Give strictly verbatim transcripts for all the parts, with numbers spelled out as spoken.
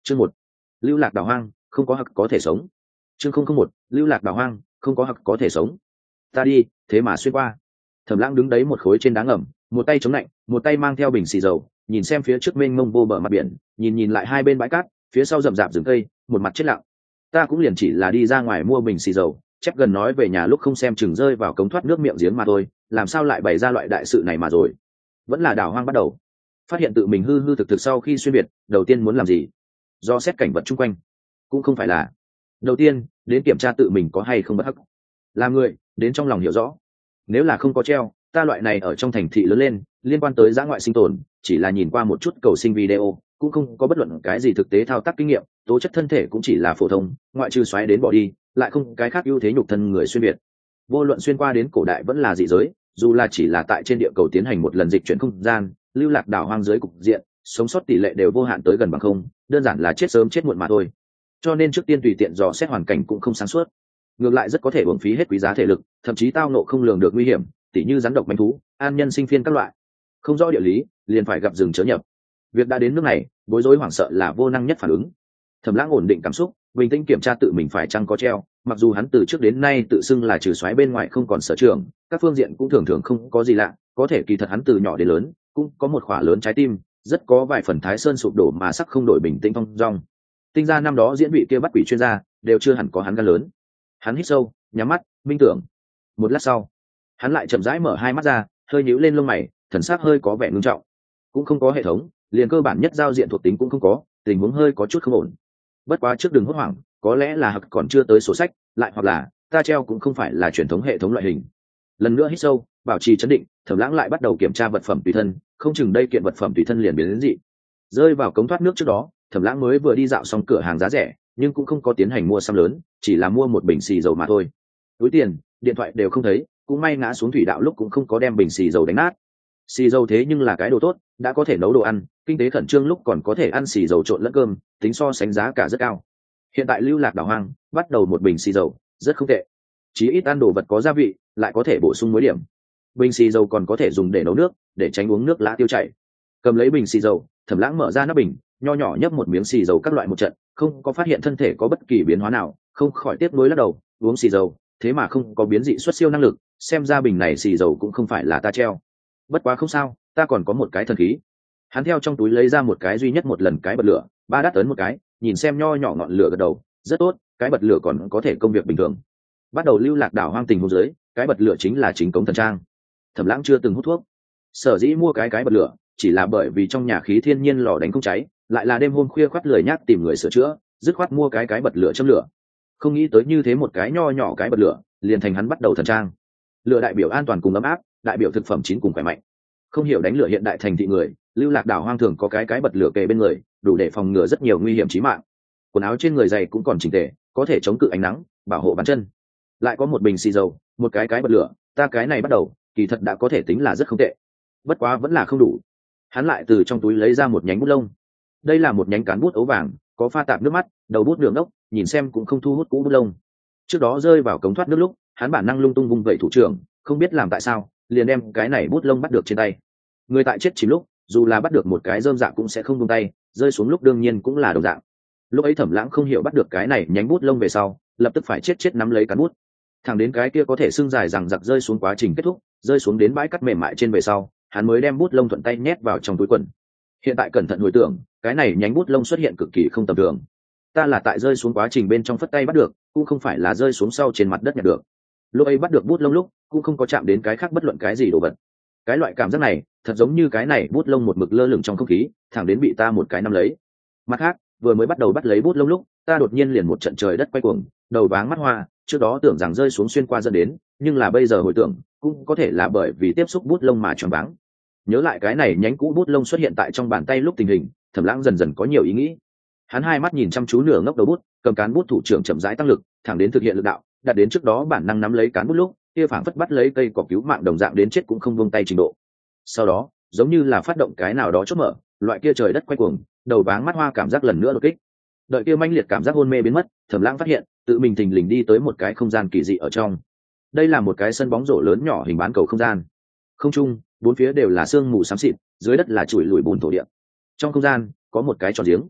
Chương một, lưu lạc đảo hoang, không có hặc có thể sống. Chương không không một, lưu lạc đảo hoang, không có hặc có thể sống. Ta đi, thế mà xuyên qua. Thẩm Lãng đứng đấy một khối trên đá ngầm, một tay chống lạnh, một tay mang theo bình xì dầu, nhìn xem phía trước mênh mông vô bờ mặt biển, nhìn nhìn lại hai bên bãi cát, phía sau rậm rạp rừng cây, một mặt chết lặng. Ta cũng liền chỉ là đi ra ngoài mua bình xì dầu, chép gần nói về nhà lúc không xem chừng rơi vào cống thoát nước miệng giếng mà thôi, làm sao lại bày ra loại đại sự này mà rồi. Vẫn là đảo hoang bắt đầu. Phát hiện tự mình hư hư thực thực sau khi xuyên việt, đầu tiên muốn làm gì? Do xét cảnh vật chung quanh. Cũng không phải là. Đầu tiên, đến kiểm tra tự mình có hay không bất hắc. Làm người, đến trong lòng hiểu rõ. Nếu là không có treo, ta loại này ở trong thành thị lớn lên, liên quan tới dã ngoại sinh tồn, chỉ là nhìn qua một chút cầu sinh video, cũng không có bất luận cái gì thực tế thao tác kinh nghiệm, tố chất thân thể cũng chỉ là phổ thông, ngoại trừ xoáy đến bỏ đi, lại không cái khác ưu thế nhục thân người xuyên việt. Vô luận xuyên qua đến cổ đại vẫn là dị giới, dù là chỉ là tại trên địa cầu tiến hành một lần dịch chuyển không gian, lưu lạc đảo hoang dưới cục diện, sống sót tỷ lệ đều vô hạn tới gần bằng không, đơn giản là chết sớm chết muộn mà thôi. Cho nên trước tiên tùy tiện dò xét hoàn cảnh cũng không sáng suốt, ngược lại rất có thể uổng phí hết quý giá thể lực, thậm chí tao nộ không lường được nguy hiểm, tỉ như rắn độc manh thú, an nhân sinh phiên các loại. Không rõ địa lý, liền phải gặp rừng chớ nhập. Việc đã đến nước này, bối rối hoảng sợ là vô năng nhất phản ứng. Thẩm Lãng ổn định cảm xúc, bình tĩnh kiểm tra tự mình phải chăng có treo, mặc dù hắn từ trước đến nay tự xưng là trừ xoáy bên ngoài không còn sở trường, các phương diện cũng thường thường không có gì lạ, có thể kỳ thật hắn từ nhỏ đến lớn cũng có một khỏa lớn trái tim, rất có vài phần Thái Sơn sụp đổ mà sắc không đổi bình tĩnh phong dong. Tinh ra năm đó diễn vị kia bắt quỷ chuyên gia, đều chưa hẳn có hắn gan lớn. Hắn hít sâu, nhắm mắt, minh tưởng. Một lát sau, hắn lại chậm rãi mở hai mắt ra, hơi nhíu lên lông mày, thần sắc hơi có vẻ ngưng trọng. Cũng không có hệ thống, liền cơ bản nhất giao diện thuộc tính cũng không có, tình huống hơi có chút không ổn. Bất quá trước đừng hốt hoảng, có lẽ là hặc còn chưa tới sổ sách, lại hoặc là ta treo cũng không phải là truyền thống hệ thống loại hình. Lần nữa hít sâu, bảo trì chấn định, Thẩm Lãng lại bắt đầu kiểm tra vật phẩm tùy thân, không chừng đây kiện vật phẩm tùy thân liền biến đến dị. Rơi vào cống thoát nước trước đó, Thẩm Lãng mới vừa đi dạo xong cửa hàng giá rẻ, nhưng cũng không có tiến hành mua xăm lớn, chỉ là mua một bình xì dầu mà thôi. Túi tiền, điện thoại đều không thấy, cũng may ngã xuống thủy đạo lúc cũng không có đem bình xì dầu đánh nát. Xì dầu thế nhưng là cái đồ tốt, đã có thể nấu đồ ăn, kinh tế khẩn trương lúc còn có thể ăn xì dầu trộn lẫn cơm, tính so sánh giá cả rất cao. Hiện tại lưu lạc đảo hoang, bắt đầu một bình xì dầu, rất không tệ. Chí ít ăn đồ vật có gia vị, lại có thể bổ sung muối điểm. Bình xì dầu còn có thể dùng để nấu nước, để tránh uống nước lã tiêu chảy. Cầm lấy bình xì dầu, Thẩm Lãng mở ra nắp bình, nho nhỏ nhấp một miếng xì dầu các loại một trận, không có phát hiện thân thể có bất kỳ biến hóa nào, không khỏi tiếc nuối lắc đầu, uống xì dầu, thế mà không có biến dị xuất siêu năng lực, xem ra bình này xì dầu cũng không phải là ta treo. Bất quá không sao, ta còn có một cái thần khí. Hắn theo trong túi lấy ra một cái duy nhất một lần cái bật lửa, ba đắt ấn một cái, nhìn xem nho nhỏ ngọn lửa gật đầu, rất tốt, cái bật lửa còn có thể công việc bình thường. Bắt đầu lưu lạc đảo hoang tình huống dưới, cái bật lửa chính là chính cống thần trang. Thẩm Lãng chưa từng hút thuốc, sở dĩ mua cái cái bật lửa chỉ là bởi vì trong nhà khí thiên nhiên lò đánh không cháy, lại là đêm hôm khuya khoắt lười nhác tìm người sửa chữa, dứt khoát mua cái cái bật lửa châm lửa. Không nghĩ tới như thế một cái nho nhỏ cái bật lửa, liền thành hắn bắt đầu thần trang. Lửa đại biểu an toàn cùng ấm áp, đại biểu thực phẩm chín cùng khỏe mạnh. Không hiểu đánh lửa hiện đại thành thị người, lưu lạc đảo hoang thường có cái cái bật lửa kề bên người, đủ để phòng ngừa rất nhiều nguy hiểm chí mạng. Quần áo trên người dày cũng còn chỉnh tề, có thể chống cự ánh nắng, bảo hộ bàn chân. Lại có một bình xì dầu, một cái cái bật lửa, ta cái này bắt đầu, kỳ thật đã có thể tính là rất không tệ. Bất quá vẫn là không đủ. Hắn lại từ trong túi lấy ra một nhánh bút lông. Đây là một nhánh cán bút ấu vàng, có pha tạp nước mắt, đầu bút đường ốc, nhìn xem cũng không thu hút cũ bút lông. Trước đó rơi vào cống thoát nước lúc, hắn bản năng lung tung vung vẩy thủ trưởng, không biết làm tại sao, liền đem cái này bút lông bắt được trên tay. Người tại chết chìm lúc, dù là bắt được một cái rơm dạ cũng sẽ không buông tay, rơi xuống lúc đương nhiên cũng là đồng dạng. Lúc ấy Thẩm Lãng không hiểu bắt được cái này nhánh bút lông về sau, lập tức phải chết chết nắm lấy cán bút. Thẳng đến cái kia có thể xương dài rằng giặc rơi xuống quá trình kết thúc, rơi xuống đến bãi cắt mềm mại trên về sau, hắn mới đem bút lông thuận tay nhét vào trong túi quần. Hiện tại cẩn thận hồi tưởng, cái này nhánh bút lông xuất hiện cực kỳ không tầm thường. Ta là tại rơi xuống quá trình bên trong phất tay bắt được, cũng không phải là rơi xuống sau trên mặt đất nhặt được. Lúc ấy bắt được bút lông lúc, cũng không có chạm đến cái khác bất luận cái gì đồ vật. Cái loại cảm giác này, thật giống như cái này bút lông một mực lơ lửng trong không khí, thẳng đến bị ta một cái nắm lấy. Mặt khác, vừa mới bắt đầu bắt lấy bút lông lúc, ta đột nhiên liền một trận trời đất quay cuồng, đầu váng mắt hoa, trước đó tưởng rằng rơi xuống xuyên qua dẫn đến, nhưng là bây giờ hồi tưởng, cũng có thể là bởi vì tiếp xúc bút lông mà choáng váng. Nhớ lại cái này nhánh cũ bút lông xuất hiện tại trong bàn tay lúc tình hình, Thẩm Lãng dần dần có nhiều ý nghĩ. Hắn hai mắt nhìn chăm chú nửa ngốc đầu bút, cầm cán bút thủ trưởng chậm rãi tăng lực, thẳng đến thực hiện lực đạo, đạt đến trước đó bản năng nắm lấy cán bút lúc, kia phảng phất bắt lấy cây cỏ cứu mạng đồng dạng đến chết cũng không buông tay trình độ. Sau đó, giống như là phát động cái nào đó chốt mở, loại kia trời đất quay cuồng, đầu váng mắt hoa cảm giác lần nữa đột kích. Đợi kia manh liệt cảm giác hôn mê biến mất, Thẩm Lãng phát hiện, tự mình thình lình đi tới một cái không gian kỳ dị ở trong. Đây là một cái sân bóng rổ lớn nhỏ hình bán cầu không gian. Không trung, bốn phía đều là sương mù xám xịt, dưới đất là chuỗi lùi bùn thổ địa. Trong không gian có một cái tròn giếng.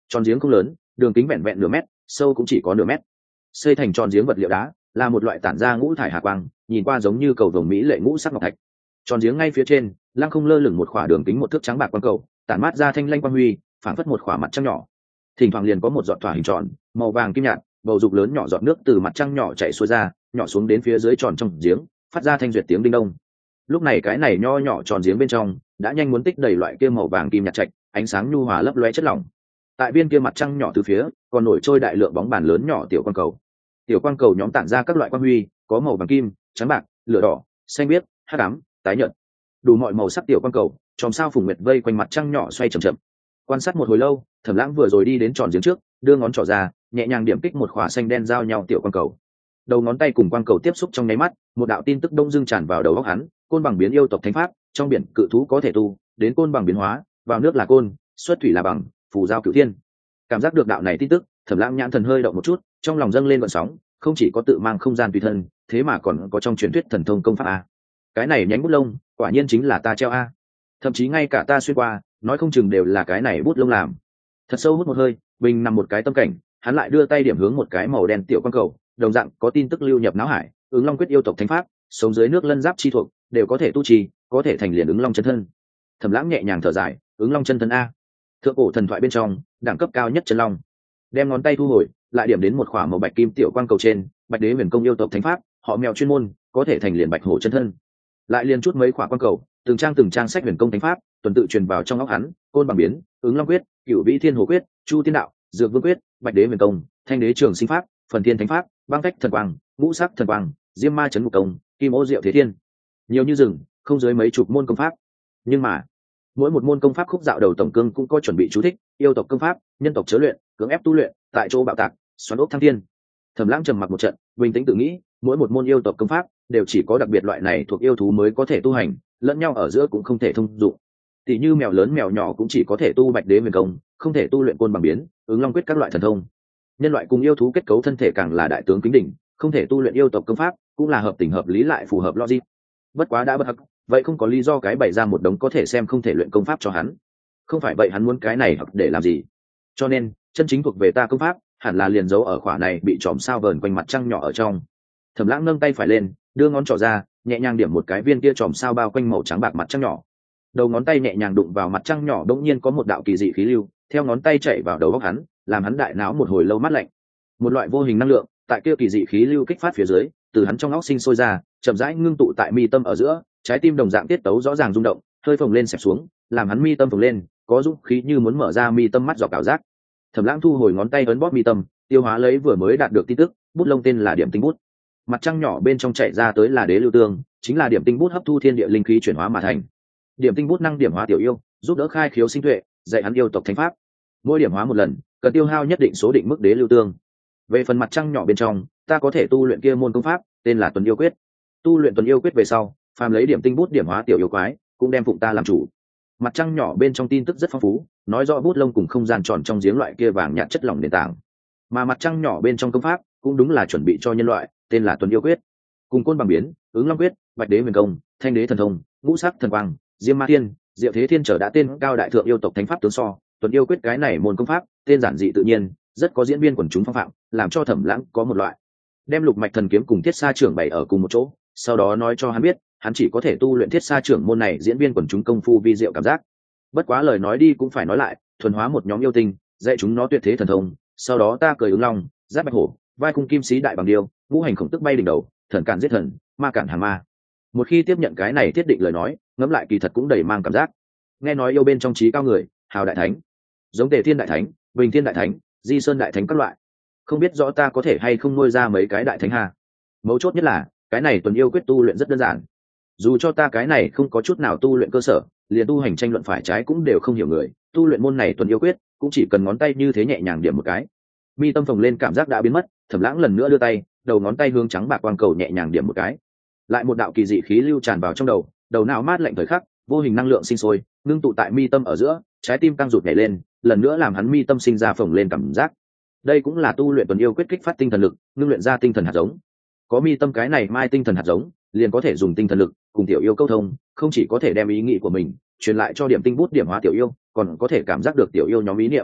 Tròn giếng không lớn, đường kính vẹn vẹn nửa mét, sâu cũng chỉ có nửa mét. Xây thành tròn giếng vật liệu đá là một loại tản ra ngũ thải hà quang, nhìn qua giống như cầu vồng mỹ lệ ngũ sắc ngọc thạch. Tròn giếng ngay phía trên lăng không lơ lửng một khỏa đường kính một thước trắng bạc quang cầu, tản mát ra thanh lanh quang huy, phảng phất một khỏa mặt trăng nhỏ. Thỉnh thoảng liền có một giọt thỏa hình tròn màu vàng kim nhạt, bầu dục lớn nhỏ giọt nước từ mặt trăng nhỏ chảy xuôi ra, nhỏ xuống đến phía dưới tròn trong giếng, phát ra thanh duyệt tiếng đinh đông. Lúc này cái này nho nhỏ tròn giếng bên trong đã nhanh muốn tích đầy loại kia màu vàng kim nhạt trạch, ánh sáng nhu hòa lấp loe chất lỏng. Tại viên kia mặt trăng nhỏ từ phía còn nổi trôi đại lượng bóng bàn lớn nhỏ tiểu quang cầu. Tiểu quang cầu nhóm tản ra các loại quang huy, có màu vàng kim, trắng bạc, lửa đỏ, xanh biếc, hắc ám, tái nhợt, đủ mọi màu sắc tiểu quang cầu chòm sao phùng nguyệt vây quanh mặt trăng nhỏ xoay chậm chậm. Quan sát một hồi lâu, Thẩm Lãng vừa rồi đi đến tròn giếng trước, đưa ngón trỏ ra, nhẹ nhàng điểm kích một khỏa xanh đen giao nhau tiểu quang cầu. Đầu ngón tay cùng quang cầu tiếp xúc trong nháy mắt, một đạo tin tức đông dưng tràn vào đầu óc hắn. Côn bằng biến yêu tộc thánh pháp, trong biển cự thú có thể tu, đến côn bằng biến hóa, vào nước là côn, xuất thủy là bằng, phù giao cửu thiên. Cảm giác được đạo này tin tức, Thẩm Lãng nhãn thần hơi động một chút, trong lòng dâng lên gợn sóng, không chỉ có tự mang không gian tùy thân, thế mà còn có trong truyền thuyết thần thông công pháp a. Cái này nhánh bút lông, quả nhiên chính là ta treo a. Thậm chí ngay cả ta xuyên qua, nói không chừng đều là cái này bút lông làm. Thật sâu hút một hơi, bình nằm một cái tâm cảnh, hắn lại đưa tay điểm hướng một cái màu đen tiểu quang cầu, đồng dạng có tin tức lưu nhập não hải, ứng long quyết yêu tộc thánh pháp, sống dưới nước lân giáp chi thuộc, đều có thể tu trì, có thể thành liền ứng long chân thân. Thẩm Lãng nhẹ nhàng thở dài, ứng long chân thân a, thượng cổ thần thoại bên trong đẳng cấp cao nhất chân long. Đem ngón tay thu hồi, lại điểm đến một khỏa màu bạch kim tiểu quang cầu trên, bạch đế huyền công yêu tộc thánh pháp, họ mèo chuyên môn, có thể thành liền bạch hổ chân thân. Lại liên chút mấy khỏa quang cầu, từng trang từng trang sách huyền công thánh pháp tuần tự truyền vào trong óc hắn, côn bằng biến, ứng long quyết, cửu vĩ thiên hồ quyết, chu tiên đạo, dược vương quyết, bạch đế huyền công, thanh đế trường sinh pháp, phần thiên thánh pháp, băng cách thần quang, ngũ sắc thần quang, diêm ma chấn ngục công, kim ô diệu thế thiên, nhiều như rừng, không dưới mấy chục môn công pháp. Nhưng mà mỗi một môn công pháp khúc dạo đầu tổng cương cũng có chuẩn bị chú thích, yêu tộc công pháp, nhân tộc chớ luyện, cưỡng ép tu luyện, tại chỗ bạo tạc, xoắn ốc thăng thiên. Thẩm Lãng trầm mặc một trận, bình tĩnh tự nghĩ, mỗi một môn yêu tộc công pháp đều chỉ có đặc biệt loại này thuộc yêu thú mới có thể tu hành, lẫn nhau ở giữa cũng không thể thông dụng. Tỷ như mèo lớn mèo nhỏ cũng chỉ có thể tu bạch đế huyền công, không thể tu luyện côn bằng biến, ứng long quyết các loại thần thông. Nhân loại cùng yêu thú kết cấu thân thể càng là đại tướng kính đỉnh, không thể tu luyện yêu tộc công pháp, cũng là hợp tình hợp lý lại phù hợp logic. Bất quá đã bất hắc, vậy không có lý do cái bày ra một đống có thể xem không thể luyện công pháp cho hắn. Không phải vậy hắn muốn cái này học để làm gì? Cho nên, chân chính thuộc về ta công pháp, hẳn là liền giấu ở khỏa này bị chòm sao vờn quanh mặt trăng nhỏ ở trong. Thẩm Lãng nâng tay phải lên, đưa ngón trỏ ra, nhẹ nhàng điểm một cái viên kia chòm sao bao quanh màu trắng bạc mặt trăng nhỏ. Đầu ngón tay nhẹ nhàng đụng vào mặt trăng nhỏ, đột nhiên có một đạo kỳ dị khí lưu, theo ngón tay chạy vào đầu óc hắn, làm hắn đại não một hồi lâu mát lạnh. Một loại vô hình năng lượng, tại kia kỳ dị khí lưu kích phát phía dưới, từ hắn trong óc sinh sôi ra, chậm rãi ngưng tụ tại mi tâm ở giữa, trái tim đồng dạng tiết tấu rõ ràng rung động, hơi phồng lên xẹp xuống, làm hắn mi tâm phồng lên, có dũng khí như muốn mở ra mi tâm mắt dọc cảm giác. Thẩm Lãng thu hồi ngón tay ấn bóp mi tâm, tiêu hóa lấy vừa mới đạt được tin tức, bút lông tên là điểm tinh bút. Mặt trăng nhỏ bên trong chạy ra tới là đế lưu tương, chính là điểm tinh bút hấp thu thiên địa linh khí chuyển hóa mà thành. Điểm tinh bút năng điểm hóa tiểu yêu, giúp đỡ khai khiếu sinh tuệ, dạy hắn yêu tộc thánh pháp. Mỗi điểm hóa một lần, cần tiêu hao nhất định số định mức đế lưu tương. Về phần mặt trăng nhỏ bên trong, ta có thể tu luyện kia môn công pháp, tên là Tuần Yêu Quyết. Tu luyện Tuần Yêu Quyết về sau, phàm lấy điểm tinh bút điểm hóa tiểu yêu quái, cũng đem phụng ta làm chủ. Mặt trăng nhỏ bên trong tin tức rất phong phú, nói rõ bút lông cùng không gian tròn trong giếng loại kia vàng nhạt chất lỏng nền tảng. Mà mặt trăng nhỏ bên trong công pháp cũng đúng là chuẩn bị cho nhân loại, tên là Tuần Yêu Quyết. Cùng côn bằng biến, ứng long quyết, bạch đế huyền công, thanh đế thần thông, ngũ sắc thần quang, diêm ma thiên, diệu thế thiên trở đã tên cao đại thượng yêu tộc thánh pháp tướng so. Tuần Yêu Quyết cái này môn công pháp, tên giản dị tự nhiên, rất có diễn viên quần chúng phong phạm, làm cho Thẩm Lãng có một loại đem lục mạch thần kiếm cùng thiết sa trưởng bày ở cùng một chỗ, sau đó nói cho hắn biết hắn chỉ có thể tu luyện thiết sa trưởng môn này diễn viên quần chúng công phu vi diệu cảm giác. Bất quá lời nói đi cũng phải nói lại, thuần hóa một nhóm yêu tinh, dạy chúng nó tuyệt thế thần thông, sau đó ta cười ứng long, giáp bạch hổ, vai cung kim sĩ đại bằng điêu, ngũ hành khổng tức bay đỉnh đầu, thần cản giết thần, ma cản hàng ma. Một khi tiếp nhận cái này thiết định lời nói, ngẫm lại kỳ thật cũng đầy mang cảm giác. Nghe nói yêu bên trong trí cao người, hào đại thánh, giống Tề Thiên đại thánh, Bình Thiên đại thánh, Di Sơn đại thánh các loại, không biết rõ ta có thể hay không nuôi ra mấy cái đại thánh ha. Mấu chốt nhất là cái này Tuần Yêu Quyết tu luyện rất đơn giản, dù cho ta cái này không có chút nào tu luyện cơ sở, liền tu hành tranh luận phải trái cũng đều không hiểu người, tu luyện môn này Tuần Yêu Quyết cũng chỉ cần ngón tay như thế nhẹ nhàng điểm một cái, mi tâm phồng lên cảm giác đã biến mất. Thẩm Lãng lần nữa đưa tay, đầu ngón tay hướng trắng bạc quang cầu nhẹ nhàng điểm một cái, lại một đạo kỳ dị khí lưu tràn vào trong đầu, đầu não mát lạnh thời khắc, vô hình năng lượng sinh sôi, ngưng tụ tại mi tâm ở giữa, trái tim tăng rụt nhảy lên, lần nữa làm hắn mi tâm sinh ra phồng lên cảm giác. Đây cũng là tu luyện Tuần Yêu Quyết kích phát tinh thần lực, ngưng luyện ra tinh thần hạt giống. Có mi tâm cái này mai tinh thần hạt giống, liền có thể dùng tinh thần lực cùng tiểu yêu câu thông, không chỉ có thể đem ý nghĩ của mình truyền lại cho điểm tinh bút điểm hóa tiểu yêu, còn có thể cảm giác được tiểu yêu nhóm ý niệm.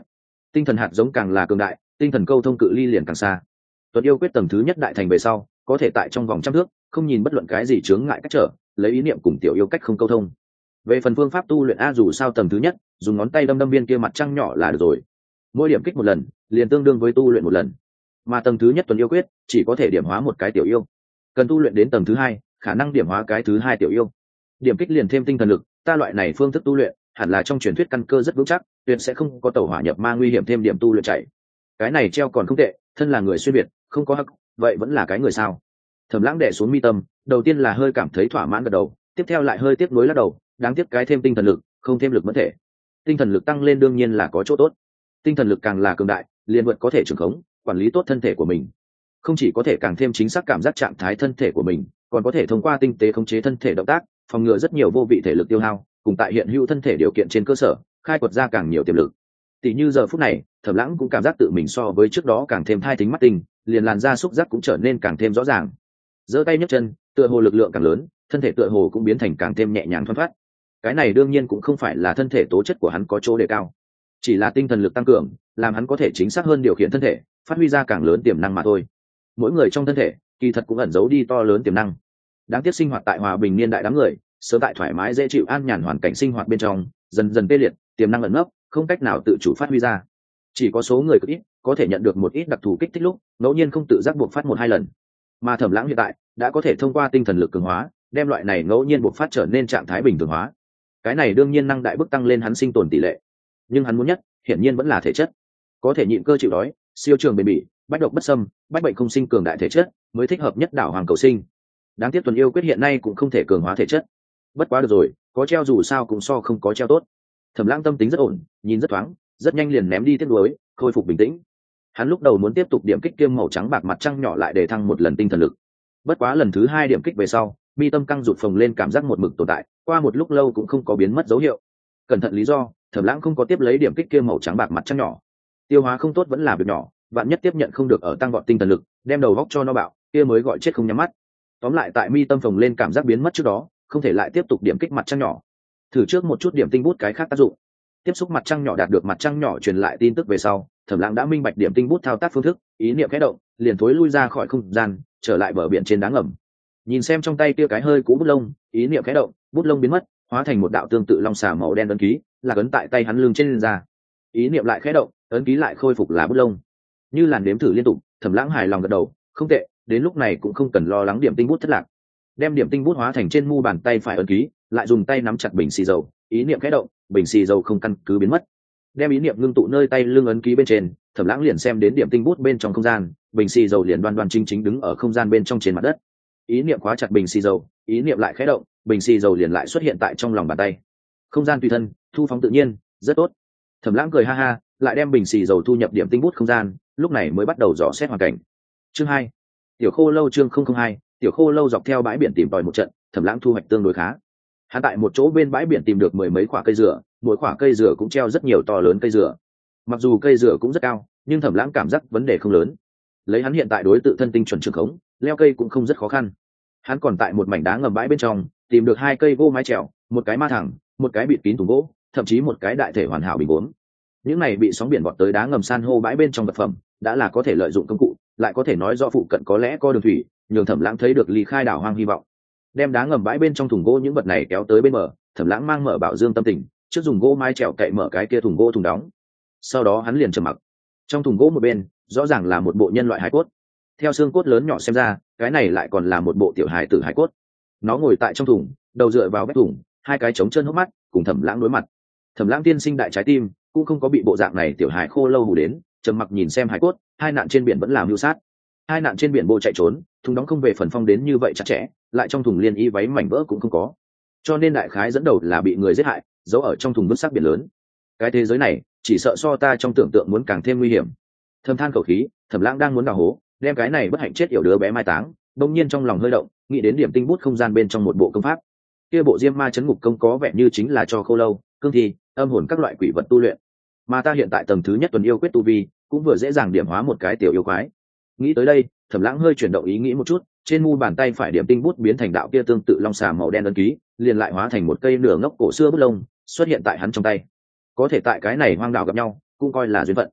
tinh thần hạt giống càng là cường đại, tinh thần câu thông cự ly liền càng xa. Tuần yêu quyết tầng thứ nhất đại thành về sau, có thể tại trong vòng trăm thước không nhìn bất luận cái gì chướng ngại cách trở, lấy ý niệm cùng tiểu yêu cách không câu thông. Về phần phương pháp tu luyện a, dù sao tầng thứ nhất dùng ngón tay đâm đâm viên kia mặt trăng nhỏ là được rồi, mỗi điểm kích một lần liền tương đương với tu luyện một lần. Mà tầng thứ nhất tuần yêu quyết chỉ có thể điểm hóa một cái tiểu yêu, cần tu luyện đến tầng thứ hai khả năng điểm hóa cái thứ hai tiểu yêu. Điểm kích liền thêm tinh thần lực, ta loại này phương thức tu luyện hẳn là trong truyền thuyết căn cơ rất vững chắc, tuyệt sẽ không có tẩu hỏa nhập ma nguy hiểm thêm điểm tu luyện chạy. Cái này treo còn không tệ, thân là người xuyên việt không có hắc, vậy vẫn là cái người sao? Thẩm Lãng đè xuống mi tâm, đầu tiên là hơi cảm thấy thỏa mãn gật đầu, tiếp theo lại hơi tiếc nuối lắc đầu, đáng tiếc cái thêm tinh thần lực, không thêm lực mất thể. Tinh thần lực tăng lên đương nhiên là có chỗ tốt, tinh thần lực càng là cường đại, liền vượt có thể trưởng khống, quản lý tốt thân thể của mình. Không chỉ có thể càng thêm chính xác cảm giác trạng thái thân thể của mình, còn có thể thông qua tinh tế khống chế thân thể động tác, phòng ngừa rất nhiều vô vị thể lực tiêu hao, cùng tại hiện hữu thân thể điều kiện trên cơ sở, khai quật ra càng nhiều tiềm lực. Tỷ như giờ phút này, Thẩm Lãng cũng cảm giác tự mình so với trước đó càng thêm thai tính mắt tinh, liền làn da xúc giác cũng trở nên càng thêm rõ ràng. Giơ tay nhấc chân, tựa hồ lực lượng càng lớn, thân thể tựa hồ cũng biến thành càng thêm nhẹ nhàng thoăn thoắt. Cái này đương nhiên cũng không phải là thân thể tố chất của hắn có chỗ đề cao, chỉ là tinh thần lực tăng cường, làm hắn có thể chính xác hơn điều khiển thân thể, phát huy ra càng lớn tiềm năng mà thôi. Mỗi người trong thân thể, kỳ thật cũng ẩn giấu đi to lớn tiềm năng. Đáng tiếc sinh hoạt tại hòa bình niên đại đám người, sớm tại thoải mái dễ chịu an nhàn hoàn cảnh sinh hoạt bên trong, dần dần tê liệt, tiềm năng ẩn nấp, không cách nào tự chủ phát huy ra. Chỉ có số người cực ít có thể nhận được một ít đặc thù kích thích lúc ngẫu nhiên không tự giác buộc phát một hai lần. Mà Thẩm Lãng hiện tại đã có thể thông qua tinh thần lực cường hóa, đem loại này ngẫu nhiên buộc phát trở nên trạng thái bình thường hóa. Cái này đương nhiên năng đại bức tăng lên hắn sinh tồn tỷ lệ, nhưng hắn muốn nhất hiển nhiên vẫn là thể chất, có thể nhịn cơ chịu đói, siêu trường bền bỉ, bách độc bất xâm, bách bệnh không sinh cường đại thể chất mới thích hợp nhất đảo hoàng cầu sinh. Đáng tiếc tuần yêu quyết hiện nay cũng không thể cường hóa thể chất. Bất quá được rồi, có treo dù sao cũng so không có treo tốt. Thẩm Lãng tâm tính rất ổn, nhìn rất thoáng, rất nhanh liền ném đi tiếc nuối, khôi phục bình tĩnh. Hắn lúc đầu muốn tiếp tục điểm kích kiêm màu trắng bạc mặt trăng nhỏ lại để thăng một lần tinh thần lực. Bất quá lần thứ hai điểm kích về sau, mi tâm căng rụt phồng lên, cảm giác một mực tồn tại, qua một lúc lâu cũng không có biến mất dấu hiệu. Cẩn thận lý do, Thẩm Lãng không có tiếp lấy điểm kích kiêm màu trắng bạc mặt trăng nhỏ. Tiêu hóa không tốt vẫn là việc nhỏ, vạn nhất tiếp nhận không được ở tăng vọt tinh thần lực, đem đầu góc cho nó bạo, kia mới gọi chết không nhắm mắt. Tóm lại tại mi tâm phồng lên cảm giác biến mất trước đó, không thể lại tiếp tục điểm kích mặt trăng nhỏ. Thử trước một chút điểm tinh bút cái khác tác dụng. Tiếp xúc mặt trăng nhỏ đạt được mặt trăng nhỏ truyền lại tin tức về sau, Thẩm Lãng đã minh bạch điểm tinh bút thao tác phương thức, ý niệm khẽ động, liền thối lui ra khỏi không gian, trở lại bờ biển trên đá ngầm. Nhìn xem trong tay kia cái hơi cũ bút lông, ý niệm khẽ động, bút lông biến mất, hóa thành một đạo tương tự long xà màu đen ấn ký, là ấn tại tay hắn lưng trên ra. Ý niệm lại khẽ động, ấn ký lại khôi phục là bút lông. Như làn đếm thử liên tục, Thẩm Lãng hài lòng gật đầu, không tệ, đến lúc này cũng không cần lo lắng điểm tinh bút thất lạc. Đem điểm tinh bút hóa thành trên mu bàn tay phải ấn ký, lại dùng tay nắm chặt bình xì dầu, ý niệm khẽ động, bình xì dầu không căn cứ biến mất. Đem ý niệm ngưng tụ nơi tay lưng ấn ký bên trên, Thẩm Lãng liền xem đến điểm tinh bút bên trong không gian, bình xì dầu liền đoan đoan chính chính đứng ở không gian bên trong trên mặt đất. Ý niệm khóa chặt bình xì dầu, ý niệm lại khẽ động, bình xì dầu liền lại xuất hiện tại trong lòng bàn tay. Không gian tùy thân, thu phóng tự nhiên, rất tốt. Thẩm Lãng cười ha ha, lại đem bình xì dầu thu nhập điểm tinh bút không gian, lúc này mới bắt đầu dò xét hoàn cảnh. Chương hai, Tiểu Khô Lâu. Chương không không hai, Tiểu Khô Lâu. Dọc theo bãi biển tìm tòi một trận, Thẩm Lãng thu hoạch tương đối khá. Hắn tại một chỗ bên bãi biển tìm được mười mấy quả cây dừa, mỗi quả cây dừa cũng treo rất nhiều to lớn cây dừa. Mặc dù cây dừa cũng rất cao, nhưng Thẩm Lãng cảm giác vấn đề không lớn. Lấy hắn hiện tại đối tự thân tinh chuẩn trường khống, leo cây cũng không rất khó khăn. Hắn còn tại một mảnh đá ngầm bãi bên trong tìm được hai cây gỗ mái chèo, một cái ma thẳng, một cái bịt kín thùng gỗ, thậm chí một cái đại thể hoàn hảo bình uống. Những này bị sóng biển vọt tới đá ngầm san hô bãi bên trong vật phẩm, đã là có thể lợi dụng công cụ, lại có thể nói rõ phụ cận có lẽ có đường thủy, nhường Thẩm Lãng thấy được ly khai đảo hoang hy vọng. Đem đá ngầm bãi bên trong thùng gỗ những vật này kéo tới bên bờ, Thẩm Lãng mang mở bảo dương tâm tình, trước dùng gỗ mái chèo cậy mở cái kia thùng gỗ thùng đóng. Sau đó hắn liền trầm mặc. Trong thùng gỗ một bên, rõ ràng là một bộ nhân loại hải cốt. Theo xương cốt lớn nhỏ xem ra, cái này lại còn là một bộ tiểu hài tử hải cốt. Nó ngồi tại trong thùng, đầu dựa vào vách thùng, hai cái trống chân hốc mắt, cùng Thẩm Lãng đối mặt. Thẩm Lãng tiên sinh đại trái tim, cũng không có bị bộ dạng này tiểu hài khô lâu hù đến, trầm mặc nhìn xem hải cốt, hai nạn trên biển vẫn làm mưu sát. Hai nạn trên biển bộ chạy trốn, thùng đóng không về phần phong đến như vậy chặt chẽ, lại trong thùng liên y váy mảnh vỡ cũng không có. Cho nên đại khái dẫn đầu là bị người giết hại, giấu ở trong thùng vứt xác biển lớn. Cái thế giới này, chỉ sợ so ta trong tưởng tượng muốn càng thêm nguy hiểm. Thầm than khẩu khí, Thẩm Lãng đang muốn đào hố, đem cái này bất hạnh chết yểu đứa bé mai táng, đột nhiên trong lòng hơi động, nghĩ đến điểm tinh bút không gian bên trong một bộ công pháp. Kia bộ Diêm Ma chấn ngục công có vẻ như chính là cho khô lâu, cương thi, âm hồn các loại quỷ vật tu luyện. Mà ta hiện tại tầng thứ nhất tuần yêu quyết tu vi, cũng vừa dễ dàng điểm hóa một cái tiểu yêu quái. Nghĩ tới đây, Thẩm Lãng hơi chuyển động ý nghĩ một chút, trên mu bàn tay phải điểm tinh bút biến thành đạo kia tương tự long xà màu đen ấn ký, liền lại hóa thành một cây nửa ngốc cổ xưa bút lông, xuất hiện tại hắn trong tay. Có thể tại cái này hoang đảo gặp nhau, cũng coi là duyên phận.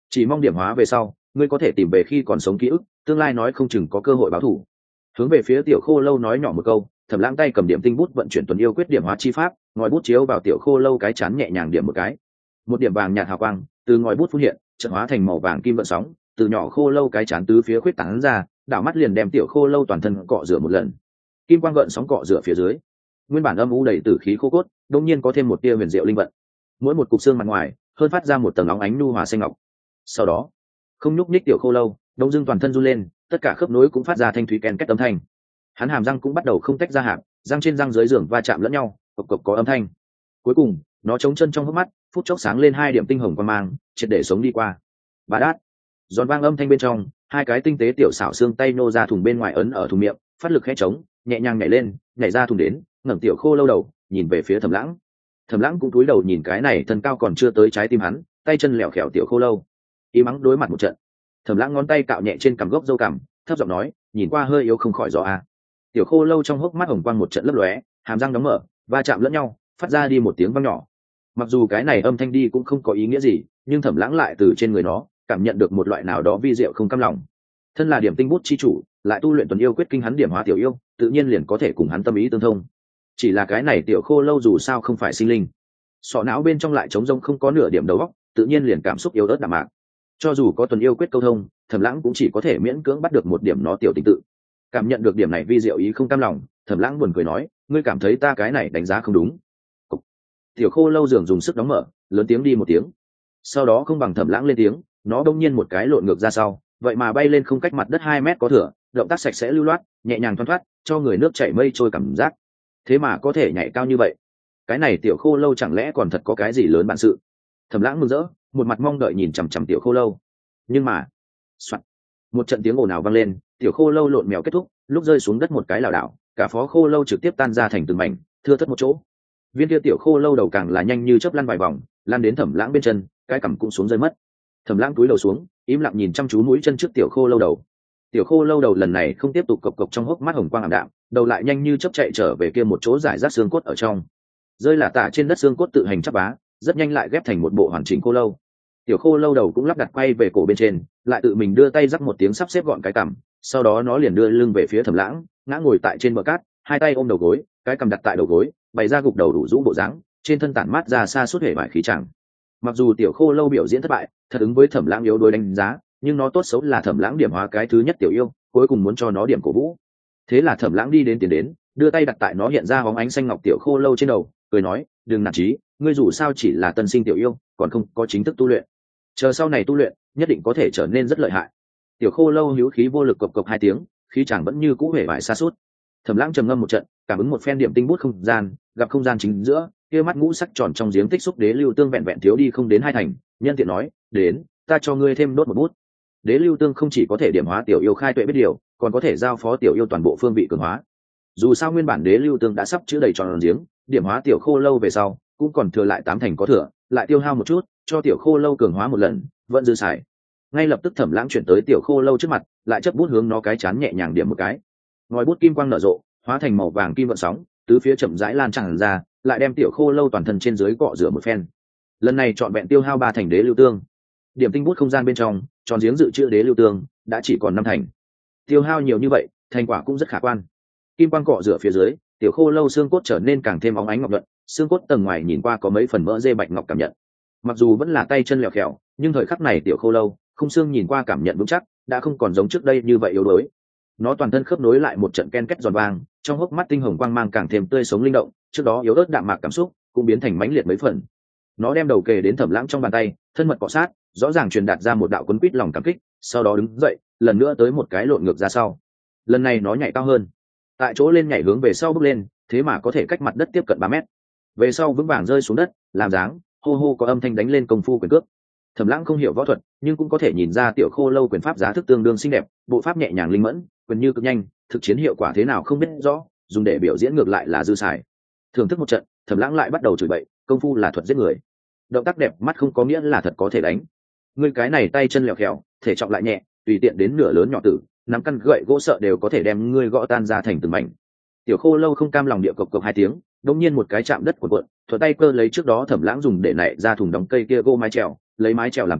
chỉ mong điểm hóa về sau ngươi có thể tìm về khi còn sống ký ức, tương lai nói không chừng có cơ hội báo thù. Hướng về phía tiểu khô lâu nói nhỏ một câu, Thẩm Lãng tay cầm điểm tinh bút vận chuyển tuần yêu quyết điểm hóa chi pháp, ngòi bút chiếu vào tiểu khô lâu cái chán nhẹ nhàng điểm một cái, một điểm vàng nhạt hào quang từ ngòi bút phun hiện, chợt hóa thành màu vàng kim vận sóng, từ nhỏ khô lâu cái chán tứ phía khuyết tán ra, đảo mắt liền đem tiểu khô lâu toàn thân cọ rửa một lần. Kim quang gợn sóng cọ rửa phía dưới, nguyên bản âm u đầy tử khí khô cốt, đột nhiên có thêm một tia huyền diệu linh vận. Mỗi một cục xương mặt ngoài, hơn phát ra một tầng óng ánh nhu hòa xanh ngọc. Sau đó, không nhúc nhích tiểu khô lâu, đông dưng toàn thân run lên, tất cả khớp nối cũng phát ra thanh thúy ken két âm thanh. Hắn hàm răng cũng bắt đầu không tách ra hàm, răng trên răng dưới giường va chạm lẫn nhau, cộc cộc có âm thanh. Cuối cùng, nó chống chân trong hốc mắt, phút chốc sáng lên hai điểm tinh hồng quang mang, triệt để sống đi qua. Bà đát, giòn vang âm thanh bên trong, hai cái tinh tế tiểu xảo xương tay nô ra thùng bên ngoài ấn ở thùng miệng, phát lực khẽ trống, nhẹ nhàng nhảy lên, nhảy ra thùng đến, ngẩng tiểu khô lâu đầu, nhìn về phía Thẩm Lãng. Thẩm Lãng cũng cúi đầu nhìn cái này thân cao còn chưa tới trái tim hắn, tay chân lẹo khẹo tiểu khô lâu. Ý mắng đối mặt một trận. Thẩm Lãng ngón tay cạo nhẹ trên cằm gốc râu cằm, thấp giọng nói, nhìn qua hơi yếu không khỏi rõ a. Tiểu khô lâu trong hốc mắt hồng quang một trận lấp lóe, hàm răng đóng mở, va chạm lẫn nhau, phát ra đi một tiếng vang nhỏ. Mặc dù cái này âm thanh đi cũng không có ý nghĩa gì, nhưng Thẩm Lãng lại từ trên người nó cảm nhận được một loại nào đó vi diệu không cam lòng. Thân là điểm tinh bút chi chủ, lại tu luyện tuần yêu quyết kinh hắn điểm hóa tiểu yêu, tự nhiên liền có thể cùng hắn tâm ý tương thông. Chỉ là cái này tiểu khô lâu dù sao không phải sinh linh, sọ não bên trong lại trống rỗng không có nửa điểm đầu óc, tự nhiên liền cảm xúc yếu ớt đạm mạc. Cho dù có tuần yêu quyết câu thông, Thẩm Lãng cũng chỉ có thể miễn cưỡng bắt được một điểm nó tiểu tình tự. Cảm nhận được điểm này vi diệu ý không cam lòng, Thẩm Lãng buồn cười nói, ngươi cảm thấy ta cái này đánh giá không đúng. Cục. Tiểu khô lâu dường dùng sức đóng mở, lớn tiếng đi một tiếng. Sau đó không bằng Thẩm Lãng lên tiếng, nó đông nhiên một cái lộn ngược ra sau, vậy mà bay lên không cách mặt đất hai mét có thừa, động tác sạch sẽ lưu loát, nhẹ nhàng thoăn thoắt, cho người nước chảy mây trôi cảm giác. Thế mà có thể nhảy cao như vậy, cái này tiểu khô lâu chẳng lẽ còn thật có cái gì lớn bản sự? Thẩm Lãng mừng rỡ, một mặt mong đợi nhìn chằm chằm tiểu khô lâu. Nhưng mà, soạt, một trận tiếng ồn ào vang lên, tiểu khô lâu lộn mèo kết thúc, lúc rơi xuống đất một cái lảo đảo, cả phó khô lâu trực tiếp tan ra thành từng mảnh, thưa thớt một chỗ. Viên kia tiểu khô lâu đầu càng là nhanh như chớp lăn vài vòng, lăn đến Thẩm Lãng bên chân, cái cằm cũng xuống rơi mất. Thẩm Lãng cúi đầu xuống, im lặng nhìn chăm chú mũi chân trước tiểu khô lâu đầu. Tiểu khô lâu đầu lần này không tiếp tục cộc cộc trong hốc mắt hồng quang ảm đạm, đầu lại nhanh như chớp chạy trở về kia một chỗ giải rác xương cốt ở trong. Rơi là tả trên đất xương cốt tự hành chắp vá, rất nhanh lại ghép thành một bộ hoàn chỉnh khô lâu. Tiểu khô lâu đầu cũng lắp đặt quay về cổ bên trên, lại tự mình đưa tay rắc một tiếng sắp xếp gọn cái cằm, sau đó nó liền đưa lưng về phía Thẩm Lãng, ngã ngồi tại trên bờ cát, hai tay ôm đầu gối, cái cằm đặt tại đầu gối, bày ra gục đầu đủ rũ bộ dáng, trên thân tản mát ra xa suốt hệ vải khí chẳng. Mặc dù tiểu khô lâu biểu diễn thất bại, thật ứng với Thẩm Lãng yếu đuối đánh giá, nhưng nó tốt xấu là Thẩm Lãng điểm hóa cái thứ nhất tiểu yêu, cuối cùng muốn cho nó điểm cổ vũ. Thế là Thẩm Lãng đi đến tiền đến, đưa tay đặt tại nó hiện ra bóng ánh xanh ngọc tiểu khô lâu trên đầu, cười nói, đừng nản chí, ngươi dù sao chỉ là tân sinh tiểu yêu, còn không có chính thức tu luyện. Chờ sau này tu luyện, nhất định có thể trở nên rất lợi hại. Tiểu khô lâu hữu khí vô lực cộc cộc hai tiếng, khí chàng vẫn như cũ hề vải xa suốt. Thẩm Lãng trầm ngâm một trận, cảm ứng một phen điểm tinh bút không gian, gặp không gian chính giữa, kia mắt ngũ sắc tròn trong giếng tích xúc đế lưu tương vẹn vẹn thiếu đi không đến hai thành, nhân tiện nói, đến, ta cho ngươi thêm đốt một bút. Đế lưu tương không chỉ có thể điểm hóa tiểu yêu khai tuệ biết điều, còn có thể giao phó tiểu yêu toàn bộ phương vị cường hóa. Dù sao nguyên bản đế lưu tương đã sắp chứa đầy tròn giếng, điểm hóa tiểu khô lâu về sau, cũng còn thừa lại tám thành có thừa, lại tiêu hao một chút, cho tiểu khô lâu cường hóa một lần, vẫn dư xài. Ngay lập tức Thẩm Lãng chuyển tới tiểu khô lâu trước mặt, lại chấp bút hướng nó cái chán nhẹ nhàng điểm một cái. Ngòi bút kim quang nở rộ, hóa thành màu vàng kim vận sóng, tứ phía chậm rãi lan tràn ra, lại đem tiểu khô lâu toàn thân trên dưới cọ rửa một phen. Lần này trọn vẹn tiêu hao ba thành đế lưu tương. Điểm tinh bút không gian bên trong, tròn giếng dự trữ đế lưu tương đã chỉ còn năm thành. Tiêu hao nhiều như vậy, thành quả cũng rất khả quan. Kim quang cọ rửa phía dưới, tiểu khô lâu xương cốt trở nên càng thêm óng ánh ngọc nhuận, xương cốt tầng ngoài nhìn qua có mấy phần mỡ dê bạch ngọc cảm nhận. Mặc dù vẫn là tay chân lẹo khẹo, nhưng thời khắc này tiểu khô lâu, khung xương nhìn qua cảm nhận vững chắc, đã không còn giống trước đây như vậy yếu đuối. Nó toàn thân khớp nối lại một trận ken két giòn vang, trong hốc mắt tinh hồng quang mang càng thêm tươi sống linh động, trước đó yếu ớt đạm mạc cảm xúc cũng biến thành mãnh liệt mấy phần. Nó đem đầu kề đến Thẩm Lãng trong bàn tay, thân mật cọ sát, rõ ràng truyền đạt ra một đạo cuốn quýt lòng cảm kích, sau đó đứng dậy, lần nữa tới một cái lộn ngược ra sau. Lần này nó nhảy cao hơn, tại chỗ lên nhảy hướng về sau bước lên, thế mà có thể cách mặt đất tiếp cận ba mét. Về sau vững vàng rơi xuống đất, làm dáng, hô hô có âm thanh đánh lên công phu quyền cước. Thẩm Lãng không hiểu võ thuật, nhưng cũng có thể nhìn ra tiểu khô lâu quyền pháp giá thức tương đương xinh đẹp, bộ pháp nhẹ nhàng linh mẫn, quyền như cực nhanh, thực chiến hiệu quả thế nào không biết rõ, dùng để biểu diễn ngược lại là dư xài. Thưởng thức một trận, Thẩm Lãng lại bắt đầu chửi bậy, công phu là thuật giết người, động tác đẹp mắt không có nghĩa là thật có thể đánh. Ngươi cái này tay chân lẹo khẹo, thể trọng lại nhẹ, tùy tiện đến nửa lớn nhỏ tử, nắm căn gậy gỗ sợ đều có thể đem ngươi gõ tan ra thành từng mảnh. Tiểu khô lâu không cam lòng địa cộc cộc hai tiếng, đột nhiên một cái chạm đất của cuộn, thuận tay cơ lấy trước đó Thẩm Lãng dùng để nạy ra thùng đóng cây kia gỗ mái chèo, lấy mái chèo làm côn,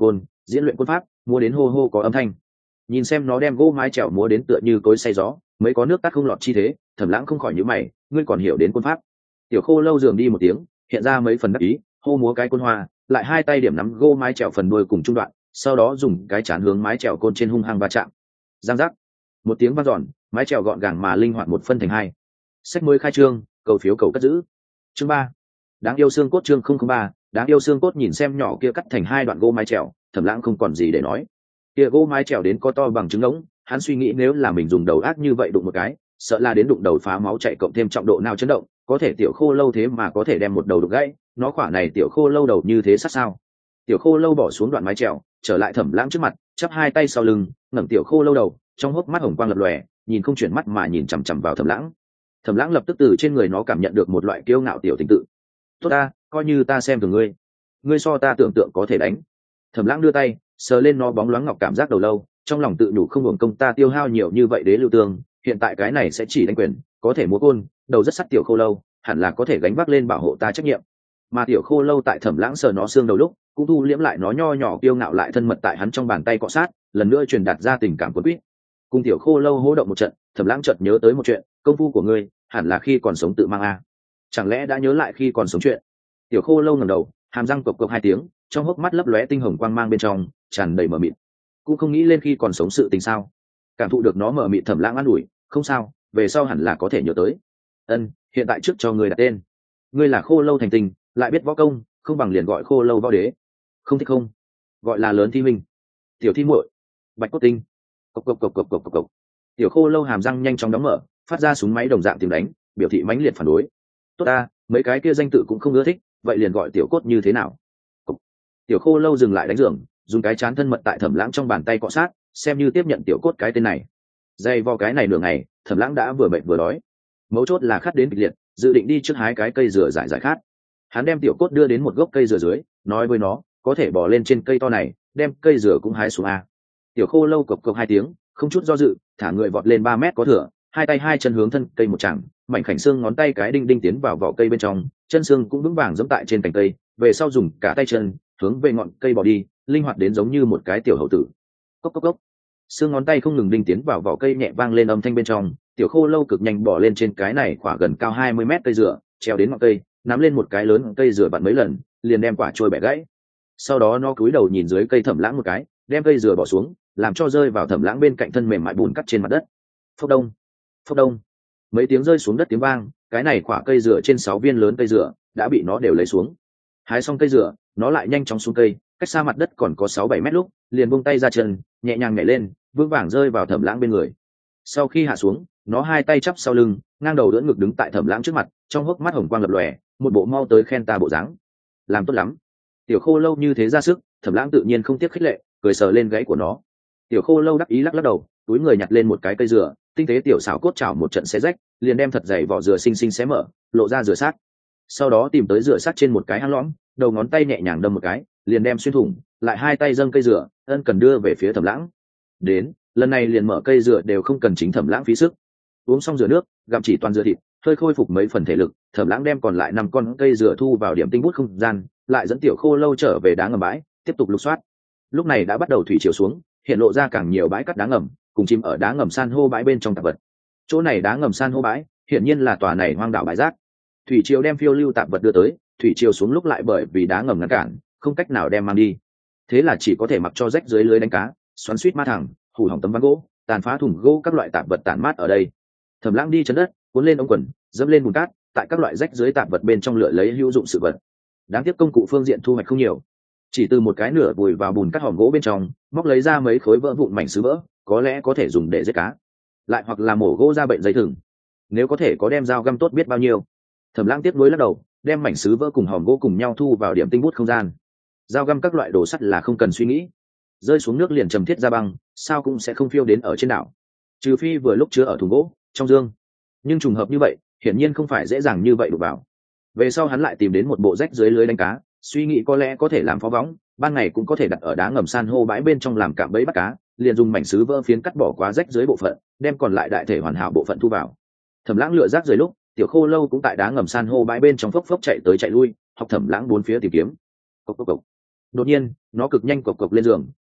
diễn luyện quân pháp múa đến hô hô có âm thanh. Nhìn xem nó đem gỗ mái chèo múa đến tựa như cối say gió, mấy có nước tắt không lọt chi thế, Thẩm Lãng không khỏi nhíu mày, ngươi còn hiểu đến quân pháp? Tiểu Khô Lâu dường đi một tiếng, hiện ra mấy phần đắc ý, hô múa cái côn hoa, lại hai tay điểm nắm gỗ mái chèo phần đuôi cùng trung đoạn, sau đó dùng cái chán hướng mái chèo côn trên hung hăng va chạm. Giang giác, một tiếng vang dọn, mái chèo gọn gàng mà linh hoạt một phân thành hai. Sách mới khai trương, cầu phiếu cầu cất giữ. Chương ba, đáng yêu xương cốt. Chương không không ba, đáng yêu xương cốt. Nhìn xem nhỏ kia cắt thành hai đoạn gỗ mái chèo, Thẩm Lãng không còn gì để nói. Kia gỗ mái chèo đến có to bằng trứng ngỗng, hắn suy nghĩ nếu là mình dùng đầu ác như vậy đụng một cái, sợ là đến đụng đầu phá máu chạy cộng thêm trọng độ nào chấn động, có thể Tiểu Khô Lâu thế mà có thể đem một đầu đục gãy, nó khỏa này Tiểu Khô Lâu đầu như thế sát sao? Tiểu Khô Lâu bỏ xuống đoạn mái chèo, trở lại Thẩm Lãng trước mặt, chắp hai tay sau lưng, ngẩng Tiểu Khô Lâu đầu, trong hốc mắt hồng quang lập lòe, nhìn không chuyển mắt mà nhìn chằm chằm vào Thẩm Lãng. Thẩm Lãng lập tức từ trên người nó cảm nhận được một loại kiêu ngạo tiểu tình tự. Tốt ta, coi như ta xem thường ngươi, ngươi so ta tưởng tượng có thể đánh. Thẩm Lãng đưa tay sờ lên nó bóng loáng ngọc cảm giác đầu lâu, trong lòng tự nhủ không hưởng công ta tiêu hao nhiều như vậy đế lưu tương, hiện tại cái này sẽ chỉ đánh quyền, có thể múa côn, đầu rất sắt Tiểu Khô Lâu, hẳn là có thể gánh vác lên bảo hộ ta trách nhiệm. Mà Tiểu Khô Lâu tại Thẩm Lãng sờ nó xương đầu lúc, cũng thu liễm lại nó nho nhỏ kiêu ngạo lại thân mật tại hắn trong bàn tay cọ sát, lần nữa truyền đạt ra tình cảm cuốn quýt. Cùng Tiểu Khô Lâu hô động một trận, Thẩm Lãng chợt nhớ tới một chuyện, công phu của ngươi hẳn là khi còn sống tự mang a, chẳng lẽ đã nhớ lại khi còn sống chuyện? Tiểu Khô Lâu ngẩng đầu, hàm răng cộc cộc hai tiếng, trong hốc mắt lấp lóe tinh hồng quang mang bên trong tràn đầy mờ mịt, cũng không nghĩ lên khi còn sống sự tình sao. Cảm thụ được nó mờ mịt, Thẩm Lãng an ủi, không sao, về sau hẳn là có thể nhớ tới. Ân, hiện tại trước cho ngươi đặt tên, ngươi là Khô Lâu thành tình, lại biết võ công, không bằng liền gọi Khô Lâu võ đế. Không thích không? Gọi là lớn thi minh, tiểu thi muội, bạch cốt tinh. Cộc cộc cộc cộc cộc cộc cộc. Tiểu Khô Lâu hàm răng nhanh chóng đóng mở, phát ra súng máy đồng dạng tiếng đánh, biểu thị mãnh liệt phản đối. Tốt ta, mấy cái kia danh tự cũng không ưa thích, vậy liền gọi Tiểu Cốt như thế nào? Cộc. Tiểu Khô Lâu dừng lại đánh giường, dùng cái chán thân mật tại Thẩm Lãng trong bàn tay cọ sát, xem như tiếp nhận Tiểu Cốt cái tên này. Dây vo cái này nửa ngày, Thẩm Lãng đã vừa mệt vừa đói, mấu chốt là khát đến kịch liệt, dự định đi trước hái cái cây dừa giải giải khát. Hắn đem Tiểu Cốt đưa đến một gốc cây dừa dưới, nói với nó, có thể bò lên trên cây to này, đem cây dừa cũng hái xuống a. Tiểu Khô Lâu cộc cộc hai tiếng, không chút do dự, thả người vọt lên ba mét có thừa, hai tay hai chân hướng thân cây một chằng, mảnh khảnh xương ngón tay cái đinh đinh tiến vào vỏ cây bên trong, chân xương cũng vững vàng giẫm tại trên cành cây, về sau dùng cả tay chân hướng về ngọn cây bò đi, linh hoạt đến giống như một cái tiểu hậu tử. Cốc cốc cốc. Xương ngón tay không ngừng đinh tiến vào vỏ cây, nhẹ vang lên âm thanh bên trong, Tiểu Khô Lâu cực nhanh bò lên trên cái này khoảng gần cao hai mươi mét cây dừa, treo đến ngọn cây, nắm lên một cái lớn cây dừa vặn mấy lần, liền đem quả trôi bẻ gãy. Sau đó nó cúi đầu nhìn dưới cây Thẩm Lãng một cái, đem cây dừa bỏ xuống, làm cho rơi vào Thẩm Lãng bên cạnh thân mềm mại bùn cắt trên mặt đất. Phốc đông, phốc đông, mấy tiếng rơi xuống đất tiếng vang, cái này quả cây dừa trên sáu viên lớn cây dừa đã bị nó đều lấy xuống. Hái xong cây dừa, nó lại nhanh chóng xuống cây, cách xa mặt đất còn có sáu bảy mét lúc, liền buông tay ra chân, nhẹ nhàng nhảy lên, vững vàng rơi vào Thẩm Lãng bên người. Sau khi hạ xuống, nó hai tay chắp sau lưng, ngang đầu đỡ ngực đứng tại Thẩm Lãng trước mặt, trong hốc mắt hồng quang lập lòe, một bộ mau tới khen ta bộ dáng. Làm tốt lắm. Tiểu Khô Lâu như thế ra sức, Thẩm Lãng tự nhiên không tiếc khích lệ, cười sờ lên gáy của nó. Tiểu Khô Lâu đắc ý lắc lắc đầu, túi người nhặt lên một cái cây dừa, tinh tế tiểu xảo cốt chảo một trận xé rách, liền đem thật dày vỏ dừa xinh xinh xé mở, lộ ra dừa sát. Sau đó tìm tới dừa sát trên một cái hang lõm, đầu ngón tay nhẹ nhàng đâm một cái, liền đem xuyên thủng, lại hai tay dâng cây dừa, ân cần đưa về phía Thẩm Lãng. Đến, lần này liền mở cây dừa đều không cần chính Thẩm Lãng phí sức. Uống xong dừa nước, gặm chỉ toàn dừa thịt, hơi khôi phục mấy phần thể lực, Thẩm Lãng đem còn lại năm con cây dừa thu vào điểm tinh bút không gian, lại dẫn Tiểu Khô Lâu trở về đá ngầm bãi, tiếp tục lục soát. Lúc này đã bắt đầu thủy chiều xuống, hiện lộ ra càng nhiều bãi cát đá ngầm, cùng chim ở đá ngầm san hô bãi bên trong tạp vật. Chỗ này đá ngầm san hô bãi, hiển nhiên là tòa này hoang đảo bãi rác. Thủy triều đem phiêu lưu tạp vật đưa tới, thủy triều xuống lúc lại bởi vì đá ngầm ngăn cản, không cách nào đem mang đi. Thế là chỉ có thể mặc cho rách dưới lưới đánh cá, xoắn xuýt ma thẳng, hủ hỏng tấm ván gỗ, tàn phá thùng gỗ các loại tạp vật tản mát ở đây. Thẩm Lãng đi chân đất, cuốn lên ống quần, dẫm lên bùn cát, tại các loại rách dưới tạp vật bên trong lựa lấy hữu dụng sự vật. Đáng tiếc công cụ phương diện thu hoạch không nhiều, chỉ từ một cái nửa vùi vào bùn cát hòm gỗ bên trong, móc lấy ra mấy khối vỡ vụn mảnh sứ vỡ, có lẽ có thể dùng để giết cá, lại hoặc là mổ gỗ ra bệnh dây thừng. Nếu có thể có đem dao găm tốt biết bao nhiêu. Thẩm Lãng tiếp nối lắc đầu, đem mảnh sứ vỡ cùng hòm gỗ cùng nhau thu vào điểm tinh bút không gian. Dao găm các loại đồ sắt là không cần suy nghĩ, rơi xuống nước liền trầm thiết ra băng, sao cũng sẽ không phiêu đến ở trên đảo, trừ phi vừa lúc chứa ở thùng gỗ trong dương. Nhưng trùng hợp như vậy, hiển nhiên không phải dễ dàng như vậy đụng vào. Về sau hắn lại tìm đến một bộ rách dưới lưới đánh cá, suy nghĩ có lẽ có thể làm phó võng, ban ngày cũng có thể đặt ở đá ngầm san hô bãi bên trong làm cạm bẫy bắt cá, liền dùng mảnh sứ vỡ phiến cắt bỏ quá rách dưới bộ phận, đem còn lại đại thể hoàn hảo bộ phận thu vào. Thẩm Lãng lựa rác rời lúc, Tiểu Khô Lâu cũng tại đá ngầm san hô bãi bên trong phốc phốc chạy tới chạy lui, học Thẩm Lãng bốn phía tìm kiếm. Cộc cộc cộc. Đột nhiên, nó cực nhanh cộc cộc lên giường,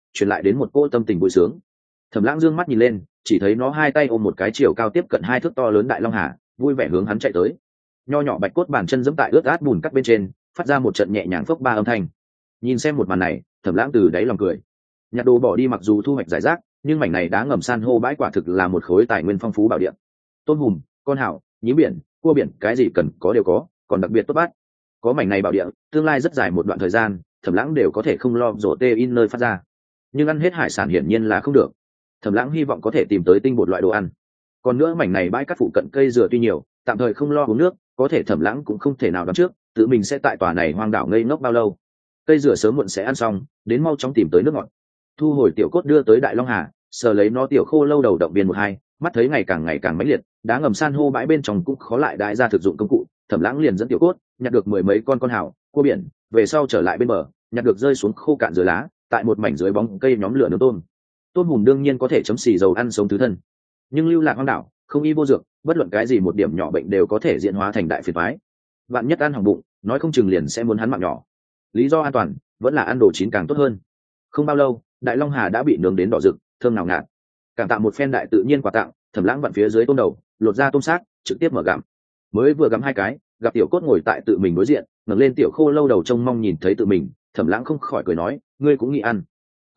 truyền lại đến một cô tâm tình vui sướng. Thẩm Lãng dương mắt nhìn lên, chỉ thấy nó hai tay ôm một cái chiều cao tiếp cận hai thước to lớn đại long hà, vui vẻ hướng hắn chạy tới. Nho nhỏ bạch cốt bàn chân giẫm tại ướt át bùn cắt bên trên, phát ra một trận nhẹ nhàng phốc ba âm thanh. Nhìn xem một màn này, Thẩm Lãng từ đáy lòng cười. Nhặt đồ bỏ đi mặc dù thu hoạch giải rác, nhưng mảnh này đá ngầm san hô bãi quả thực là một khối tài nguyên phong phú bảo địa. Tôm hùm, con hảo, nhím biển, cua biển, cái gì cần có đều có, còn đặc biệt tốt bát. Có mảnh này bảo địa, tương lai rất dài một đoạn thời gian, Thẩm Lãng đều có thể không lo rổ tê in nơi phát ra. Nhưng ăn hết hải sản hiển nhiên là không được. Thẩm Lãng hy vọng có thể tìm tới tinh bột loại đồ ăn. Còn nữa mảnh này bãi cát phụ cận cây dừa tuy nhiều, tạm thời không lo uống nước, có thể Thẩm Lãng cũng không thể nào đoán trước, tự mình sẽ tại tòa này hoang đảo ngây ngốc bao lâu. Cây dừa sớm muộn sẽ ăn xong, đến mau chóng tìm tới nước ngọt. Thu hồi tiểu cốt đưa tới Đại Long Hà, sờ lấy nó tiểu khô lâu đầu động viên một hai, mắt thấy ngày càng ngày càng mãnh liệt, đá ngầm san hô bãi bên trong cũng khó lại đại ra thực dụng công cụ. Thẩm Lãng liền dẫn tiểu cốt nhặt được mười mấy con con hào, cua biển, về sau trở lại bên bờ, nhặt được rơi xuống khô cạn dưới lá, tại một mảnh dưới bóng cây nhóm lửa nướng tôm. Tôm hùm đương nhiên có thể chấm xì dầu ăn sống thứ thân, nhưng lưu lạc hoang đảo, không y vô dược, bất luận cái gì một điểm nhỏ bệnh đều có thể diễn hóa thành đại phiền toái. Vạn nhất ăn hỏng bụng, nói không chừng liền sẽ muốn hắn mạng nhỏ. Lý do an toàn vẫn là ăn đồ chín càng tốt hơn. Không bao lâu, Đại Long Hà đã bị nướng đến đỏ rực, thơm ngào ngạt. Cảm tạ một phen đại tự nhiên quà tặng, Thẩm Lãng vặn phía dưới tôm đầu, lột ra tôm xác, trực tiếp mở gặm. Mới vừa gặm hai cái, gặp tiểu cốt ngồi tại tự mình đối diện, ngẩng lên tiểu khô lâu đầu trông mong nhìn thấy tự mình, Thẩm Lãng không khỏi cười nói, ngươi cũng nghĩ ăn.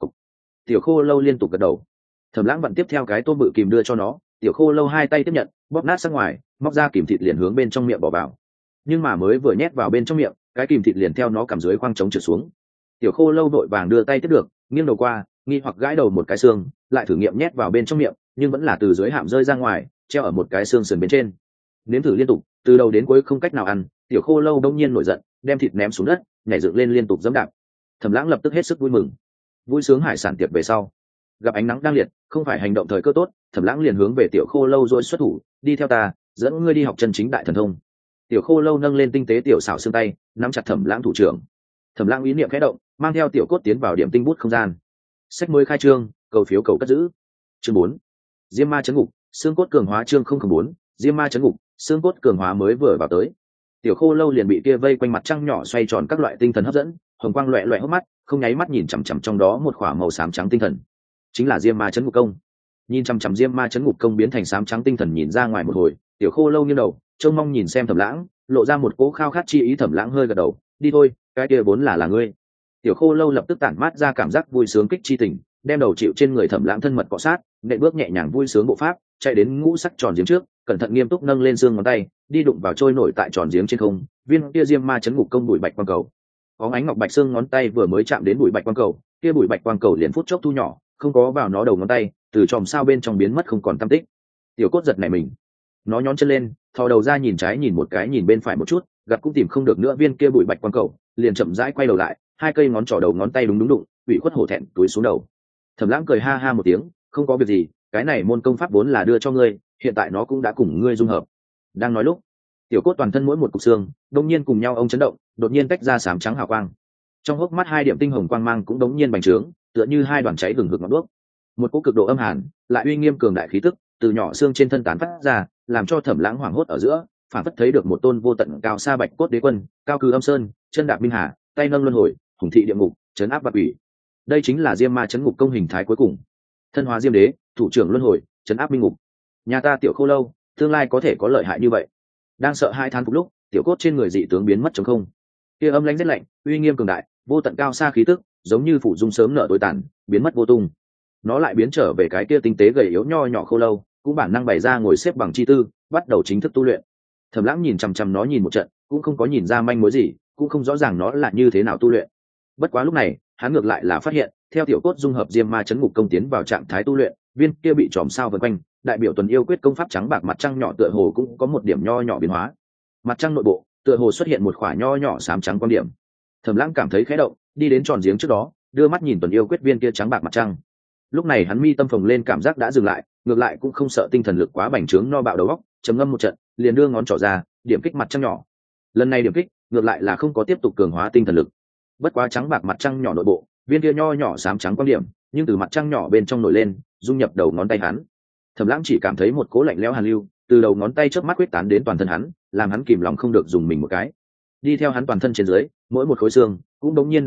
Tiểu khô lâu liên tục gật đầu. Thẩm Lãng vặn tiếp theo cái tôm bự kìm đưa cho nó, tiểu khô lâu hai tay tiếp nhận, bóp nát sang ngoài, móc ra kìm thịt liền hướng bên trong miệng bỏ vào. Nhưng mà mới vừa nhét vào bên trong miệng, cái kìm thịt liền theo nó cầm dưới khoang trống trượt xuống. Tiểu khô lâu đội vàng đưa tay tiếp được, nghiêng đầu qua, nghi hoặc gãi đầu một cái xương, lại thử nghiệm nhét vào bên trong miệng, nhưng vẫn là từ dưới hàm rơi ra ngoài, treo ở một cái xương sườn bên trên. Nếm thử liên tục, từ đầu đến cuối không cách nào ăn, tiểu khô lâu đông nhiên nổi giận, đem thịt ném xuống đất, nhảy dựng lên liên tục giẫm đạp. Thẩm Lãng lập tức hết sức vui mừng. Vui sướng hải sản tiệc về sau, gặp ánh nắng đang liệt, không phải hành động thời cơ tốt, Thẩm Lãng liền hướng về tiểu khô lâu rồi xuất thủ, đi theo ta, dẫn ngươi đi học chân chính đại thần thông. Tiểu khô lâu nâng lên tinh tế tiểu xảo xương tay, nắm chặt Thẩm Lãng thủ trưởng. Thẩm Lãng ý niệm khẽ động, mang theo tiểu cốt tiến vào điểm tinh bút không gian. Sách mới khai trương, cầu phiếu cầu cất giữ. Chương bốn, Diêm Ma chấn ngục, xương cốt cường hóa chương không không bốn, Diêm Ma chấn ngục, xương cốt cường hóa mới vừa vào tới. Tiểu khô lâu liền bị kia vây quanh mặt trăng nhỏ xoay tròn các loại tinh thần hấp dẫn, hồng quang loẹt loẹt hốc mắt, không nháy mắt nhìn chằm chằm trong đó một khỏa màu xám trắng tinh thần, chính là Diêm Ma chấn ngục công. Nhìn chằm chằm Diêm Ma chấn ngục công biến thành xám trắng tinh thần nhìn ra ngoài một hồi, tiểu khô lâu nghiêng đầu, trông mong nhìn xem Thẩm Lãng, lộ ra một cỗ khao khát chi ý. Thẩm Lãng hơi gật đầu, đi thôi, cái kia vốn là là ngươi. Tiểu khô lâu lập tức tản mát ra cảm giác vui sướng kích chi tình, đem đầu chịu trên người Thẩm Lãng thân mật cọ sát, nện bước nhẹ nhàng vui sướng bộ pháp, chạy đến ngũ sắc tròn giếng trước, cẩn thận nghiêm túc nâng lên xương ngón tay, đi đụng vào trôi nổi tại tròn giếng trên không, viên kia Diêm Ma chấn ngục công bụi bạch quang cầu. Có ánh ngọc bạch xương ngón tay vừa mới chạm đến bụi bạch quang cầu, kia bụi bạch quang cầu liền phút chốc thu nhỏ, không có vào nó đầu ngón tay, từ chòm sao bên trong biến mất không còn tăm tích. Tiểu cốt giật nảy mình, nó nhón chân lên, thò đầu ra nhìn trái nhìn một cái nhìn bên phải một chút, gặp cũng tìm không được nữa viên kia bụi bạch quang cầu, liền chậm rãi quay đầu lại, hai cây ngón trỏ đầu ngón tay đúng đúng đụng, ủy khuất hổ thẹn túi xuống đầu. Thẩm Lãng cười ha ha một tiếng, không có việc gì, cái này môn công pháp vốn là đưa cho ngươi, hiện tại nó cũng đã cùng ngươi dung hợp. Đang nói lúc, tiểu cốt toàn thân mỗi một cục xương đột nhiên cùng nhau ông chấn động, đột nhiên tách ra sám trắng hào quang. Trong hốc mắt hai điểm tinh hồng quang mang cũng đống nhiên bành trướng, tựa như hai đoàn cháy hừng hực ngọn đuốc. Một cỗ cực độ âm hàn, lại uy nghiêm cường đại khí tức, từ nhỏ xương trên thân tán phát ra, làm cho Thẩm Lãng hoảng hốt ở giữa, phản phất thấy được một tôn vô tận cao xa bạch cốt đế quân, cao cư âm sơn, chân đạp minh hà, tay nâng luân hồi, hùng thị địa ngục, trấn áp bạc ủy. Đây chính là Diêm Ma chấn ngục công hình thái cuối cùng. Thân hóa Diêm Đế, thủ trưởng luân hồi, trấn áp minh ngục. Nhà ta tiểu khô lâu, tương lai có thể có lợi hại như vậy. Đang sợ hai tháng phục lúc, tiểu cốt trên người dị tướng biến mất trống không. Kia âm lãnh rất lạnh, uy nghiêm cường đại, vô tận cao xa khí tức, giống như phủ dung sớm nở tối tàn, biến mất vô tung. Nó lại biến trở về cái kia tinh tế gầy yếu nho nhỏ khô lâu, cũng bản năng bày ra ngồi xếp bằng chi tư, bắt đầu chính thức tu luyện. Thẩm Lãng nhìn chằm chằm nó nhìn một trận, cũng không có nhìn ra manh mối gì, cũng không rõ ràng nó là như thế nào tu luyện. Bất quá lúc này, hắn ngược lại là phát hiện, theo tiểu cốt dung hợp Diêm Ma chấn ngục công tiến vào trạng thái tu luyện, viên kia bị tròm sao vần quanh, đại biểu tuần yêu quyết công pháp trắng bạc mặt trăng nhỏ tựa hồ cũng có một điểm nho nhỏ biến hóa. Mặt trăng nội bộ, tựa hồ xuất hiện một khỏa nho nhỏ xám trắng quan điểm. Thẩm Lãng cảm thấy khẽ động, đi đến tròn giếng trước đó, đưa mắt nhìn tuần yêu quyết viên kia trắng bạc mặt trăng. Lúc này hắn mi tâm phồng lên cảm giác đã dừng lại, ngược lại cũng không sợ tinh thần lực quá bành trướng no bạo đầu óc, trầm ngâm một trận, liền đưa ngón trỏ ra, điểm kích mặt trăng nhỏ. Lần này điểm kích, ngược lại là không có tiếp tục cường hóa tinh thần lực. Bất quá trắng bạc mặt trăng nhỏ nội bộ, viên kia nho nhỏ xám trắng quan điểm, nhưng từ mặt trăng nhỏ bên trong nổi lên, dung nhập đầu ngón tay hắn. Thẩm Lãng chỉ cảm thấy một cỗ lạnh lẽo hàn lưu từ đầu ngón tay chớp mắt quyết tán đến toàn thân hắn, làm hắn kìm lòng không được dùng mình một cái. Đi theo hắn toàn thân trên dưới, mỗi một khối xương cũng đống nhiên đau xót,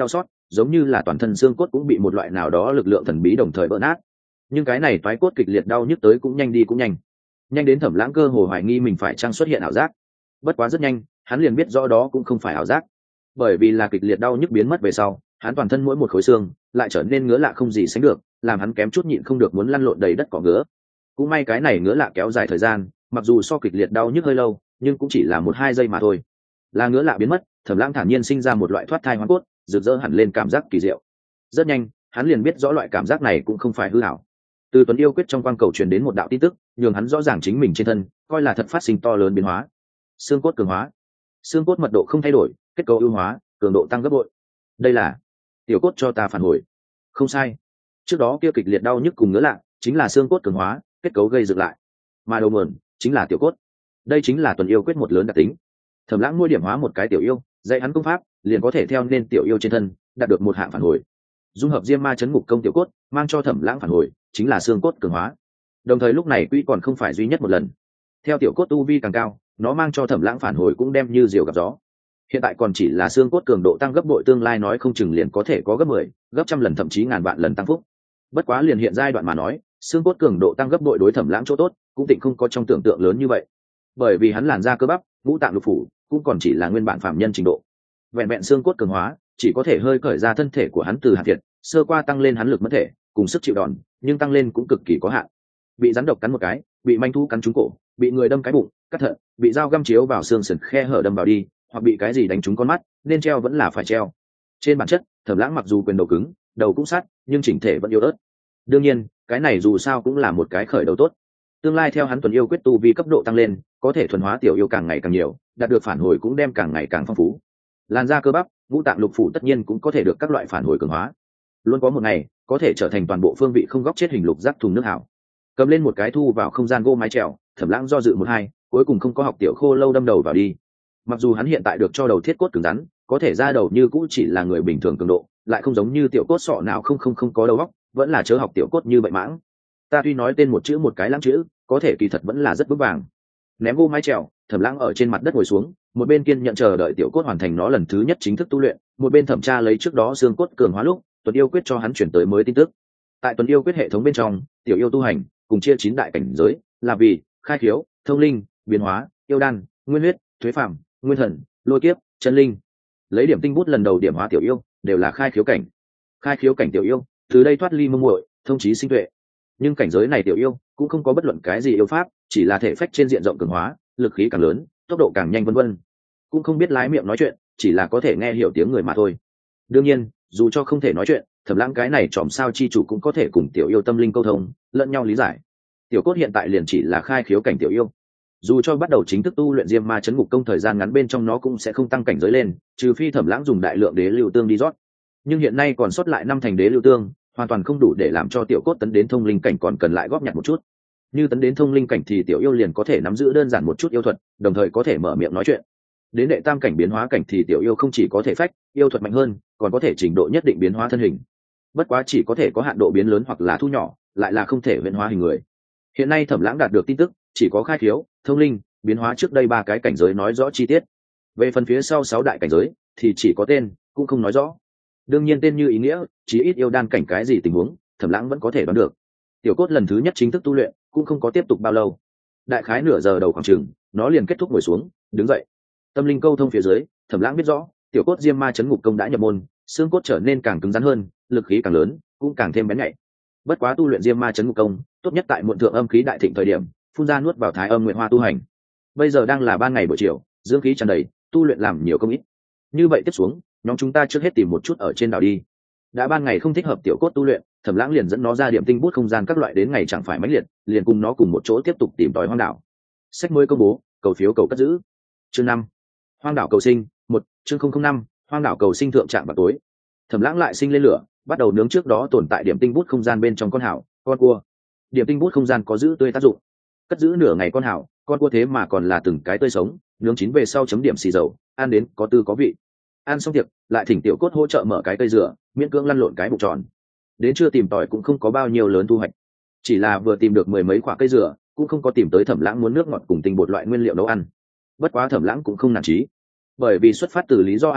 giống như là toàn thân xương cốt cũng bị một loại nào đó lực lượng thần bí đồng thời vỡ nát. Nhưng cái này toái cốt kịch liệt đau nhức tới cũng nhanh đi cũng nhanh, nhanh đến Thẩm Lãng cơ hồ hoài nghi mình phải chăng xuất hiện ảo giác. Bất quá rất nhanh hắn liền biết rõ đó cũng không phải ảo giác, bởi vì là kịch liệt đau nhức biến mất về sau, hắn toàn thân mỗi một khối xương lại trở nên ngứa lạ không gì sánh được, làm hắn kém chút nhịn không được muốn lăn lộn đầy đất cỏ ngứa. Cũng may cái này ngứa lạ kéo dài thời gian, mặc dù so kịch liệt đau nhức hơi lâu, nhưng cũng chỉ là một hai giây mà thôi. Là ngứa lạ biến mất, Thẩm Lãng thản nhiên sinh ra một loại thoát thai hoán cốt, rực rỡ hẳn lên cảm giác kỳ diệu. Rất nhanh hắn liền biết rõ loại cảm giác này cũng không phải hư ảo. Từ Tuấn Yêu Quyết trong quang cầu truyền đến một đạo tin tức, nhường hắn rõ ràng chính mình trên thân coi là thật phát sinh to lớn biến hóa. Xương cốt cường hóa, xương cốt mật độ không thay đổi, kết cấu ưu hóa, cường độ tăng gấp bội. Đây là tiểu cốt cho ta phản hồi. Không sai, trước đó kia kịch liệt đau nhức cùng ngứa lạ chính là xương cốt cường hóa, kết cấu gây dựng lại, mà đầu nguồn chính là tiểu cốt. Đây chính là Tuần Yêu Quyết một lớn đặc tính. Thẩm Lãng nuôi điểm hóa một cái tiểu yêu, dạy hắn công pháp, liền có thể theo nên tiểu yêu trên thân đạt được một hạng phản hồi. Dung hợp Diêm Ma Chấn Ngục Công tiểu cốt, mang cho Thẩm Lãng phản hồi chính là xương cốt cường hóa. Đồng thời lúc này quỹ còn không phải duy nhất một lần. Theo tiểu cốt tu vi càng cao, nó mang cho Thẩm Lãng phản hồi cũng đem như diều gặp gió. Hiện tại còn chỉ là xương cốt cường độ tăng gấp bội, tương lai nói không chừng liền có thể có gấp mười, gấp trăm lần thậm chí ngàn vạn lần tăng phúc. Bất quá liền hiện giai đoạn mà nói, xương cốt cường độ tăng gấp bội đối Thẩm Lãng chỗ tốt cũng tịnh không có trong tưởng tượng lớn như vậy. Bởi vì hắn làn da cơ bắp, ngũ tạng lục phủ cũng còn chỉ là nguyên bản phạm nhân trình độ. Vẹn vẹn xương cốt cường hóa chỉ có thể hơi cởi ra thân thể của hắn từ hạt thiệt, sơ qua tăng lên hắn lực mất thể cùng sức chịu đòn, nhưng tăng lên cũng cực kỳ có hạn. Bị rắn độc cắn một cái, bị manh thú cắn trúng cổ, bị người đâm cái bụng, cắt thận, bị dao găm chiếu vào xương sườn khe hở đâm vào đi, hoặc bị cái gì đánh trúng con mắt, nên treo vẫn là phải treo. Trên bản chất, Thẩm Lãng mặc dù quyền đầu cứng, đầu cũng sát, nhưng chỉnh thể vẫn yếu ớt. Đương nhiên, cái này dù sao cũng là một cái khởi đầu tốt. Tương lai theo hắn Tuần Yêu Quyết tu vi cấp độ tăng lên, có thể thuần hóa tiểu yêu càng ngày càng nhiều, đạt được phản hồi cũng đem càng ngày càng phong phú. Làn da cơ bắp, ngũ tạng lục phủ tất nhiên cũng có thể được các loại phản hồi cường hóa. Luôn có một ngày, có thể trở thành toàn bộ phương vị không góc chết hình lục giác thùng nước hảo. Cầm lên một cái thu vào không gian gỗ mái trèo, Thẩm Lãng do dự một hai, cuối cùng không có học tiểu khô lâu đâm đầu vào đi. Mặc dù hắn hiện tại được cho đầu thiết cốt cứng rắn, có thể ra đầu như cũ chỉ là người bình thường cường độ, lại không giống như tiểu cốt sọ nào không không không có đầu óc, vẫn là chớ học tiểu cốt như vậy mãng. Ta tuy nói tên một chữ một cái lãng chữ, có thể kỳ thật vẫn là rất vững vàng. Ném gỗ mái trèo, Thẩm Lãng ở trên mặt đất ngồi xuống, một bên kiên nhận chờ đợi tiểu cốt hoàn thành nó lần thứ nhất chính thức tu luyện, một bên thẩm tra lấy trước đó xương cốt cường hóa lúc Tuần Yêu Quyết cho hắn chuyển tới mới tin tức. Tại Tuần Yêu Quyết hệ thống bên trong, tiểu yêu tu hành cùng chia chín đại cảnh giới, là vì khai khiếu, thông linh, biến hóa, yêu đan, nguyên huyết, thuế phàm, nguyên thần, lôi kiếp, chân linh. Lấy điểm tinh bút lần đầu điểm hóa tiểu yêu đều là khai khiếu cảnh. Khai khiếu cảnh tiểu yêu từ đây thoát ly mông muội, thông trí sinh tuệ. Nhưng cảnh giới này tiểu yêu cũng không có bất luận cái gì yêu pháp, chỉ là thể phách trên diện rộng cường hóa, lực khí càng lớn, tốc độ càng nhanh vân vân. Cũng không biết lái miệng nói chuyện, chỉ là có thể nghe hiểu tiếng người mà thôi. Đương nhiên, dù cho không thể nói chuyện, Thẩm Lãng cái này chòm sao chi chủ cũng có thể cùng tiểu yêu tâm linh câu thông, lẫn nhau lý giải. Tiểu cốt hiện tại liền chỉ là khai khiếu cảnh tiểu yêu. Dù cho bắt đầu chính thức tu luyện Diêm Ma Chấn Ngục Công thời gian ngắn bên trong nó cũng sẽ không tăng cảnh giới lên, trừ phi Thẩm Lãng dùng đại lượng đế lưu tương đi rót. Nhưng hiện nay còn sót lại năm thành đế lưu tương, hoàn toàn không đủ để làm cho tiểu cốt tấn đến thông linh cảnh, còn cần lại góp nhặt một chút. Như tấn đến thông linh cảnh thì tiểu yêu liền có thể nắm giữ đơn giản một chút yêu thuật, đồng thời có thể mở miệng nói chuyện. Đến đệ tam cảnh biến hóa cảnh thì tiểu yêu không chỉ có thể phách, yêu thuật mạnh hơn, còn có thể trình độ nhất định biến hóa thân hình. Bất quá chỉ có thể có hạn độ biến lớn hoặc là thu nhỏ, lại là không thể biến hóa hình người. Hiện nay Thẩm Lãng đạt được tin tức, chỉ có khai khiếu, thông linh, biến hóa trước đây ba cái cảnh giới nói rõ chi tiết. Về phần phía sau sáu đại cảnh giới thì chỉ có tên, cũng không nói rõ. Đương nhiên tên như ý nghĩa, chỉ ít yêu đan cảnh cái gì tình huống, Thẩm Lãng vẫn có thể đoán được. Tiểu cốt lần thứ nhất chính thức tu luyện, cũng không có tiếp tục bao lâu. Đại khái nửa giờ đầu khoảng chừng, nó liền kết thúc ngồi xuống, đứng dậy. Tâm linh câu thông phía dưới, Thẩm Lãng biết rõ, tiểu cốt Diêm Ma Chấn Ngục Công đã nhập môn, xương cốt trở nên càng cứng rắn hơn, lực khí càng lớn, cũng càng thêm bén nhạy. Bất quá tu luyện Diêm Ma Chấn Ngục Công, tốt nhất tại muộn thượng âm khí đại thịnh thời điểm, phun ra nuốt vào thái âm nguyện hoa tu hành. Bây giờ đang là ban ngày buổi chiều, dương khí tràn đầy, tu luyện làm nhiều công ít. Như vậy tiếp xuống, nhóm chúng ta trước hết tìm một chút ở trên đảo đi. Đã ban ngày không thích hợp tiểu cốt tu luyện, Thẩm Lãng liền dẫn nó ra điểm tinh bút không gian các loại, đến ngày chẳng phải mãnh liệt, liền cùng nó cùng một chỗ tiếp tục tìm tòi hoang đảo. Sách mới công bố, cầu phiếu cầu cất giữ. Chương năm, hoang đảo cầu sinh. Một, chương không không năm, hoang đảo cầu sinh. Thượng trạng vào tối, Thẩm Lãng lại sinh lên lửa, bắt đầu nướng trước đó tồn tại điểm tinh bút không gian bên trong con hảo, con cua. Điểm tinh bút không gian có giữ tươi tác dụng, cất giữ nửa ngày con hảo, con cua thế mà còn là từng cái tươi sống, nướng chín về sau chấm điểm xì dầu, ăn đến có tư có vị. Ăn xong tiệc, lại thỉnh tiểu cốt hỗ trợ mở cái cây dừa, miễn cưỡng lăn lộn cái bụng tròn. Đến trưa tìm tòi cũng không có bao nhiêu lớn thu hoạch, chỉ là vừa tìm được mười mấy quả cây dừa, cũng không có tìm tới Thẩm Lãng muốn nước ngọt cùng tinh bột loại nguyên liệu nấu ăn. Bất quá Thẩm Lãng cũng không nản chí, bởi vì xuất phát từ lý do an toàn,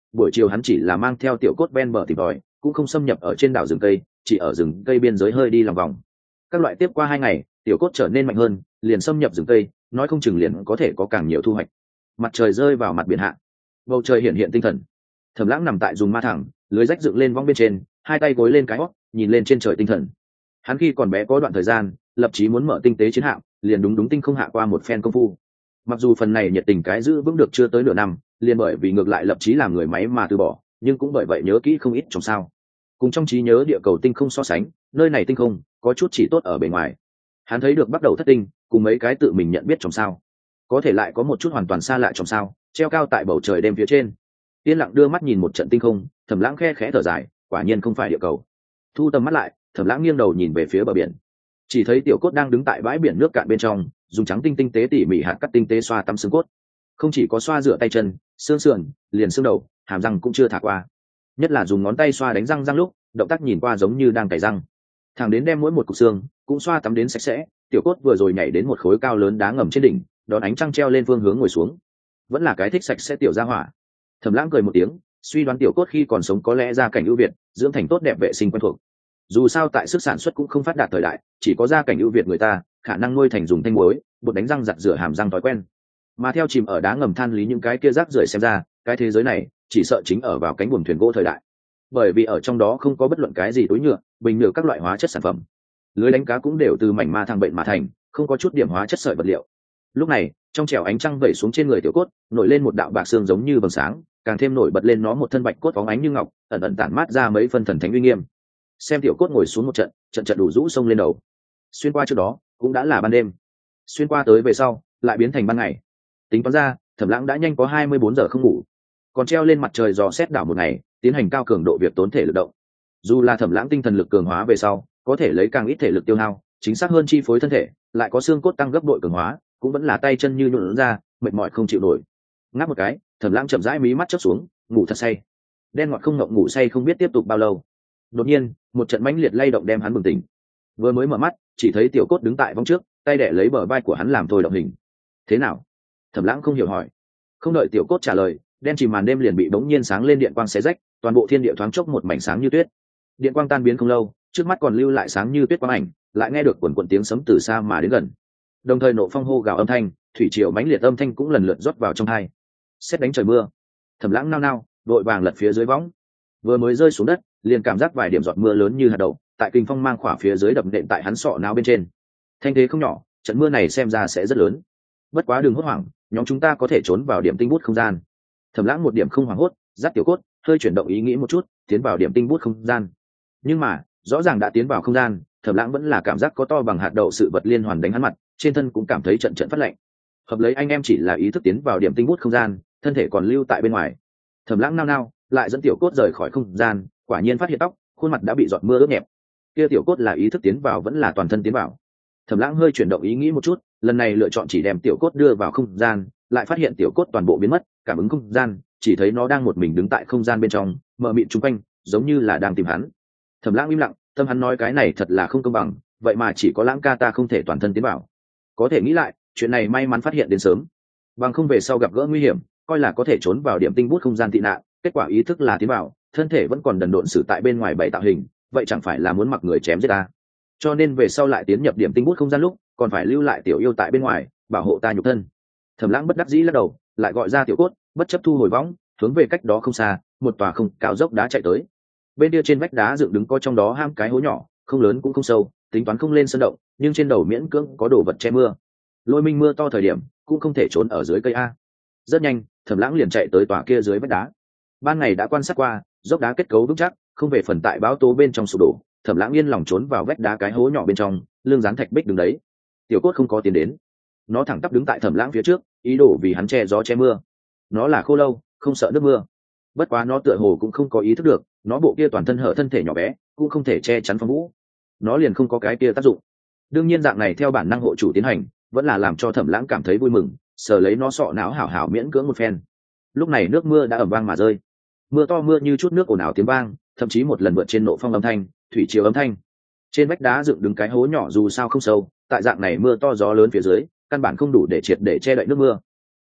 buổi chiều hắn chỉ là mang theo tiểu cốt ven bờ tìm tòi, cũng không xâm nhập ở trên đảo rừng cây, chỉ ở rừng cây biên giới hơi đi lòng vòng. Các loại tiếp qua hai ngày, tiểu cốt trở nên mạnh hơn, liền xâm nhập rừng cây, nói không chừng liền có thể có càng nhiều thu hoạch. Mặt trời rơi vào mặt biển hạ, bầu trời hiện hiện tinh thần. Thẩm Lãng nằm tại dùng ma thẳng, lưới rách dựng lên vong bên trên, hai tay gối lên cái hót, nhìn lên trên trời tinh thần. Hắn khi còn bé có đoạn thời gian, lập chí muốn mở tinh tế chiến hạm, liền đúng đúng tinh không hạ qua một phen công phu. Mặc dù phần này nhiệt tình cái giữ vững được chưa tới nửa năm, liền bởi vì ngược lại lập chí làm người máy mà từ bỏ, nhưng cũng bởi vậy nhớ kỹ không ít trong sao. Cùng trong trí nhớ địa cầu tinh không so sánh, nơi này tinh không có chút chỉ tốt ở bề ngoài. Hắn thấy được bắt đầu thất tinh, cùng mấy cái tự mình nhận biết trong sao, có thể lại có một chút hoàn toàn xa lạ trong sao, treo cao tại bầu trời đêm phía trên. Yên lặng đưa mắt nhìn một trận tinh không, Thẩm Lãng khe khẽ thở dài, quả nhiên không phải địa cầu. Thu tầm mắt lại, Thẩm Lãng nghiêng đầu nhìn về phía bờ biển, chỉ thấy tiểu cốt đang đứng tại bãi biển nước cạn bên trong, dùng trắng tinh tinh tế tỉ mỉ hạt cắt tinh tế xoa tắm xương cốt. Không chỉ có xoa rửa tay chân, xương sườn, liền xương đầu, hàm răng cũng chưa thả qua. Nhất là dùng ngón tay xoa đánh răng răng lúc, động tác nhìn qua giống như đang cày răng. Thằng đến đem mỗi một cục xương cũng xoa tắm đến sạch sẽ, tiểu cốt vừa rồi nhảy đến một khối cao lớn đá ngầm trên đỉnh, đón ánh trăng treo lên phương hướng ngồi xuống. Vẫn là cái thích sạch sẽ tiểu gia hỏa. Thẩm Lãng cười một tiếng, suy đoán tiểu cốt khi còn sống có lẽ gia cảnh ưu việt, dưỡng thành tốt đẹp vệ sinh quen thuộc. Dù sao tại sức sản xuất cũng không phát đạt thời đại, chỉ có gia cảnh ưu việt người ta khả năng nuôi thành dùng thanh muối, bột đánh răng giặt rửa hàm răng thói quen. Mà theo chìm ở đá ngầm than lý những cái kia rác rưởi xem ra, cái thế giới này chỉ sợ chính ở vào cánh buồm thuyền gỗ thời đại, bởi vì ở trong đó không có bất luận cái gì túi nhựa, bình nhựa các loại hóa chất sản phẩm. Lưới đánh cá cũng đều từ mảnh ma thang bệnh mà thành, không có chút điểm hóa chất sợi vật liệu. Lúc này trong trẻo ánh trăng vẩy xuống trên người tiểu cốt, nổi lên một đạo bạc xương giống như vầng sáng, càng thêm nổi bật lên nó một thân bạch cốt phóng ánh như ngọc, ẩn ẩn tản mát ra mấy phân thần thánh uy nghiêm. Xem tiểu cốt ngồi xuống một trận, trận trận đủ rũ sông lên đầu. Xuyên qua trước đó cũng đã là ban đêm, xuyên qua tới về sau lại biến thành ban ngày. Tính toán ra, Thẩm Lãng đã nhanh có hai mươi bốn giờ không ngủ, còn treo lên mặt trời dò xét đảo một ngày, tiến hành cao cường độ việc tốn thể lực động. Dù là Thẩm Lãng tinh thần lực cường hóa về sau, có thể lấy càng ít thể lực tiêu hao, chính xác hơn chi phối thân thể, lại có xương cốt tăng gấp bội cường hóa, cũng vẫn là tay chân như nhũn ra, mệt mỏi không chịu nổi. Ngáp một cái, Thẩm Lãng chậm rãi mí mắt chớp xuống, ngủ thật say. Đen ngọt không ngộng ngủ say không biết tiếp tục bao lâu. Đột nhiên, một trận mãnh liệt lay động đem hắn bừng tỉnh. Vừa mới mở mắt, chỉ thấy tiểu cốt đứng tại vong trước, tay đẻ lấy bờ vai của hắn làm thôi động hình. Thế nào? Thẩm Lãng không hiểu hỏi. Không đợi tiểu cốt trả lời, đen chìm màn đêm liền bị bỗng nhiên sáng lên điện quang xé rách, toàn bộ thiên địa thoáng chốc một mảnh sáng như tuyết. Điện quang tan biến không lâu, trước mắt còn lưu lại sáng như tuyết quang ảnh, lại nghe được quần quần tiếng sấm từ xa mà đến gần. Đồng thời nộ phong hô gào âm thanh, thủy triều mãnh liệt âm thanh cũng lần lượt rót vào trong tai. Sét đánh trời mưa. Thẩm Lãng nao nao, đội vàng lật phía dưới võng. Vừa mới rơi xuống đất, liền cảm giác vài điểm giọt mưa lớn như hạt đậu, tại kinh phong mang khỏa phía dưới đập nện tại hắn sọ não bên trên. Thanh thế không nhỏ, trận mưa này xem ra sẽ rất lớn. Bất quá đừng hốt hoảng, nhóm chúng ta có thể trốn vào điểm tinh bút không gian. Thẩm Lãng một điểm không hoảng hốt, dắt tiểu cốt, hơi chuyển động ý nghĩ một chút, tiến vào điểm tinh bút không gian. Nhưng mà, rõ ràng đã tiến vào không gian, Thẩm Lãng vẫn là cảm giác có to bằng hạt đậu sự vật liên hoàn đánh hắn mặt, trên thân cũng cảm thấy trận trận phát lạnh. Hợp lấy anh em chỉ là ý thức tiến vào điểm tinh bút không gian, thân thể còn lưu tại bên ngoài. Thẩm Lãng nao nao, lại dẫn tiểu cốt rời khỏi không gian, quả nhiên phát hiện tóc, khuôn mặt đã bị giọt mưa ướt nhẹp. Kia tiểu cốt là ý thức tiến vào vẫn là toàn thân tiến vào? Thẩm Lãng hơi chuyển động ý nghĩ một chút, lần này lựa chọn chỉ đem tiểu cốt đưa vào không gian, lại phát hiện tiểu cốt toàn bộ biến mất, cảm ứng không gian, chỉ thấy nó đang một mình đứng tại không gian bên trong, mờ mịt chung quanh, giống như là đang tìm hắn. Thẩm Lãng im lặng, tâm hắn nói cái này thật là không công bằng, vậy mà chỉ có Lãng ca ta không thể toàn thân tiến vào. Có thể nghĩ lại, chuyện này may mắn phát hiện đến sớm, bằng không về sau gặp gỡ nguy hiểm, coi là có thể trốn vào điểm tinh bút không gian tị nạn, kết quả ý thức là tiến vào, thân thể vẫn còn đần độn xử tại bên ngoài bảy tạo hình, vậy chẳng phải là muốn mặc người chém giết ta. Cho nên về sau lại tiến nhập điểm tinh bút không gian lúc, còn phải lưu lại tiểu yêu tại bên ngoài, bảo hộ ta nhục thân. Thẩm Lãng bất đắc dĩ lắc đầu, lại gọi ra tiểu cốt, bất chấp thu hồi võng, hướng về cách đó không xa, một tòa không cao dốc đá chạy tới. Bên kia trên vách đá dựng đứng có trong đó ham cái hố nhỏ, không lớn cũng không sâu, tính toán không lên sơn động, nhưng trên đầu miễn cưỡng có đồ vật che mưa. Lôi minh mưa to thời điểm, cũng không thể trốn ở dưới cây a. Rất nhanh, Thẩm Lãng liền chạy tới tòa kia dưới vách đá. Ban ngày đã quan sát qua, dốc đá kết cấu vững chắc, không về phần tại bão tố bên trong sụp đổ. Thẩm Lãng yên lòng trốn vào vách đá cái hố nhỏ bên trong, lưng dán thạch bích đứng đấy. Tiểu cốt không có tiến đến, nó thẳng tắp đứng tại Thẩm Lãng phía trước, ý đồ vì hắn che gió che mưa. Nó là khô lâu, không sợ nước mưa. Bất quá nó tựa hồ cũng không có ý thức được, nó bộ kia toàn thân hở thân thể nhỏ bé, cũng không thể che chắn phong vũ. Nó liền không có cái kia tác dụng. Đương nhiên dạng này theo bản năng hộ chủ tiến hành, vẫn là làm cho Thẩm Lãng cảm thấy vui mừng, sờ lấy nó sọ não hảo hảo miễn cưỡng một phen. Lúc này nước mưa đã ầm vang mà rơi, mưa to mưa như chút nước ồn ào tiếng vang, thậm chí một lần vượt trên nộ phong âm thanh, thủy triều âm thanh. Trên vách đá dựng đứng cái hố nhỏ dù sao không sâu, tại dạng này mưa to gió lớn phía dưới, căn bản không đủ để triệt để che đậy nước mưa.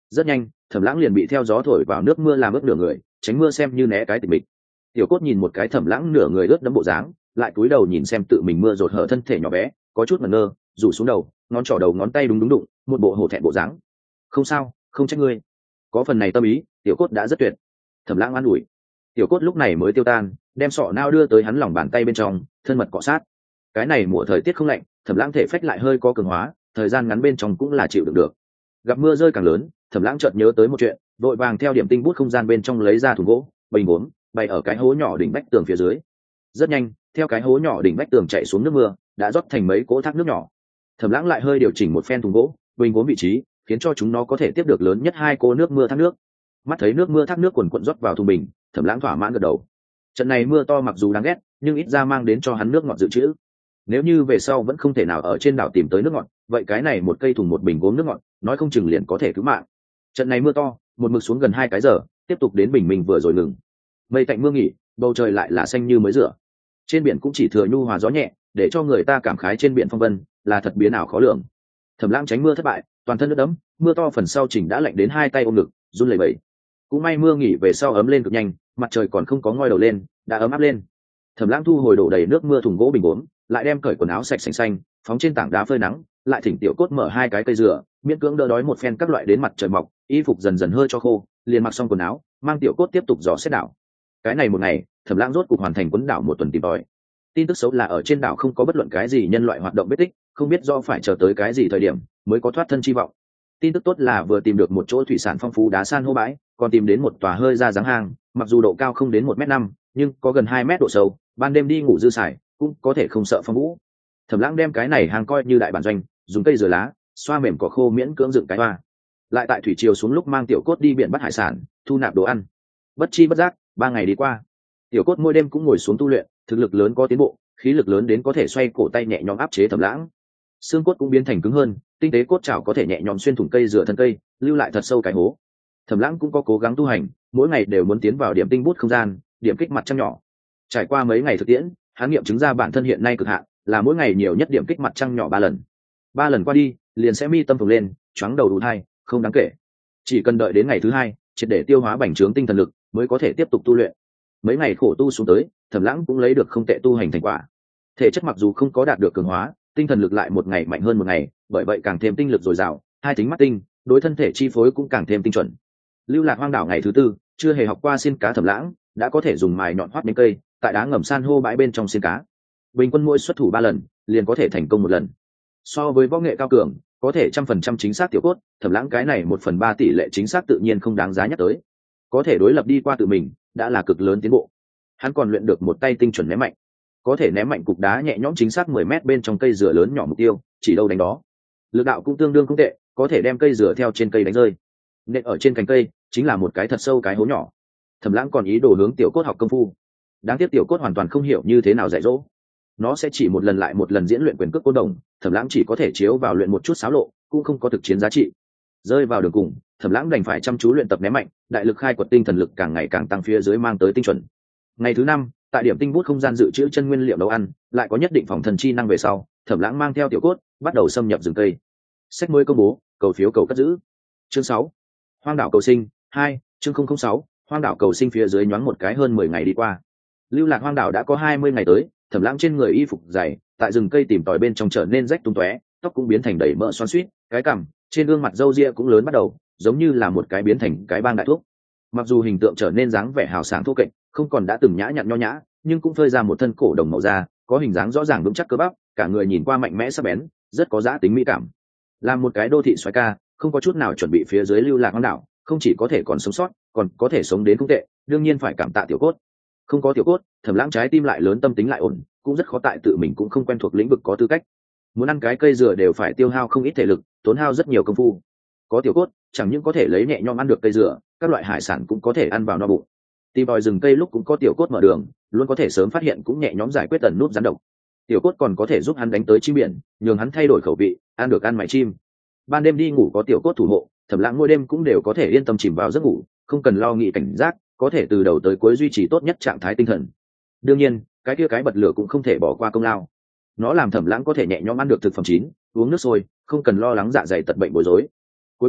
rất nhanh Thẩm Lãng liền bị theo gió thổi vào nước mưa làm ướt nửa người, tránh mưa xem như né cái tịch mịch. Tiểu Cốt nhìn một cái Thẩm Lãng nửa người ướt đẫm bộ dáng, lại cúi đầu nhìn xem tự mình mưa rột hở thân thể nhỏ bé, có chút ngẩn ngơ, rủ xuống đầu, ngón trỏ đầu ngón tay đúng đúng đụng, một bộ hổ thẹn bộ dáng. Không sao, không trách ngươi. Có phần này tâm ý, Tiểu Cốt đã rất tuyệt. Thẩm Lãng an ủi. Tiểu Cốt lúc này mới tiêu tan, đem sọ nao đưa tới hắn lòng bàn tay bên trong, thân mật cọ sát. Cái này mùa thời tiết không lạnh, Thẩm Lãng thể phách lại hơi có cường hóa, thời gian ngắn bên trong cũng là chịu đựng được. Gặp mưa rơi càng lớn, Thẩm Lãng chợt nhớ tới một chuyện, vội vàng theo điểm tinh bút không gian bên trong lấy ra thùng gỗ, bình uống, bày ở cái hố nhỏ đỉnh vách tường phía dưới. Rất nhanh, theo cái hố nhỏ đỉnh vách tường chảy xuống nước mưa, đã rót thành mấy cỗ thác nước nhỏ. Thẩm Lãng lại hơi điều chỉnh một phen thùng gỗ, bình uống vị trí, khiến cho chúng nó có thể tiếp được lớn nhất hai cỗ nước mưa thác nước. Mắt thấy nước mưa thác nước quần quần rót vào thùng bình, Thẩm Lãng thỏa mãn gật đầu. Trận này mưa to mặc dù đáng ghét, nhưng ít ra mang đến cho hắn nước ngọt dự trữ. Nếu như về sau vẫn không thể nào ở trên đảo tìm tới nước ngọt, vậy cái này một cây thùng một bình gốm nước ngọt, nói không chừng liền có thể cứu mạng. Trận này mưa to, một mực xuống gần hai cái giờ, tiếp tục đến bình minh vừa rồi ngừng. Mây tạnh mưa nghỉ, bầu trời lại là xanh như mới rửa. Trên biển cũng chỉ thừa nhu hòa gió nhẹ, để cho người ta cảm khái trên biển phong vân là thật biến ảo khó lường. Thẩm Lãng tránh mưa thất bại, toàn thân nước đẫm, mưa to phần sau chỉnh đã lạnh đến hai tay ôm ngực, run lẩy bẩy. Cũng may mưa nghỉ về sau ấm lên cực nhanh, mặt trời còn không có ngoi đầu lên, đã ấm áp lên. Thẩm Lãng thu hồi đổ đầy nước mưa thùng gỗ bình uống, lại đem cởi quần áo sạch sành xanh, phóng trên tảng đá phơi nắng, lại thỉnh Tiểu Cốt mở hai cái cây dừa, miễn cưỡng đỡ đói một phen các loại đến mặt trời mọc, y phục dần dần hơi cho khô, liền mặc xong quần áo, mang Tiểu Cốt tiếp tục dò xét đảo. Cái này một ngày, Thẩm Lãng rốt cục hoàn thành quấn đảo một tuần tìm tòi. Tin tức xấu là ở trên đảo không có bất luận cái gì nhân loại hoạt động vết tích, không biết do phải chờ tới cái gì thời điểm mới có thoát thân chi vọng. Tin tức tốt là vừa tìm được một chỗ thủy sản phong phú đá san hô bãi, còn tìm đến một tòa hơi ra dáng hang, mặc dù độ cao không đến một mét năm, nhưng có gần hai mét độ sâu, ban đêm đi ngủ dư xài, cũng có thể không sợ phong vũ. Thẩm Lãng đem cái này hang coi như đại bản doanh, dùng cây dừa lá, xoa mềm cỏ khô miễn cưỡng dựng cái hoa. Lại tại thủy triều xuống lúc mang Tiểu Cốt đi biển bắt hải sản, thu nạp đồ ăn. Bất chi bất giác, ba ngày đi qua. Tiểu Cốt mỗi đêm cũng ngồi xuống tu luyện, thực lực lớn có tiến bộ, khí lực lớn đến có thể xoay cổ tay nhẹ nhõm áp chế Thẩm Lãng. Xương cốt cũng biến thành cứng hơn, tinh tế cốt chảo có thể nhẹ nhõm xuyên thủng cây dừa thân cây, lưu lại thật sâu cái hố. Thẩm Lãng cũng có cố gắng tu hành, mỗi ngày đều muốn tiến vào điểm tinh bút không gian, điểm kích mặt trăng nhỏ. Trải qua mấy ngày thực tiễn, hắn nghiệm chứng ra bản thân hiện nay cực hạn là mỗi ngày nhiều nhất điểm kích mặt trăng nhỏ ba lần. Ba lần qua đi, liền sẽ mi tâm phồng lên, choáng đầu đủ thai, không đáng kể. Chỉ cần đợi đến ngày thứ hai, triệt để tiêu hóa bành trướng tinh thần lực, mới có thể tiếp tục tu luyện. Mấy ngày khổ tu xuống tới, Thẩm Lãng cũng lấy được không tệ tu hành thành quả. Thể chất mặc dù không có đạt được cường hóa, tinh thần lực lại một ngày mạnh hơn một ngày, bởi vậy càng thêm tinh lực dồi dào, hai tính mắt tinh, đối thân thể chi phối cũng càng thêm tinh chuẩn. Lưu lạc hoang đảo ngày thứ tư, chưa hề học qua xiên cá Thẩm Lãng đã có thể dùng mài nhọn hoắt nhánh cây, tại đá ngầm san hô bãi bên trong xiên cá. Bình quân mỗi xuất thủ ba lần, liền có thể thành công một lần. So với võ nghệ cao cường, có thể trăm phần trăm chính xác Tiểu Cốt, Thẩm Lãng cái này một phần ba tỷ lệ chính xác tự nhiên không đáng giá nhắc tới. Có thể đối lập đi qua tự mình, đã là cực lớn tiến bộ. Hắn còn luyện được một tay tinh chuẩn ném mạnh, có thể ném mạnh cục đá nhẹ nhõm chính xác mười mét bên trong cây dừa lớn nhỏ mục tiêu, chỉ đâu đánh đó. Lực đạo cũng tương đương không tệ, có thể đem cây dừa theo trên cây đánh rơi. Nên ở trên cành cây chính là một cái thật sâu cái hố nhỏ. Thẩm Lãng còn ý đồ hướng Tiểu Cốt học công phu. Đáng tiếc Tiểu Cốt hoàn toàn không hiểu như thế nào dạy dỗ. Nó sẽ chỉ một lần lại một lần diễn luyện quyền cước côn đồng, Thẩm Lãng chỉ có thể chiếu vào luyện một chút xáo lộ, cũng không có thực chiến giá trị. Rơi vào đường cùng, Thẩm Lãng đành phải chăm chú luyện tập ném mạnh, đại lực khai quật tinh thần lực càng ngày càng tăng phía dưới mang tới tinh chuẩn. Ngày thứ năm, tại điểm tinh bút không gian dự trữ chân nguyên liệu nấu ăn, lại có nhất định phòng thần chi năng về sau, Thẩm Lãng mang theo Tiểu Cốt, bắt đầu xâm nhập rừng cây. Sách mới công bố, cầu phiếu cầu cất giữ. Chương sáu, Hoang đảo cầu sinh hai, chương không không sáu, Hoang đảo cầu sinh phía dưới nhoáng một cái hơn mười ngày đi qua. Lưu lạc hoang đảo đã có hai mươi ngày tới, Thẩm Lãng trên người y phục dày, tại rừng cây tìm tòi bên trong trở nên rách tung tóe, tóc cũng biến thành đầy mỡ xoăn xuýt, cái cằm, trên gương mặt râu ria cũng lớn bắt đầu, giống như là một cái biến thành cái bang đại thuốc. Mặc dù hình tượng trở nên dáng vẻ hào sảng thô kệch, không còn đã từng nhã nhặn nho nhã, nhưng cũng phơi ra một thân cổ đồng màu da, có hình dáng rõ ràng vững chắc cơ bắp, cả người nhìn qua mạnh mẽ sắc bén, rất có giá tính mỹ cảm. Làm một cái đô thị xoáy ca, không có chút nào chuẩn bị phía dưới lưu lạc hoang đảo, không chỉ có thể còn sống sót, còn có thể sống đến không tệ, đương nhiên phải cảm tạ Tiểu Cốt. Không có Tiểu Cốt, Thẩm Lãng trái tim lại lớn tâm tính lại ổn, cũng rất khó tại tự mình cũng không quen thuộc lĩnh vực có tư cách. Muốn ăn cái cây dừa đều phải tiêu hao không ít thể lực, tốn hao rất nhiều công phu. Có Tiểu Cốt, chẳng những có thể lấy nhẹ nhõm ăn được cây dừa, các loại hải sản cũng có thể ăn vào no bụng. Tìm tòi rừng cây lúc cũng có Tiểu Cốt mở đường, luôn có thể sớm phát hiện cũng nhẹ nhõm giải quyết tần nút rắn độc. Tiểu Cốt còn có thể giúp hắn đánh tới chim biển, nhường hắn thay đổi khẩu vị, ăn được ăn mày chim. Ban đêm đi ngủ có Tiểu Cốt thủ hộ, Thẩm Lãng mỗi đêm cũng đều có thể yên tâm chìm vào giấc ngủ, không cần lo nghĩ cảnh giác, có thể từ đầu tới cuối duy trì tốt nhất trạng thái tinh thần. Đương nhiên, cái kia cái bật lửa cũng không thể bỏ qua công lao. Nó làm Thẩm Lãng có thể nhẹ nhõm ăn được thực phẩm chín, uống nước sôi, không cần lo lắng dạ dày tật bệnh bối rối. Cuối cùng,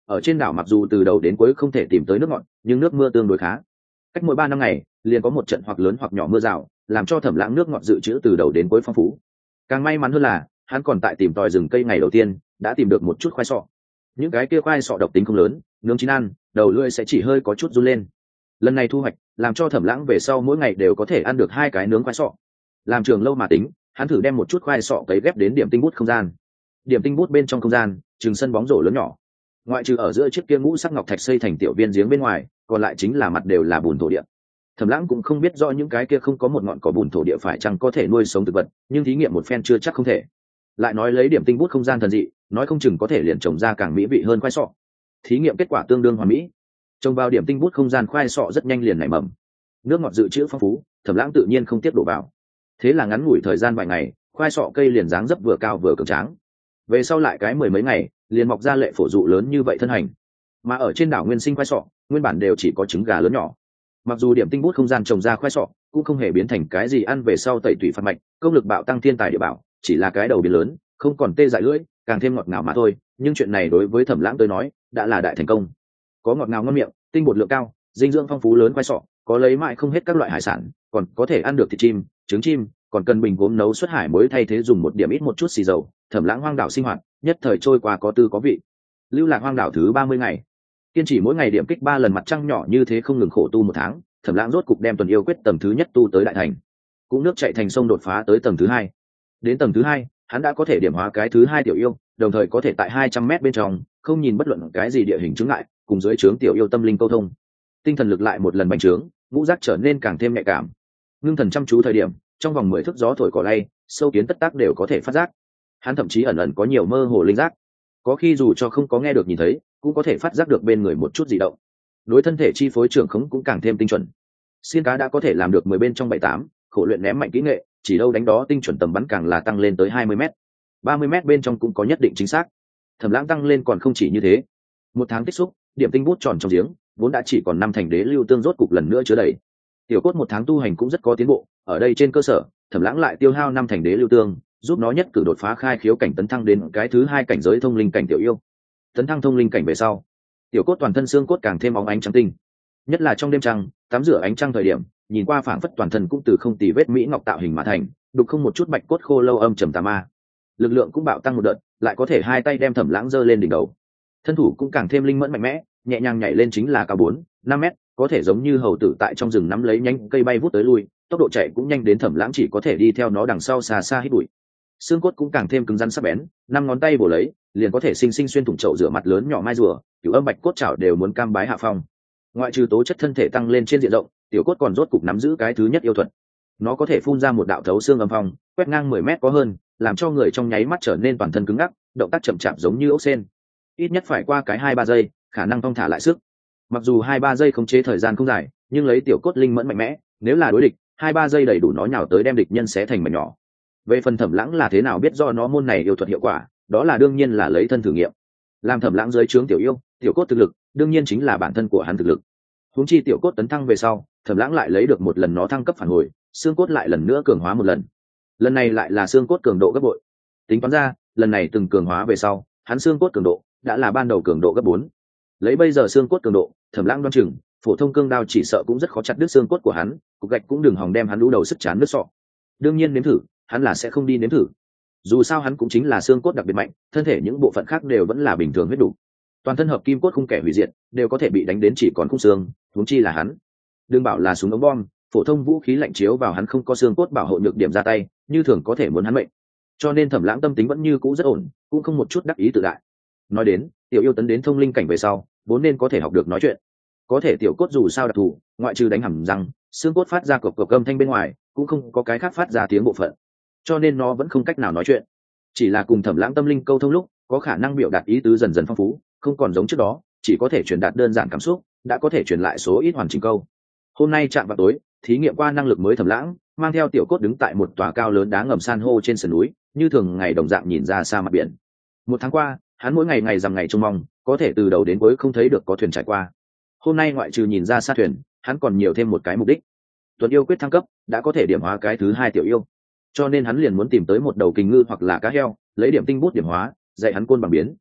ở trên đảo mặc dù từ đầu đến cuối không thể tìm tới nước ngọt, nhưng nước mưa tương đối khá. Cách mỗi ba năm ngày liền có một trận hoặc lớn hoặc nhỏ mưa rào, làm cho Thẩm Lãng nước ngọt dự trữ từ đầu đến cuối phong phú. Càng may mắn hơn là hắn còn tại tìm tòi rừng cây ngày đầu tiên đã tìm được một chút khoai sọ. Những cái kia khoai sọ độc tính không lớn, nướng chín ăn đầu lưỡi sẽ chỉ hơi có chút run lên. Lần này thu hoạch làm cho Thẩm Lãng về sau mỗi ngày đều có thể ăn được hai cái nướng khoai sọ. Làm trường lâu mà tính, hắn thử đem một chút khoai sọ cấy ghép đến điểm tinh bút không gian. Điểm tinh bút bên trong không gian chừng sân bóng rổ lớn nhỏ, ngoại trừ ở giữa chiếc kia ngũ sắc ngọc thạch xây thành tiểu viên giếng bên ngoài, còn lại chính là mặt đều là bùn thổ địa. Thẩm Lãng cũng không biết rõ những cái kia không có một ngọn cỏ bùn thổ địa phải chăng có thể nuôi sống thực vật, nhưng thí nghiệm một phen chưa chắc không thể. Lại nói lấy điểm tinh bút không gian thần dị, nói không chừng có thể liền trồng ra càng mỹ vị hơn khoai sọ. Thí nghiệm kết quả tương đương hoàn mỹ. Trồng vào điểm tinh bút không gian khoai sọ rất nhanh liền nảy mầm. Nước ngọt dự trữ phong phú, Thẩm Lãng tự nhiên không tiếc đổ vào. Thế là ngắn ngủi thời gian vài ngày, khoai sọ cây liền dáng dấp vừa cao vừa cường tráng. Về sau lại cái mười mấy ngày, liền mọc ra lệ phổ dụ lớn như vậy thân hành. Mà ở trên đảo nguyên sinh khoai sọ, nguyên bản đều chỉ có trứng gà lớn nhỏ. Mặc dù điểm tinh bút không gian trồng ra khoai sọ cũng không hề biến thành cái gì ăn về sau tẩy tủy phạt mạch, công lực bạo tăng thiên tài địa bảo, chỉ là cái đầu biến lớn, không còn tê dại lưỡi, càng thêm ngọt ngào mà thôi. Nhưng chuyện này đối với Thẩm Lãng tới nói đã là đại thành công. Có ngọt ngào ngon miệng, tinh bột lượng cao, dinh dưỡng phong phú lớn khoai sọ, có lấy mãi không hết các loại hải sản, còn có thể ăn được thịt chim, trứng chim, còn cần bình gốm nấu xuất hải muối thay thế dùng một điểm ít một chút xì dầu. Thẩm Lãng hoang đảo sinh hoạt nhất thời trôi qua có tư có vị. Lưu lạc hoang đảo thứ ba mươi ngày, kiên trì mỗi ngày điểm kích ba lần mặt trăng nhỏ như thế không ngừng khổ tu một tháng, Thẩm Lãng rốt cục đem tuần yêu quyết tầng thứ nhất tu tới đại thành, cũng nước chạy thành sông đột phá tới tầng thứ hai. Đến tầng thứ hai, hắn đã có thể điểm hóa cái thứ hai tiểu yêu, đồng thời có thể tại hai trăm mét bên trong không nhìn bất luận cái gì địa hình chướng ngại, cùng dưới trướng tiểu yêu tâm linh câu thông. Tinh thần lực lại một lần bành trướng, ngũ giác trở nên càng thêm nhạy cảm. Ngưng thần chăm chú thời điểm, trong vòng mười thước gió thổi cỏ lay, sâu kiến tất tác đều có thể phát giác. Hắn thậm chí ẩn ẩn có nhiều mơ hồ linh giác, có khi dù cho không có nghe được nhìn thấy, cũng có thể phát giác được bên người một chút dị động. Đối thân thể chi phối trưởng khống cũng càng thêm tinh chuẩn. Xiên cá đã có thể làm được mười bên trong bảy tám, khổ luyện ném mạnh kỹ nghệ, chỉ đâu đánh đó tinh chuẩn tầm bắn càng là tăng lên tới hai mươi mét. ba mươi mét bên trong cũng có nhất định chính xác. Thẩm Lãng tăng lên còn không chỉ như thế. Một tháng tích xúc, điểm tinh bút tròn trong giếng, vốn đã chỉ còn năm thành đế lưu tương rốt cục lần nữa chứa đầy. Tiểu cốt một tháng tu hành cũng rất có tiến bộ, ở đây trên cơ sở, Thẩm Lãng lại tiêu hao năm thành đế lưu tương, giúp nó nhất cử đột phá khai khiếu cảnh tấn thăng đến cái thứ hai cảnh giới thông linh cảnh tiểu yêu. Tấn thăng thông linh cảnh về sau, tiểu cốt toàn thân xương cốt càng thêm óng ánh trắng tinh, nhất là trong đêm trăng tắm rửa ánh trăng thời điểm, nhìn qua phảng phất toàn thân cũng từ không tì vết mỹ ngọc tạo hình mà thành, đục không một chút bạch cốt khô lâu âm trầm tà ma. Lực lượng cũng bạo tăng một đợt, lại có thể hai tay đem Thẩm Lãng giơ lên đỉnh đầu. Thân thủ cũng càng thêm linh mẫn mạnh mẽ, nhẹ nhàng nhảy lên chính là cao bốn năm mét, có thể giống như hầu tử tại trong rừng nắm lấy nhánh cây bay vút tới lui, tốc độ chạy cũng nhanh đến Thẩm Lãng chỉ có thể đi theo nó đằng sau xa xa hít bụi. Xương cốt cũng càng thêm cứng rắn sắc bén, năm ngón tay bổ lấy liền có thể sinh sinh xuyên thủng chậu rửa mặt lớn nhỏ mai rùa, cửu âm bạch cốt chảo đều muốn cam bái hạ phong. Ngoại trừ tố chất thân thể tăng lên trên diện rộng, tiểu cốt còn rốt cục nắm giữ cái thứ nhất yêu thuật. Nó có thể phun ra một đạo thấu xương âm phong, quét ngang mười mét có hơn, làm cho người trong nháy mắt trở nên toàn thân cứng ngắc, động tác chậm chạp giống như ốc sên. Ít nhất phải qua cái hai ba giây, khả năng thong thả lại sức. Mặc dù hai ba giây khống chế thời gian không dài, nhưng lấy tiểu cốt linh mẫn mạnh mẽ, nếu là đối địch, hai ba giây đầy đủ nó nhào tới đem địch nhân xé thành mảnh nhỏ. Về phần Thẩm Lãng là thế nào biết do nó môn này yêu thuật hiệu quả, đó là đương nhiên là lấy thân thử nghiệm. Làm Thẩm Lãng dưới trướng tiểu yêu, tiểu cốt thực lực đương nhiên chính là bản thân của hắn thực lực. Huống chi tiểu cốt tấn thăng về sau, Thẩm Lãng lại lấy được một lần nó thăng cấp phản hồi, xương cốt lại lần nữa cường hóa một lần. Lần này lại là xương cốt cường độ gấp bội. Tính toán ra, lần này từng cường hóa về sau, hắn xương cốt cường độ đã là ban đầu cường độ gấp bốn. Lấy bây giờ xương cốt cường độ, Thẩm Lãng đoán chừng, phổ thông cương đao chỉ sợ cũng rất khó chặt đứt xương cốt của hắn, cục gạch cũng đừng hòng đem hắn lũ đầu sức chán nứt sọ. Đương nhiên nếm thử, hắn là sẽ không đi nếm thử. Dù sao hắn cũng chính là xương cốt đặc biệt mạnh, thân thể những bộ phận khác đều vẫn là bình thường huyết đủ. Toàn thân hợp kim cốt không kẻ hủy diệt, đều có thể bị đánh đến chỉ còn khung xương, huống chi là hắn. Đừng bảo là súng ống bom, phổ thông vũ khí lạnh chiếu vào hắn không có xương cốt bảo hộ nhược điểm ra tay, như thường có thể muốn hắn mệnh. Cho nên Thẩm Lãng tâm tính vẫn như cũ rất ổn, cũng không một chút đắc ý tự đại. Nói đến, tiểu yêu tấn đến thông linh cảnh về sau, vốn nên có thể học được nói chuyện. Có thể tiểu cốt dù sao đặc thù, ngoại trừ đánh hầm răng, xương cốt phát ra cộc cộc âm thanh bên ngoài, cũng không có cái khác phát ra tiếng bộ phận. Cho nên nó vẫn không cách nào nói chuyện. Chỉ là cùng Thẩm Lãng tâm linh câu thông lúc, có khả năng biểu đạt ý tứ dần dần phong phú, không còn giống trước đó, chỉ có thể truyền đạt đơn giản cảm xúc, đã có thể truyền lại số ít hoàn chỉnh câu. Hôm nay chạm vào tối, thí nghiệm qua năng lực mới Thẩm Lãng, mang theo tiểu cốt đứng tại một tòa cao lớn đá ngầm san hô trên sườn núi, như thường ngày đồng dạng nhìn ra xa mặt biển. Một tháng qua, hắn mỗi ngày ngày rằm ngày trông mong, có thể từ đầu đến cuối không thấy được có thuyền trải qua. Hôm nay ngoại trừ nhìn ra xa thuyền, hắn còn nhiều thêm một cái mục đích. Tuần yêu quyết thăng cấp, đã có thể điểm hóa cái thứ hai tiểu yêu. Cho nên hắn liền muốn tìm tới một đầu kình ngư hoặc là cá heo, lấy điểm tinh bút điểm hóa, dạy hắn côn bằng biến.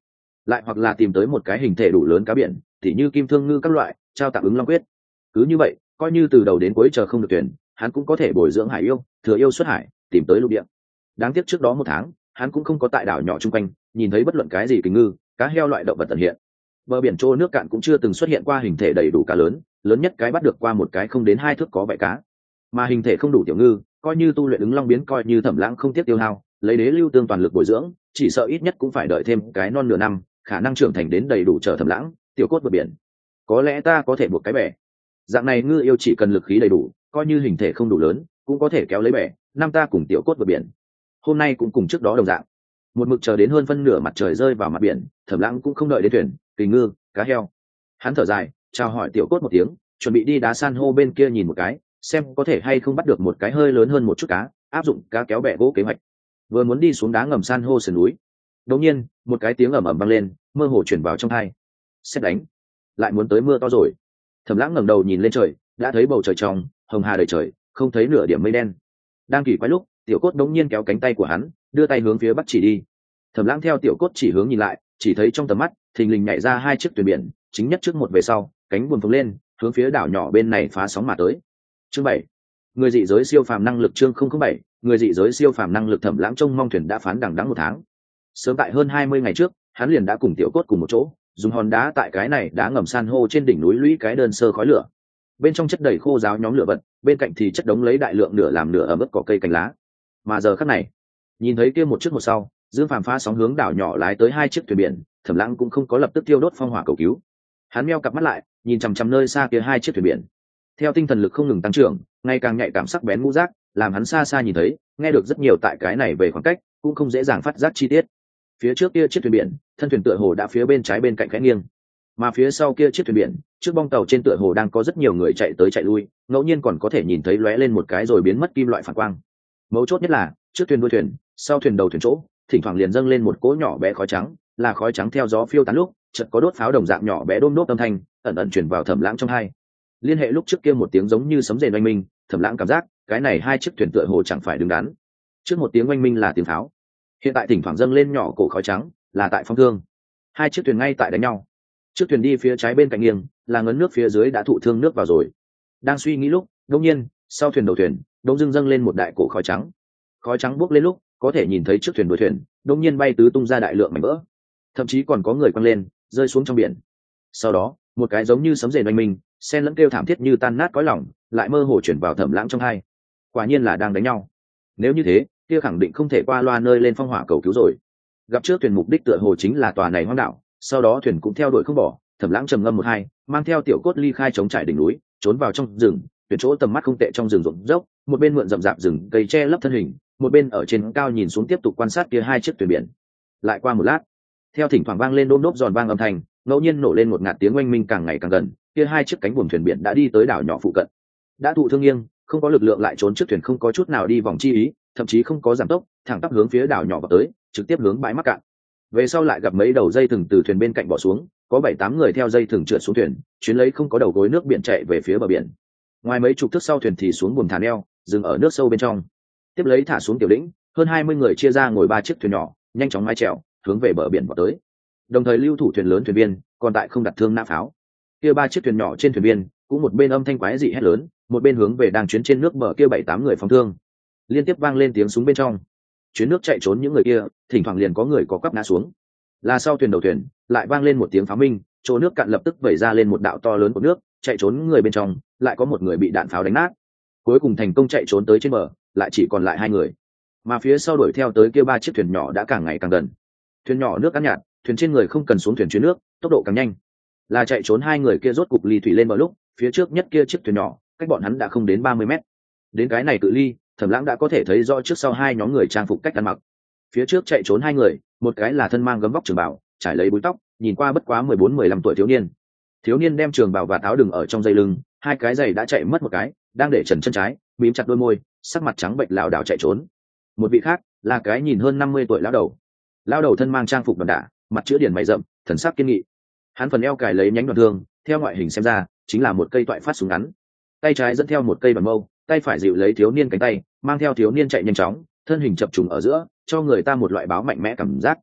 lại hoặc là tìm tới một cái hình thể đủ lớn cá biển tỉ như kim thương ngư các loại trao tặng ứng long quyết. Cứ như vậy coi như từ đầu đến cuối chờ không được tuyển, hắn cũng có thể bồi dưỡng hải yêu, thừa yêu xuất hải, tìm tới lục địa. Đáng tiếc trước đó một tháng hắn cũng không có tại đảo nhỏ chung quanh nhìn thấy bất luận cái gì kình ngư, cá heo loại động vật tận hiện. Bờ biển trô nước cạn cũng chưa từng xuất hiện qua hình thể đầy đủ cá lớn, lớn nhất cái bắt được qua một cái không đến hai thước có vảy cá. Mà hình thể không đủ tiểu ngư, coi như tu luyện ứng long biến, coi như Thẩm Lãng không tiếc tiêu hao, lấy đế lưu tương toàn lực bồi dưỡng, chỉ sợ ít nhất cũng phải đợi thêm cái non nửa năm, khả năng trưởng thành đến đầy đủ chở Thẩm Lãng tiểu cốt vượt biển. Có lẽ ta có thể buộc cái bè. Dạng này ngư yêu chỉ cần lực khí đầy đủ, coi như hình thể không đủ lớn, cũng có thể kéo lấy bè, năm ta cùng tiểu cốt vượt biển. Hôm nay cũng cùng trước đó đồng dạng, một mực chờ đến hơn phân nửa mặt trời rơi vào mặt biển, Thẩm Lãng cũng không đợi đến thuyền, kỳ ngư, cá heo. Hắn thở dài, chào hỏi tiểu cốt một tiếng, chuẩn bị đi đá san hô bên kia nhìn một cái, xem có thể hay không bắt được một cái hơi lớn hơn một chút cá, áp dụng cá kéo bè gỗ kế hoạch. Vừa muốn đi xuống đá ngầm san hô sườn núi, đột nhiên một cái tiếng ầm ầm vang lên, mơ hồ truyền vào trong tai. Sét đánh, lại muốn tới mưa to rồi. Thẩm Lãng ngẩng đầu nhìn lên trời, đã thấy bầu trời trong hồng hà đầy trời, không thấy nửa điểm mây đen. Đang kỳ quái lúc, tiểu cốt đống nhiên kéo cánh tay của hắn, đưa tay hướng phía bắc chỉ đi. Thẩm Lãng theo tiểu cốt chỉ hướng nhìn lại, chỉ thấy trong tầm mắt thình lình nhảy ra hai chiếc thuyền biển, chính nhất trước một về sau, cánh buồm phồng lên, hướng phía đảo nhỏ bên này phá sóng mà tới. Chương bảy, người dị giới siêu phàm năng lực. Chương không không bảy, người dị giới siêu phàm năng lực. Thẩm Lãng trông mong thuyền đã phán đằng đẵng một tháng. Sớm tại hơn hai mươi ngày trước, hắn liền đã cùng tiểu cốt cùng một chỗ, dùng hòn đá tại cái này đá ngầm san hô trên đỉnh núi lũy cái đơn sơ khói lửa. Bên trong chất đầy khô ráo nhóm lửa vật, bên cạnh thì chất đống lấy đại lượng nửa làm nửa ẩm ướt cỏ cây cành lá. Mà giờ khắc này, nhìn thấy kia một trước một sau, Dương Phàm phá sóng hướng đảo nhỏ lái tới hai chiếc thuyền biển, Thẩm Lãng cũng không có lập tức tiêu đốt phong hỏa cầu cứu. Hắn meo cặp mắt lại, nhìn chằm chằm nơi xa kia hai chiếc thuyền biển. Theo tinh thần lực không ngừng tăng trưởng, ngày càng nhạy cảm sắc bén ngũ giác, làm hắn xa xa nhìn thấy, nghe được rất nhiều tại cái này về khoảng cách, cũng không dễ dàng phát giác chi tiết. Phía trước kia chiếc thuyền biển, thân thuyền tựa hồ đã phía bên trái bên cạnh khẽ nghiêng, mà phía sau kia chiếc thuyền biển, trước bong tàu trên tựa hồ đang có rất nhiều người chạy tới chạy lui, ngẫu nhiên còn có thể nhìn thấy lóe lên một cái rồi biến mất kim loại phản quang. Mấu chốt nhất là, trước thuyền đuôi thuyền, sau thuyền đầu thuyền chỗ, thỉnh thoảng liền dâng lên một cỗ nhỏ bé khói trắng, là khói trắng theo gió phiêu tán lúc, chợt có đốt pháo đồng dạng nhỏ bé đôm đốt âm thanh, ẩn ẩn truyền vào Thẩm Lãng trong hai. Liên hệ lúc trước kia một tiếng giống như sấm rền oanh minh, Thẩm Lãng cảm giác, cái này hai chiếc thuyền tựa hồ chẳng phải đứng đắn. Trước một tiếng oanh minh là tiếng pháo, hiện tại thỉnh thoảng dâng lên nhỏ cổ khói trắng, là tại phong thương. Hai chiếc thuyền ngay tại đánh nhau. Trước thuyền đi phía trái bên cạnh nghiêng, là ngấn nước phía dưới đã thụ thương nước vào rồi. Đang suy nghĩ lúc, đột nhiên, sau thuyền đầu thuyền, đột dưng dâng lên một đại cổ khói trắng. Khói trắng bốc lên lúc, có thể nhìn thấy trước thuyền đuôi thuyền, đột nhiên bay tứ tung ra đại lượng mảnh vỡ. Thậm chí còn có người quăng lên, rơi xuống trong biển. Sau đó, một cái giống như sấm rền oanh minh, xen lẫn kêu thảm thiết như tan nát cõi lòng, lại mơ hồ chuyển vào Thẩm Lãng trong hai. Quả nhiên là đang đánh nhau. Nếu như thế, kia khẳng định không thể qua loa nơi lên phong hỏa cầu cứu rồi. Gặp trước thuyền mục đích tựa hồ chính là tòa này hoang đảo, sau đó thuyền cũng theo đuổi không bỏ. Thẩm Lãng trầm ngâm một hai, mang theo tiểu cốt ly khai chống trải đỉnh núi, trốn vào trong rừng, tuyển chỗ tầm mắt không tệ trong rừng rộng dốc, một bên mượn rậm rạp rừng cây che lấp thân hình, một bên ở trên cao nhìn xuống tiếp tục quan sát kia hai chiếc thuyền biển. Lại qua một lát, theo thỉnh thoảng vang lên đôm đốp giòn vang âm thanh, ngẫu nhiên nổ lên một ngạt tiếng oanh minh càng ngày càng gần, kia hai chiếc cánh buồm thuyền biển đã đi tới đảo nhỏ phụ cận. Đã thụ thương nghiêng, không có lực lượng lại trốn trước thuyền không có chút nào đi vòng chi ý, thậm chí không có giảm tốc, thẳng tắp hướng phía đảo nhỏ vào tới, trực tiếp hướng bãi mắc cạn. Về sau lại gặp mấy đầu dây thừng từ thuyền bên cạnh bỏ xuống, có bảy tám người theo dây thừng trượt xuống thuyền, chuyến lấy không có đầu gối nước biển chạy về phía bờ biển. Ngoài mấy chục thước sau thuyền thì xuống buồm thả neo, dừng ở nước sâu bên trong. Tiếp lấy thả xuống tiểu lĩnh, hơn hai mươi người chia ra ngồi ba chiếc thuyền nhỏ, nhanh chóng mái chèo, hướng về bờ biển vào tới. Đồng thời lưu thủ thuyền lớn thuyền viên, còn tại không đặt thương nã pháo. Kia ba chiếc thuyền nhỏ trên thuyền viên, cũng một bên âm thanh quái dị hét lớn, một bên hướng về đang chuyến trên nước bờ kia bảy tám người phóng thương. Liên tiếp vang lên tiếng súng bên trong. Chuyến nước chạy trốn những người kia, thỉnh thoảng liền có người có quắp ngã xuống. Là sau thuyền đầu thuyền, lại vang lên một tiếng pháo minh, chỗ nước cạn lập tức vẩy ra lên một đạo to lớn của nước, chạy trốn người bên trong, lại có một người bị đạn pháo đánh nát. Cuối cùng thành công chạy trốn tới trên bờ, lại chỉ còn lại hai người. Mà phía sau đuổi theo tới kia ba chiếc thuyền nhỏ đã càng ngày càng gần. Thuyền nhỏ nước cạn nhạt, thuyền trên người không cần xuống thuyền chuyến nước, tốc độ càng nhanh. Là chạy trốn hai người kia rốt cục ly thủy lên bờ lúc, phía trước nhất kia chiếc thuyền nhỏ, cách bọn hắn đã không đến ba mươi mét. Đến cái này cự ly, Thẩm Lãng đã có thể thấy rõ trước sau hai nhóm người trang phục cách ăn mặc. Phía trước chạy trốn hai người, một cái là thân mang gấm vóc trường bào, trải lấy búi tóc, nhìn qua bất quá mười bốn mười lăm tuổi thiếu niên. Thiếu niên đem trường bào và áo đừng ở trong dây lưng, hai cái giày đã chạy mất một cái, đang để trần chân trái, mím chặt đôi môi, sắc mặt trắng bệch lảo đảo chạy trốn. Một vị khác là cái nhìn hơn năm mươi tuổi lão đầu. Lão đầu thân mang trang phục đậm đà, mặt chữ điển mày rậm, thần sắc kiên nghị. Hắn phần eo cài lấy nhánh đoạn thương, theo ngoại hình xem ra, chính là một cây toại phát súng ngắn. Tay trái dẫn theo một cây đoàn mâu, tay phải dịu lấy thiếu niên cánh tay, mang theo thiếu niên chạy nhanh chóng, thân hình chập trùng ở giữa, cho người ta một loại báo mạnh mẽ cảm giác.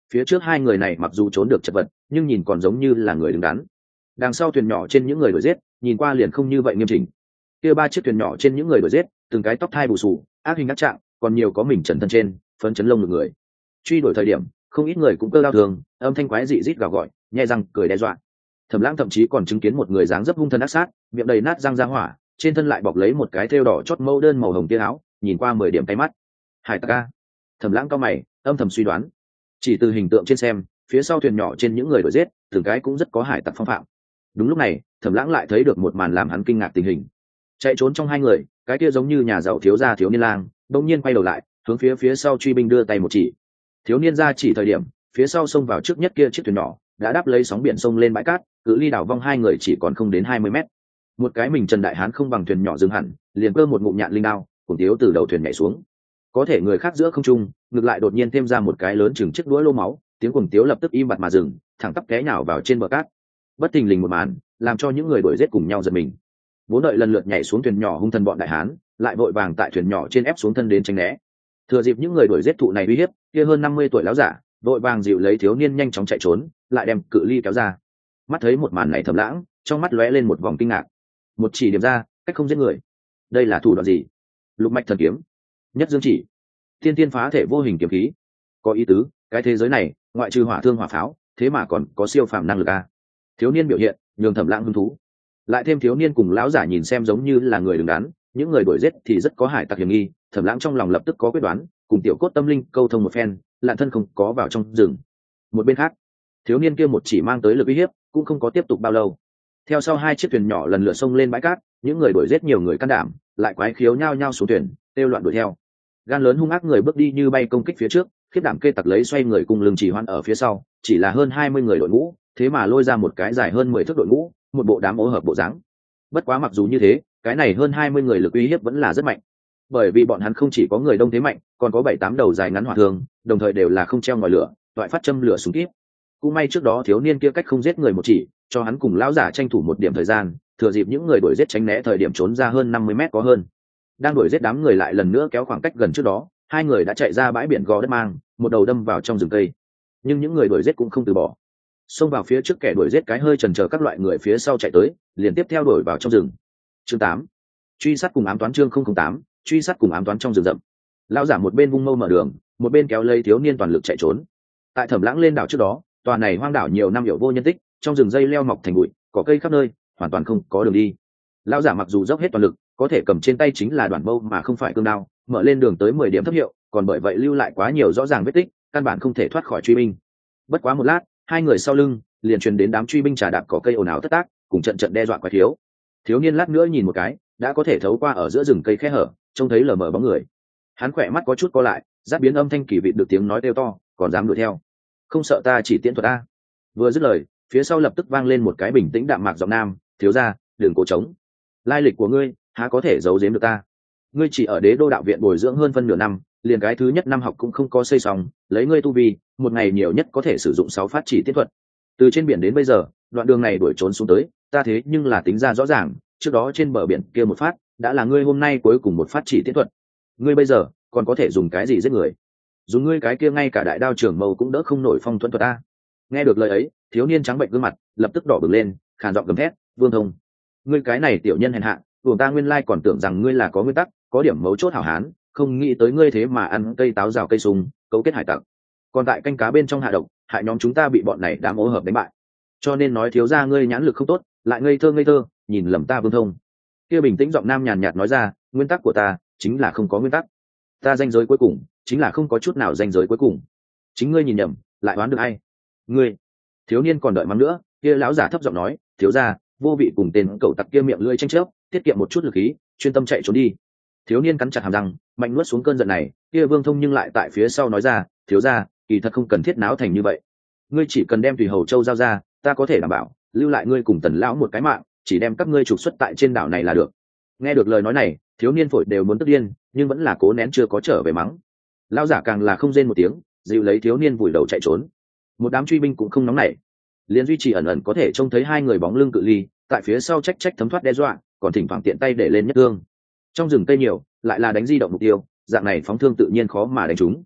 Phía trước hai người này mặc dù trốn được chật vật nhưng nhìn còn giống như là người đứng đắn. Đằng sau thuyền nhỏ trên những người đuổi giết nhìn qua liền không như vậy nghiêm chỉnh. Kia ba chiếc thuyền nhỏ trên những người đuổi giết từng cái tóc thai bù xù, ác hình ác trạng, còn nhiều có mình trần thân trên phấn chấn lông được người. Truy đuổi thời điểm không ít người cũng cơ đau thường, âm thanh quái dị rít gào gọi, nhẹ răng cười đe dọa. Thẩm Lãng thậm chí còn chứng kiến một người dáng dấp hung thần ác sát, miệng đầy nát răng ra hỏa, trên thân lại bọc lấy một cái thêu đỏ chót mẫu đơn màu hồng tia áo, nhìn qua mười điểm tay mắt. Hải tặc a. Thẩm Lãng cao mày, âm thầm suy đoán. Chỉ từ hình tượng trên xem, phía sau thuyền nhỏ trên những người đuổi giết, từng cái cũng rất có hải tặc phong phạm. Đúng lúc này, Thẩm Lãng lại thấy được một màn làm hắn kinh ngạc tình hình. Chạy trốn trong hai người, cái kia giống như nhà giàu thiếu gia thiếu niên lang, đột nhiên quay đầu lại, hướng phía phía sau truy binh đưa tay một chỉ. Thiếu niên ra chỉ thời điểm, phía sau xông vào trước nhất kia chiếc thuyền nhỏ đã đáp lấy sóng biển sông lên bãi cát, cự ly đảo vong hai người chỉ còn không đến hai mươi mét. Một cái mình Trần Đại Hán không bằng thuyền nhỏ dừng hẳn, liền cơ một ngụm nhạn linh đao, cùng thiếu từ đầu thuyền nhảy xuống. Có thể người khác giữa không trung, ngược lại đột nhiên thêm ra một cái lớn chừng chiếc đuối lô máu, tiếng cuồng tiếu lập tức im bặt mà dừng, thẳng tắp té nhào vào trên bờ cát. Bất thình lình một màn, làm cho những người đuổi giết cùng nhau giật mình. Vốn đợi lần lượt nhảy xuống thuyền nhỏ hung thần bọn đại hán, lại vội vàng tại thuyền nhỏ trên ép xuống thân đến tránh né. Thừa dịp những người đuổi giết thụ này uy hiếp, kia hơn năm mươi tuổi lão giả, vội vàng dịu lấy thiếu niên nhanh chóng chạy trốn, lại đem cự ly kéo ra. Mắt thấy một màn này Thẩm Lãng, trong mắt lóe lên một vòng kinh ngạc. Một chỉ điểm ra, cách không giết người. Đây là thủ đoạn gì? Lục mạch thần kiếm, nhất dương chỉ, thiên tiên phá thể vô hình kiếm khí. Có ý tứ, cái thế giới này, ngoại trừ hỏa thương hỏa pháo, thế mà còn có siêu phàm năng lực a. Thiếu niên biểu hiện, nhường Thẩm Lãng hứng thú. Lại thêm thiếu niên cùng lão giả nhìn xem giống như là người đứng đắn, những người đuổi giết thì rất có hải tặc hiểm nghi. Thẩm Lãng trong lòng lập tức có quyết đoán, cùng tiểu cốt tâm linh câu thông một phen, lạn thân không có vào trong rừng. Một bên khác, thiếu niên kia một chỉ mang tới lực uy hiếp, cũng không có tiếp tục bao lâu. Theo sau hai chiếc thuyền nhỏ lần lượt xông lên bãi cát, những người đuổi giết nhiều người can đảm, lại quái khiếu nhao nhao xuống thuyền, kêu loạn đuổi theo. Gan lớn hung ác người bước đi như bay công kích phía trước, khiếp đảm kê tặc lấy xoay người cùng lưng chỉ hoan ở phía sau, chỉ là hơn hai mươi người đội ngũ, thế mà lôi ra một cái dài hơn mười thước đội ngũ, một bộ đám ố hợp bộ dáng. Bất quá mặc dù như thế, cái này hơn hai mươi người lực uy hiếp vẫn là rất mạnh. Bởi vì bọn hắn không chỉ có người đông thế mạnh, còn có bảy tám đầu dài ngắn hỏa thương, đồng thời đều là không treo ngòi lửa, toại phát châm lửa súng kíp. Cũng may trước đó thiếu niên kia cách không giết người một chỉ, cho hắn cùng lão giả tranh thủ một điểm thời gian, thừa dịp những người đuổi giết tránh né thời điểm trốn ra hơn năm mươi mét có hơn. Đang đuổi giết đám người lại lần nữa kéo khoảng cách gần trước đó, hai người đã chạy ra bãi biển gò đất mang, một đầu đâm vào trong rừng cây. Nhưng những người đuổi giết cũng không từ bỏ, xông vào phía trước kẻ đuổi giết cái hơi chần chờ các loại người phía sau chạy tới, liền tiếp theo đuổi vào trong rừng. Chương tám, truy sát cùng ám toán. Chương không không tám, truy sát cùng ám toán trong rừng rậm. Lão giả một bên vung mâu mở đường, một bên kéo lấy thiếu niên toàn lực chạy trốn. Tại Thẩm Lãng lên đảo trước đó, tòa này hoang đảo nhiều năm hiểu vô nhân tích, trong rừng dây leo mọc thành bụi, cỏ cây khắp nơi, hoàn toàn không có đường đi. Lão giả mặc dù dốc hết toàn lực, có thể cầm trên tay chính là đoạn mâu mà không phải cương đao, mở lên đường tới mười điểm thấp hiệu, còn bởi vậy lưu lại quá nhiều rõ ràng vết tích, căn bản không thể thoát khỏi truy binh. Bất quá một lát, hai người sau lưng liền truyền đến đám truy binh trà đạp cỏ cây ồn ào tất tác, cùng trận trận đe dọa quái thiếu. Thiếu niên lát nữa nhìn một cái, đã có thể thấu qua ở giữa rừng cây khe hở, trông thấy lờ mờ bóng người. Hắn khỏe mắt có chút co lại, giáp biến âm thanh kỳ vị được tiếng nói kêu to, còn dám đuổi theo? Không sợ ta chỉ tiễn thuật a? Vừa dứt lời, phía sau lập tức vang lên một cái bình tĩnh đạm mạc giọng nam, thiếu gia, đừng cố chống. Lai lịch của ngươi, há có thể giấu giếm được ta? Ngươi chỉ ở Đế Đô đạo viện bồi dưỡng hơn phân nửa năm, liền cái thứ nhất năm học cũng không có xây xong, lấy ngươi tu vi, một ngày nhiều nhất có thể sử dụng sáu phát chỉ tiễn thuật. Từ trên biển đến bây giờ, đoạn đường này đuổi trốn xuống tới, ta thế nhưng là tính ra rõ ràng, trước đó trên bờ biển kia một phát, đã là ngươi hôm nay cuối cùng một phát chỉ tiễn thuật. Ngươi bây giờ còn có thể dùng cái gì giết người? Dùng ngươi cái kia ngay cả đại đao trưởng mâu cũng đỡ không nổi phong thuẫn thuật ta. Nghe được lời ấy, thiếu niên trắng bệnh gương mặt lập tức đỏ bừng lên, khàn giọng gầm thét, Vương Thông, ngươi cái này tiểu nhân hèn hạ, buồng ta nguyên lai còn tưởng rằng ngươi là có nguyên tắc, có điểm mấu chốt hảo hán, không nghĩ tới ngươi thế mà ăn cây táo rào cây sung, cấu kết hải tặc, còn tại canh cá bên trong hạ độc, hại nhóm chúng ta bị bọn này đám ô hợp đánh bại. Cho nên nói thiếu gia ngươi nhãn lực không tốt, lại ngây thơ ngây thơ, nhìn lầm ta Vương Thông. Kia bình tĩnh giọng nam nhàn nhạt nói ra, nguyên tắc của ta chính là không có nguyên tắc, ta danh giới cuối cùng chính là không có chút nào danh giới cuối cùng. Chính ngươi nhìn nhầm, lại đoán được ai? Ngươi. Thiếu niên còn đợi mắng nữa, kia lão giả thấp giọng nói, thiếu gia, vô vị cùng tên cẩu tặc kia miệng lưỡi tranh chấp, tiết kiệm một chút lực khí, chuyên tâm chạy trốn đi. Thiếu niên cắn chặt hàm răng, mạnh nuốt xuống cơn giận này. Kia Vương Thông nhưng lại tại phía sau nói ra, thiếu gia, kỳ thật không cần thiết náo thành như vậy, ngươi chỉ cần đem Thủy Hầu Châu giao ra, ta có thể đảm bảo lưu lại ngươi cùng Tần lão một cái mạng, chỉ đem các ngươi trục xuất tại trên đảo này là được. Nghe được lời nói này, thiếu niên phổi đều muốn tức điên, nhưng vẫn là cố nén chưa có trở về mắng. Lão giả càng là không rên một tiếng, dịu lấy thiếu niên vùi đầu chạy trốn. Một đám truy binh cũng không nóng nảy, liền duy trì ẩn ẩn có thể trông thấy hai người bóng lưng cự ly, tại phía sau trách trách thấm thoát đe dọa, còn thỉnh thoảng tiện tay để lên nhất thương. Trong rừng cây nhiều, lại là đánh di động mục tiêu, dạng này phóng thương tự nhiên khó mà đánh trúng.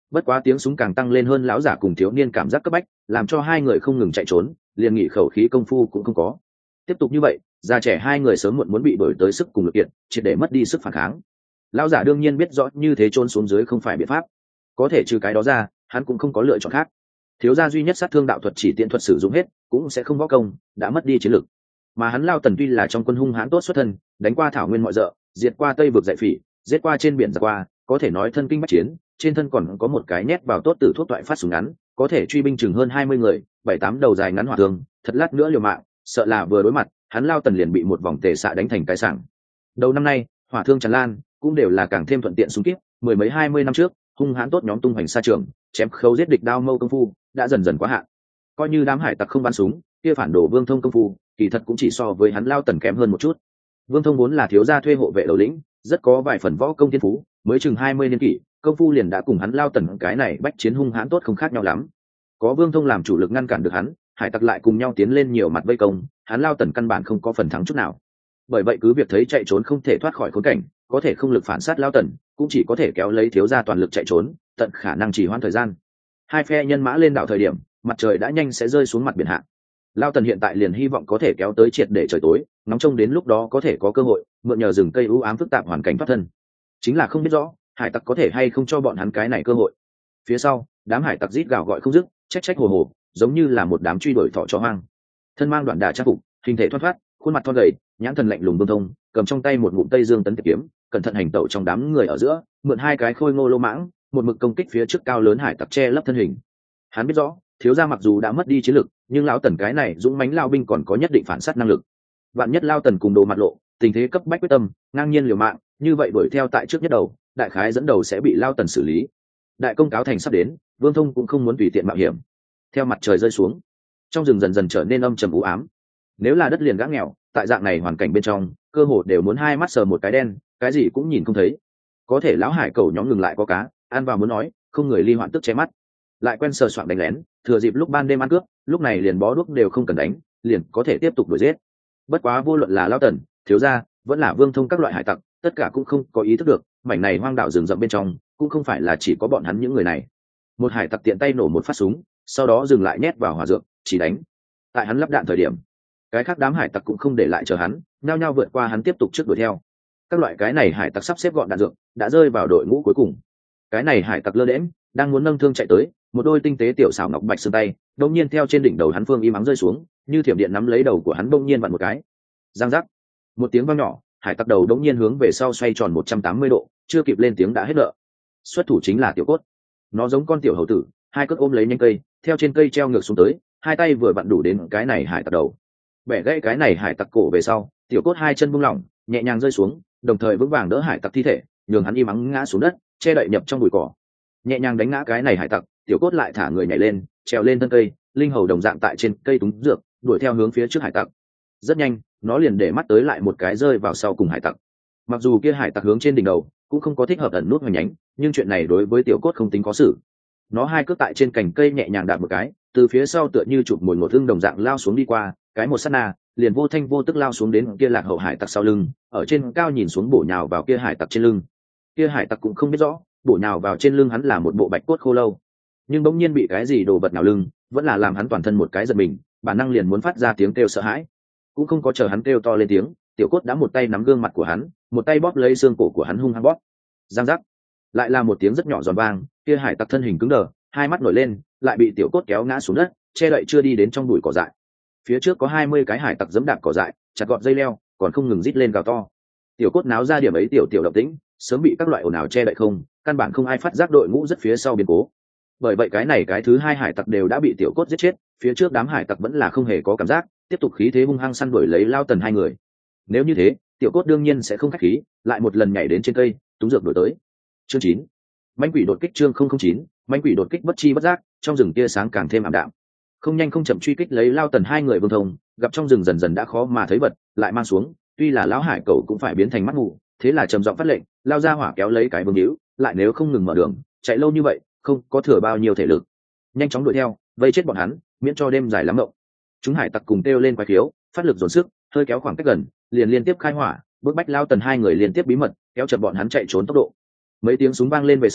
Bất quá tiếng súng càng tăng lên hơn, lão giả cùng thiếu niên cảm giác cấp bách, làm cho hai người không ngừng chạy trốn, liền nghỉ khẩu khí công phu cũng không có. Tiếp tục như vậy, già trẻ hai người sớm muộn muốn bị đổi tới sức cùng lực kiện, triệt để mất đi sức phản kháng. Lão giả đương nhiên biết rõ như thế trốn xuống dưới không phải biện pháp, có thể trừ cái đó ra, hắn cũng không có lựa chọn khác. Thiếu gia duy nhất sát thương đạo thuật chỉ tiện thuật sử dụng hết, cũng sẽ không võ công, đã mất đi chiến lực. Mà hắn Lao Tần tuy là trong quân hung hãn tốt xuất thân, đánh qua thảo nguyên mọi dợ, diệt qua tây vực dạy phỉ, giết qua trên biển giặc qua, có thể nói thân kinh bách chiến, trên thân còn có một cái nhét vào tốt tử thuốc toại phát súng ngắn, có thể truy binh chừng hơn hai mươi người, bảy tám đầu dài ngắn hỏa thương, thật lát nữa liều mạng, sợ là vừa đối mặt, hắn Lao Tần liền bị một vòng tề xạ đánh thành cái sảng. Đầu năm nay, hỏa thương tràn lan, cũng đều là càng thêm thuận tiện súng kíp, mười mấy hai mươi năm trước, hung hãn tốt nhóm tung hoành xa trường, chém khâu giết địch đao mâu công phu, đã dần dần quá hạn. Coi như đám hải tặc không bắn súng, kia phản đồ Vương Thông công phu, kỳ thật cũng chỉ so với hắn Lao Tần kém hơn một chút. Vương Thông vốn là thiếu gia thuê hộ vệ đầu lĩnh, rất có vài phần võ công thiên phú, mới chừng hai mươi niên kỷ, công phu liền đã cùng hắn Lao Tần cái này bách chiến hung hãn tốt không khác nhau lắm. Có Vương Thông làm chủ lực ngăn cản được hắn, hải tặc lại cùng nhau tiến lên nhiều mặt vây công, hắn Lao Tần căn bản không có phần thắng chút nào. Bởi vậy cứ việc thấy chạy trốn không thể thoát khỏi khốn cảnh, có thể không lực phản sát Lao Tần, cũng chỉ có thể kéo lấy thiếu gia toàn lực chạy trốn, tận khả năng trì hoãn thời gian. Hai phe nhân mã lên đảo thời điểm, mặt trời đã nhanh sẽ rơi xuống mặt biển hạ. Lao Tần hiện tại liền hy vọng có thể kéo tới triệt để trời tối, ngóng trông đến lúc đó có thể có cơ hội mượn nhờ rừng cây u ám phức tạp hoàn cảnh thoát thân. Chính là không biết rõ hải tặc có thể hay không cho bọn hắn cái này cơ hội. Phía sau, đám hải tặc rít gào gọi không dứt, trách trách hồ hồ, giống như là một đám truy đuổi thỏ chó hoang. Thân mang đoạn đà trang phục, hình thể thoát thoát, khuôn mặt thon gầy, nhãn thần lạnh lùng Vương Thông, cầm trong tay một ngụm Tây Dương tấn tiệp kiếm, cẩn thận hành tẩu trong đám người ở giữa, mượn hai cái khôi ngô lô mãng, một mực công kích phía trước cao lớn hải tặc che lấp thân hình. Hắn biết rõ, thiếu gia mặc dù đã mất đi chiến lực, nhưng lão Tần cái này dũng mãnh lao binh còn có nhất định phản sát năng lực. Vạn nhất Lao Tần cùng đồ mặt lộ, tình thế cấp bách quyết tâm, ngang nhiên liều mạng, như vậy đuổi theo tại trước nhất đầu, đại khái dẫn đầu sẽ bị Lao Tần xử lý. Đại công cáo thành sắp đến, Vương Thông cũng không muốn tùy tiện mạo hiểm. Theo mặt trời rơi xuống, trong rừng dần dần trở nên âm trầm u ám. Nếu là đất liền gã nghèo, tại dạng này hoàn cảnh bên trong, cơ hồ đều muốn hai mắt sờ một cái đen, cái gì cũng nhìn không thấy. Có thể lão hải cầu nhóm ngừng lại có cá, ăn vào muốn nói, không người ly hoạn tức che mắt. Lại quen sờ soạng đánh lén, thừa dịp lúc ban đêm ăn cướp, lúc này liền bó đuốc đều không cần đánh, liền có thể tiếp tục đuổi giết. Bất quá vô luận là Lao Tần, thiếu gia, vẫn là Vương Thông các loại hải tặc, tất cả cũng không có ý thức được, mảnh này hoang đảo rừng rậm bên trong, cũng không phải là chỉ có bọn hắn những người này. Một hải tặc tiện tay nổ một phát súng, sau đó dừng lại nhét vào hỏa dược, chỉ đánh. Tại hắn lắp đạn thời điểm, cái khác đám hải tặc cũng không để lại chờ hắn, nhao nhao vượt qua hắn tiếp tục trước đuổi theo. Các loại cái này hải tặc sắp xếp gọn đạn dược, đã rơi vào đội ngũ cuối cùng. Cái này hải tặc lơ đễnh, đang muốn nâng thương chạy tới, một đôi tinh tế tiểu xảo ngọc bạch xương tay, đột nhiên theo trên đỉnh đầu hắn phương im ắng rơi xuống, như thiểm điện nắm lấy đầu của hắn bỗng nhiên vặn một cái. Giang giác, một tiếng vang nhỏ, hải tặc đầu đống nhiên hướng về sau xoay tròn một trăm tám mươi độ, chưa kịp lên tiếng đã hết nợ. Xuất thủ chính là Tiểu Cốt. Nó giống con tiểu hầu tử, hai cước ôm lấy nhánh cây, theo trên cây treo ngược xuống tới, hai tay vừa vặn đủ đến cái này hải tặc đầu. Bẻ gãy cái này hải tặc cổ về sau, Tiểu Cốt hai chân buông lỏng, nhẹ nhàng rơi xuống, đồng thời vững vàng đỡ hải tặc thi thể, nhường hắn im ắng ngã xuống đất, che đậy nhập trong bụi cỏ. Nhẹ nhàng đánh ngã cái này hải tặc, Tiểu Cốt lại thả người nhảy lên, trèo lên thân cây, linh hầu đồng dạng tại trên cây túng dược, đuổi theo hướng phía trước hải tặc. Rất nhanh, nó liền để mắt tới lại một cái rơi vào sau cùng hải tặc. Mặc dù kia hải tặc hướng trên đỉnh đầu cũng không có thích hợp ẩn nút hoành nhánh, nhưng chuyện này đối với Tiểu Cốt không tính có xử. Nó hai cước tại trên cành cây nhẹ nhàng đạp một cái, từ phía sau tựa như chụp mồi một thương đồng dạng lao xuống đi qua, cái một sát na, liền vô thanh vô tức lao xuống đến kia lạc hậu hải tặc sau lưng, ở trên cao nhìn xuống bổ nhào vào kia hải tặc trên lưng. Kia hải tặc cũng không biết rõ, bổ nhào vào trên lưng hắn là một bộ bạch cốt khô lâu, nhưng bỗng nhiên bị cái gì đồ vật nào lưng, vẫn là làm hắn toàn thân một cái giật mình, bản năng liền muốn phát ra tiếng kêu sợ hãi. Cũng không có chờ hắn kêu to lên tiếng, Tiểu Cốt đã một tay nắm gương mặt của hắn, một tay bóp lấy xương cổ của hắn hung hăng bóp. Giang giác, lại là một tiếng rất nhỏ giòn vang, kia hải tặc thân hình cứng đờ, hai mắt nổi lên, lại bị Tiểu Cốt kéo ngã xuống đất, che đậy chưa đi đến trong bụi cỏ dại. Phía trước có hai mươi cái hải tặc giẫm đạp cỏ dại, chặt gọt dây leo, còn không ngừng rít lên gào to. Tiểu Cốt náo ra điểm ấy tiểu tiểu động tĩnh, sớm bị các loại ồn ào che đậy không, căn bản không ai phát giác đội ngũ rất phía sau biến cố. Bởi vậy cái này cái thứ hai hải tặc đều đã bị Tiểu Cốt giết chết, phía trước đám hải tặc vẫn là không hề có cảm giác, tiếp tục khí thế hung hăng săn đuổi lấy Lao Tần hai người. Nếu như thế, Tiểu Cốt đương nhiên sẽ không khách khí, lại một lần nhảy đến trên cây, túng dược đuổi tới. Chương chín, mãnh quỷ đột kích. Chương không không chín, mãnh quỷ đột kích. Bất chi bất giác, trong rừng tia sáng càng thêm ảm đạm. Không nhanh không chậm truy kích lấy Lao Tần hai người Vương Thông, gặp trong rừng dần dần đã khó mà thấy vật, lại mang xuống, tuy là lão hải cẩu cũng phải biến thành mắt mù, thế là trầm giọng phát lệnh, lao ra hỏa kéo lấy cái vương hữu, lại nếu không ngừng mở đường, chạy lâu như vậy, không có thừa bao nhiêu thể lực, nhanh chóng đuổi theo, vây chết bọn hắn, miễn cho đêm dài lắm mộng. Chúng hải tặc cùng kêu lên quái khiếu, phát lực dồn sức, hơi kéo khoảng cách gần, liền liên tiếp khai hỏa, bước bách Lao Tần hai người liên tiếp bí mật kéo chậm bọn hắn chạy trốn tốc độ. Mấy tiếng súng vang lên về sau,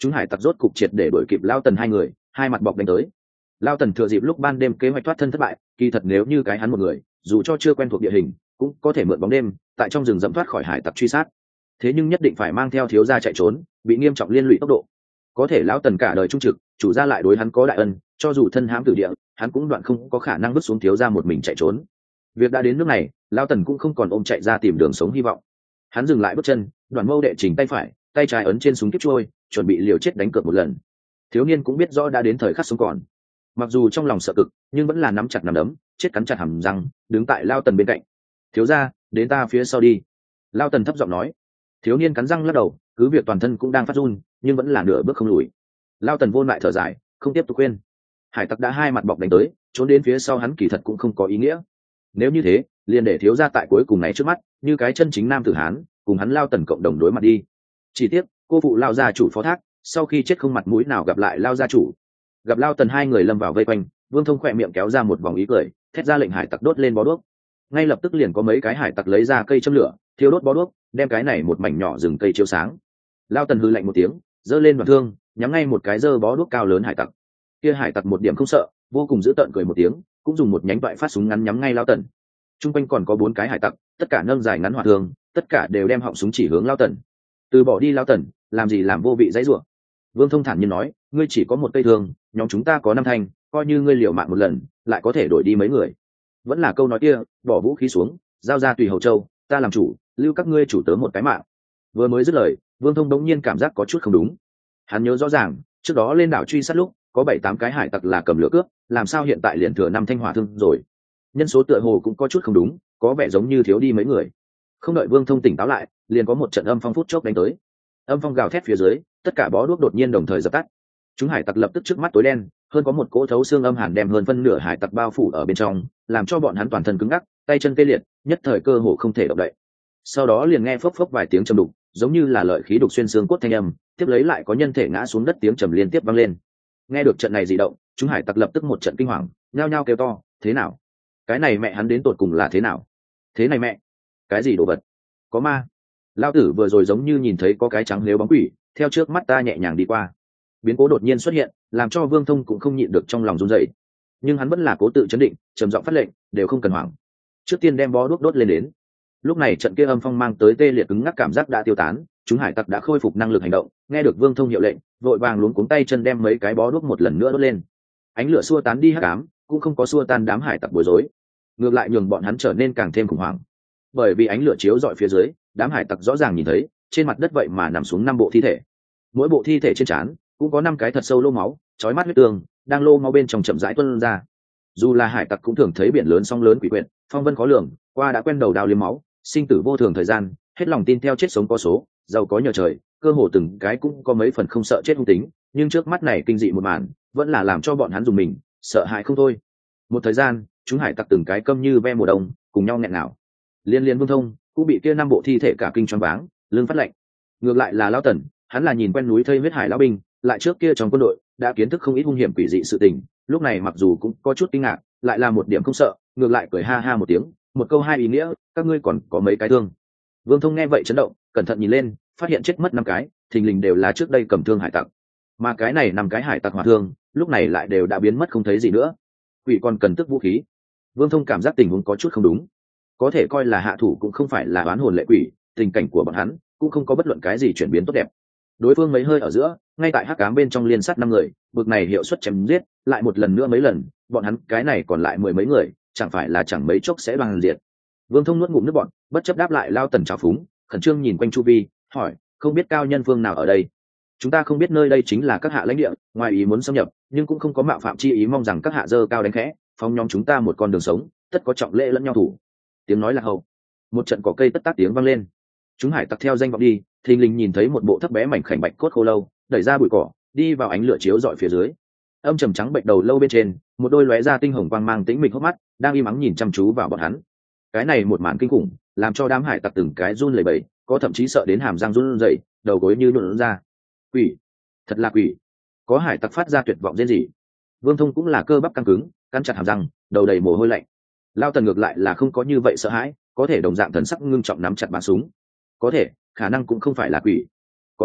chúng hải tặc rốt cục triệt để đuổi kịp Lao Tần hai người, hai mặt bọc đánh tới. Lao Tần thừa dịp lúc ban đêm kế hoạch thoát thân thất bại, kỳ thật nếu như cái hắn một người, dù cho chưa quen thuộc địa hình, cũng có thể mượn bóng đêm tại trong rừng dẫm thoát khỏi hải tặc truy sát. Thế nhưng nhất định phải mang theo thiếu gia chạy trốn, bị nghiêm trọng liên lụy tốc độ. Có thể Lão Tần cả đời trung trực, chủ gia lại đối hắn có đại ân, cho dù thân hãm tử địa, hắn cũng đoạn không có khả năng vứt xuống thiếu gia một mình chạy trốn. Việc đã đến nước này, Lão Tần cũng không còn ôm chạy ra tìm đường sống hy vọng. Hắn dừng lại bước chân, đoạn mâu đệ chỉnh tay phải, tay trái ấn trên súng kiếp trôi, chuẩn bị liều chết đánh cược một lần. Thiếu niên cũng biết rõ đã đến thời khắc sống còn, mặc dù trong lòng sợ cực, nhưng vẫn là nắm chặt nắm đấm, chết cắn chặt hàm răng, đứng tại Lao Tần bên cạnh. Thiếu gia, đến ta phía sau đi. Lao Tần thấp giọng nói. Thiếu niên cắn răng lắc đầu, cứ việc toàn thân cũng đang phát run, nhưng vẫn là nửa bước không lùi. Lao Tần vô lại thở dài, không tiếp tục khuyên. Hải tặc đã hai mặt bọc đánh tới, trốn đến phía sau hắn kỳ thật cũng không có ý nghĩa. Nếu như thế, liền để thiếu gia tại cuối cùng này trước mắt, như cái chân chính nam tử hán, cùng hắn Lao Tần cộng đồng đối mặt đi. Chỉ tiếc, cô phụ Lao gia chủ phó thác, sau khi chết không mặt mũi nào gặp lại Lao gia chủ. Gặp Lao Tần hai người lâm vào vây quanh, Vương Thông khỏe miệng kéo ra một vòng ý cười, thét ra lệnh hải tặc đốt lên bó đuốc. Ngay lập tức liền có mấy cái hải tặc lấy ra cây châm lửa, thiêu đốt bó đuốc, đem cái này một mảnh nhỏ rừng cây chiếu sáng. Lao Tần hư lạnh một tiếng, giơ lên đoạn thương, nhắm ngay một cái giơ bó đuốc cao lớn hải tặc. Kia hải tặc một điểm không sợ, vô cùng dữ tợn cười một tiếng, cũng dùng một nhánh vại phát súng ngắn nhắm ngay Lao Tần. Trung quanh còn có bốn cái hải tặc, tất cả nâng dài ngắn hỏa thương, tất cả đều đem họng súng chỉ hướng Lao Tần. Từ bỏ đi Lao Tần, làm gì làm vô vị dãy rủa. Vương Thông thản nhiên nói, ngươi chỉ có một cây thương, nhóm chúng ta có năm thanh, coi như ngươi liều mạng một lần, lại có thể đổi đi mấy người. Vẫn là câu nói kia, bỏ vũ khí xuống, giao ra tùy hầu châu, ta làm chủ, lưu các ngươi chủ tớ một cái mạng. Vừa mới dứt lời, Vương Thông đống nhiên cảm giác có chút không đúng. Hắn nhớ rõ ràng, trước đó lên đảo truy sát lúc, có bảy tám cái hải tặc là cầm lửa cướp, làm sao hiện tại liền thừa năm thanh hỏa thương rồi? Nhân số tựa hồ cũng có chút không đúng, có vẻ giống như thiếu đi mấy người. Không đợi Vương Thông tỉnh táo lại, liền có một trận âm phong phút chốc đánh tới. Âm phong gào thét phía dưới, tất cả bó đuốc đột nhiên đồng thời dập tắt. Chúng hải tặc lập tức trước mắt tối đen, hơn có một cỗ thấu xương âm hàn đem hơn phân nửa hải tặc bao phủ ở bên trong, làm cho bọn hắn toàn thân cứng ngắc, tay chân tê liệt, nhất thời cơ hồ không thể động đậy. Sau đó liền nghe phốc phốc vài tiếng trầm đục, giống như là lợi khí đục xuyên xương cốt thanh âm, tiếp lấy lại có nhân thể ngã xuống đất, tiếng trầm liên tiếp vang lên. Nghe được trận này dị động, chúng hải tặc lập tức một trận kinh hoàng, nhao nhao kêu to, thế nào? Cái này mẹ hắn đến tột cùng là thế nào? Thế này mẹ, cái gì đồ vật? Có ma? Lao tử vừa rồi giống như nhìn thấy có cái trắng lếu bóng quỷ, theo trước mắt ta nhẹ nhàng đi qua. Biến cố đột nhiên xuất hiện, làm cho Vương Thông cũng không nhịn được trong lòng run rẩy, nhưng hắn vẫn là cố tự chấn định, trầm giọng phát lệnh, đều không cần hoảng, trước tiên đem bó đuốc đốt lên đến. Lúc này trận kia âm phong mang tới tê liệt cứng ngắc cảm giác đã tiêu tán, chúng hải tặc đã khôi phục năng lực hành động, nghe được Vương Thông hiệu lệnh, vội vàng luống cuống tay chân đem mấy cái bó đuốc một lần nữa đốt lên. Ánh lửa xua tán đi hắc ám, cũng không có xua tan đám hải tặc bối rối, ngược lại nhường bọn hắn trở nên càng thêm khủng hoảng. Bởi vì ánh lửa chiếu rọi phía dưới, đám hải tặc rõ ràng nhìn thấy, trên mặt đất vậy mà nằm xuống năm bộ thi thể. Mỗi bộ thi thể trên trán cũng có năm cái thật sâu lô máu, chói mắt huyết tương đang lô máu bên trong chậm rãi tuôn ra. Dù là hải tặc cũng thường thấy biển lớn sóng lớn quỷ quyệt, phong vân khó lường, qua đã quen đầu đao liếm máu, sinh tử vô thường thời gian, hết lòng tin theo chết sống có số, giàu có nhờ trời, cơ hồ từng cái cũng có mấy phần không sợ chết hung tính, nhưng trước mắt này kinh dị một màn, vẫn là làm cho bọn hắn dùng mình, sợ hãi không thôi. Một thời gian, chúng hải tặc từng cái câm như ve mùa đông, cùng nhau nghẹn ngào. Liên liên Vương Thông cũng bị kia năm bộ thi thể cả kinh choáng váng, lưng phát lạnh. Ngược lại là Lão Tần, hắn là nhìn quen núi thây huyết hải lão binh, lại trước kia trong quân đội đã kiến thức không ít hung hiểm quỷ dị sự tình, lúc này mặc dù cũng có chút kinh ngạc, lại là một điểm không sợ, ngược lại cười ha ha một tiếng, một câu hai ý nghĩa, các ngươi còn có mấy cái thương. Vương Thông nghe vậy chấn động, cẩn thận nhìn lên, phát hiện chết mất năm cái, thình lình đều là trước đây cầm thương hải tặc, mà cái này năm cái hải tặc hỏa thương, lúc này lại đều đã biến mất không thấy gì nữa. Quỷ còn cần tức vũ khí. Vương Thông cảm giác tình huống có chút không đúng, có thể coi là hạ thủ cũng không phải là oán hồn lệ quỷ, tình cảnh của bọn hắn cũng không có bất luận cái gì chuyển biến tốt đẹp. Đối phương mấy hơi ở giữa, ngay tại hắc ám bên trong liên sát năm người, bực này hiệu suất chém giết, lại một lần nữa mấy lần, bọn hắn cái này còn lại mười mấy người, chẳng phải là chẳng mấy chốc sẽ đoàn diệt. Vương Thông nuốt ngụm nước bọt, bất chấp đáp lại Lao Tần trào phúng, khẩn trương nhìn quanh chu vi, hỏi, không biết cao nhân phương nào ở đây? Chúng ta không biết nơi đây chính là các hạ lãnh địa, ngoài ý muốn xâm nhập, nhưng cũng không có mạo phạm chi ý, mong rằng các hạ dơ cao đánh khẽ, phóng nhóm chúng ta một con đường sống, tất có trọng lễ lẫn nhau thủ. Tiếng nói là hậu, một trận cỏ cây tất tác tiếng vang lên. Chúng hải tặc theo danh vọng đi, thình lình nhìn thấy một bộ thấp bé mảnh khảnh bạch cốt khô lâu, đẩy ra bụi cỏ, đi vào ánh lửa chiếu rọi phía dưới. Âm trầm trắng bệnh đầu lâu bên trên, một đôi lóe ra tinh hồng quang mang tĩnh mịch hốc mắt, đang im ắng nhìn chăm chú vào bọn hắn. Cái này một màn kinh khủng, làm cho đám hải tặc từng cái run lẩy bẩy, có thậm chí sợ đến hàm răng run rẩy, đầu gối như nhũn ra. Quỷ, thật là quỷ. Có hải tặc phát ra tuyệt vọng rên rỉ. Vương Thông cũng là cơ bắp căng cứng, cắn chặt hàm răng, đầu đầy mồ hôi lạnh. Lao Tần ngược lại là không có như vậy sợ hãi, có thể đồng dạng thần sắc ngưng trọng nắm chặt bắn súng. Có thể, khả năng cũng không phải là quỷ. Có lẽ,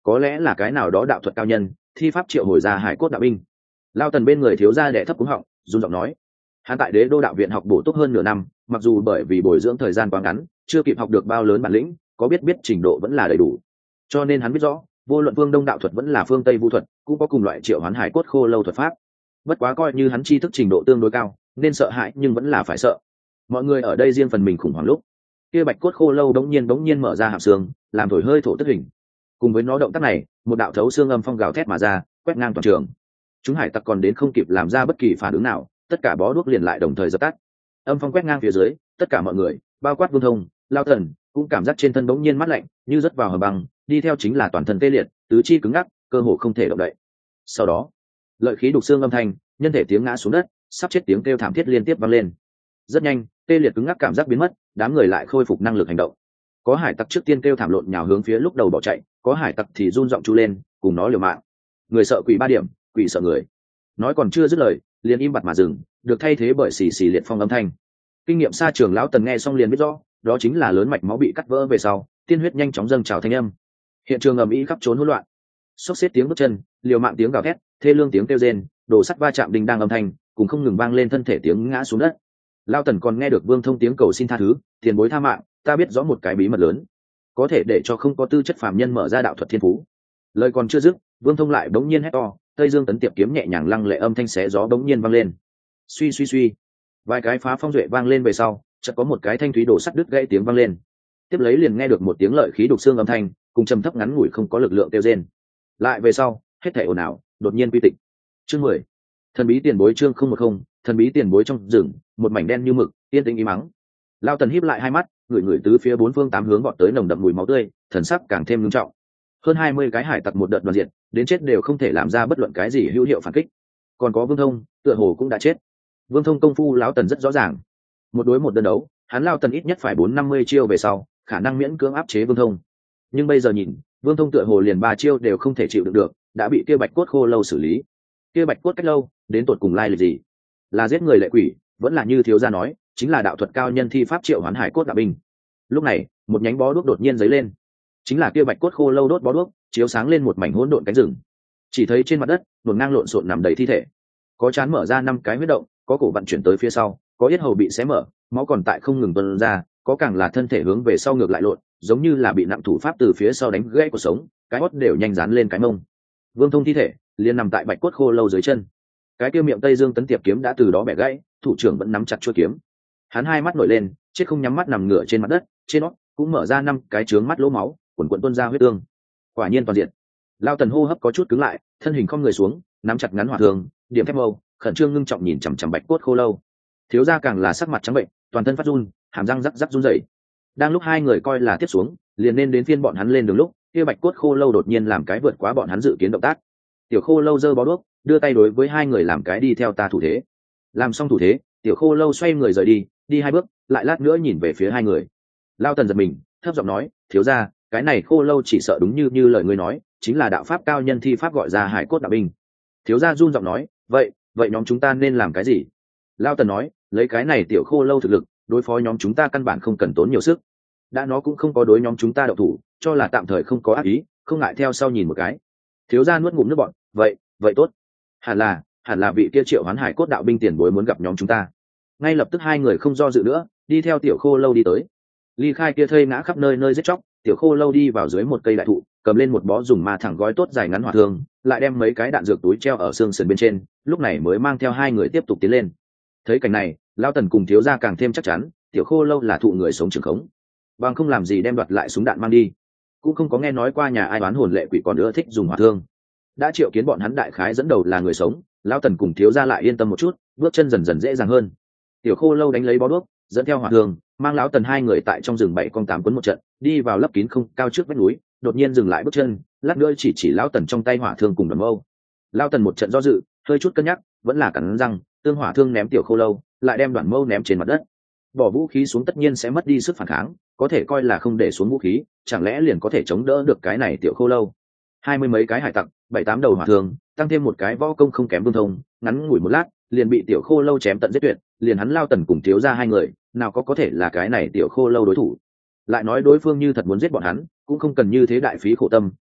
có lẽ là cái nào đó đạo thuật cao nhân thi pháp triệu hồi ra hải cốt đạo binh. Lao Tần bên người thiếu gia đệ thấp cúng họng run giọng nói, hắn tại Đế Đô đạo viện học bổ túc hơn nửa năm, mặc dù bởi vì bồi dưỡng thời gian quá ngắn chưa kịp học được bao lớn bản lĩnh, có biết biết trình độ vẫn là đầy đủ, cho nên hắn biết rõ vô luận phương Đông đạo thuật vẫn là phương Tây vu thuật cũng có cùng loại triệu hoán hải cốt khô lâu thuật pháp. Bất quá coi như hắn tri thức trình độ tương đối cao nên sợ hãi nhưng vẫn là phải sợ. Mọi người ở đây riêng phần mình khủng hoảng lúc kia bạch cốt khô lâu đống nhiên đống nhiên mở ra hàm xương, làm thổi hơi thổ tức hình. Cùng với nó động tác này, một đạo thấu xương âm phong gào thét mà ra, quét ngang toàn trường. Chúng hải tặc còn đến không kịp làm ra bất kỳ phản ứng nào, tất cả bó đuốc liền lại đồng thời dập tắt. Âm phong quét ngang phía dưới, tất cả mọi người, bao quát Vương Thông, Lao Tần, cũng cảm giác trên thân bỗng nhiên mát lạnh, như rớt vào hầm băng, đi theo chính là toàn thân tê liệt, tứ chi cứng ngắc, cơ hồ không thể động đậy. Sau đó, lợi khí đục xương âm thanh, nhân thể tiếng ngã xuống đất, sắp chết tiếng kêu thảm thiết liên tiếp vang lên. Rất nhanh, tê liệt cứng ngắc cảm giác biến mất, đám người lại khôi phục năng lực hành động. Có hải tặc trước tiên kêu thảm lộn nhào hướng phía lúc đầu bỏ chạy, có hải tặc thì run giọng chu lên, cùng nó liều mạng. Người sợ quỷ ba điểm, quỷ sợ người. Nói còn chưa dứt lời, liền im bặt mà dừng, được thay thế bởi xì xì liệt phong âm thanh. Kinh nghiệm xa trường lão Tần nghe xong liền biết rõ, đó chính là lớn mạch máu bị cắt vỡ về sau, tiên huyết nhanh chóng dâng trào thanh âm. Hiện trường ầm ĩ khắp trốn hỗn loạn, xốc xếp tiếng bước chân, liều mạng tiếng gào thét, thê lương tiếng kêu rên, đồ sắt va chạm đinh đang âm thanh, cùng không ngừng vang lên thân thể tiếng ngã xuống đất. Lão Tần còn nghe được Vương Thông tiếng cầu xin tha thứ, tiền bối tha mạng, ta biết rõ một cái bí mật lớn, có thể để cho không có tư chất phàm nhân mở ra đạo thuật thiên phú. Lời còn chưa dứt, Vương Thông lại bỗng nhiên hét to, Tây Dương tấn tiệp kiếm nhẹ nhàng lăng lệ âm thanh xé gió bỗng nhiên vang lên. Suy suy suy, vài cái phá phong duệ vang lên về sau, chợt có một cái thanh thúy đổ sắt đứt gãy tiếng vang lên. Tiếp lấy liền nghe được một tiếng lợi khí đục xương âm thanh, cùng trầm thấp ngắn ngủi không có lực lượng kêu rên. Lại về sau, hết thảy ồn ào, đột nhiên quy tịch. Chương mười. Thần bí tiền bối chương không một không, thần bí tiền bối trong rừng, một mảnh đen như mực, yên tĩnh im mắng. Lao Tần híp lại hai mắt, ngửi ngửi tứ phía bốn phương tám hướng vọt tới nồng đậm mùi máu tươi, thần sắc càng thêm nghiêm trọng. Hơn hai mươi cái hải tặc một đợt đoàn diện, đến chết đều không thể làm ra bất luận cái gì hữu hiệu phản kích. Còn có Vương Thông, tựa hồ cũng đã chết. Vương Thông công phu lão Tần rất rõ ràng, một đối một đơn đấu, hắn Lao Tần ít nhất phải bốn năm mươi chiêu về sau, khả năng miễn cưỡng áp chế Vương Thông. Nhưng bây giờ nhìn, Vương Thông tựa hồ liền ba chiêu đều không thể chịu đựng được, đã bị kia bạch cốt khô lâu xử lý. Kia bạch cốt cách lâu, đến tột cùng lai lịch gì? Là giết người lệ quỷ, vẫn là như thiếu gia nói, chính là đạo thuật cao nhân thi pháp triệu hoán hải cốt đạo binh. Lúc này, một nhánh bó đuốc đột nhiên giấy lên, chính là kia bạch cốt khô lâu đốt bó đuốc, chiếu sáng lên một mảnh hỗn độn cánh rừng. Chỉ thấy trên mặt đất, đột ngang lộn xộn nằm đầy thi thể, có trán mở ra năm cái huyết động, có cổ vận chuyển tới phía sau, có yết hầu bị xé mở, máu còn tại không ngừng tuôn ra, có càng là thân thể hướng về sau ngược lại lộn, giống như là bị nặng thủ pháp từ phía sau đánh gãy cuộc sống, cái hót đều nhanh dán lên cái mông. Vương Thông thi thể liền nằm tại bạch cốt khô lâu dưới chân, cái kia miệng Tây Dương tấn tiệp kiếm đã từ đó bẻ gãy, thủ trưởng vẫn nắm chặt chuôi kiếm. Hắn hai mắt nổi lên, chết không nhắm mắt nằm ngửa trên mặt đất, trên nót cũng mở ra năm cái trướng mắt lỗ máu, quần quần tuôn ra huyết tương. Quả nhiên toàn diện. Lao Tần hô hấp có chút cứng lại, thân hình không người xuống, nắm chặt ngắn hỏa thường, điểm thép mâu, khẩn trương ngưng trọng nhìn chằm chằm bạch cốt khô lâu. Thiếu gia càng là sắc mặt trắng bệnh, toàn thân phát run, hàm răng rắc rắc run rẩy. Đang lúc hai người coi là tiếp xuống, liền nên đến phiên bọn hắn lên đường lúc, kia bạch cốt khô lâu đột nhiên làm cái vượt quá bọn hắn dự kiến động tác. Tiểu khô lâu giơ bó đuốc, đưa tay đối với hai người làm cái đi theo ta thủ thế. Làm xong thủ thế, tiểu khô lâu xoay người rời đi, đi hai bước, lại lát nữa nhìn về phía hai người. Lao Tần giật mình, thấp giọng nói, thiếu gia, cái này khô lâu chỉ sợ đúng như như lời ngươi nói, chính là đạo pháp cao nhân thi pháp gọi ra hải cốt đạo binh. Thiếu gia run giọng nói, vậy vậy nhóm chúng ta nên làm cái gì? Lao Tần nói, lấy cái này tiểu khô lâu thực lực, đối phó nhóm chúng ta căn bản không cần tốn nhiều sức. Đã nó cũng không có đối nhóm chúng ta đậu thủ, cho là tạm thời không có ác ý, không ngại theo sau nhìn một cái. Thiếu gia nuốt ngụm nước bọt, vậy vậy tốt, hẳn là hẳn là vị kia triệu hoán hải cốt đạo binh tiền bối muốn gặp nhóm chúng ta. Ngay lập tức hai người không do dự nữa, đi theo tiểu khô lâu đi tới. Ly khai kia thây ngã khắp nơi nơi giết chóc, tiểu khô lâu đi vào dưới một cây đại thụ, cầm lên một bó dùng ma thẳng gói tốt dài ngắn hỏa thương, lại đem mấy cái đạn dược túi treo ở xương sườn bên trên, lúc này mới mang theo hai người tiếp tục tiến lên. Thấy cảnh này, Lao Tần cùng thiếu gia càng thêm chắc chắn, tiểu khô lâu là thụ người sống trường khống, bằng không làm gì đem đoạt lại súng đạn mang đi. Cũng không có nghe nói qua nhà ai đoán hồn lệ quỷ còn nữa thích dùng hỏa thương. Đã triệu kiến bọn hắn đại khái dẫn đầu là người sống, Lao Tần cùng thiếu gia lại yên tâm một chút, bước chân dần dần dễ dàng hơn. Tiểu khô lâu đánh lấy bó đuốc, dẫn theo hỏa thương, mang lão Tần hai người tại trong rừng bảy con tám quấn một trận, đi vào lấp kín không cao trước vách núi, đột nhiên dừng lại bước chân, lát nữa chỉ chỉ lão Tần trong tay hỏa thương cùng đòn mâu. Lao Tần một trận do dự, hơi chút cân nhắc, vẫn là cắn răng, tương hỏa thương ném tiểu khô lâu, lại đem đoạn mâu ném trên mặt đất. Bỏ vũ khí xuống tất nhiên sẽ mất đi sức phản kháng, có thể coi là không để xuống vũ khí, chẳng lẽ liền có thể chống đỡ được cái này tiểu khô lâu? Hai mươi mấy cái hải tặc, bảy tám đầu hỏa thương, tăng thêm một cái võ công không kém Vương Thông, ngắn ngủi một lát, liền bị tiểu khô lâu chém tận giết tuyệt, liền hắn Lao Tần cùng thiếu gia hai người, nào có có thể là cái này tiểu khô lâu đối thủ? Lại nói đối phương như thật muốn giết bọn hắn, cũng không cần như thế đại phí khổ tâm,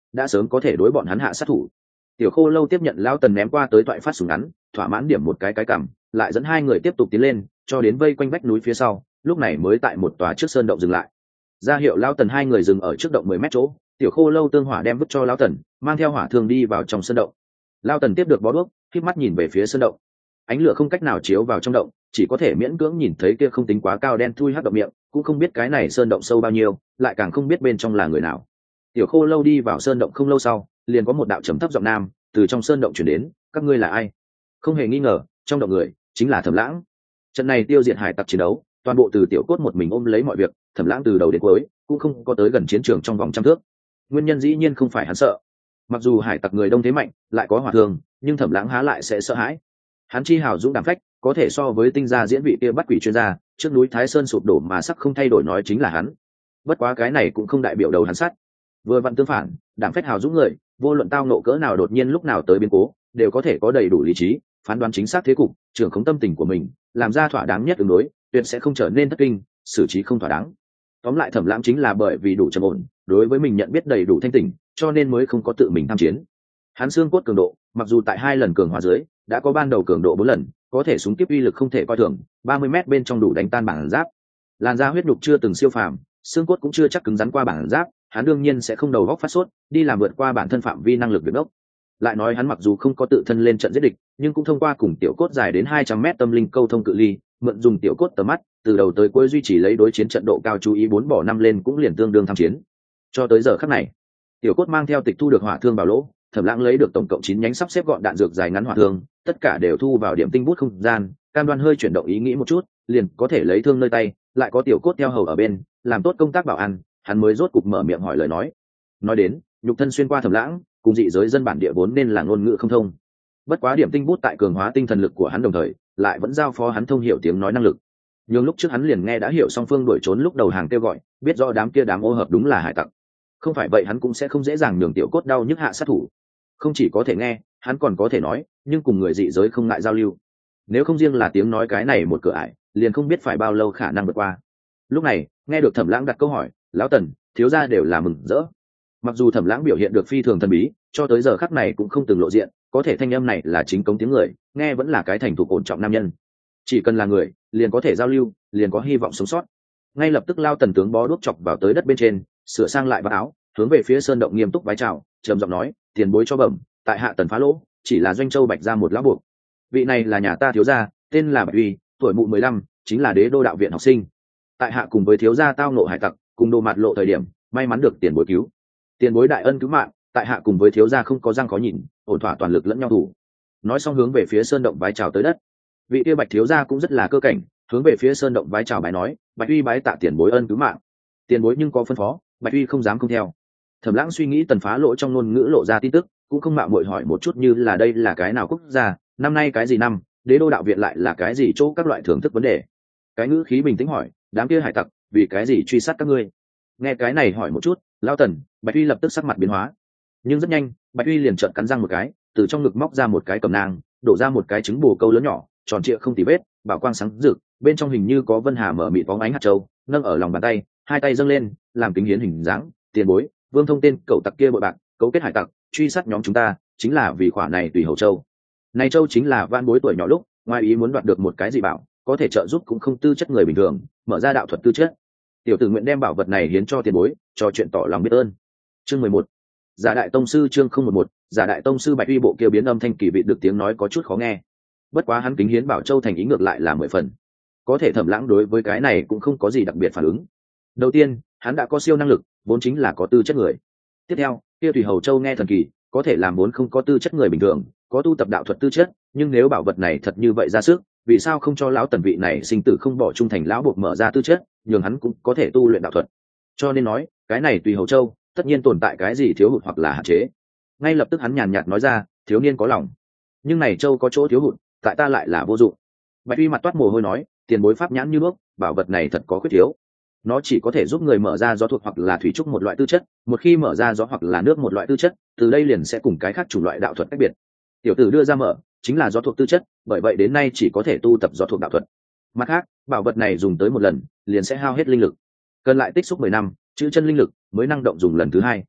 đã sớm có thể đối bọn hắn hạ sát thủ. Tiểu Khô Lâu tiếp nhận Lão Tần ném qua tới thoại phát súng ngắn, thỏa mãn điểm một cái cái cằm, lại dẫn hai người tiếp tục tiến lên, cho đến vây quanh vách núi phía sau, lúc này mới tại một tòa trước sơn động dừng lại. Ra hiệu Lão Tần hai người dừng ở trước động mười mét chỗ, Tiểu Khô Lâu tương hỏa đem vứt cho Lão Tần, mang theo hỏa thương đi vào trong sơn động. Lão Tần tiếp được bó đuốc, khép mắt nhìn về phía sơn động. Ánh lửa không cách nào chiếu vào trong động, chỉ có thể miễn cưỡng nhìn thấy kia không tính quá cao đen thui hắc động miệng, cũng không biết cái này sơn động sâu bao nhiêu, lại càng không biết bên trong là người nào. Tiểu Khô Lâu đi vào sơn động không lâu sau, liền có một đạo trầm thấp giọng nam từ trong sơn động chuyển đến, các ngươi là ai? Không hề nghi ngờ, trong động người chính là Thẩm Lãng. Trận này tiêu diệt hải tặc chiến đấu, toàn bộ từ Tiểu Cốt một mình ôm lấy mọi việc, Thẩm Lãng từ đầu đến cuối cũng không có tới gần chiến trường trong vòng trăm thước. Nguyên nhân dĩ nhiên không phải hắn sợ, mặc dù hải tặc người đông thế mạnh, lại có hỏa thương, nhưng Thẩm Lãng há lại sẽ sợ hãi. Hắn chi hào dũng đảm phách, có thể so với tinh gia diễn vị kia bắt quỷ chuyên gia, trước núi Thái Sơn sụp đổ mà sắc không thay đổi nói chính là hắn. Bất quá cái này cũng không đại biểu đầu hắn sắt. Vừa vặn tương phản, đảm phách hào dũng người, vô luận tao nộ cỡ nào đột nhiên lúc nào tới biến cố, đều có thể có đầy đủ lý trí, phán đoán chính xác thế cục, trưởng khống tâm tình của mình, làm ra thỏa đáng nhất ứng đối, tuyệt sẽ không trở nên thất kinh, xử trí không thỏa đáng. Tóm lại Thẩm Lãng chính là bởi vì đủ trầm ổn, đối với mình nhận biết đầy đủ thanh tỉnh, cho nên mới không có tự mình tham chiến. Hắn xương cốt cường độ, mặc dù tại hai lần cường hóa dưới, đã có ban đầu cường độ bốn lần, có thể súng tiếp uy lực không thể coi thường, ba mươi mét bên trong đủ đánh tan bản giáp. Làn da huyết nhục chưa từng siêu phàm, xương cốt cũng chưa chắc cứng rắn qua bản giáp, hắn đương nhiên sẽ không đầu góc phát sốt, đi làm vượt qua bản thân phạm vi năng lực việc đốc. Lại nói hắn mặc dù không có tự thân lên trận giết địch, nhưng cũng thông qua cùng Tiểu Cốt dài đến hai trăm mét tâm linh câu thông cự ly, mượn dùng Tiểu Cốt tầm mắt, từ đầu tới cuối duy trì lấy đối chiến trận độ cao, chú ý bốn bỏ năm lên cũng liền tương đương tham chiến. Cho tới giờ khắc này, Tiểu Cốt mang theo tịch thu được hỏa thương bảo lỗ, Thẩm Lãng lấy được tổng cộng chín nhánh sắp xếp gọn đạn dược dài ngắn hỏa thương, tất cả đều thu vào điểm tinh bút không gian, cam đoan hơi chuyển động ý nghĩ một chút, liền có thể lấy thương nơi tay, lại có Tiểu Cốt theo hầu ở bên, làm tốt công tác bảo an, hắn mới rốt cục mở miệng hỏi lời nói. Nói đến, nhục thân xuyên qua Thẩm Lãng, cùng dị giới dân bản địa vốn nên là ngôn ngữ không thông. Bất quá điểm tinh bút tại cường hóa tinh thần lực của hắn đồng thời, lại vẫn giao phó hắn thông hiểu tiếng nói năng lực. Nhưng lúc trước hắn liền nghe đã hiểu song phương đuổi trốn lúc đầu hàng kêu gọi, biết rõ đám kia đám ô hợp đúng là hải tặc. Không phải vậy hắn cũng sẽ không dễ dàng nhường Tiểu Cốt đau nhức hạ sát thủ. Không chỉ có thể nghe, hắn còn có thể nói, nhưng cùng người dị giới không ngại giao lưu. Nếu không riêng là tiếng nói cái này một cửa ải, liền không biết phải bao lâu khả năng vượt qua. Lúc này, nghe được Thẩm Lãng đặt câu hỏi, lão Tần, thiếu gia đều là mừng rỡ. Mặc dù Thẩm Lãng biểu hiện được phi thường thần bí, cho tới giờ khắc này cũng không từng lộ diện, có thể thanh âm này là chính cống tiếng người, nghe vẫn là cái thành thục ổn trọng nam nhân. Chỉ cần là người, liền có thể giao lưu, liền có hy vọng sống sót. Ngay lập tức lao Tần tướng bó đuốc chọc vào tới đất bên trên, sửa sang lại vạt áo, hướng về phía sơn động nghiêm túc vái chào, trầm giọng nói, tiền bối cho bẩm, tại hạ Tần Phá Lỗ, chỉ là doanh châu Bạch gia một lão buộc. Vị này là nhà ta thiếu gia, tên là Bạch Uy, tuổi mụ mười lăm, chính là đế đô đạo viện học sinh. Tại hạ cùng với thiếu gia tao nộ hải tặc, cùng đồ mặt lộ thời điểm, may mắn được tiền bối cứu. Tiền bối đại ân cứu mạng, tại hạ cùng với thiếu gia không có răng khó nhìn, ổn thỏa toàn lực lẫn nhau thủ. Nói xong hướng về phía sơn động vái chào tới đất. Vị kia Bạch thiếu gia cũng rất là cơ cảnh, hướng về phía sơn động vái chào bái nói, Bạch Uy bái tạ tiền bối ân cứu mạng. Tiền bối nhưng có phân phó, Bạch Uy không dám không theo. Thẩm Lãng suy nghĩ Tần Phá Lỗ trong ngôn ngữ lộ ra tin tức, cũng không mạo muội hỏi một chút như là đây là cái nào quốc gia, năm nay cái gì năm, đế đô đạo viện lại là cái gì chỗ các loại thưởng thức vấn đề. Cái ngữ khí bình tĩnh hỏi, đám kia hải tặc vì cái gì truy sát các ngươi? Nghe cái này hỏi một chút, lão Tần, Bạch Uy lập tức sắc mặt biến hóa. Nhưng rất nhanh, Bạch Uy liền trợn cắn răng một cái, từ trong ngực móc ra một cái cầm nang, đổ ra một cái trứng bồ câu lớn nhỏ, tròn trịa không tì vết, bảo quang sáng rực, bên trong hình như có vân hà mở mịt bóng ánh hạt châu, nâng ở lòng bàn tay, hai tay dâng lên, làm kính hiến hình dáng, tiền bối, Vương Thông tên cậu tặc kia bội bạc, cấu kết hải tặc, truy sát nhóm chúng ta, chính là vì khỏa này tùy hầu châu. Này châu chính là van bối tuổi nhỏ lúc, ngoài ý muốn đoạt được một cái dị bảo, có thể trợ giúp cũng không tư chất người bình thường, mở ra đạo thuật tư chất. Tiểu tử nguyện đem bảo vật này hiến cho tiền bối, cho chuyện tỏ lòng biết ơn. Chương mười một. Giả đại tông sư chương không một một, giả đại tông sư Bạch Uy bộ kia biến âm thanh kỳ vị được tiếng nói có chút khó nghe. Bất quá hắn kính hiến bảo châu thành ý ngược lại là mười phần. Có thể Thẩm Lãng đối với cái này cũng không có gì đặc biệt phản ứng. Đầu tiên, hắn đã có siêu năng lực, vốn chính là có tư chất người. Tiếp theo, kia tùy hầu châu nghe thần kỳ, có thể làm vốn không có tư chất người bình thường, có tu tập đạo thuật tư chất, nhưng nếu bảo vật này thật như vậy ra sức, vì sao không cho lão Tần vị này sinh tử không bỏ trung thành lão buộc mở ra tư chất, nhường hắn cũng có thể tu luyện đạo thuật. Cho nên nói, cái này tùy hầu châu, tất nhiên tồn tại cái gì thiếu hụt hoặc là hạn chế. Ngay lập tức hắn nhàn nhạt nói ra, thiếu niên có lòng, nhưng này châu có chỗ thiếu hụt, tại ta lại là vô dụng. Bạch Uy mặt toát mồ hôi nói, tiền bối pháp nhãn như nước, bảo vật này thật có khuyết thiếu. Nó chỉ có thể giúp người mở ra gió thuộc hoặc là thủy trúc một loại tư chất, một khi mở ra gió hoặc là nước một loại tư chất, từ đây liền sẽ cùng cái khác chủng loại đạo thuật cách biệt. Tiểu tử đưa ra mở, chính là gió thuộc tư chất, bởi vậy đến nay chỉ có thể tu tập gió thuộc đạo thuật. Mặt khác, bảo vật này dùng tới một lần, liền sẽ hao hết linh lực. Cần lại tích xúc mười năm, chữ chân linh lực mới năng động dùng lần thứ hai.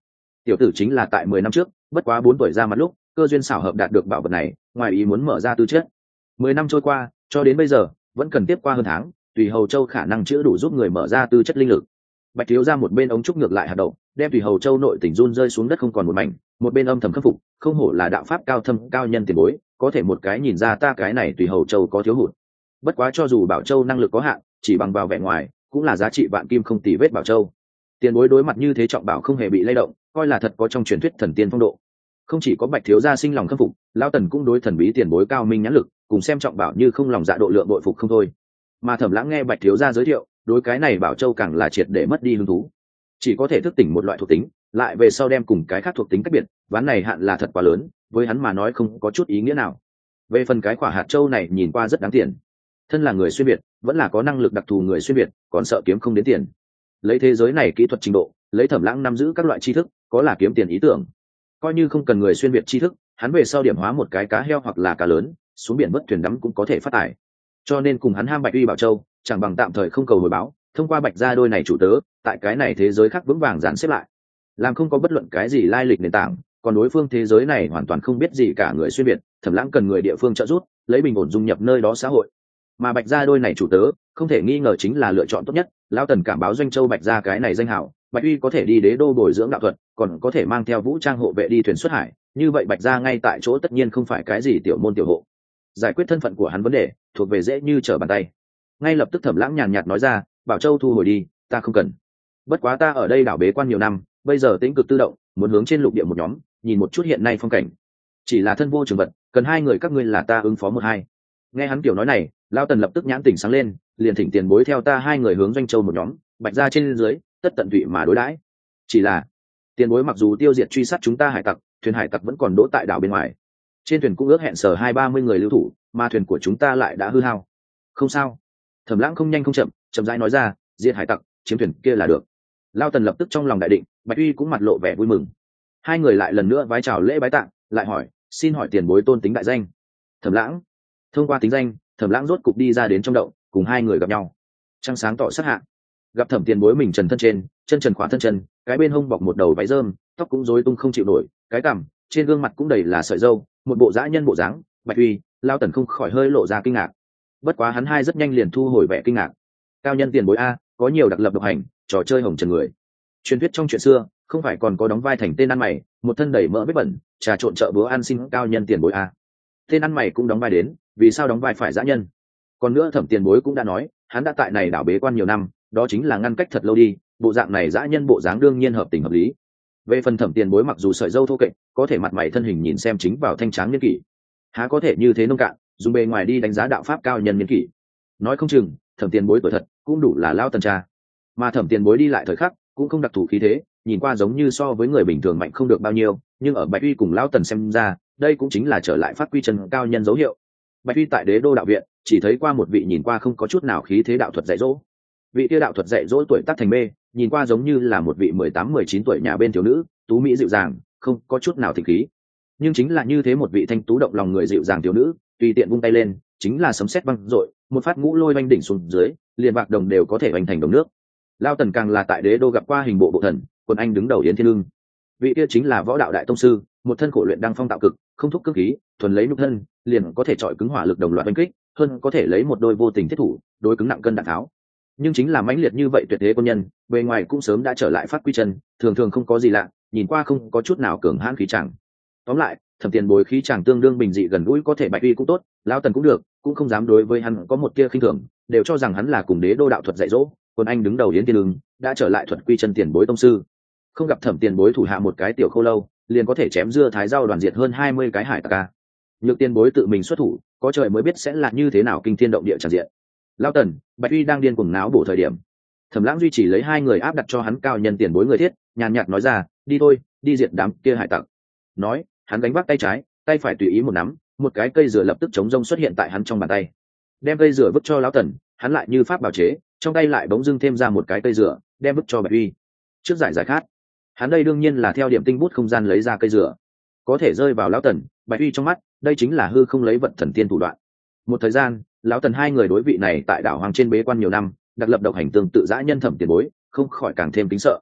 tiểu tử chính là tại mười năm trước bất quá bốn tuổi ra mặt lúc cơ duyên xảo hợp đạt được bảo vật này, ngoài ý muốn mở ra tư chất. Mười năm trôi qua cho đến bây giờ vẫn cần tiếp qua hơn tháng, tùy hầu châu khả năng chữa đủ giúp người mở ra tư chất linh lực. Bạch thiếu ra một bên ống trúc ngược lại hạt đậu, đem tùy hầu châu nội tỉnh run rơi xuống đất không còn một mảnh, một bên âm thầm khắc phục, không hổ là đạo pháp cao thâm cao nhân tiền bối, có thể một cái nhìn ra ta cái này tùy hầu châu có thiếu hụt. Bất quá cho dù bảo châu năng lực có hạn, chỉ bằng vào vẻ ngoài cũng là giá trị vạn kim không tì vết bảo châu. Tiền bối đối mặt như thế trọng bảo không hề bị lay động, coi là thật có trong truyền thuyết thần tiên phong độ. Không chỉ có Bạch thiếu gia sinh lòng khâm phục, lão Tần cũng đối thần bí tiền bối cao minh nhãn lực, cùng xem trọng bảo như không lòng dạ độ lượng bội phục không thôi. Mà Thẩm Lãng nghe Bạch thiếu gia giới thiệu, đối cái này bảo châu càng là triệt để mất đi hứng thú. Chỉ có thể thức tỉnh một loại thuộc tính, lại về sau đem cùng cái khác thuộc tính cách biệt, ván này hạn là thật quá lớn, với hắn mà nói không có chút ý nghĩa nào. Về phần cái quả hạt châu này nhìn qua rất đáng tiền, thân là người xuyên việt, vẫn là có năng lực đặc thù người xuyên việt, còn sợ kiếm không đến tiền. Lấy thế giới này kỹ thuật trình độ, lấy Thẩm Lãng nắm giữ các loại tri thức, có là kiếm tiền ý tưởng. Coi như không cần người xuyên việt tri thức, hắn về sau điểm hóa một cái cá heo hoặc là cá lớn, xuống biển vớt thuyền đắm cũng có thể phát tài. Cho nên cùng hắn ham Bạch Uy bảo châu, chẳng bằng tạm thời không cầu hồi báo, thông qua Bạch gia đôi này chủ tớ, tại cái này thế giới khác vững vàng dàn xếp lại, làm không có bất luận cái gì lai lịch nền tảng, còn đối phương thế giới này hoàn toàn không biết gì cả người xuyên việt, Thẩm Lãng cần người địa phương trợ giúp, lấy bình ổn dung nhập nơi đó xã hội. Mà Bạch gia đôi này chủ tớ, không thể nghi ngờ chính là lựa chọn tốt nhất. Lão Tần cảm báo doanh châu Bạch gia cái này danh hảo, Bạch Uy có thể đi đế đô bồi dưỡng đạo thuật, còn có thể mang theo vũ trang hộ vệ đi thuyền xuất hải, như vậy Bạch gia ngay tại chỗ tất nhiên không phải cái gì tiểu môn tiểu hộ. Giải quyết thân phận của hắn vấn đề, thuộc về dễ như trở bàn tay. Ngay lập tức Thẩm Lãng nhàn nhạt nói ra, bảo châu thu hồi đi, ta không cần. Bất quá ta ở đây đảo bế quan nhiều năm, bây giờ tĩnh cực tự động, muốn hướng trên lục địa một nhóm, nhìn một chút hiện nay phong cảnh. Chỉ là thân vô trường vật, cần hai người các ngươi là ta ứng phó một hai. Nghe hắn kiểu nói này, Lão Tần lập tức nhãn tỉnh sáng lên, liền thỉnh tiền bối theo ta hai người hướng doanh châu một nhóm, Bạch gia trên dưới, tất tận tụy mà đối đãi. Chỉ là tiền bối mặc dù tiêu diệt truy sát chúng ta hải tặc, thuyền hải tặc vẫn còn đỗ tại đảo bên ngoài. Trên thuyền cũng ước hẹn sở hai ba mươi người lưu thủ, mà thuyền của chúng ta lại đã hư hao. Không sao. Thẩm Lãng không nhanh không chậm, chậm rãi nói ra, diệt hải tặc, chiếm thuyền kia là được. Lão Tần lập tức trong lòng đại định, Bạch Uy cũng mặt lộ vẻ vui mừng. Hai người lại lần nữa vái chào lễ bái tạ, lại hỏi, xin hỏi tiền bối tôn tính đại danh. Thẩm Lãng. Thông qua tính danh, Thẩm Lãng rốt cục đi ra đến trong động, cùng hai người gặp nhau. Trăng sáng tỏ sát hạ, gặp Thẩm tiền bối mình trần thân trên, chân trần khỏa thân chân, cái bên hông bọc một đầu váy rơm, tóc cũng rối tung không chịu nổi, cái cằm, trên gương mặt cũng đầy là sợi râu, một bộ dã nhân bộ dáng. Bạch Uy, Lão Tần không khỏi hơi lộ ra kinh ngạc. Bất quá hắn hai rất nhanh liền thu hồi vẻ kinh ngạc. Cao nhân tiền bối a, có nhiều đặc lập độc hành, trò chơi hồng trần người. Truyền thuyết trong chuyện xưa, không phải còn có đóng vai thành tên ăn mày, một thân đầy mỡ vết bẩn, trà trộn chợ búa ăn xin cao nhân tiền bối a. Tên ăn mày cũng đóng vai đến, vì sao đóng vai phải dã nhân? Còn nữa Thẩm tiền bối cũng đã nói, hắn đã tại này đảo bế quan nhiều năm, đó chính là ngăn cách thật lâu đi, bộ dạng này dã nhân bộ dáng đương nhiên hợp tình hợp lý. Về phần Thẩm tiền bối mặc dù sợi râu thô kệch, có thể mặt mày thân hình nhìn xem chính vào thanh tráng niên kỷ, há có thể như thế nông cạn, dùng bề ngoài đi đánh giá đạo pháp cao nhân niên kỷ. Nói không chừng Thẩm tiền bối tuổi thật cũng đủ là Lão Tần cha. Mà Thẩm tiền bối đi lại thời khắc cũng không đặc thù khí thế, nhìn qua giống như so với người bình thường mạnh không được bao nhiêu, nhưng ở Bạch Uy cùng Lão Tần xem ra, đây cũng chính là trở lại phát quy chân cao nhân dấu hiệu. Bạch Uy tại đế đô đạo viện chỉ thấy qua một vị nhìn qua không có chút nào khí thế đạo thuật dạy dỗ. Vị kia đạo thuật dạy dỗ tuổi tác thành mê, nhìn qua giống như là một vị mười tám mười chín tuổi nhà bên thiếu nữ, tú mỹ dịu dàng, không có chút nào thịnh khí. Nhưng chính là như thế một vị thanh tú động lòng người dịu dàng thiếu nữ, tùy tiện vung tay lên, chính là sấm sét vang dội, một phát ngũ lôi oanh đỉnh xuống dưới, liền bạc đồng đều có thể oanh thành đồng nước. Lão Tần càng là tại đế đô gặp qua hình bộ bộ thần, quân anh đứng đầu Yến Thiên Lương. Vị kia chính là võ đạo đại tông sư, một thân khổ luyện đăng phong tạo cực, không thúc cương khí, thuần lấy nhục thân, liền có thể chọi cứng hỏa lực đồng loạt đánh kích, hơn có thể lấy một đôi vô tình thiết thủ, đối cứng nặng cân đạn tháo. Nhưng chính là mãnh liệt như vậy tuyệt thế quân nhân, bề ngoài cũng sớm đã trở lại phát quy chân, thường thường không có gì lạ, nhìn qua không có chút nào cường hãn khí chẳng. Tóm lại, Thẩm tiền bối khí chẳng tương đương bình dị gần gũi, có thể Bạch Uy cũng tốt, Lão Tần cũng được, cũng không dám đối với hắn có một tia khinh thường, đều cho rằng hắn là cùng đế đô đạo thuật dạy dỗ, quân anh đứng đầu Yến Thiên Lương, đã trở lại thuật quy chân tiền bối tông sư. Không gặp Thẩm tiền bối thủ hạ một cái tiểu khô lâu, liền có thể chém dưa thái rau đoàn diệt hơn hai mươi cái hải tặc ca. Nhược tiền bối tự mình xuất thủ, có trời mới biết sẽ là như thế nào kinh thiên động địa tràn diện. Lão Tần, Bạch Uy đang điên cuồng náo bổ thời điểm, Thẩm Lãng duy trì lấy hai người áp đặt cho hắn cao nhân tiền bối người thiết, nhàn nhạt nói ra, đi thôi, đi diệt đám kia hải tặc. Nói, hắn đánh vác tay trái, tay phải tùy ý một nắm, một cái cây dừa lập tức chống rông xuất hiện tại hắn trong bàn tay. Đem cây dừa vứt cho Lão Tần, hắn lại như pháp bảo chế, trong tay lại bỗng dưng thêm ra một cái cây dừa, đem vứt cho Bạch Uy. Trước giải giải khát, hắn đây đương nhiên là theo điểm tinh bút không gian lấy ra cây dừa, có thể rơi vào Lão Tần, Bạch Uy trong mắt, đây chính là hư không lấy vật thần tiên thủ đoạn. Một thời gian, Lão Tần hai người đối vị này tại đảo hoàng trên bế quan nhiều năm, đặc lập độc hành tương tự dã nhân Thẩm tiền bối, không khỏi càng thêm kính sợ.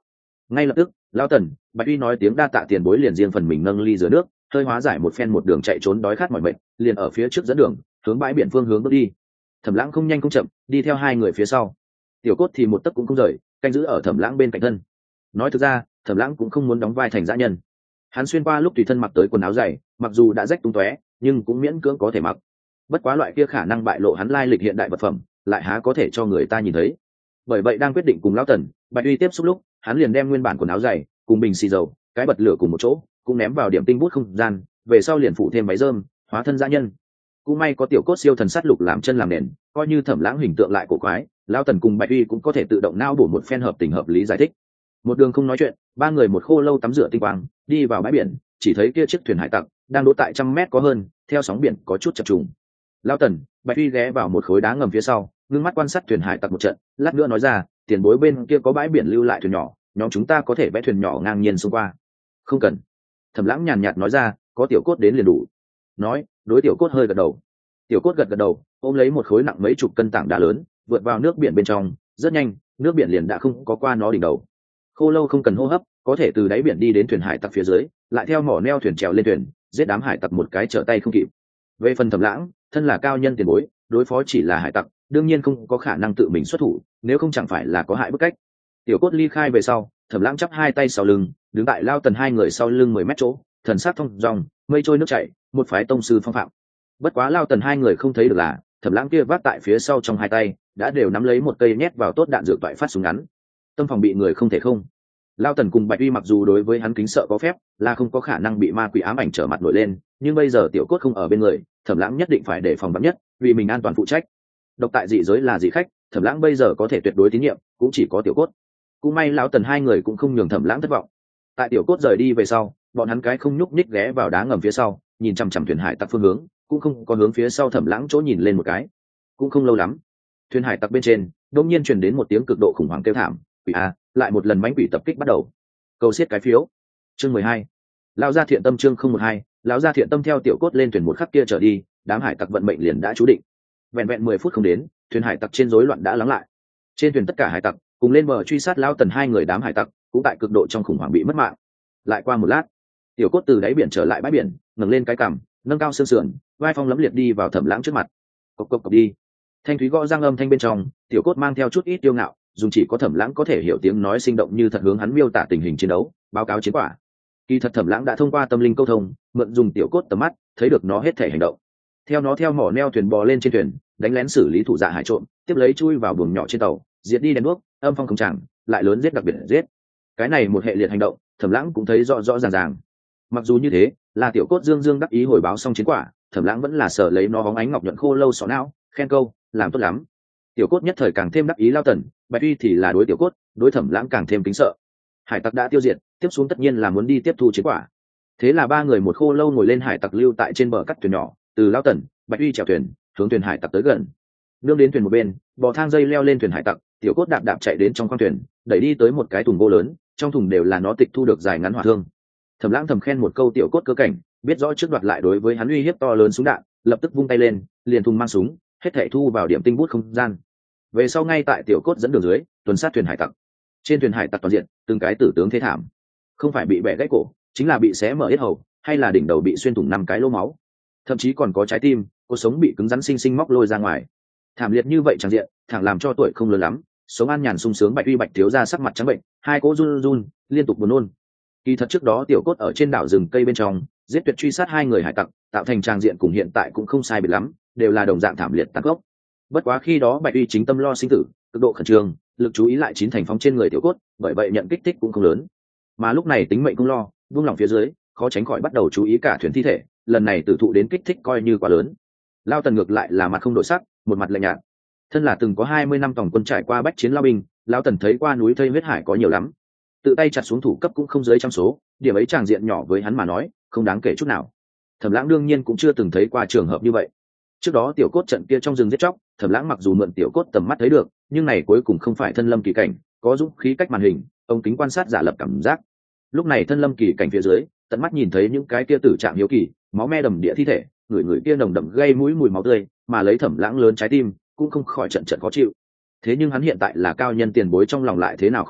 Ngay lập tức Lão Tần, Bạch Uy nói tiếng đa tạ tiền bối, liền riêng phần mình nâng ly rửa nước, hơi hóa giải một phen một đường chạy trốn đói khát mỏi mệt, liền ở phía trước dẫn đường hướng bãi biển phương hướng bước đi. Thẩm Lãng không nhanh không chậm đi theo hai người phía sau, Tiểu Cốt thì một tấc cũng không rời, canh giữ ở Thẩm Lãng bên cạnh thân. Nói thực ra Thẩm Lãng cũng không muốn đóng vai thành dã nhân. Hắn xuyên qua lúc tùy thân mặc tới quần áo dày, mặc dù đã rách tung tóe nhưng cũng miễn cưỡng có thể mặc. Bất quá loại kia khả năng bại lộ hắn lai lịch hiện đại vật phẩm lại há có thể cho người ta nhìn thấy. Bởi vậy đang quyết định cùng Lão Tần, Bạch Uy tiếp xúc lúc, hắn liền đem nguyên bản quần áo dày cùng bình xì dầu, cái bật lửa cùng một chỗ cũng ném vào điểm tinh bút không gian, về sau liền phụ thêm váy rơm hóa thân dã nhân. Cũng may có Tiểu Cốt siêu thần sát lục làm chân làm nền, coi như Thẩm Lãng hình tượng lại cổ quái, Lão Tần cùng Bạch Uy cũng có thể tự động não bổ một phen hợp tình hợp lý giải thích. Một đường không nói chuyện, ba người một khô lâu tắm rửa tinh quang đi vào bãi biển, chỉ thấy kia chiếc thuyền hải tặc đang đỗ tại trăm mét có hơn, theo sóng biển có chút chập trùng. Lão Tần, Bạch Uy ghé vào một khối đá ngầm phía sau, ngưng mắt quan sát thuyền hải tặc một trận, lát nữa nói ra, tiền bối bên kia có bãi biển lưu lại thuyền nhỏ, nhóm chúng ta có thể vẽ thuyền nhỏ ngang nhiên xông qua. Không cần. Thẩm Lãng nhàn nhạt nói ra, có Tiểu Cốt đến liền đủ. Nói, đối Tiểu Cốt hơi gật đầu. Tiểu Cốt gật gật đầu, ôm lấy một khối nặng mấy chục cân tảng đá lớn, vượt vào nước biển bên trong, rất nhanh, nước biển liền đã không có qua nó đỉnh đầu. Khô lâu không cần hô hấp, có thể từ đáy biển đi đến thuyền hải tặc phía dưới, lại theo mỏ neo thuyền trèo lên thuyền, giết đám hải tặc một cái trở tay không kịp. Về phần Thẩm Lãng, thân là cao nhân tiền bối, đối phó chỉ là hải tặc, đương nhiên không có khả năng tự mình xuất thủ, nếu không chẳng phải là có hại bức cách. Tiểu Cốt ly khai về sau, Thẩm Lãng chắp hai tay sau lưng, đứng tại Lao Tần hai người sau lưng mười mét chỗ, thần sắc thông dong, mây trôi nước chảy, một phái tông sư phong phạm. Bất quá Lao Tần hai người không thấy được là, Thẩm Lãng kia vác tại phía sau trong hai tay, đã đều nắm lấy một cây nhét vào tốt đạn dược toại phát súng ngắn. Tâm phòng bị người không thể không. Lao Tần cùng Bạch Uy mặc dù đối với hắn kính sợ có phép, là không có khả năng bị ma quỷ ám ảnh trở mặt nổi lên, nhưng bây giờ Tiểu Cốt không ở bên người, Thẩm Lãng nhất định phải đề phòng vắn nhất, vì mình an toàn phụ trách. Độc tại dị giới là dị khách, Thẩm Lãng bây giờ có thể tuyệt đối tín nhiệm, cũng chỉ có Tiểu Cốt. Cũng may Lão Tần hai người cũng không nhường Thẩm Lãng thất vọng. Tại Tiểu Cốt rời đi về sau, bọn hắn cái không nhúc nhích ghé vào đá ngầm phía sau, nhìn chằm chằm thuyền hải tặc phương hướng, cũng không có hướng phía sau Thẩm Lãng chỗ nhìn lên một cái. Cũng không lâu lắm, thuyền hải tặc bên trên đột nhiên truyền đến một tiếng cực độ khủng hoảng kêu thảm, quỷ a, lại một lần mãnh quỷ tập kích bắt đầu. Cầu siết cái phiếu. Chương mười hai. Lão gia thiện tâm chương không một hai, lão gia thiện tâm theo Tiểu Cốt lên thuyền một khắc kia trở đi, đám hải tặc vận mệnh liền đã chú định. Vẹn vẹn mười phút không đến, thuyền hải tặc trên rối loạn đã lắng lại. Trên thuyền tất cả hải tặc cùng lên bờ truy sát Lão Tần hai người, đám hải tặc cũng tại cực độ trong khủng hoảng bị mất mạng. Lại qua một lát, Tiểu Cốt từ đáy biển trở lại bãi biển, ngẩng lên cái cằm, nâng cao xương sườn, vai phong lẫm liệt đi vào Thẩm Lãng trước mặt. Cộc cộc cộc đi. Thanh thúy gõ răng âm thanh bên trong, Tiểu Cốt mang theo chút ít tiêu ngạo, dùng chỉ có Thẩm Lãng có thể hiểu tiếng nói sinh động như thật hướng hắn miêu tả tình hình chiến đấu, báo cáo chiến quả. Kỳ thật Thẩm Lãng đã thông qua tâm linh câu thông, mượn dùng Tiểu Cốt tầm mắt, thấy được nó hết thể hành động. Theo nó theo mỏ neo thuyền bò lên trên thuyền, đánh lén xử lý thủ dạ hải trộm, tiếp lấy chui vào buồng nhỏ trên tàu, diệt đi đèn đuốc, âm phong không chẳng, lại lớn giết đặc biệt giết. Cái này một hệ liệt hành động, Thẩm Lãng cũng thấy rõ rõ ràng ràng. Mặc dù như thế, là Tiểu Cốt dương dương đắc ý hồi báo xong chiến quả, Thẩm Lãng vẫn là sợ lấy nó hóng ánh ngọc nhuận khô lâu sọ não, khen câu, làm tốt lắm. Tiểu Cốt nhất thời càng thêm đắc ý. Lao Tần, Bạch Uy thì là đối Tiểu Cốt, đối Thẩm Lãng càng thêm kính sợ. Hải tặc đã tiêu diệt, tiếp xuống tất nhiên là muốn đi tiếp thu chiến quả. Thế là ba người một khô lâu ngồi lên hải tặc lưu tại trên bờ cắt thuyền nhỏ, từ Lao Tần, Bạch Uy chèo thuyền, hướng thuyền hải tặc tới gần. Nương đến thuyền một bên, bò thang dây leo lên thuyền hải tặc, Tiểu Cốt đạp đạp chạy đến trong khoang thuyền, đẩy đi tới một cái thùng gỗ lớn, trong thùng đều là nó tịch thu được dài ngắn hỏa thương. Thẩm Lãng thầm khen một câu Tiểu Cốt cơ cảnh, biết rõ trước đoạt lại đối với hắn uy hiếp to lớn súng đạn, lập tức vung tay lên, liền thùng mang súng, hết thảy thu vào điểm tinh bút không gian. Về sau ngay tại Tiểu Cốt dẫn đường dưới, tuần sát thuyền hải tặc. Trên thuyền hải tặc toàn diện, từng cái tử tướng thế thảm, không phải bị bẻ gãy cổ, chính là bị xé mở yết hầu, hay là đỉnh đầu bị xuyên thủng năm cái lỗ máu, thậm chí còn có trái tim, cuộc sống bị cứng rắn sinh sinh móc lôi ra ngoài. Thảm liệt như vậy chẳng diện, thẳng làm cho tuổi không lớn lắm, sống an nhàn sung sướng Bạch Uy Bạch thiếu ra sắc mặt trắng bệnh, hai cỗ run run, liên tục buồn nôn. Kỳ thật trước đó Tiểu Cốt ở trên đảo rừng cây bên trong, giết tuyệt truy sát hai người hải tặc, tạo thành trang diện cùng hiện tại cũng không sai biệt lắm, đều là đồng dạng thảm liệt tàn gốc. Bất quá khi đó Bạch Uy chính tâm lo sinh tử, cực độ khẩn trương, lực chú ý lại chín thành phóng trên người Tiểu Cốt, bởi vậy nhận kích thích cũng không lớn. Mà lúc này tính mệnh cũng lo, buông lỏng phía dưới, khó tránh khỏi bắt đầu chú ý cả thuyền thi thể, lần này tử thụ đến kích thích coi như quá lớn. Lao Tần ngược lại là mặt không đổi sắc, một mặt lạnh nhạt. Thân là từng có hai mươi năm tổng quân trải qua bách chiến lao binh, Lão Tần thấy qua núi thây huyết hải có nhiều lắm, tự tay chặt xuống thủ cấp cũng không dưới trăm số, điểm ấy tràng diện nhỏ với hắn mà nói không đáng kể chút nào. Thẩm Lãng đương nhiên cũng chưa từng thấy qua trường hợp như vậy. Trước đó Tiểu Cốt trận kia trong rừng giết chóc, Thẩm Lãng mặc dù mượn Tiểu Cốt tầm mắt thấy được, nhưng này cuối cùng không phải thân lâm kỳ cảnh, có dũng khí cách màn hình, ông kính quan sát giả lập cảm giác. Lúc này thân lâm kỳ cảnh phía dưới, tận mắt nhìn thấy những cái kia tử trạng hiếu kỳ, máu me đầm địa thi thể, người người kia nồng đậm gây mũi mùi máu tươi, mà lấy Thẩm Lãng lớn trái tim cũng không khỏi trận trận khó chịu. Thế nhưng hắn hiện tại là cao nhân tiền bối, trong lòng lại thế nào khó chịu,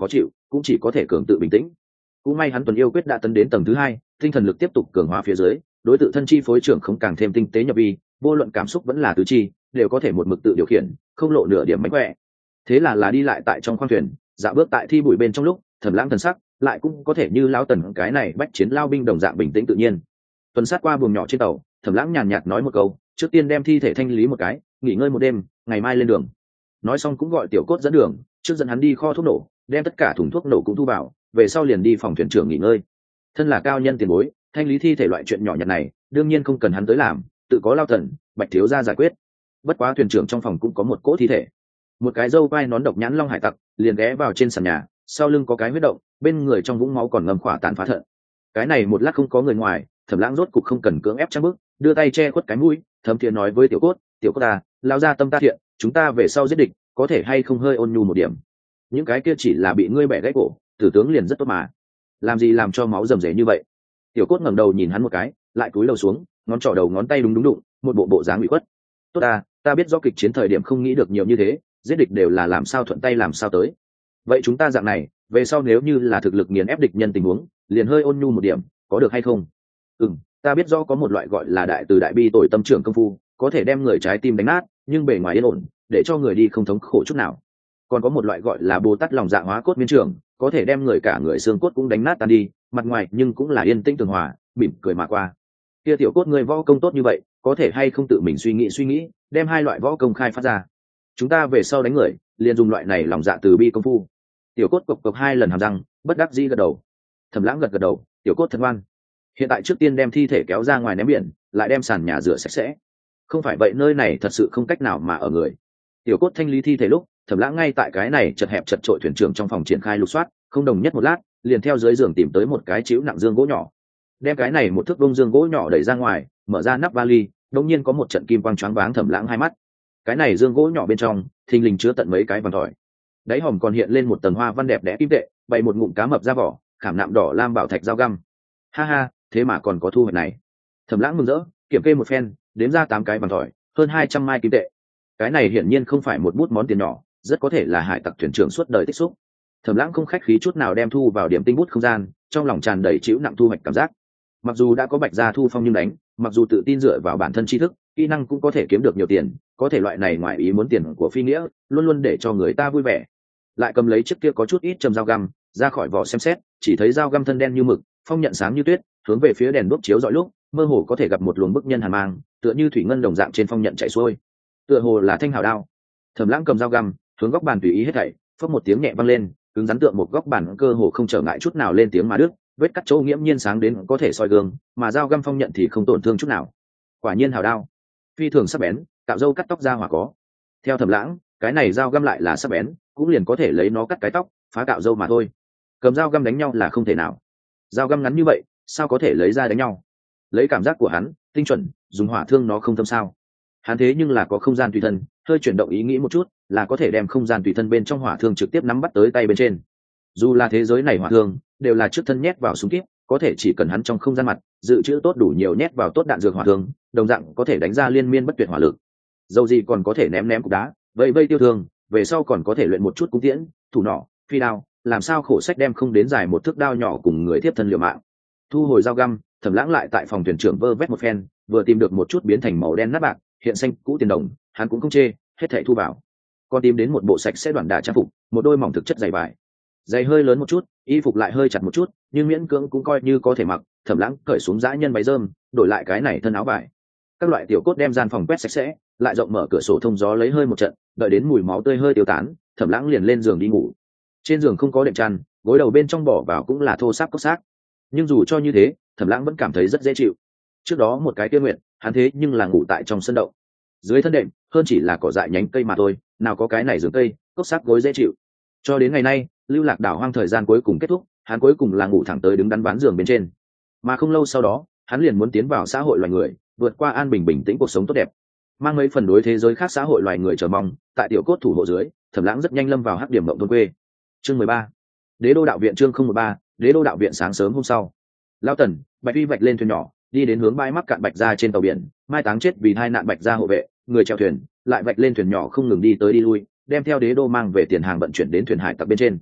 cũng chỉ có thể cường tự bình tĩnh. Cũng may hắn tuần yêu quyết đã tấn đến tầng thứ hai, tinh thần lực tiếp tục cường hóa phía dưới, đối tự thân chi phối trưởng không càng thêm tinh tế nhập vi, vô luận cảm xúc vẫn là tứ chi đều có thể một mực tự điều khiển, không lộ nửa điểm mánh khỏe. Thế là là đi lại tại trong khoang thuyền, dạo bước tại thi bụi bên trong lúc Thẩm Lãng thần sắc lại cũng có thể như lão tần cái này bách chiến lao binh đồng dạng bình tĩnh tự nhiên. Tuần sát qua buồng nhỏ trên tàu, Thẩm Lãng nhàn nhạt nói một câu, trước tiên đem thi thể thanh lý một cái, nghỉ ngơi một đêm, ngày mai lên đường. Nói xong cũng gọi Tiểu Cốt dẫn đường, trước dẫn hắn đi kho thuốc nổ, đem tất cả thùng thuốc nổ cũng thu vào, về sau liền đi phòng thuyền trưởng nghỉ ngơi. Thân là cao nhân tiền bối, thanh lý thi thể loại chuyện nhỏ nhặt này đương nhiên không cần hắn tới làm, tự có Lao Tần, Bạch thiếu gia giải quyết. Bất quá thuyền trưởng trong phòng cũng có một cỗ thi thể, một cái râu vai nón độc nhãn long hải tặc liền ghé vào trên sàn nhà, sau lưng có cái huyết động, bên người trong vũng máu còn ngầm khỏa tàn phá thận. Cái này một lát không có người ngoài, Thẩm Lãng rốt cục không cần cưỡng ép trang bức, đưa tay che khuất cái mũi, thấm thiện nói với Tiểu Cốt, Tiểu Cốt ta, lao ra tâm ta thiện, chúng ta về sau giết địch có thể hay không hơi ôn nhu một điểm. Những cái kia chỉ là bị ngươi bẻ gãy cổ, tử tướng liền rất tốt mà, làm gì làm cho máu rầm rề như vậy. Tiểu Cốt ngẩng đầu nhìn hắn một cái, lại cúi đầu xuống, ngón trỏ đầu ngón tay đúng đúng đụng, một bộ bộ dáng bị khuất. Tốt ta, ta biết do kịch chiến thời điểm không nghĩ được nhiều như thế, giết địch đều là làm sao thuận tay làm sao tới. Vậy chúng ta dạng này, về sau nếu như là thực lực nghiền ép địch nhân tình huống, liền hơi ôn nhu một điểm, có được hay không? Ừm, ta biết do có một loại gọi là đại từ đại bi tội tâm trưởng công phu, có thể đem người trái tim đánh nát, nhưng bề ngoài yên ổn, để cho người đi không thống khổ chút nào. Còn có một loại gọi là Bồ Tát lòng dạ hóa cốt miên trưởng, có thể đem người cả người xương cốt cũng đánh nát tan đi, mặt ngoài nhưng cũng là yên tĩnh tường hòa, mỉm cười mà qua. Kia Tiểu Cốt người võ công tốt như vậy, có thể hay không tự mình suy nghĩ suy nghĩ, đem hai loại võ công khai phát ra. Chúng ta về sau đánh người, liền dùng loại này lòng dạ từ bi công phu. Tiểu Cốt cộc cộc hai lần hàm răng, bất đắc dĩ gật đầu. Thẩm Lãng gật gật đầu, Tiểu Cốt thật ngoan. Hiện tại trước tiên đem thi thể kéo ra ngoài ném biển, lại đem sàn nhà rửa sạch sẽ. Không phải vậy nơi này thật sự không cách nào mà ở người. Tiểu Cốt thanh lý thi thể lúc, Thẩm Lãng ngay tại cái này chật hẹp chật trội thuyền trưởng trong phòng triển khai lục soát, không đồng nhất một lát, liền theo dưới giường tìm tới một cái chĩu nặng dương gỗ nhỏ. Đem cái này một thước vuông dương gỗ nhỏ đẩy ra ngoài, mở ra nắp vali, đột nhiên có một trận kim quang choáng váng Thẩm Lãng hai mắt. Cái này dương gỗ nhỏ bên trong, thình lình chứa tận mấy cái vàng tỏi. Đáy hòm còn hiện lên một tầng hoa văn đẹp đẽ kim tệ, bày một ngụm cá mập ra vỏ, khảm nạm đỏ lam bảo thạch dao găm. Ha ha, thế mà còn có thu hoạch này. Thẩm Lãng mừng rỡ, kiểm kê một phen, đếm ra tám cái vàng tỏi, hơn hai trăm mai kim tệ. Cái này hiển nhiên không phải một bút món tiền nhỏ, rất có thể là hải tặc thuyền trưởng suốt đời tích xúc. Thẩm Lãng không khách khí chút nào đem thu vào điểm tinh bút không gian, trong lòng tràn đầy chịu nặng thu hoạch cảm giác. Mặc dù đã có Bạch Gia thu phong nhưng đánh, mặc dù tự tin dựa vào bản thân tri thức, kỹ năng cũng có thể kiếm được nhiều tiền, có thể loại này ngoài ý muốn tiền của phi nghĩa, luôn luôn để cho người ta vui vẻ. Lại cầm lấy chiếc kia có chút ít trầm dao găm, ra khỏi vỏ xem xét, chỉ thấy dao găm thân đen như mực, phong nhận sáng như tuyết, hướng về phía đèn đuốc chiếu rọi lúc, mơ hồ có thể gặp một luồng bức nhân hàn mang, tựa như thủy ngân đồng dạng trên phong nhận chạy xuôi. Tựa hồ là thanh hào đao. Thẩm Lãng cầm dao găm, hướng góc bàn tùy ý hết thảy, phất một tiếng nhẹ vang lên, cứng rắn tượng một góc bàn cơ hồ không trở ngại chút nào lên tiếng mà đứt, vết cắt chỗ nghiễm nhiên sáng đến có thể soi gương, mà dao găm phong nhận thì không tổn thương chút nào. Quả nhiên hào đao, phi thường sắc bén, cạo râu cắt tóc ra hỏa có. Theo Thẩm Lãng, cái này dao găm lại là sắc bén, cũng liền có thể lấy nó cắt cái tóc, phá cạo râu mà thôi. Cầm dao găm đánh nhau là không thể nào. Dao găm ngắn như vậy, sao có thể lấy ra đánh nhau? Lấy cảm giác của hắn, tinh chuẩn, dùng hỏa thương nó không thâm sao? Hắn thế nhưng là có không gian tùy thân, hơi chuyển động ý nghĩ một chút, là có thể đem không gian tùy thân bên trong hỏa thương trực tiếp nắm bắt tới tay bên trên. Dù là thế giới này hỏa thương đều là trước thân nhét vào súng kíp, có thể chỉ cần hắn trong không gian mặt dự trữ tốt đủ nhiều nhét vào tốt đạn dược hỏa thương, đồng dạng có thể đánh ra liên miên bất tuyệt hỏa lực. Dầu gì còn có thể ném ném cục đá, vây vây tiêu thương, về sau còn có thể luyện một chút cung tiễn, thủ nỏ, phi đao, làm sao khổ sách đem không đến dài một thước đao nhỏ cùng người tiếp thân liều mạng. Thu hồi dao găm, Thẩm Lãng lại tại phòng thuyền trưởng vơ vét một phen, vừa tìm được một chút biến thành màu đen nát bạc, hiện xanh cũ tiền đồng, hắn cũng không chê, hết thảy thu vào. Còn tìm đến một bộ sạch sẽ đoạn đả trang phục, một đôi mỏng thực chất dày vải. Giày hơi lớn một chút, y phục lại hơi chặt một chút, nhưng miễn cưỡng cũng coi như có thể mặc. Thẩm Lãng cởi xuống dã nhân váy rơm, đổi lại cái này thân áo vải. Các loại tiểu cốt đem gian phòng quét sạch sẽ, lại rộng mở cửa sổ thông gió lấy hơi một trận, đợi đến mùi máu tươi hơi tiêu tán, Thẩm Lãng liền lên giường đi ngủ. Trên giường không có đệm chăn, gối đầu bên trong bỏ vào cũng là thô sáp cốc xác. Nhưng dù cho như thế, Thẩm Lãng vẫn cảm thấy rất dễ chịu. Trước đó một cái tiên nguyện, hắn thế nhưng là ngủ tại trong sân đậu. Dưới thân đệm, hơn chỉ là cỏ dại nhánh cây mà thôi, nào có cái này giường cây, cốc xác gối dễ chịu. Cho đến ngày nay, lưu lạc đảo hoang thời gian cuối cùng kết thúc, hắn cuối cùng là ngủ thẳng tới đứng đắn bán giường bên trên. Mà không lâu sau đó, hắn liền muốn tiến vào xã hội loài người, vượt qua an bình bình tĩnh cuộc sống tốt đẹp. Mang mấy phần đối thế giới khác xã hội loài người chờ mong, tại tiểu cốt thủ hộ dưới, Thẩm Lãng rất nhanh lâm vào hắc điểm mộng thôn quê. Chương mười ba, Đế đô đạo viện chương không một ba, Đế đô đạo viện sáng sớm hôm sau. Lão Tần, Bạch Uy vạch lên thuyền nhỏ, đi đến hướng bãi mắc cạn Bạch Gia trên tàu biển, mai táng chết vì tai nạn Bạch Gia hộ vệ, người chèo thuyền, lại vạch lên thuyền nhỏ không ngừng đi tới đi lui, đem theo đế đô mang về tiền hàng vận chuyển đến thuyền hải tặc bên trên.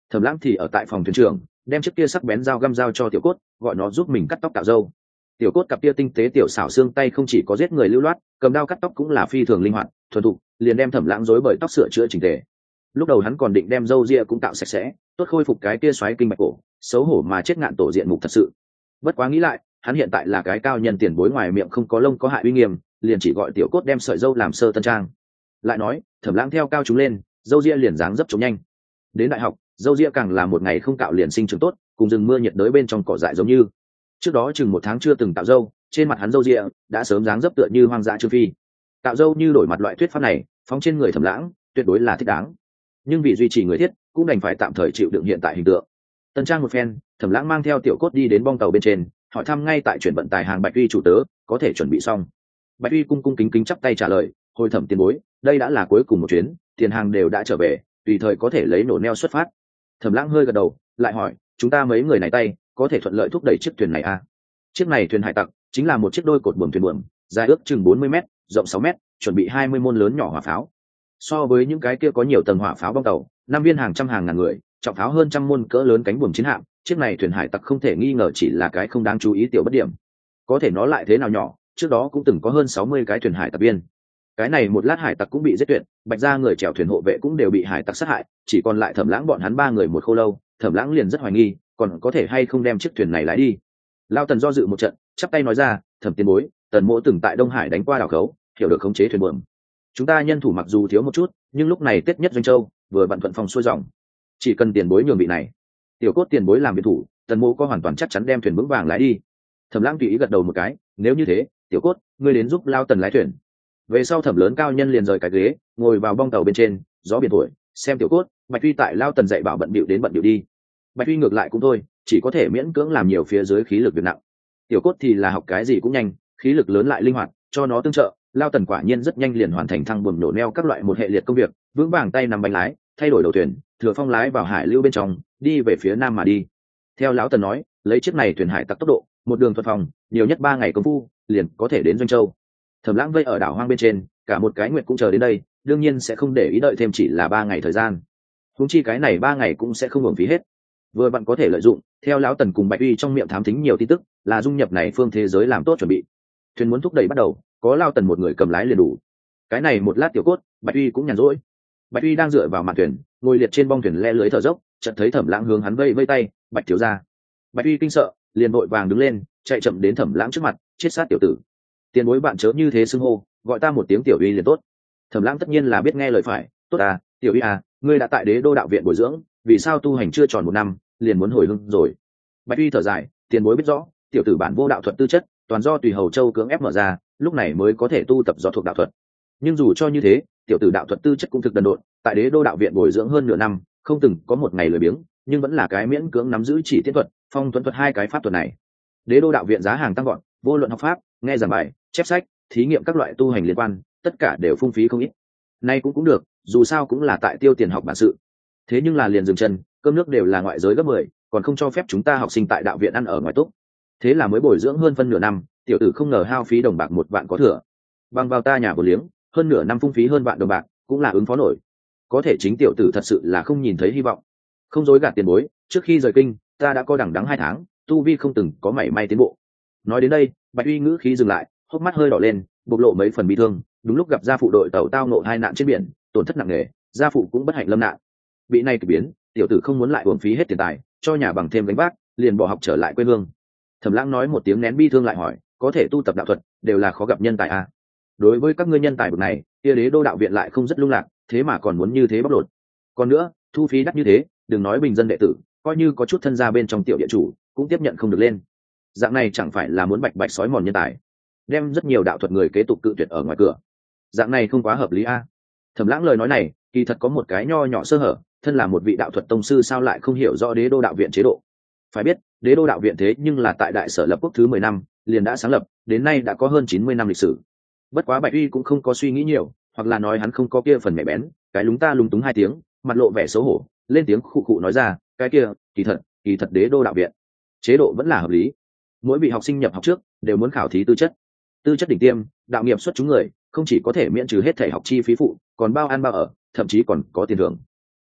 Thẩm Lãng thì ở tại phòng thuyền trưởng, đem chiếc kia sắc bén dao găm dao cho Tiểu Cốt, gọi nó giúp mình cắt tóc cạo râu. Tiểu Cốt cặp kia tinh tế tiểu xảo xương tay không chỉ có giết người lưu loát, cầm dao cắt tóc cũng là phi thường linh hoạt, thuần thục, liền đem Thẩm Lãng rối bời tóc sửa chữa chỉnh tề. Lúc đầu hắn còn định đem râu ria cũng cạo sạch sẽ, tốt khôi phục cái kia xoáy kinh bạch cổ, xấu hổ mà chết ngạn tổ diện mục thật sự. Bất quá nghĩ lại, hắn hiện tại là cái cao nhân tiền bối ngoài miệng không có lông có hại uy nghiêm, liền chỉ gọi Tiểu Cốt đem sợi râu làm sơ tân trang. Lại nói, Thẩm Lãng theo cao chúng lên, râu ria liền dáng dấp chống nhanh. Đến đại học, râu ria càng là một ngày không cạo liền sinh trưởng tốt, cùng rừng mưa nhiệt đới bên trong cỏ dại giống như. Trước đó chừng một tháng chưa từng cạo râu, trên mặt hắn râu ria đã sớm dáng dấp tựa như hoang dã trương phi. Cạo râu như đổi mặt loại thuyết pháp này, phóng trên người Thẩm Lãng, tuyệt đối là thích đáng. Nhưng vì duy trì người thiết, cũng đành phải tạm thời chịu đựng hiện tại hình tượng. Tân trang một phen, Thẩm Lãng mang theo Tiểu Cốt đi đến bong tàu bên trên, hỏi thăm ngay tại chuyển vận tài hàng Bạch Uy chủ tớ, có thể chuẩn bị xong. Bạch Uy cung cung kính kính chắp tay trả lời, hồi Thẩm tiền bối, đây đã là cuối cùng một chuyến, tiền hàng đều đã trở về, tùy thời có thể lấy nổ neo xuất phát. Thẩm Lãng hơi gật đầu, lại hỏi, chúng ta mấy người này tay có thể thuận lợi thúc đẩy chiếc thuyền này à? Chiếc này thuyền hải tặc chính là một chiếc đôi cột buồm thuyền buồm, dài ước chừng bốn mươi mét, rộng sáu mét, chuẩn bị hai mươi môn lớn nhỏ hỏa pháo. So với những cái kia có nhiều tầng hỏa pháo bong tàu, năm viên hàng trăm hàng ngàn người, trọng pháo hơn trăm môn cỡ lớn cánh buồm chiến hạm, chiếc này thuyền hải tặc không thể nghi ngờ chỉ là cái không đáng chú ý tiểu bất điểm. Có thể nó lại thế nào nhỏ, trước đó cũng từng có hơn sáu mươi cái thuyền hải tặc viên. Cái này một lát hải tặc cũng bị giết tuyệt, Bạch gia người chèo thuyền hộ vệ cũng đều bị hải tặc sát hại, chỉ còn lại Thẩm Lãng bọn hắn ba người một khô lâu. Thẩm Lãng liền rất hoài nghi, còn có thể hay không đem chiếc thuyền này lái đi. Lao Tần do dự một trận, chắp tay nói ra, Thẩm tiền bối, Tần Mỗ từng tại Đông Hải đánh qua đảo khấu, hiểu được khống chế thuyền buồm. Chúng ta nhân thủ mặc dù thiếu một chút, nhưng lúc này Tết nhất Doanh Châu, vừa vặn thuận phòng xuôi dòng, chỉ cần tiền bối nhường vị này, Tiểu Cốt tiền bối làm việc thủ, Tần Mỗ có hoàn toàn chắc chắn đem thuyền vững vàng lái đi. Thẩm Lãng tùy ý gật đầu một cái, nếu như thế, Tiểu Cốt, ngươi đến giúp Lao Tần lái thuyền. Về sau Thẩm lớn cao nhân liền rời cái ghế, ngồi vào bong tàu bên trên, gió biển thổi, xem Tiểu Cốt, Bạch Uy tại Lao Tần dạy bảo bận bịu đến bận bịu đi. Bạch Uy ngược lại cũng thôi, chỉ có thể miễn cưỡng làm nhiều phía dưới khí lực việc nặng. Tiểu Cốt thì là học cái gì cũng nhanh, khí lực lớn lại linh hoạt, cho nó tương trợ, Lao Tần quả nhiên rất nhanh liền hoàn thành thăng buồm nổ neo các loại một hệ liệt công việc, vững vàng tay nắm bánh lái, thay đổi đầu thuyền, thừa phong lái vào hải lưu bên trong, đi về phía nam mà đi. Theo lão Tần nói, lấy chiếc này thuyền hải tặc tốc độ, một đường thuận phòng, nhiều nhất ba ngày công phu, liền có thể đến Doanh Châu. Thẩm Lãng vây ở đảo hoang bên trên, cả một cái nguyệt cũng chờ đến đây, đương nhiên sẽ không để ý đợi thêm chỉ là ba ngày thời gian. Huống chi cái này ba ngày cũng sẽ không uổng phí hết. Vừa vặn có thể lợi dụng, theo lão Tần cùng Bạch Uy trong miệng thám thính nhiều tin tức, là dung nhập này phương thế giới làm tốt chuẩn bị. Thuyền muốn thúc đẩy bắt đầu, có Lao Tần một người cầm lái liền đủ. Cái này một lát Tiểu Cốt, Bạch Uy cũng nhàn rỗi. Bạch Uy đang dựa vào mạn thuyền, ngồi liệt trên bong thuyền le lưới thở dốc, chợt thấy Thẩm Lãng hướng hắn vây vây tay, "Bạch thiếu gia." Bạch Uy kinh sợ, liền vội vàng đứng lên, chạy chậm đến Thẩm Lãng trước mặt, "Chết sát tiểu tử, tiền bối bạn chớ như thế xưng hô, gọi ta một tiếng tiểu Uy liền tốt." Thẩm Lãng tất nhiên là biết nghe lời phải, "Tốt à, tiểu Uy à, ngươi đã tại Đế Đô đạo viện bồi dưỡng, vì sao tu hành chưa tròn một năm, liền muốn hồi hương rồi?" Bạch Uy thở dài, "Tiền bối biết rõ, tiểu tử bản vô đạo thuật tư chất, toàn do tùy hầu châu cưỡng ép mở ra, lúc này mới có thể tu tập do thuộc đạo thuật. Nhưng dù cho như thế, tiểu tử đạo thuật tư chất cũng thực đần độn, tại Đế Đô đạo viện bồi dưỡng hơn nửa năm, không từng có một ngày lười biếng, nhưng vẫn là cái miễn cưỡng nắm giữ chỉ tiết thuật, phong tuấn thuật hai cái pháp thuật này. Đế Đô đạo viện giá hàng tăng gọn, vô luận học pháp, nghe giảng bài, chép sách, thí nghiệm các loại tu hành liên quan, tất cả đều phung phí không ít. Nay cũng cũng được, dù sao cũng là tại tiêu tiền học bản sự. Thế nhưng là liền dừng chân, cơm nước đều là ngoại giới gấp mười, còn không cho phép chúng ta học sinh tại đạo viện ăn ở ngoài túc. Thế là mới bồi dưỡng hơn phân nửa năm, tiểu tử không ngờ hao phí đồng bạc một vạn có thừa. Bằng vào ta nhà một liếng, hơn nửa năm phung phí hơn vạn đồng bạc, cũng là ứng phó nổi. Có thể chính tiểu tử thật sự là không nhìn thấy hy vọng. Không dối gạt tiền bối, trước khi rời kinh, ta đã có đằng đẵng hai tháng, tu vi không từng có mảy may tiến bộ. Nói đến đây, Bạch Uy ngữ khí dừng lại, hốc mắt hơi đỏ lên, bộc lộ mấy phần bi thương. Đúng lúc gặp gia phụ đội tàu tao ngộ hai nạn trên biển, tổn thất nặng nề, gia phụ cũng bất hạnh lâm nạn. Bị này kỳ biến, tiểu tử không muốn lại uổng phí hết tiền tài, cho nhà bằng thêm gánh vác, liền bỏ học trở lại quê hương. Thẩm Lãng nói một tiếng nén bi thương lại hỏi, có thể tu tập đạo thuật, đều là khó gặp nhân tài à? Đối với các ngươi nhân tài bậc này, kia Đế Đô đạo viện lại không rất lung lạc, thế mà còn muốn như thế bóc lột. Còn nữa, thu phí đắt như thế, đừng nói bình dân đệ tử, coi như có chút thân gia bên trong tiểu địa chủ, cũng tiếp nhận không được lên. Dạng này chẳng phải là muốn bạch bạch sói mòn nhân tài, đem rất nhiều đạo thuật người kế tục cự tuyệt ở ngoài cửa. Dạng này không quá hợp lý a? À? Thẩm Lãng lời nói này, kỳ thật có một cái nho nhỏ sơ hở, thân là một vị đạo thuật tông sư sao lại không hiểu rõ Đế Đô đạo viện chế độ. Phải biết, Đế Đô đạo viện thế nhưng là tại đại sở lập quốc thứ mười năm, liền đã sáng lập, đến nay đã có hơn chín mươi năm lịch sử. Bất quá Bạch Uy cũng không có suy nghĩ nhiều, hoặc là nói hắn không có kia phần mẹ bén, cái lúng ta lúng túng hai tiếng, mặt lộ vẻ xấu hổ, lên tiếng khụ khụ nói ra, cái kia, kỳ thật, kỳ thật Đế Đô đạo viện chế độ vẫn là hợp lý. Mỗi vị học sinh nhập học trước đều muốn khảo thí tư chất. Tư chất đỉnh tiêm, đạo nghiệp xuất chúng người, không chỉ có thể miễn trừ hết thể học chi phí phụ, còn bao ăn bao ở, thậm chí còn có tiền thưởng.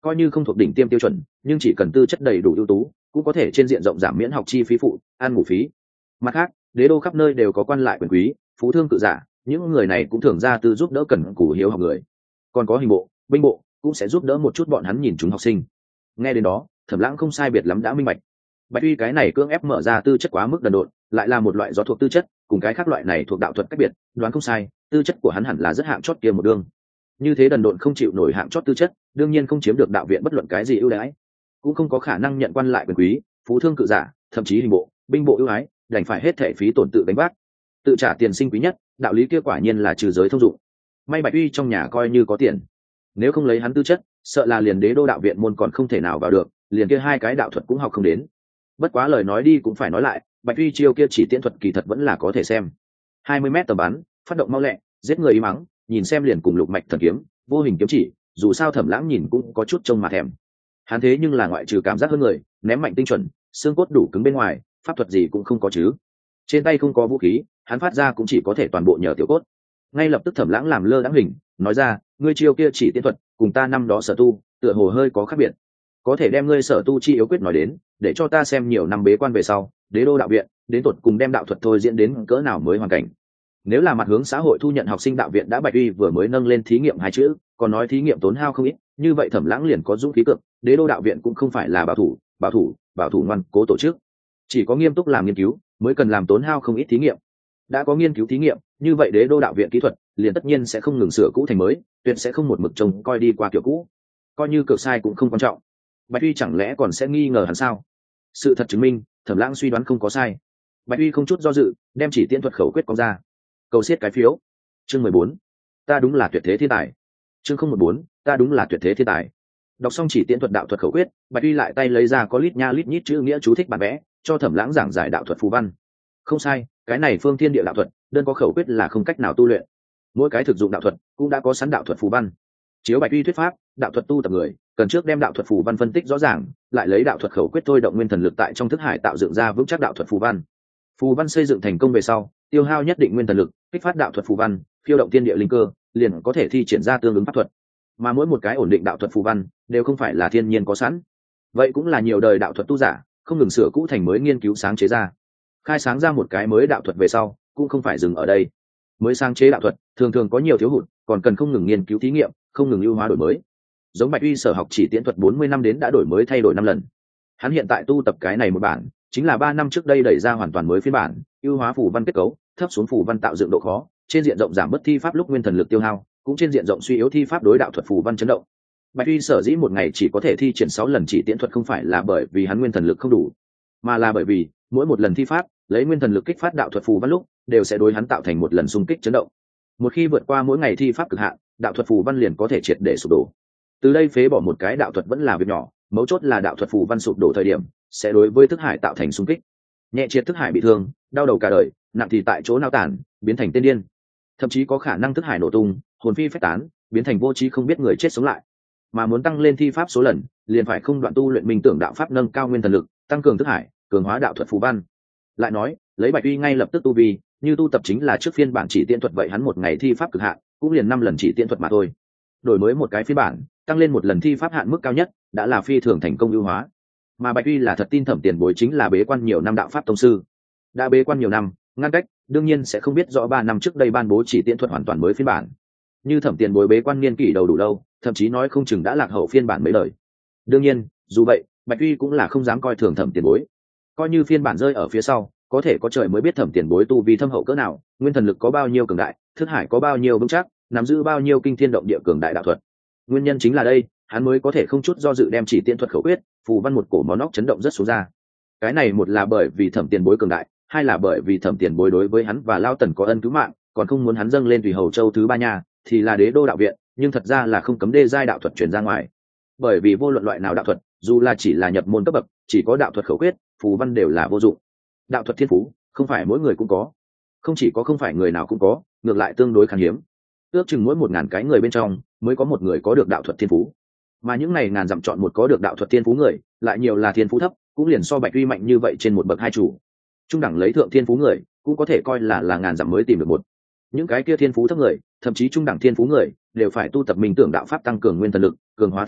coi như không thuộc đỉnh tiêm tiêu chuẩn nhưng chỉ cần tư chất đầy đủ ưu tú cũng có thể trên diện rộng giảm miễn học chi phí phụ ăn ngủ phí. Mặt khác đế đô khắp nơi đều có quan lại quyền quý phú thương cự giả, những người này cũng thường ra tư giúp đỡ cần cù hiếu học người. Còn có hình bộ binh bộ cũng sẽ giúp đỡ một chút bọn hắn nhìn chúng học sinh. Nghe đến đó Thẩm Lãng không sai biệt lắm đã minh bạch, Bạch Uy cái này cưỡng ép mở ra tư chất quá mức đần độn, lại là một loại gió thuộc tư chất, cùng cái khác loại này thuộc đạo thuật cách biệt, đoán không sai, tư chất của hắn hẳn là rất hạng chót kia một đường. Như thế đần độn không chịu nổi hạng chót tư chất, đương nhiên không chiếm được đạo viện bất luận cái gì ưu đãi, cũng không có khả năng nhận quan lại quyền quý, phú thương cự giả, thậm chí hình bộ, binh bộ ưu ái, đành phải hết thảy phí tổn tự đánh vác, tự trả tiền sinh quý nhất, đạo lý kia quả nhiên là trừ giới thông dụng. May Bạch Uy trong nhà coi như có tiền, nếu không lấy hắn tư chất, sợ là liền đế đô đạo viện môn còn không thể nào vào được, liền kia hai cái đạo thuật cũng học không đến. Bất quá lời nói đi cũng phải nói lại, Bạch Uy chiêu kia chỉ tiễn thuật kỳ thật vẫn là có thể xem. hai mươi mét tầm bắn, phát động mau lẹ, giết người ý mắng, nhìn xem liền cùng lục mạch thần kiếm, vô hình kiếm chỉ, dù sao Thẩm Lãng nhìn cũng có chút trông mà thèm. Hắn thế nhưng là ngoại trừ cảm giác hơn người, ném mạnh tinh chuẩn, xương cốt đủ cứng bên ngoài, pháp thuật gì cũng không có chứ. Trên tay không có vũ khí, hắn phát ra cũng chỉ có thể toàn bộ nhờ tiểu cốt. Ngay lập tức Thẩm Lãng làm lơ đãng hình, nói ra, ngươi chiêu kia chỉ tiễn thuật, cùng ta năm đó sở tu, tựa hồ hơi có khác biệt. Có thể đem ngươi sở tu chi yếu quyết nói đến, để cho ta xem nhiều năm bế quan về sau, đế đô đạo viện, đến tột cùng đem đạo thuật thôi diễn đến cỡ nào mới hoàn cảnh. Nếu là mặt hướng xã hội thu nhận học sinh đạo viện đã Bạch Uy vừa mới nâng lên thí nghiệm hai chữ, còn nói thí nghiệm tốn hao không ít, như vậy Thẩm Lãng liền có dũng khí cực, đế đô đạo viện cũng không phải là bảo thủ, bảo thủ, bảo thủ ngoan cố tổ chức, chỉ có nghiêm túc làm nghiên cứu, mới cần làm tốn hao không ít thí nghiệm. Đã có nghiên cứu thí nghiệm, như vậy đế đô đạo viện kỹ thuật liền tất nhiên sẽ không ngừng sửa cũ thành mới, tuyệt sẽ không một mực trông coi đi qua kiểu cũ. Coi như cược sai cũng không quan trọng. Bạch Uy chẳng lẽ còn sẽ nghi ngờ hắn sao? Sự thật chứng minh, Thẩm Lãng suy đoán không có sai. Bạch Uy không chút do dự, đem chỉ tiễn thuật khẩu quyết công ra. Cầu siết cái phiếu. Chương mười bốn, ta đúng là tuyệt thế thiên tài. Chương không một bốn, ta đúng là tuyệt thế thiên tài. Đọc xong chỉ tiễn thuật đạo thuật khẩu quyết, Bạch Uy lại tay lấy ra có lít nha lít nhít chữ nghĩa chú thích bản vẽ, cho Thẩm Lãng giảng giải đạo thuật phù văn. Không sai, cái này phương thiên địa đạo thuật, đơn có khẩu quyết là không cách nào tu luyện. Mỗi cái thực dụng đạo thuật cũng đã có sẵn đạo thuật phù văn. Chiếu Bạch Uy thuyết pháp, đạo thuật tu tập người cần trước đem đạo thuật phù văn phân tích rõ ràng, lại lấy đạo thuật khẩu quyết thôi động nguyên thần lực tại trong thức hải tạo dựng ra vững chắc đạo thuật phù văn. Phù văn xây dựng thành công về sau, tiêu hao nhất định nguyên thần lực, kích phát đạo thuật phù văn, khiêu động thiên địa linh cơ, liền có thể thi triển ra tương ứng pháp thuật. Mà mỗi một cái ổn định đạo thuật phù văn đều không phải là thiên nhiên có sẵn, vậy cũng là nhiều đời đạo thuật tu giả không ngừng sửa cũ thành mới nghiên cứu sáng chế ra. Khai sáng ra một cái mới đạo thuật về sau, cũng không phải dừng ở đây. Mới sáng chế đạo thuật thường thường có nhiều thiếu hụt, còn cần không ngừng nghiên cứu thí nghiệm, không ngừng ưu hóa đổi mới. Giống Bạch Uy sở học chỉ tiễn thuật bốn mươi năm đến đã đổi mới thay đổi năm lần. Hắn hiện tại tu tập cái này một bản, chính là ba năm trước đây đẩy ra hoàn toàn mới phiên bản, ưu hóa phù văn kết cấu, thấp xuống phù văn tạo dựng độ khó, trên diện rộng giảm bớt thi pháp lúc nguyên thần lực tiêu hao, cũng trên diện rộng suy yếu thi pháp đối đạo thuật phù văn chấn động. Bạch Uy sở dĩ một ngày chỉ có thể thi triển sáu lần chỉ tiễn thuật không phải là bởi vì hắn nguyên thần lực không đủ, mà là bởi vì mỗi một lần thi pháp, lấy nguyên thần lực kích phát đạo thuật phù văn lúc, đều sẽ đối hắn tạo thành một lần xung kích chấn động. Một khi vượt qua mỗi ngày thi pháp cực hạn, đạo thuật phù văn liền có thể triệt để sụp đổ. Từ đây phế bỏ một cái đạo thuật vẫn là việc nhỏ, mấu chốt là đạo thuật phù văn sụp đổ thời điểm sẽ đối với thức hải tạo thành xung kích. Nhẹ triệt thức hải bị thương, đau đầu cả đời, nặng thì tại chỗ nao tản, biến thành tên điên. Thậm chí có khả năng thức hải nổ tung, hồn phi phách tán, biến thành vô trí không biết người chết sống lại. Mà muốn tăng lên thi pháp số lần, liền phải không đoạn tu luyện minh tưởng đạo pháp, nâng cao nguyên thần lực, tăng cường thức hải, cường hóa đạo thuật phù văn. Lại nói, lấy Bạch Uy ngay lập tức tu vi, như tu tập chính là trước phiên bản chỉ tiễn thuật vậy hắn một ngày thi pháp cực hạn, cũng liền năm lần chỉ tiễn thuật mà thôi. Đổi mới một cái phiên bản, tăng lên một lần thi pháp hạn mức cao nhất, đã là phi thường thành công ưu hóa. Mà Bạch Uy là thật tin Thẩm Tiền Bối chính là bế quan nhiều năm đạo pháp tông sư. Đã bế quan nhiều năm, ngăn cách, đương nhiên sẽ không biết rõ ba năm trước đây ban bố chỉ tiễn thuật hoàn toàn mới phiên bản. Như Thẩm Tiền Bối bế quan niên kỷ đầu đủ lâu, thậm chí nói không chừng đã lạc hậu phiên bản mấy lời. Đương nhiên, dù vậy, Bạch Uy cũng là không dám coi thường Thẩm Tiền Bối. Coi như phiên bản rơi ở phía sau, có thể có trời mới biết Thẩm Tiền Bối tu vi thâm hậu cỡ nào, nguyên thần lực có bao nhiêu cường đại, thức hải có bao nhiêu vững chắc, nắm giữ bao nhiêu kinh thiên động địa cường đại đạo thuật. Nguyên nhân chính là đây, hắn mới có thể không chút do dự đem chỉ tiễn thuật khẩu quyết, phù văn một cổ món óc chấn động rất xuống ra. Cái này một là bởi vì Thẩm Tiền Bối cường đại, hai là bởi vì Thẩm Tiền Bối đối với hắn và Lao Tần có ân cứu mạng, còn không muốn hắn dâng lên Tùy Hầu Châu thứ ba nhà, thì là đế đô đạo viện, nhưng thật ra là không cấm đê giai đạo thuật truyền ra ngoài. Bởi vì vô luận loại nào đạo thuật, dù là chỉ là nhập môn cấp bậc, chỉ có đạo thuật khẩu quyết, phù văn đều là vô dụng. Đạo thuật thiên phú, không phải mỗi người cũng có, không chỉ có không phải người nào cũng có, ngược lại tương đối khan hiếm. Ước chừng mỗi một ngàn cái người bên trong mới có một người có được đạo thuật thiên phú, mà những này ngàn dặm chọn một có được đạo thuật thiên phú người, lại nhiều là thiên phú thấp, cũng liền so Bạch Uy mạnh như vậy trên một bậc hai chủ. Trung đẳng lấy thượng thiên phú người, cũng có thể coi là là ngàn dặm mới tìm được một. Những cái kia thiên phú thấp người, thậm chí trung đẳng thiên phú người, đều phải tu tập minh tưởng đạo pháp tăng cường nguyên thần lực, cường hóa thức hải,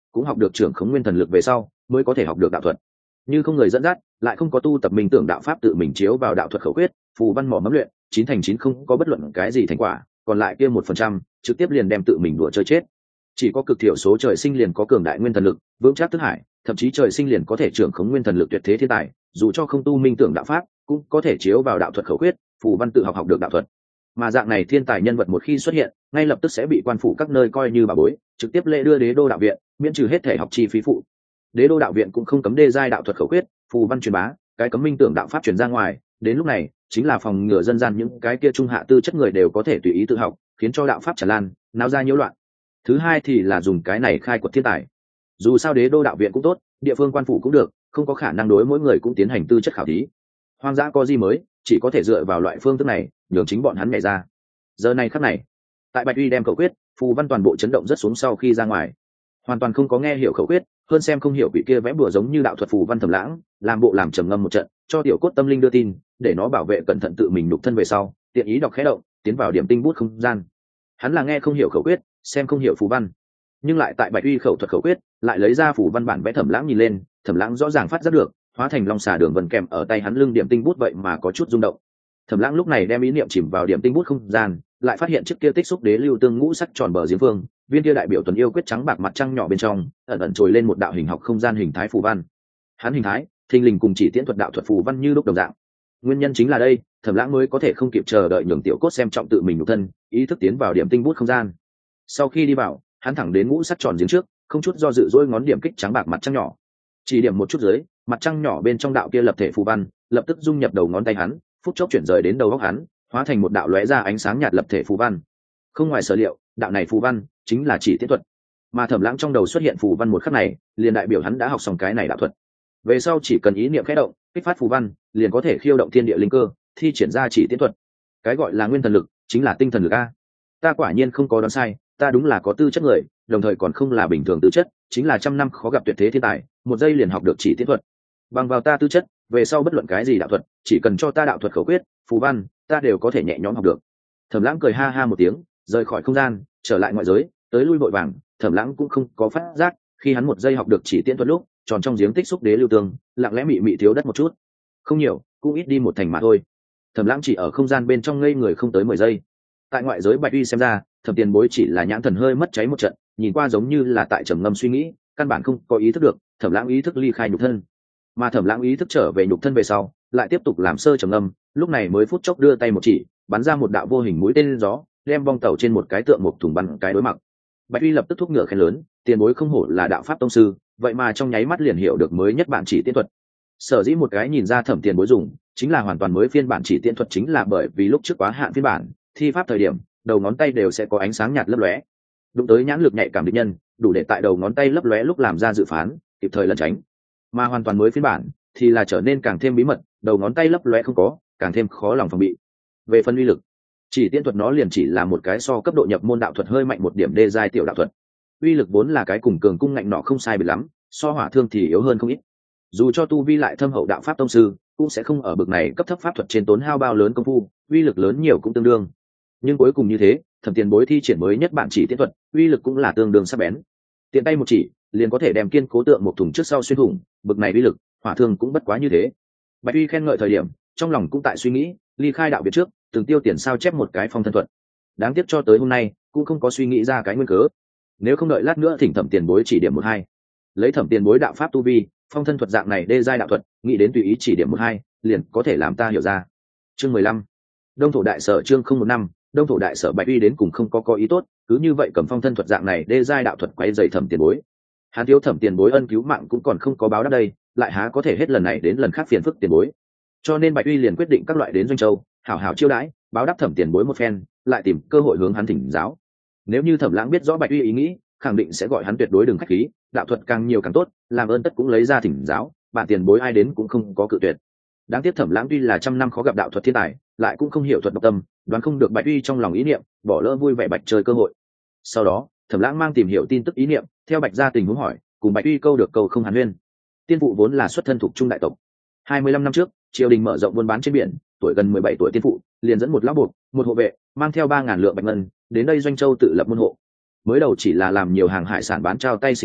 cũng học được trưởng khống nguyên thần lực về sau mới có thể học được đạo thuật. Như không người dẫn dắt, lại không có tu tập minh tưởng đạo pháp tự mình chiếu vào đạo thuật khẩu quyết, phù văn mỏ mẫm luyện, chín thành chín không có bất luận cái gì thành quả, còn lại kia một phần trăm trực tiếp liền đem tự mình đùa chơi chết. Chỉ có cực thiểu số trời sinh liền có cường đại nguyên thần lực, vững chắc thức hải, thậm chí trời sinh liền có thể trưởng khống nguyên thần lực tuyệt thế thiên tài, dù cho không tu minh tưởng đạo pháp, cũng có thể chiếu vào đạo thuật khẩu quyết, phù văn tự học học được đạo thuật. Mà dạng này thiên tài nhân vật một khi xuất hiện, ngay lập tức sẽ bị quan phủ các nơi coi như bà bối, trực tiếp lễ đưa đế đô đạo viện, miễn trừ hết thể học chi phí phụ. Đế đô đạo viện cũng không cấm đê giai đạo thuật khẩu quyết, phù văn truyền bá, cái cấm minh tưởng đạo pháp truyền ra ngoài, đến lúc này chính là phòng ngừa dân gian những cái kia trung hạ tư chất người đều có thể tùy ý tự học, khiến cho đạo pháp tràn lan, náo ra nhiễu loạn. Thứ hai thì là dùng cái này khai quật thiên tài. Dù sao đế đô đạo viện cũng tốt, địa phương quan phủ cũng được, không có khả năng đối mỗi người cũng tiến hành tư chất khảo thí. Hoang dã có gì mới, chỉ có thể dựa vào loại phương thức này, nhường chính bọn hắn nhảy ra. Giờ này khắc này, tại Bạch Uy đem khẩu quyết, phù văn toàn bộ chấn động rất xuống sau khi ra ngoài, hoàn toàn không có nghe hiểu khẩu quyết, hơn xem không hiểu vị kia vẽ bùa giống như đạo thuật phù văn Thẩm Lãng, làm bộ làm trầm ngâm một trận, cho tiểu cốt tâm linh đưa tin, để nó bảo vệ cẩn thận tự mình nhục thân về sau, tiện ý đọc khẽ động, tiến vào điểm tinh bút không gian. Hắn là nghe không hiểu khẩu quyết, xem không hiểu phù văn, nhưng lại tại Bạch Uy khẩu thuật khẩu quyết, lại lấy ra phù văn bản vẽ Thẩm Lãng nhìn lên, Thẩm Lãng rõ ràng phát giác được, hóa thành long xà đường vân kèm ở tay hắn lưng điểm tinh bút vậy mà có chút rung động. Thẩm Lãng lúc này đem ý niệm chìm vào điểm tinh bút không gian, lại phát hiện chiếc kia tích xúc đế lưu tương ngũ sắc tròn bờ giếng phương, viên kia đại biểu tuần yêu quyết trắng bạc mặt trăng nhỏ bên trong, ẩn ẩn trồi lên một đạo hình học không gian hình thái phù văn. Hắn hình thái, thình lình cùng chỉ tiễn thuật đạo thuật phù văn như lúc đồng dạng. Nguyên nhân chính là đây, Thẩm Lãng mới có thể không kịp chờ đợi nhường tiểu cốt xem trọng tự mình nhục thân, ý thức tiến vào điểm tinh bút không gian. Sau khi đi vào, hắn thẳng đến ngũ sắc tròn giếng trước, không chút do dự dỗi ngón điểm kích trắng bạc mặt trăng nhỏ. Chỉ điểm một chút dưới, mặt trăng nhỏ bên trong đạo kia lập thể phù văn, lập tức dung nhập đầu ngón tay hắn, phút chốc chuyển rời đến đầu óc hắn, hóa thành một đạo lóe ra ánh sáng nhạt lập thể phù văn. Không ngoài sở liệu, đạo này phù văn chính là chỉ tiễn thuật. Mà Thẩm Lãng trong đầu xuất hiện phù văn một khắc này, liền đại biểu hắn đã học xong cái này đạo thuật. Về sau chỉ cần ý niệm khẽ động, kích phát phù văn, liền có thể khiêu động thiên địa linh cơ, thi triển ra chỉ tiễn thuật. Cái gọi là nguyên thần lực, chính là tinh thần lực a. Ta quả nhiên không có đoán sai, ta đúng là có tư chất người, đồng thời còn không là bình thường tư chất, chính là trăm năm khó gặp tuyệt thế thiên tài, một giây liền học được chỉ tiễn thuật. Bằng vào ta tư chất, về sau bất luận cái gì đạo thuật, chỉ cần cho ta đạo thuật khẩu quyết, phù văn, ta đều có thể nhẹ nhõm học được. Thẩm Lãng cười ha ha một tiếng, rời khỏi không gian, trở lại ngoại giới, tới lui vội vàng, Thẩm Lãng cũng không có phát giác, khi hắn một giây học được chỉ tiễn thuật lúc, tròn trong giếng tích xúc đế lưu tương, lặng lẽ mị mị thiếu đất một chút. Không nhiều, cũng ít đi một thành mà thôi. Thẩm Lãng chỉ ở không gian bên trong ngây người không tới mười giây. Tại ngoại giới Bạch Uy xem ra, Thẩm Tiền Bối chỉ là nhãn thần hơi mất cháy một trận, nhìn qua giống như là tại trầm ngâm suy nghĩ, căn bản không có ý thức được, Thẩm Lãng ý thức ly khai nhục thân. Mà Thẩm Lãng ý thức trở về nhục thân về sau, lại tiếp tục làm sơ trầm ngâm, lúc này mới phút chốc đưa tay một chỉ, bắn ra một đạo vô hình mũi tên gió, đem bong tàu trên một cái tượng một thùng bắn cái đối mặt. Bạch Uy lập tức thúc ngựa khen lớn, Tiền Bối không hổ là đạo pháp tông sư, vậy mà trong nháy mắt liền hiểu được mới nhất bản chỉ tiễn thuật. Sở dĩ một cái nhìn ra Thẩm Tiền Bối dùng, chính là hoàn toàn mới phiên bản chỉ tiễn thuật, chính là bởi vì lúc trước quá hạn phiên bản, thi pháp thời điểm, đầu ngón tay đều sẽ có ánh sáng nhạt lấp lóe. Đụng tới nhãn lực nhạy cảm địch nhân, đủ để tại đầu ngón tay lấp lóe lúc làm ra dự phán, kịp thời lẩn tránh. Mà hoàn toàn mới phiên bản thì là trở nên càng thêm bí mật, đầu ngón tay lấp lóe không có, càng thêm khó lòng phòng bị. Về phần uy lực, chỉ tiễn thuật nó liền chỉ là một cái so cấp độ nhập môn đạo thuật hơi mạnh một điểm đê giai tiểu đạo thuật. Uy lực vốn là cái cùng cường cung ngạnh nọ không sai biệt lắm, so hỏa thương thì yếu hơn không ít. Dù cho tu vi lại thâm hậu đạo pháp tông sư, cũng sẽ không ở bực này cấp thấp pháp thuật trên tốn hao bao lớn công phu, uy lực lớn nhiều cũng tương đương. Nhưng cuối cùng như thế, Thẩm Tiền Bối thi triển mới nhất bản chỉ tiễn thuật, uy lực cũng là tương đương sắc bén. Tiện tay một chỉ, liền có thể đem kiên cố tượng một thùng trước sau xuyên thủng, bực này uy lực, hỏa thương cũng bất quá như thế. Bạch Uy khen ngợi thời điểm, trong lòng cũng tại suy nghĩ, ly khai đạo biệt trước, từng tiêu tiền sao chép một cái phong thân thuật. Đáng tiếc cho tới hôm nay, cũng không có suy nghĩ ra cái nguyên cớ. Nếu không đợi lát nữa thỉnh Thẩm Tiền Bối chỉ điểm một hai, lấy Thẩm Tiền Bối đạo pháp tu vi, phong thân thuật dạng này đê giai đạo thuật, nghĩ đến tùy ý chỉ điểm một hai, liền có thể làm ta hiểu ra. Chương mười lăm, Đông thổ đại sở chương không một năm, Đông thổ đại sở Bạch Uy đến cùng không có có ý tốt, cứ như vậy cầm phong thân thuật dạng này đê giai đạo thuật quấy rầy Thẩm Tiền Bối. Hắn thiếu Thẩm Tiền Bối ân cứu mạng cũng còn không có báo đáp đây, lại há có thể hết lần này đến lần khác phiền phức Tiền Bối. Cho nên Bạch Uy liền quyết định các loại đến Doanh Châu, hảo hảo chiêu đãi, báo đáp Thẩm Tiền Bối một phen, lại tìm cơ hội hướng hắn thỉnh giáo. Nếu như Thẩm Lãng biết rõ Bạch Uy ý nghĩ, khẳng định sẽ gọi hắn tuyệt đối đừng khách khí, đạo thuật càng nhiều càng tốt, làm ơn tất cũng lấy ra thỉnh giáo, bản Tiền Bối ai đến cũng không có cự tuyệt. Đáng tiếc Thẩm Lãng tuy là trăm năm khó gặp đạo thuật thiên tài, lại cũng không hiểu thuật độc tâm, đoán không được Bạch Uy trong lòng ý niệm, bỏ lỡ vui vẻ bạch chơi cơ hội. Sau đó, Thẩm Lãng mang tìm hiểu tin tức ý niệm, theo Bạch gia tình huống hỏi, cùng Bạch Uy câu được câu không hàn huyên. Tiên phụ vốn là xuất thân thuộc trung đại tộc. hai mươi lăm năm trước, triều đình mở rộng buôn bán trên biển, tuổi gần mười bảy tuổi tiên phụ, liền dẫn một lão buộc, một hộ vệ, mang theo ba ngàn lượng bạch ngân, đến đây Doanh Châu tự lập môn hộ. Mới đầu chỉ là làm nhiều hàng hải sản bán trao tay sinh ý,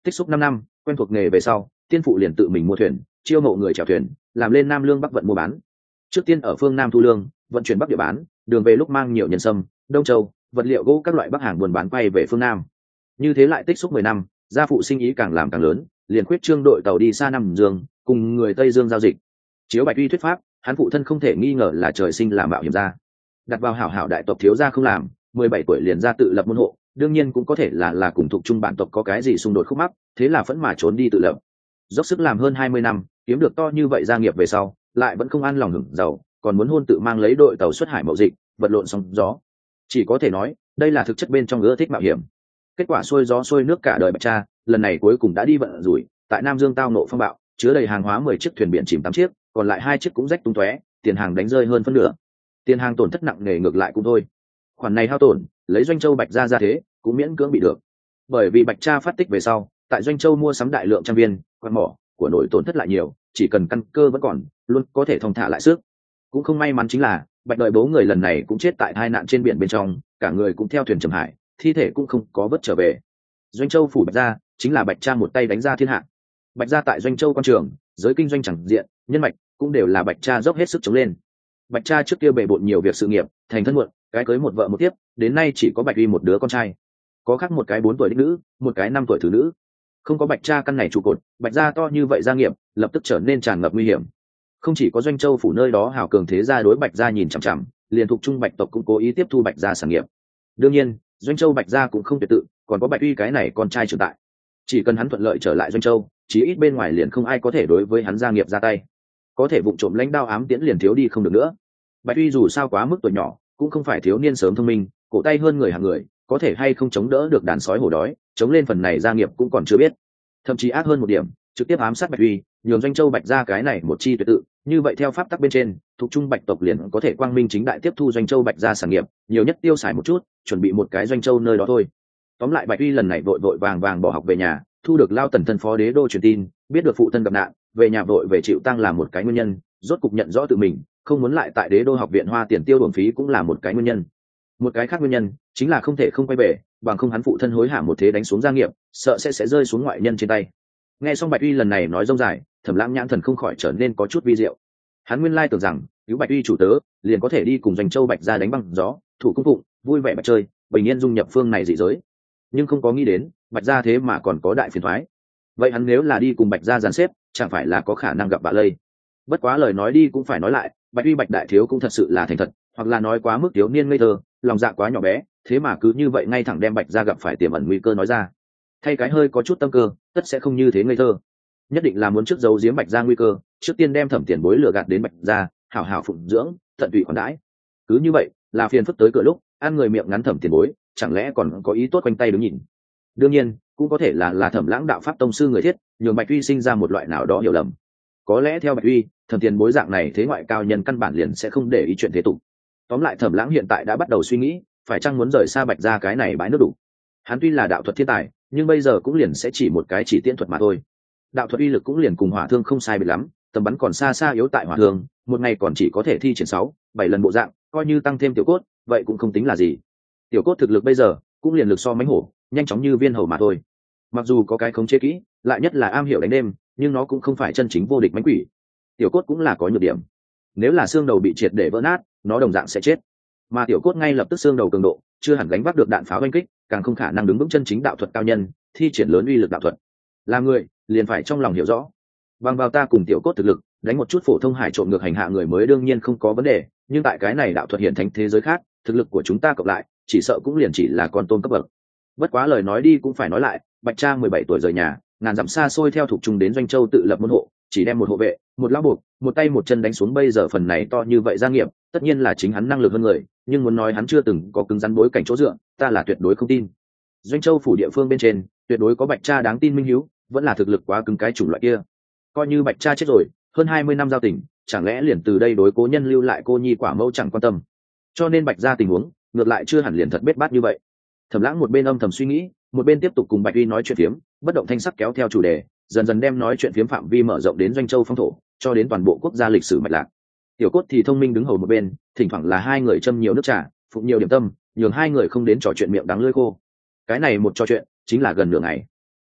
tích xúc năm năm quen thuộc nghề về sau, tiên phụ liền tự mình mua thuyền, chiêu mộ người chèo thuyền, làm lên Nam Lương Bắc vận mua bán. Trước tiên ở phương Nam thu lương, vận chuyển Bắc địa bán, đường về lúc mang nhiều nhân sâm, Đông Châu, vật liệu gỗ các loại Bắc hàng buôn bán quay về phương Nam. Như thế lại tích xúc mười năm, gia phụ sinh ý càng làm càng lớn, liền khuyết trương đội tàu đi xa Nam Dương, cùng người Tây Dương giao dịch. Chiếu Bạch Uy thuyết pháp, hắn phụ thân không thể nghi ngờ là trời sinh làm mạo hiểm gia. Đặt vào hảo hảo đại tộc thiếu gia không làm, mười bảy tuổi liền ra tự lập môn hộ, đương nhiên cũng có thể là là cùng thuộc chung bản tộc có cái gì xung đột khúc mắc, thế là vẫn mà trốn đi tự lập. Dốc sức làm hơn hai mươi năm, kiếm được to như vậy gia nghiệp về sau, lại vẫn không an lòng hưởng giàu, còn muốn hôn tự mang lấy đội tàu xuất hải mậu dịch, vật lộn sóng gió. Chỉ có thể nói, đây là thực chất bên trong ưa thích mạo hiểm. Kết quả xuôi gió xuôi nước cả đời Bạch Cha, lần này cuối cùng đã đi vận rủi, tại Nam Dương tao nộ phong bạo, chứa đầy hàng hóa mười chiếc thuyền biển chìm tám chiếc, còn lại hai chiếc cũng rách tung tóe, tiền hàng đánh rơi hơn phân nửa. Tiền hàng tổn thất nặng nề ngược lại cũng thôi. Khoản này hao tổn, lấy Doanh Châu Bạch gia ra thế, cũng miễn cưỡng bị được. Bởi vì Bạch Cha phát tích về sau, tại Doanh Châu mua sắm đại lượng trang viên, quan mỏ, của nội tổn thất lại nhiều, chỉ cần căn cơ vẫn còn, luôn có thể thong thả lại sức. Cũng không may mắn chính là, Bạch đợi bố người lần này cũng chết tại tai nạn trên biển bên trong, cả người cũng theo thuyền trầm hải, thi thể cũng không có vớt trở về. Doanh Châu phủ Bạch gia chính là Bạch Cha một tay đánh ra thiên hạ. Bạch gia tại Doanh Châu quan trường, giới kinh doanh chẳng diện, nhân mạch cũng đều là Bạch Cha dốc hết sức chống lên. Bạch Cha trước kia bề bộn nhiều việc sự nghiệp, thành thân muộn, cái cưới một vợ một tiếp, đến nay chỉ có Bạch Uy một đứa con trai. Có khác một cái bốn tuổi đích nữ, một cái năm tuổi thứ nữ. Không có Bạch Cha căn này trụ cột, Bạch gia to như vậy gia nghiệp, lập tức trở nên tràn ngập nguy hiểm. Không chỉ có Doanh Châu phủ nơi đó hào cường thế gia đối Bạch gia nhìn chằm chằm, liền thuộc trung Bạch tộc cũng cố ý tiếp thu Bạch gia sản nghiệp. Đương nhiên, Doanh Châu Bạch gia cũng không tuyệt tự, còn có Bạch Uy cái này con trai trưởng tại. Chỉ cần hắn thuận lợi trở lại Doanh Châu, chí ít bên ngoài liền không ai có thể đối với hắn gia nghiệp ra tay. Có thể vụng trộm lãnh đao ám tiễn liền thiếu đi không được nữa. Bạch Uy dù sao quá mức tuổi nhỏ, cũng không phải thiếu niên sớm thông minh, cổ tay hơn người hàng người, có thể hay không chống đỡ được đàn sói hổ đói, chống lên phần này gia nghiệp cũng còn chưa biết. Thậm chí ác hơn một điểm, trực tiếp ám sát Bạch Uy, nhường Doanh Châu Bạch gia cái này một chi tuyệt tự, như vậy theo pháp tắc bên trên, thuộc trung Bạch tộc liền có thể quang minh chính đại tiếp thu Doanh Châu Bạch gia sản nghiệp, nhiều nhất tiêu xài một chút, chuẩn bị một cái Doanh Châu nơi đó thôi. Tóm lại Bạch Uy lần này vội vội vàng vàng bỏ học về nhà, thu được Lao Tần thân phó đế đô truyền tin, biết được phụ thân gặp nạn, về nhà vội về chịu tang là một cái nguyên nhân, rốt cục nhận rõ tự mình, không muốn lại tại đế đô học viện hoa tiền tiêu uổng phí cũng là một cái nguyên nhân. Một cái khác nguyên nhân chính là không thể không quay về, bằng không hắn phụ thân hối hả một thế đánh xuống gia nghiệp, sợ sẽ sẽ rơi xuống ngoại nhân trên tay. Nghe xong Bạch Uy lần này nói rông dài, Thẩm Lãng nhãn thần không khỏi trở nên có chút vi diệu. Hắn nguyên lai tưởng rằng cứu Bạch Uy chủ tớ, liền có thể đi cùng Doanh Châu Bạch gia đánh băng gió, thủ cung phụng, vui vẻ bạch chơi, bình yên dung nhập phương này dị giới. Nhưng không có nghĩ đến, Bạch gia thế mà còn có đại phiền toái. Vậy hắn nếu là đi cùng Bạch gia dàn xếp, chẳng phải là có khả năng gặp bạ lây. Bất quá lời nói đi cũng phải nói lại, Bạch Uy Bạch đại thiếu cũng thật sự là thành thật, hoặc là nói quá mức thiếu niên ngây thơ, lòng dạ quá nhỏ bé, thế mà cứ như vậy ngay thẳng đem Bạch gia gặp phải tiềm ẩn nguy cơ nói ra. Thay cái hơi có chút tâm cơ, tất sẽ không như thế ngây thơ. Nhất định là muốn trước giấu giếm Bạch gia nguy cơ, trước tiên đem Thẩm Tiền Bối lừa gạt đến Bạch gia, hảo hảo phụng dưỡng, tận tụy khoản đãi. Cứ như vậy, là phiền phức tới cửa lúc, ăn người miệng ngắn Thẩm Tiền Bối, chẳng lẽ còn có ý tốt quanh tay đứng nhìn. Đương nhiên, cũng có thể là là Thẩm Lãng đạo pháp tông sư người thiết, nhường Bạch Uy sinh ra một loại nào đó hiểu lầm. Có lẽ theo Bạch Uy, Thẩm Tiền Bối dạng này thế ngoại cao nhân căn bản liền sẽ không để ý chuyện thế tục. Tóm lại Thẩm Lãng hiện tại đã bắt đầu suy nghĩ, phải chăng muốn rời xa Bạch gia cái này bãi nước đủ. Hắn tuy là đạo thuật thiên tài, nhưng bây giờ cũng liền sẽ chỉ một cái chỉ tiễn thuật mà thôi. Đạo thuật uy lực cũng liền cùng hỏa thương không sai biệt lắm, tầm bắn còn xa xa yếu tại hỏa thương, một ngày còn chỉ có thể thi triển sáu, bảy lần bộ dạng, coi như tăng thêm tiểu cốt, vậy cũng không tính là gì. Tiểu cốt thực lực bây giờ cũng liền lực so mãnh hổ, nhanh chóng như viên hầu mà thôi. Mặc dù có cái khống chế kỹ, lại nhất là am hiểu đánh đêm, nhưng nó cũng không phải chân chính vô địch mãnh quỷ. Tiểu cốt cũng là có nhược điểm. Nếu là xương đầu bị triệt để vỡ nát, nó đồng dạng sẽ chết. Mà tiểu cốt ngay lập tức xương đầu cường độ, chưa hẳn gánh vác được đạn pháo oanh kích, càng không khả năng đứng vững chân chính đạo thuật cao nhân, thi triển lớn uy lực đạo thuật. Là người, liền phải trong lòng hiểu rõ. Bằng vào ta cùng tiểu cốt thực lực, đánh một chút phổ thông hải trộm ngược hành hạ người mới đương nhiên không có vấn đề, nhưng tại cái này đạo thuật hiện thánh thế giới khác, thực lực của chúng ta cộng lại, chỉ sợ cũng liền chỉ là con tôm cấp bậc. Bất quá lời nói đi cũng phải nói lại, Bạch Trang mười bảy tuổi rời nhà, ngàn dặm xa xôi theo thuộc trung đến Doanh Châu tự lập môn hộ, chỉ đem một hộ vệ, một lão buộc, một tay một chân đánh xuống bây giờ phần này to như vậy gia nghiệp, tất nhiên là chính hắn năng lực hơn người, nhưng muốn nói hắn chưa từng có cứng rắn bối cảnh chỗ dựa, ta là tuyệt đối không tin. Doanh Châu phủ địa phương bên trên, tuyệt đối có Bạch Cha đáng tin minh hiếu, vẫn là thực lực quá cứng cái chủng loại kia. Coi như Bạch Cha chết rồi, hơn hai mươi năm giao tình, chẳng lẽ liền từ đây đối cố nhân lưu lại cô nhi quả mẫu chẳng quan tâm. Cho nên Bạch gia tình huống, ngược lại chưa hẳn liền thật bết bát như vậy. Thẩm Lãng một bên âm thầm suy nghĩ, một bên tiếp tục cùng Bạch Uy nói chuyện phiếm, bất động thanh sắc kéo theo chủ đề, dần dần đem nói chuyện phiếm phạm vi mở rộng đến Doanh Châu phong thổ, cho đến toàn bộ quốc gia lịch sử mạch lạc. Tiểu Cốt thì thông minh đứng hầu một bên, thỉnh thoảng là hai người châm nhiều nước trà, phụng nhiều điểm tâm, nhường hai người không đến trò chuyện miệng đắng lưỡi khô. Cái này một trò chuyện, chính là gần nửa ngày.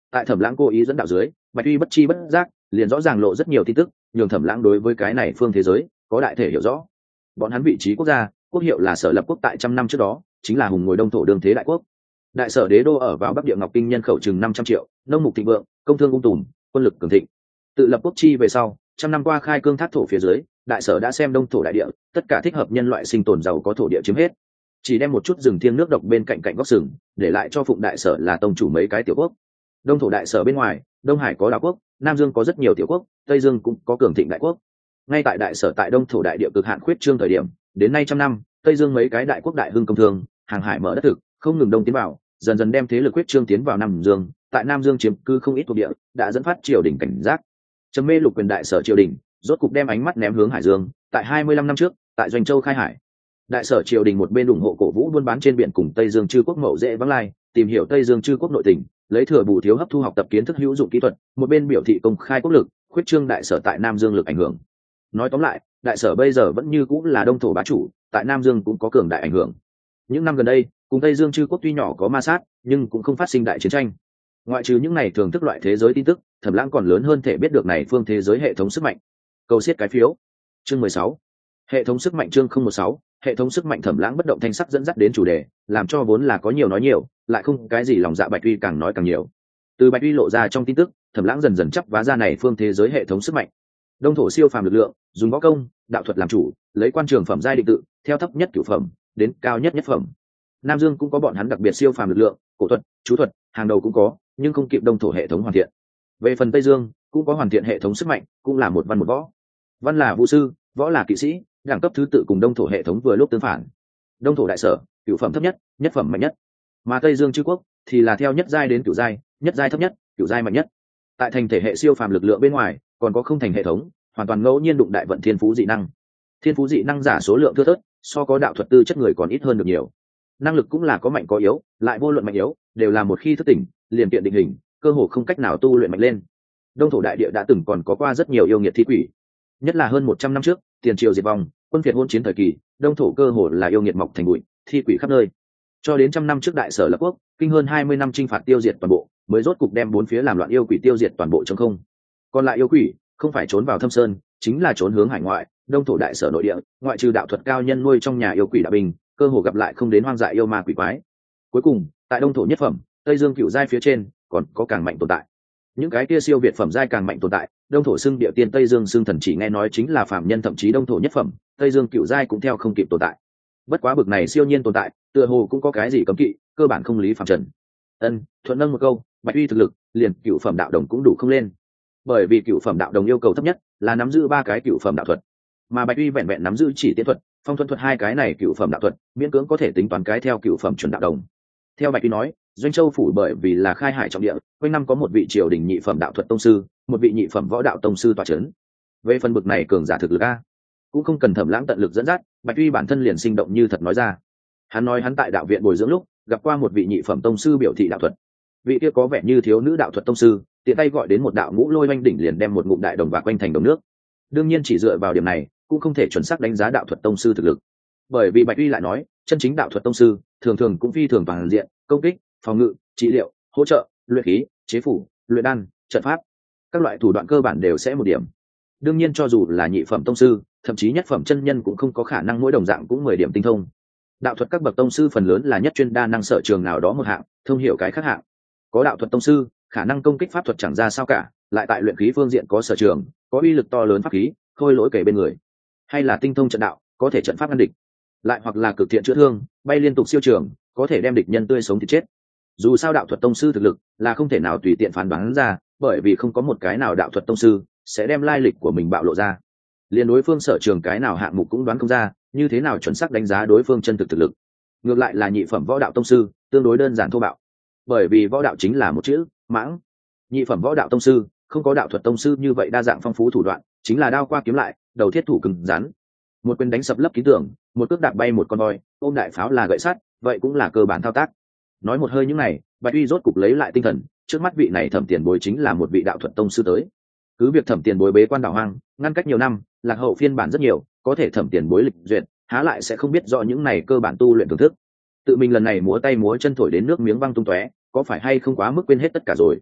Tại Thẩm Lãng cố ý dẫn đạo dưới, Bạch Uy bất chi bất giác liền rõ ràng lộ rất nhiều tin tức, nhường Thẩm Lãng đối với cái này phương thế giới có đại thể hiểu rõ. Bọn hắn vị trí quốc gia, quốc hiệu là Sở Lập Quốc, tại trăm năm trước đó chính là hùng ngồi đông thổ đương thế đại quốc. Đại Sở đế đô ở vào Bắc Địa Ngọc Kinh, nhân khẩu chừng năm trăm triệu, nông mục thịnh vượng, công thương ung tùm, quân lực cường thịnh. Tự lập quốc chi về sau, trăm năm qua khai cương thác thổ phía dưới, Đại Sở đã xem đông thổ đại địa, tất cả thích hợp nhân loại sinh tồn giàu có thổ địa chiếm hết, chỉ đem một chút rừng thiêng nước độc bên cạnh cạnh góc sừng để lại cho Phụng Đại Sở là tông chủ mấy cái tiểu quốc. Đông thổ Đại Sở bên ngoài, Đông Hải có đảo quốc, Nam Dương có rất nhiều tiểu quốc, Tây Dương cũng có cường thịnh đại quốc. Ngay tại Đại Sở tại đông thổ đại địa cực hạn khuyết trương thời điểm, đến nay trăm năm, Tây Dương mấy cái đại quốc đại hưng công thương, hàng hải mở đất thực, không ngừng đông tiến vào, dần dần đem thế lực khuyết trương tiến vào Nam Dương. Tại Nam Dương chiếm cư không ít thuộc địa, đã dẫn phát triều đình cảnh giác. Trầm mê lục quyền Đại Sở triều đình rốt cục đem ánh mắt ném hướng hải dương. Tại hai mươi lăm năm trước, tại Doanh Châu khai hải, Đại Sở triều đình một bên ủng hộ cổ vũ buôn bán trên biển cùng Tây Dương chư quốc mậu dễ vắng lai, tìm hiểu Tây Dương chư quốc nội tình, lấy thừa bù thiếu hấp thu học tập kiến thức hữu dụng kỹ thuật, một bên biểu thị công khai quốc lực, khuyết trương Đại Sở tại Nam Dương lực ảnh hưởng. Nói tóm lại, Đại Sở bây giờ vẫn như cũng là đông thổ bá chủ, tại Nam Dương cũng có cường đại ảnh hưởng. Những năm gần đây, cùng Tây Dương chư quốc tuy nhỏ có ma sát, nhưng cũng không phát sinh đại chiến tranh. Ngoại trừ những này thường thức loại thế giới tin tức, Thẩm Lãng còn lớn hơn thể biết được này phương thế giới hệ thống sức mạnh. Câu xiết cái phiếu. Chương mười sáu. Hệ thống sức mạnh chương không một sáu. Hệ thống sức mạnh. Thẩm Lãng bất động thanh sắc dẫn dắt đến chủ đề, làm cho vốn là có nhiều nói nhiều, lại không cái gì lòng dạ Bạch Uy càng nói càng nhiều. Từ Bạch Uy lộ ra trong tin tức, Thẩm Lãng dần dần chấp vá ra này phương thế giới hệ thống sức mạnh. Đông thổ siêu phàm lực lượng, dùng võ công, đạo thuật làm chủ, lấy quan trường phẩm giai định tự, theo thấp nhất cửu phẩm đến cao nhất nhất phẩm. Nam Dương cũng có bọn hắn đặc biệt siêu phàm lực lượng, cổ thuật, chú thuật, hàng đầu cũng có, nhưng không kịp đông thổ hệ thống hoàn thiện. Về phần Tây Dương, cũng có hoàn thiện hệ thống sức mạnh, cũng là một văn một võ. Văn là vũ sư, võ là kỵ sĩ, đẳng cấp thứ tự cùng đông thổ hệ thống vừa lúc tương phản. Đông thổ Đại Sở, cửu phẩm thấp nhất, nhất phẩm mạnh nhất, mà Tây Dương chư quốc thì là theo nhất giai đến cửu giai, nhất giai thấp nhất, cửu giai mạnh nhất. Tại thành thể hệ siêu phàm lực lượng bên ngoài, còn có không thành hệ thống, hoàn toàn ngẫu nhiên đụng đại vận thiên phú dị năng. Thiên phú dị năng giả số lượng thưa thớt, so có đạo thuật tư chất người còn ít hơn được nhiều. Năng lực cũng là có mạnh có yếu, lại vô luận mạnh yếu đều là một khi thức tỉnh liền kiện định hình, cơ hồ không cách nào tu luyện mạnh lên. Đông thổ đại địa đã từng còn có qua rất nhiều yêu nghiệt thi quỷ, nhất là hơn một trăm năm trước, tiền triều diệt vong, quân phiệt hôn chiến thời kỳ, đông thổ cơ hồ là yêu nghiệt mọc thành bụi, thi quỷ khắp nơi. Cho đến trăm năm trước Đại Sở lập quốc, kinh hơn hai mươi năm chinh phạt tiêu diệt toàn bộ, mới rốt cục đem bốn phía làm loạn yêu quỷ tiêu diệt toàn bộ trong không. Còn lại yêu quỷ, không phải trốn vào thâm sơn, chính là trốn hướng hải ngoại. Đông thổ Đại Sở nội địa, ngoại trừ đạo thuật cao nhân nuôi trong nhà yêu quỷ đạo binh, cơ hồ gặp lại không đến hoang dại yêu ma quỷ quái. Cuối cùng, tại đông thổ nhất phẩm, Tây Dương cựu giai phía trên, còn có càng mạnh tồn tại. Những cái kia siêu việt phẩm giai càng mạnh tồn tại, đông thổ xưng địa tiên, Tây Dương xưng thần, chỉ nghe nói chính là phàm nhân, thậm chí đông thổ nhất phẩm, Tây Dương cựu giai cũng theo không kịp tồn tại. Bất quá bực này siêu nhiên tồn tại, tựa hồ cũng có cái gì cấm kỵ, cơ bản không lý phàm trần. Ân, thuận nâng một câu, Bạch Uy thực lực, liền cựu phẩm đạo đồng cũng đủ không lên. Bởi vì cựu phẩm đạo đồng yêu cầu thấp nhất là nắm giữ ba cái cựu phẩm đạo thuật, mà Bạch Uy vẹn vẹn nắm giữ chỉ tiên thuật, phong thuần thuật hai cái này cựu phẩm đạo thuật, miễn cưỡng có thể tính toán cái theo cựu phẩm chuẩn đạo đồng. Theo Bạch Uy nói, Doanh Châu phủ bởi vì là khai hải trọng địa, quanh năm có một vị triều đình nhị phẩm đạo thuật tông sư, một vị nhị phẩm võ đạo tông sư tọa chấn. Về phần bực này cường giả thực lực a, cũng không cần Thẩm Lãng tận lực dẫn dắt, Bạch Uy bản thân liền sinh động như thật nói ra. Hắn nói hắn tại đạo viện bồi dưỡng lúc, gặp qua một vị nhị phẩm tông sư biểu thị đạo thuật. Vị kia có vẻ như thiếu nữ đạo thuật tông sư, tiện tay gọi đến một đạo ngũ lôi oanh đỉnh liền đem một ngụm đại đồng và quanh thành đồng nước. Đương nhiên chỉ dựa vào điểm này, cũng không thể chuẩn xác đánh giá đạo thuật tông sư thực lực. Bởi vì Bạch Uy lại nói, chân chính đạo thuật tông sư, thường thường cũng phi thường toàn diện, công kích, phòng ngự, trị liệu, hỗ trợ, luyện khí, chế phủ, luyện đan, trận pháp, các loại thủ đoạn cơ bản đều sẽ một điểm. Đương nhiên cho dù là nhị phẩm tông sư, thậm chí nhất phẩm chân nhân cũng không có khả năng mỗi đồng dạng cũng mười điểm tinh thông. Đạo thuật các bậc tông sư phần lớn là nhất chuyên đa năng sở trường nào đó một hạng, thông hiểu cái khác hạng. Có đạo thuật tông sư, khả năng công kích pháp thuật chẳng ra sao cả, lại tại luyện khí phương diện có sở trường, có uy lực to lớn pháp khí, khôi lỗi kể bên người. Hay là tinh thông trận đạo, có thể trận pháp ngăn địch. Lại hoặc là cực thiện chữa thương, bay liên tục siêu trường, có thể đem địch nhân tươi sống thịt chết. Dù sao đạo thuật tông sư thực lực là không thể nào tùy tiện phán đoán ra, bởi vì không có một cái nào đạo thuật tông sư sẽ đem lai lịch của mình bạo lộ ra. Liên đối phương sở trường cái nào hạng mục cũng đoán không ra, như thế nào chuẩn xác đánh giá đối phương chân thực thực lực. Ngược lại là nhị phẩm võ đạo tông sư, tương đối đơn giản thô bạo. Bởi vì võ đạo chính là một chữ, mãng. Nhị phẩm võ đạo tông sư không có đạo thuật tông sư như vậy đa dạng phong phú thủ đoạn, chính là đao qua kiếm lại, đầu thiết thủ cứng rắn. Một quyền đánh sập lấp ký tưởng, một cước đạp bay một con voi, ôm đại pháo là gậy sắt, vậy cũng là cơ bản thao tác. Nói một hơi những này, Bạch Uy rốt cục lấy lại tinh thần, trước mắt vị này Thẩm Tiền Bối chính là một vị đạo thuật tông sư tới. Cứ việc Thẩm Tiền Bối bế quan đảo hoang, ngăn cách nhiều năm, lạc hậu phiên bản rất nhiều, có thể Thẩm Tiền Bối lịch duyệt, há lại sẽ không biết rõ những này cơ bản tu luyện thưởng thức. Tự mình lần này múa tay múa chân thổi đến nước miếng văng tung tóe, có phải hay không quá mức quên hết tất cả rồi.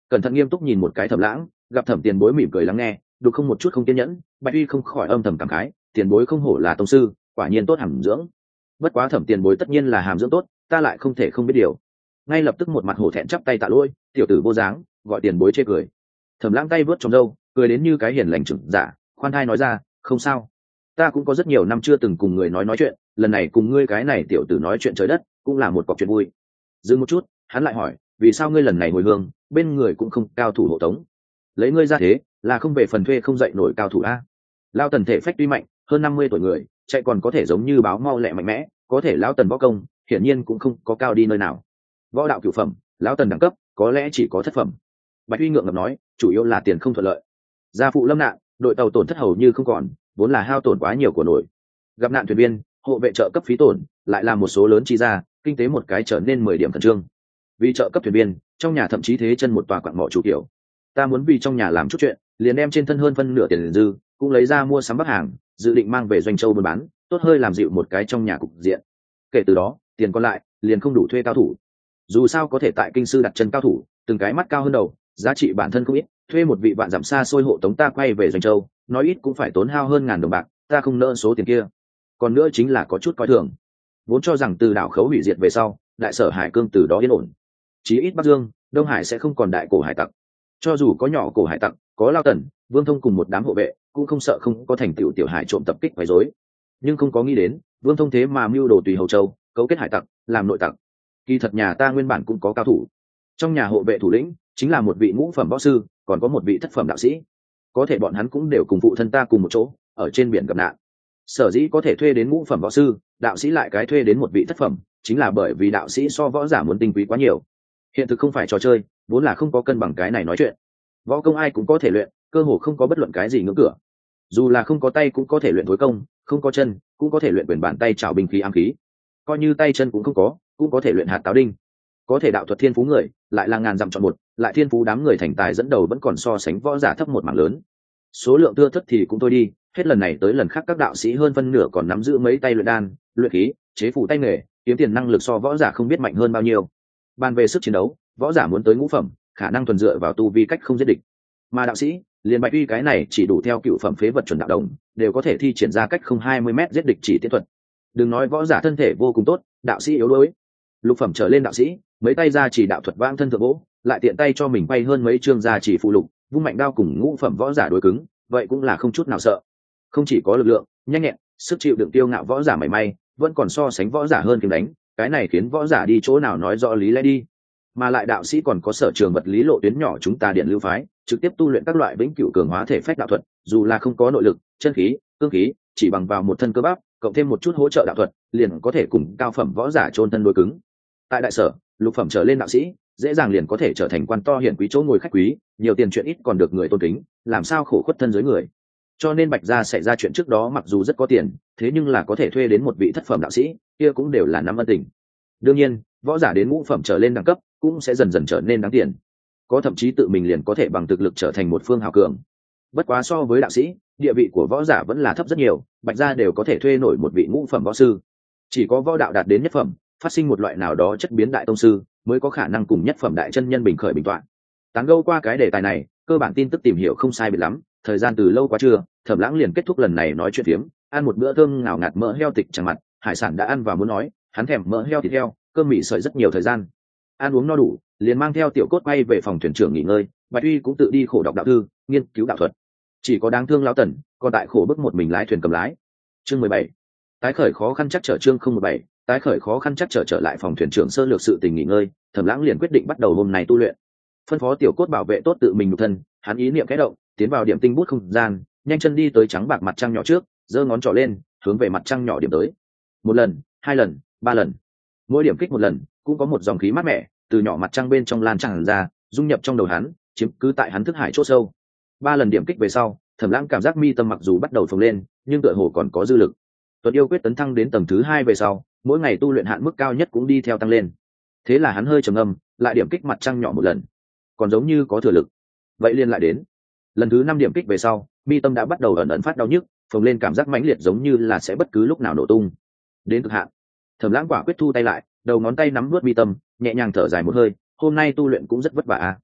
cẩn thận nghiêm túc nhìn một cái Thẩm Lãng, gặp Thẩm tiền bối mỉm cười lắng nghe, đục không một chút không kiên nhẫn, Bạch Uy không khỏi âm thầm cảm khái, tiền bối không hổ là tông sư, quả nhiên tốt hàm dưỡng. Bất quá Thẩm tiền bối tất nhiên là hàm dưỡng tốt, ta lại không thể không biết điều. Ngay lập tức một mặt hổ thẹn chắp tay tạ lỗi, tiểu tử vô dáng, gọi tiền bối chê cười. Thẩm Lãng tay vớt trong râu, cười đến như cái hiền lành trưởng giả, khoan thai nói ra, không sao, ta cũng có rất nhiều năm chưa từng cùng người nói nói chuyện, lần này cùng ngươi cái này tiểu tử nói chuyện trời đất, cũng là một cọc chuyện vui. Dừng một chút, hắn lại hỏi, vì sao ngươi lần này hồi hương, bên người cũng không cao thủ hộ tống? Lấy ngươi ra thế, là không về phần thuê không dậy nổi cao thủ a? Lao Tần thể phách tuy mạnh, hơn năm mươi tuổi người, chạy còn có thể giống như báo mau lẹ mạnh mẽ, có thể Lão Tần võ công, hiển nhiên cũng không có cao đi nơi nào. Võ đạo cửu phẩm, Lão Tần đẳng cấp, có lẽ chỉ có thất phẩm. Bạch Uy ngượng ngập nói, chủ yếu là tiền không thuận lợi. Gia phụ lâm nạn, đội tàu tổn thất hầu như không còn, vốn là hao tổn quá nhiều của nổi. Gặp nạn thuyền viên, hộ vệ trợ cấp phí tổn, lại là một số lớn chi ra, kinh tế một cái trở nên mười điểm khẩn trương. Vì trợ cấp thuyền viên, trong nhà thậm chí thế chân một tòa quặng mỏ chủ kiểu. Ta muốn vì trong nhà làm chút chuyện, liền đem trên thân hơn phân nửa tiền dư, cũng lấy ra mua sắm bắc hàng, dự định mang về doanh châu buôn bán, tốt hơi làm dịu một cái trong nhà cục diện. Kể từ đó, tiền còn lại liền không đủ thuê cao thủ. Dù sao có thể tại kinh sư đặt chân cao thủ, từng cái mắt cao hơn đầu, giá trị bản thân không ít, thuê một vị vạn dặm xa xôi hộ tống ta quay về doanh châu, nói ít cũng phải tốn hao hơn ngàn đồng bạc, ta không nỡ số tiền kia. Còn nữa chính là có chút coi thường, vốn cho rằng từ đảo khấu hủy diệt về sau, đại sở hải cương từ đó yên ổn, chí ít Bắc Dương, Đông Hải sẽ không còn đại cổ hải tặc. Cho dù có nhỏ cổ hải tặc, có Lao Tần, Vương Thông cùng một đám hộ vệ, cũng không sợ không có thành tựu tiểu hải trộm tập kích quấy rối. Nhưng không có nghĩ đến, Vương Thông thế mà mưu đồ tùy hầu châu, cấu kết hải tặc, làm nội tặc. Kỳ thật nhà ta nguyên bản cũng có cao thủ. Trong nhà hộ vệ thủ lĩnh chính là một vị ngũ phẩm võ sư, còn có một vị thất phẩm đạo sĩ. Có thể bọn hắn cũng đều cùng phụ thân ta cùng một chỗ, ở trên biển gặp nạn. Sở dĩ có thể thuê đến ngũ phẩm võ sư, đạo sĩ lại cái thuê đến một vị thất phẩm, chính là bởi vì đạo sĩ so võ giả muốn tinh quý quá nhiều. Hiện thực không phải trò chơi, vốn là không có cân bằng cái này nói chuyện. Võ công ai cũng có thể luyện, cơ hồ không có bất luận cái gì ngưỡng cửa. Dù là không có tay cũng có thể luyện thối công, không có chân cũng có thể luyện quyền bàn tay chảo binh khí ám khí. Coi như tay chân cũng không có, cũng có thể luyện hạt táo đinh. Có thể đạo thuật thiên phú người, lại là ngàn dặm chọn một, lại thiên phú đám người thành tài dẫn đầu vẫn còn so sánh võ giả thấp một mảng lớn. Số lượng thưa thất thì cũng thôi đi, hết lần này tới lần khác các đạo sĩ hơn phân nửa còn nắm giữ mấy tay luyện đan, luyện khí, chế phù tay nghề, kiếm tiền năng lực so võ giả không biết mạnh hơn bao nhiêu. Bàn về sức chiến đấu, võ giả muốn tới ngũ phẩm, khả năng thuần dựa vào tu vi cách không giết địch. Mà đạo sĩ, liền Bạch Uy cái này chỉ đủ theo cựu phẩm phế vật chuẩn đạo đồng, đều có thể thi triển ra cách không hai mươi mét giết địch chỉ tiết thuật. Đừng nói võ giả thân thể vô cùng tốt, đạo sĩ yếu đuối. Lục phẩm trở lên đạo sĩ, mấy tay ra chỉ đạo thuật vang thân thượng gỗ, lại tiện tay cho mình bay hơn mấy chương ra chỉ phụ lục, vung mạnh đao cùng ngũ phẩm võ giả đối cứng, vậy cũng là không chút nào sợ. Không chỉ có lực lượng, nhanh nhẹn, sức chịu đựng tiêu ngạo võ giả mảy may, vẫn còn so sánh võ giả hơn kiếm đánh, cái này khiến võ giả đi chỗ nào nói rõ lý lẽ đi. Mà lại đạo sĩ còn có sở trường vật lý lộ tuyến nhỏ chúng ta điện lưu phái, trực tiếp tu luyện các loại vĩnh cửu cường hóa thể phách đạo thuật, dù là không có nội lực, chân khí, cương khí, chỉ bằng vào một thân cơ bắp, cộng thêm một chút hỗ trợ đạo thuật, liền có thể cùng cao phẩm võ giả chôn thân đối cứng. Tại đại sở, lục phẩm trở lên đạo sĩ, dễ dàng liền có thể trở thành quan to hiển quý chỗ ngồi khách quý, nhiều tiền chuyện ít còn được người tôn kính, làm sao khổ khuất thân dưới người. Cho nên Bạch gia xảy ra chuyện trước đó mặc dù rất có tiền, thế nhưng là có thể thuê đến một vị thất phẩm đạo sĩ, kia cũng đều là năm ân tình. Đương nhiên, võ giả đến ngũ phẩm trở lên đẳng cấp, cũng sẽ dần dần trở nên đáng tiền. Có thậm chí tự mình liền có thể bằng thực lực trở thành một phương hào cường. Bất quá so với đạo sĩ, địa vị của võ giả vẫn là thấp rất nhiều, Bạch gia đều có thể thuê nổi một vị ngũ phẩm võ sư. Chỉ có võ đạo đạt đến nhất phẩm, phát sinh một loại nào đó chất biến đại tông sư, mới có khả năng cùng nhất phẩm đại chân nhân bình khởi bình toạn. Tán gẫu qua cái đề tài này, cơ bản tin tức tìm hiểu không sai biệt lắm, thời gian từ lâu quá trưa, Thẩm Lãng liền kết thúc lần này nói chuyện phiếm, ăn một bữa thơm ngào ngạt mỡ heo thịt chẳng mặt, hải sản đã ăn và muốn nói, hắn thèm mỡ heo thịt heo, cơm mì sợi rất nhiều thời gian. Ăn uống no đủ, liền mang theo tiểu cốt quay về phòng thuyền trưởng nghỉ ngơi, Bạch Uy cũng tự đi khổ đọc đạo thư, nghiên cứu đạo thuật. Chỉ có đáng thương lão Tần, còn tại khổ bức một mình lái thuyền cầm lái. Chương mười bảy. Tái khởi khó khăn chắc trở chương không một bảy, tái khởi khó khăn chắc trở trở lại phòng thuyền trưởng sơ lược sự tình nghỉ ngơi, Thẩm Lãng liền quyết định bắt đầu hôm nay tu luyện. Phân phó tiểu cốt bảo vệ tốt tự mình nhục thân, hắn ý niệm khẽ động, tiến vào điểm tinh bút không gian, nhanh chân đi tới trắng bạc mặt trăng nhỏ trước, giơ ngón trỏ lên, hướng về mặt trăng nhỏ điểm tới. Một lần, hai lần, ba lần. Mỗi điểm kích một lần, cũng có một dòng khí mát mẻ từ nhỏ mặt trăng bên trong lan tràn ra, dung nhập trong đầu hắn, chiếm cứ tại hắn thức hải chỗ sâu. Ba lần điểm kích về sau, Thẩm Lãng cảm giác mi tâm mặc dù bắt đầu phồng lên, nhưng tựa hồ còn có dư lực. Tuật yêu quyết tấn thăng đến tầng thứ hai về sau, mỗi ngày tu luyện hạn mức cao nhất cũng đi theo tăng lên. Thế là hắn hơi trầm ngâm, lại điểm kích mặt trăng nhỏ một lần, còn giống như có thừa lực. Vậy liền lại đến. Lần thứ năm điểm kích về sau, mi tâm đã bắt đầu ẩn ẩn phát đau nhức, phồng lên cảm giác mãnh liệt giống như là sẽ bất cứ lúc nào nổ tung. Đến cực hạn, Thẩm Lãng quả quyết thu tay lại, đầu ngón tay nắm nuốt mi tâm, nhẹ nhàng thở dài một hơi, hôm nay tu luyện cũng rất vất vả a.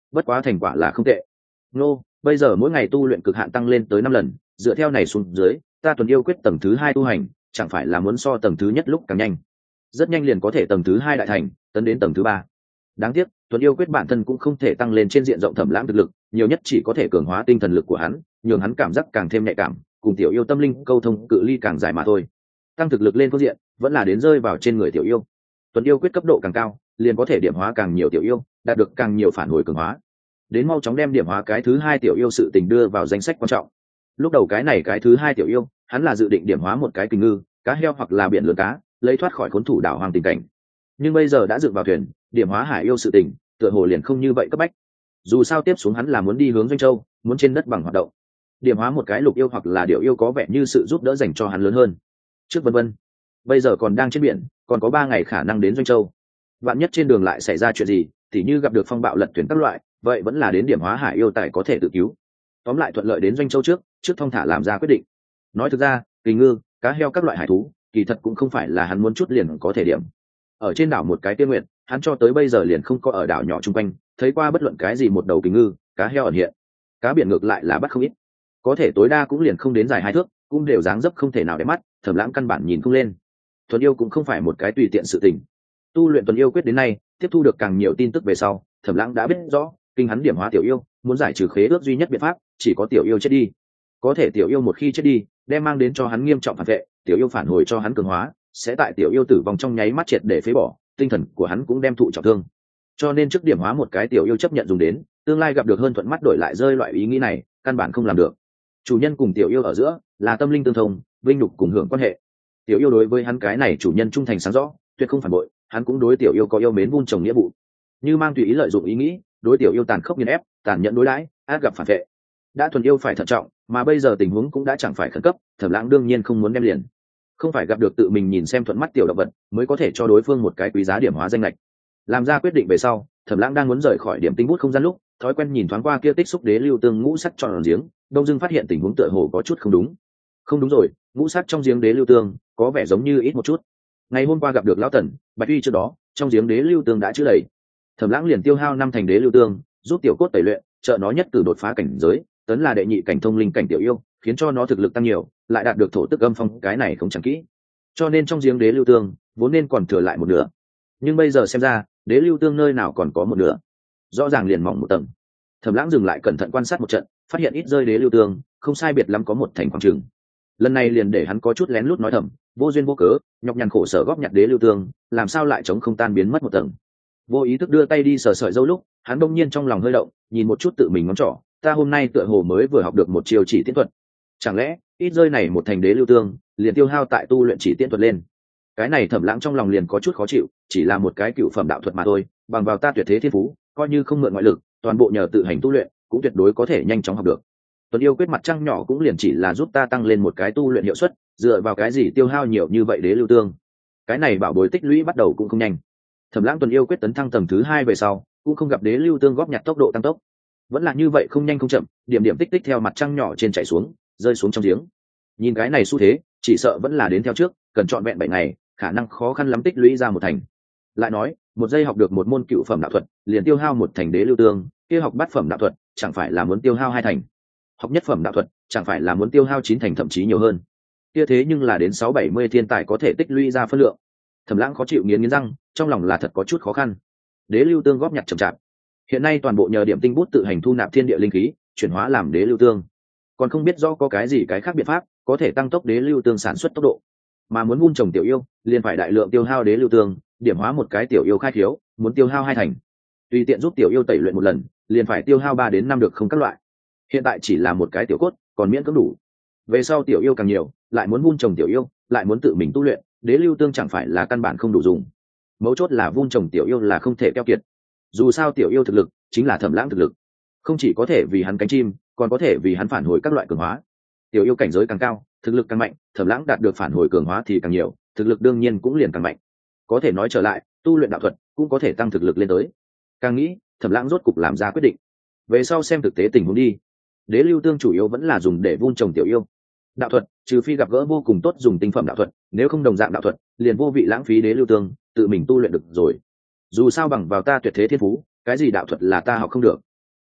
bất quá thành quả là không tệ. Nô, bây giờ mỗi ngày tu luyện cực hạn tăng lên tới năm lần, dựa theo này xuống dưới, ta tuần yêu quyết tầng thứ hai tu hành, chẳng phải là muốn so tầng thứ nhất lúc càng nhanh. Rất nhanh liền có thể tầng thứ hai đại thành, tấn đến tầng thứ ba. Đáng tiếc, tuần yêu quyết bản thân cũng không thể tăng lên trên diện rộng Thẩm Lãng thực lực, nhiều nhất chỉ có thể cường hóa tinh thần lực của hắn, nhường hắn cảm giác càng thêm nhạy cảm, cùng tiểu yêu tâm linh câu thông cự ly càng dài mà thôi. Tăng thực lực lên phương diện, vẫn là đến rơi vào trên người tiểu yêu. Tuần yêu quyết cấp độ càng cao, liền có thể điểm hóa càng nhiều tiểu yêu, đạt được càng nhiều phản hồi cường hóa. Đến mau chóng đem điểm hóa cái thứ hai tiểu yêu sự tình đưa vào danh sách quan trọng. Lúc đầu cái này cái thứ hai tiểu yêu, hắn là dự định điểm hóa một cái kình ngư, cá heo hoặc là biển lớn cá, lấy thoát khỏi khốn thủ đảo hoàng tình cảnh. Nhưng bây giờ đã dựng vào thuyền, điểm hóa hải yêu sự tình, tựa hồ liền không như vậy cấp bách. Dù sao tiếp xuống hắn là muốn đi hướng Doanh Châu, muốn trên đất bằng hoạt động. Điểm hóa một cái lục yêu hoặc là điểu yêu có vẻ như sự giúp đỡ dành cho hắn lớn hơn. Trước vân vân, bây giờ còn đang trên biển, còn có ba ngày khả năng đến Doanh Châu. Vạn nhất trên đường lại xảy ra chuyện gì, tỉ như gặp được phong bạo lật thuyền các loại, vậy vẫn là đến điểm hóa hải yêu tài có thể tự cứu. Tóm lại thuận lợi đến Doanh Châu trước, trước thong thả làm ra quyết định. Nói thực ra, kình ngư, cá heo các loại hải thú, kỳ thật cũng không phải là hắn muốn chút liền có thể điểm. Ở trên đảo một cái tiên nguyện, hắn cho tới bây giờ liền không có ở đảo nhỏ chung quanh thấy qua bất luận cái gì một đầu kình ngư, cá heo ẩn hiện. Cá biển ngược lại là bắt không ít, có thể tối đa cũng liền không đến dài hai thước, cũng đều dáng dấp không thể nào để mắt, Thẩm Lãng căn bản nhìn không lên. Tuần yêu cũng không phải một cái tùy tiện sự tình. Tu luyện tuần yêu quyết đến nay, tiếp thu được càng nhiều tin tức về sau, Thẩm Lãng đã biết rõ, kinh hắn điểm hóa tiểu yêu, muốn giải trừ khế ước duy nhất biện pháp, chỉ có tiểu yêu chết đi. Có thể tiểu yêu một khi chết đi, đem mang đến cho hắn nghiêm trọng phản vệ, tiểu yêu phản hồi cho hắn cường hóa, sẽ tại tiểu yêu tử vong trong nháy mắt triệt để phế bỏ, tinh thần của hắn cũng đem thụ trọng thương. Cho nên trước điểm hóa một cái tiểu yêu chấp nhận dùng đến, tương lai gặp được hơn thuận mắt đổi lại rơi loại ý nghĩ này, căn bản không làm được. Chủ nhân cùng tiểu yêu ở giữa là tâm linh tương thông, vinh nhục cùng hưởng quan hệ. Tiểu yêu đối với hắn cái này chủ nhân trung thành sáng rõ, tuyệt không phản bội, hắn cũng đối tiểu yêu có yêu mến vun trồng nghĩa vụ. Như mang tùy ý lợi dụng ý nghĩ, đối tiểu yêu tàn khốc nghiền ép, tàn nhẫn đối đãi, át gặp phản vệ. Đã thuần yêu phải thận trọng, mà bây giờ tình huống cũng đã chẳng phải khẩn cấp, Thẩm Lãng đương nhiên không muốn đem liền. Không phải gặp được tự mình nhìn xem thuận mắt tiểu động vật, mới có thể cho đối phương một cái quý giá điểm hóa danh lệch. Làm ra quyết định về sau, Thẩm Lãng đang muốn rời khỏi điểm tinh bút không gian lúc, thói quen nhìn thoáng qua kia tích xúc đế lưu tương ngũ sắc tròn giếng, đông dưng phát hiện tình huống tựa hồ có chút không đúng. Không đúng rồi, ngũ sắc trong giếng đế lưu tương có vẻ giống như ít một chút. Ngày hôm qua gặp được lão Tần, Bạch Uy trước đó, trong giếng đế lưu tương đã chứa đầy. Thẩm Lãng liền tiêu hao năm thành đế lưu tương, giúp tiểu cốt tẩy luyện, trợ nó nhất cử đột phá cảnh giới, tấn là đệ nhị cảnh thông linh cảnh tiểu yêu, khiến cho nó thực lực tăng nhiều, lại đạt được thổ tức âm phong, cái này không chẳng kỹ. Cho nên trong giếng đế lưu tương vốn nên còn thừa lại một nửa, nhưng bây giờ xem ra đế lưu tương nơi nào còn có một nửa, rõ ràng liền mỏng một tầng. Thẩm Lãng dừng lại cẩn thận quan sát một trận, phát hiện ít rơi đế lưu tương không sai biệt lắm có một thành khoảng trường. Lần này liền để hắn có chút lén lút nói thầm, vô duyên vô cớ nhọc nhằn khổ sở góp nhặt đế lưu tương, làm sao lại chống không tan biến mất một tầng. Vô ý thức đưa tay đi sờ sợi dâu lúc, hắn đông nhiên trong lòng hơi động, nhìn một chút tự mình ngón trỏ, ta hôm nay tựa hồ mới vừa học được một chiêu chỉ tiễn thuật. Chẳng lẽ ít rơi này một thành đế lưu tương liền tiêu hao tại tu luyện chỉ tiễn thuật lên? Cái này Thẩm Lãng trong lòng liền có chút khó chịu, chỉ là một cái cựu phẩm đạo thuật mà thôi, bằng vào ta tuyệt thế thiên phú, coi như không mượn ngoại lực, toàn bộ nhờ tự hành tu luyện, cũng tuyệt đối có thể nhanh chóng học được. Tuần yêu quyết mặt trăng nhỏ cũng liền chỉ là giúp ta tăng lên một cái tu luyện hiệu suất, dựa vào cái gì tiêu hao nhiều như vậy đế lưu tương? Cái này bảo bối tích lũy bắt đầu cũng không nhanh. Thẩm Lãng tuần yêu quyết tấn thăng tầng thứ hai về sau, cũng không gặp đế lưu tương góp nhặt tốc độ tăng tốc, vẫn là như vậy không nhanh không chậm, điểm điểm tích tích theo mặt trăng nhỏ trên chảy xuống, rơi xuống trong giếng. Nhìn cái này xu thế, chỉ sợ vẫn là đến theo trước, cần chọn vẹn bảy ngày, khả năng khó khăn lắm tích lũy ra một thành. Lại nói, một giây học được một môn cựu phẩm đạo thuật, liền tiêu hao một thành đế lưu tương, kia học bát phẩm đạo thuật, chẳng phải là muốn tiêu hao hai thành? Học nhất phẩm đạo thuật, chẳng phải là muốn tiêu hao chín thành thậm chí nhiều hơn? Kia thế nhưng là đến sáu bảy mươi thiên tài có thể tích lũy ra phân lượng. Thẩm Lãng khó chịu nghiến nghiến răng, trong lòng là thật có chút khó khăn. Đế lưu tương góp nhặt chậm chạp, hiện nay toàn bộ nhờ điểm tinh bút tự hành thu nạp thiên địa linh khí, chuyển hóa làm đế lưu tương, còn không biết rõ có cái gì cái khác biện pháp có thể tăng tốc đế lưu tương sản xuất tốc độ. Mà muốn vun trồng tiểu yêu, liền phải đại lượng tiêu hao đế lưu tương, điểm hóa một cái tiểu yêu khai thiếu, muốn tiêu hao hai thành. Tùy tiện giúp tiểu yêu tẩy luyện một lần, liền phải tiêu hao ba đến năm được không các loại. Hiện tại chỉ là một cái tiểu cốt, còn miễn cưỡng đủ. Về sau tiểu yêu càng nhiều, lại muốn vun trồng tiểu yêu, lại muốn tự mình tu luyện, đế lưu tương chẳng phải là căn bản không đủ dùng. Mấu chốt là vun trồng tiểu yêu là không thể keo kiệt. Dù sao tiểu yêu thực lực chính là Thẩm Lãng thực lực, không chỉ có thể vì hắn cánh chim, còn có thể vì hắn phản hồi các loại cường hóa. Tiểu yêu cảnh giới càng cao, thực lực càng mạnh, Thẩm Lãng đạt được phản hồi cường hóa thì càng nhiều, thực lực đương nhiên cũng liền càng mạnh. Có thể nói trở lại, tu luyện đạo thuật cũng có thể tăng thực lực lên tới. Càng nghĩ, Thẩm Lãng rốt cục làm ra quyết định. Về sau xem thực tế tình huống đi. Đế lưu tương chủ yếu vẫn là dùng để vun trồng tiểu yêu. Đạo thuật, trừ phi gặp gỡ vô cùng tốt dùng tinh phẩm đạo thuật, nếu không đồng dạng đạo thuật, liền vô vị lãng phí đế lưu tương, tự mình tu luyện được rồi. Dù sao bằng vào ta tuyệt thế thiên phú, cái gì đạo thuật là ta học không được.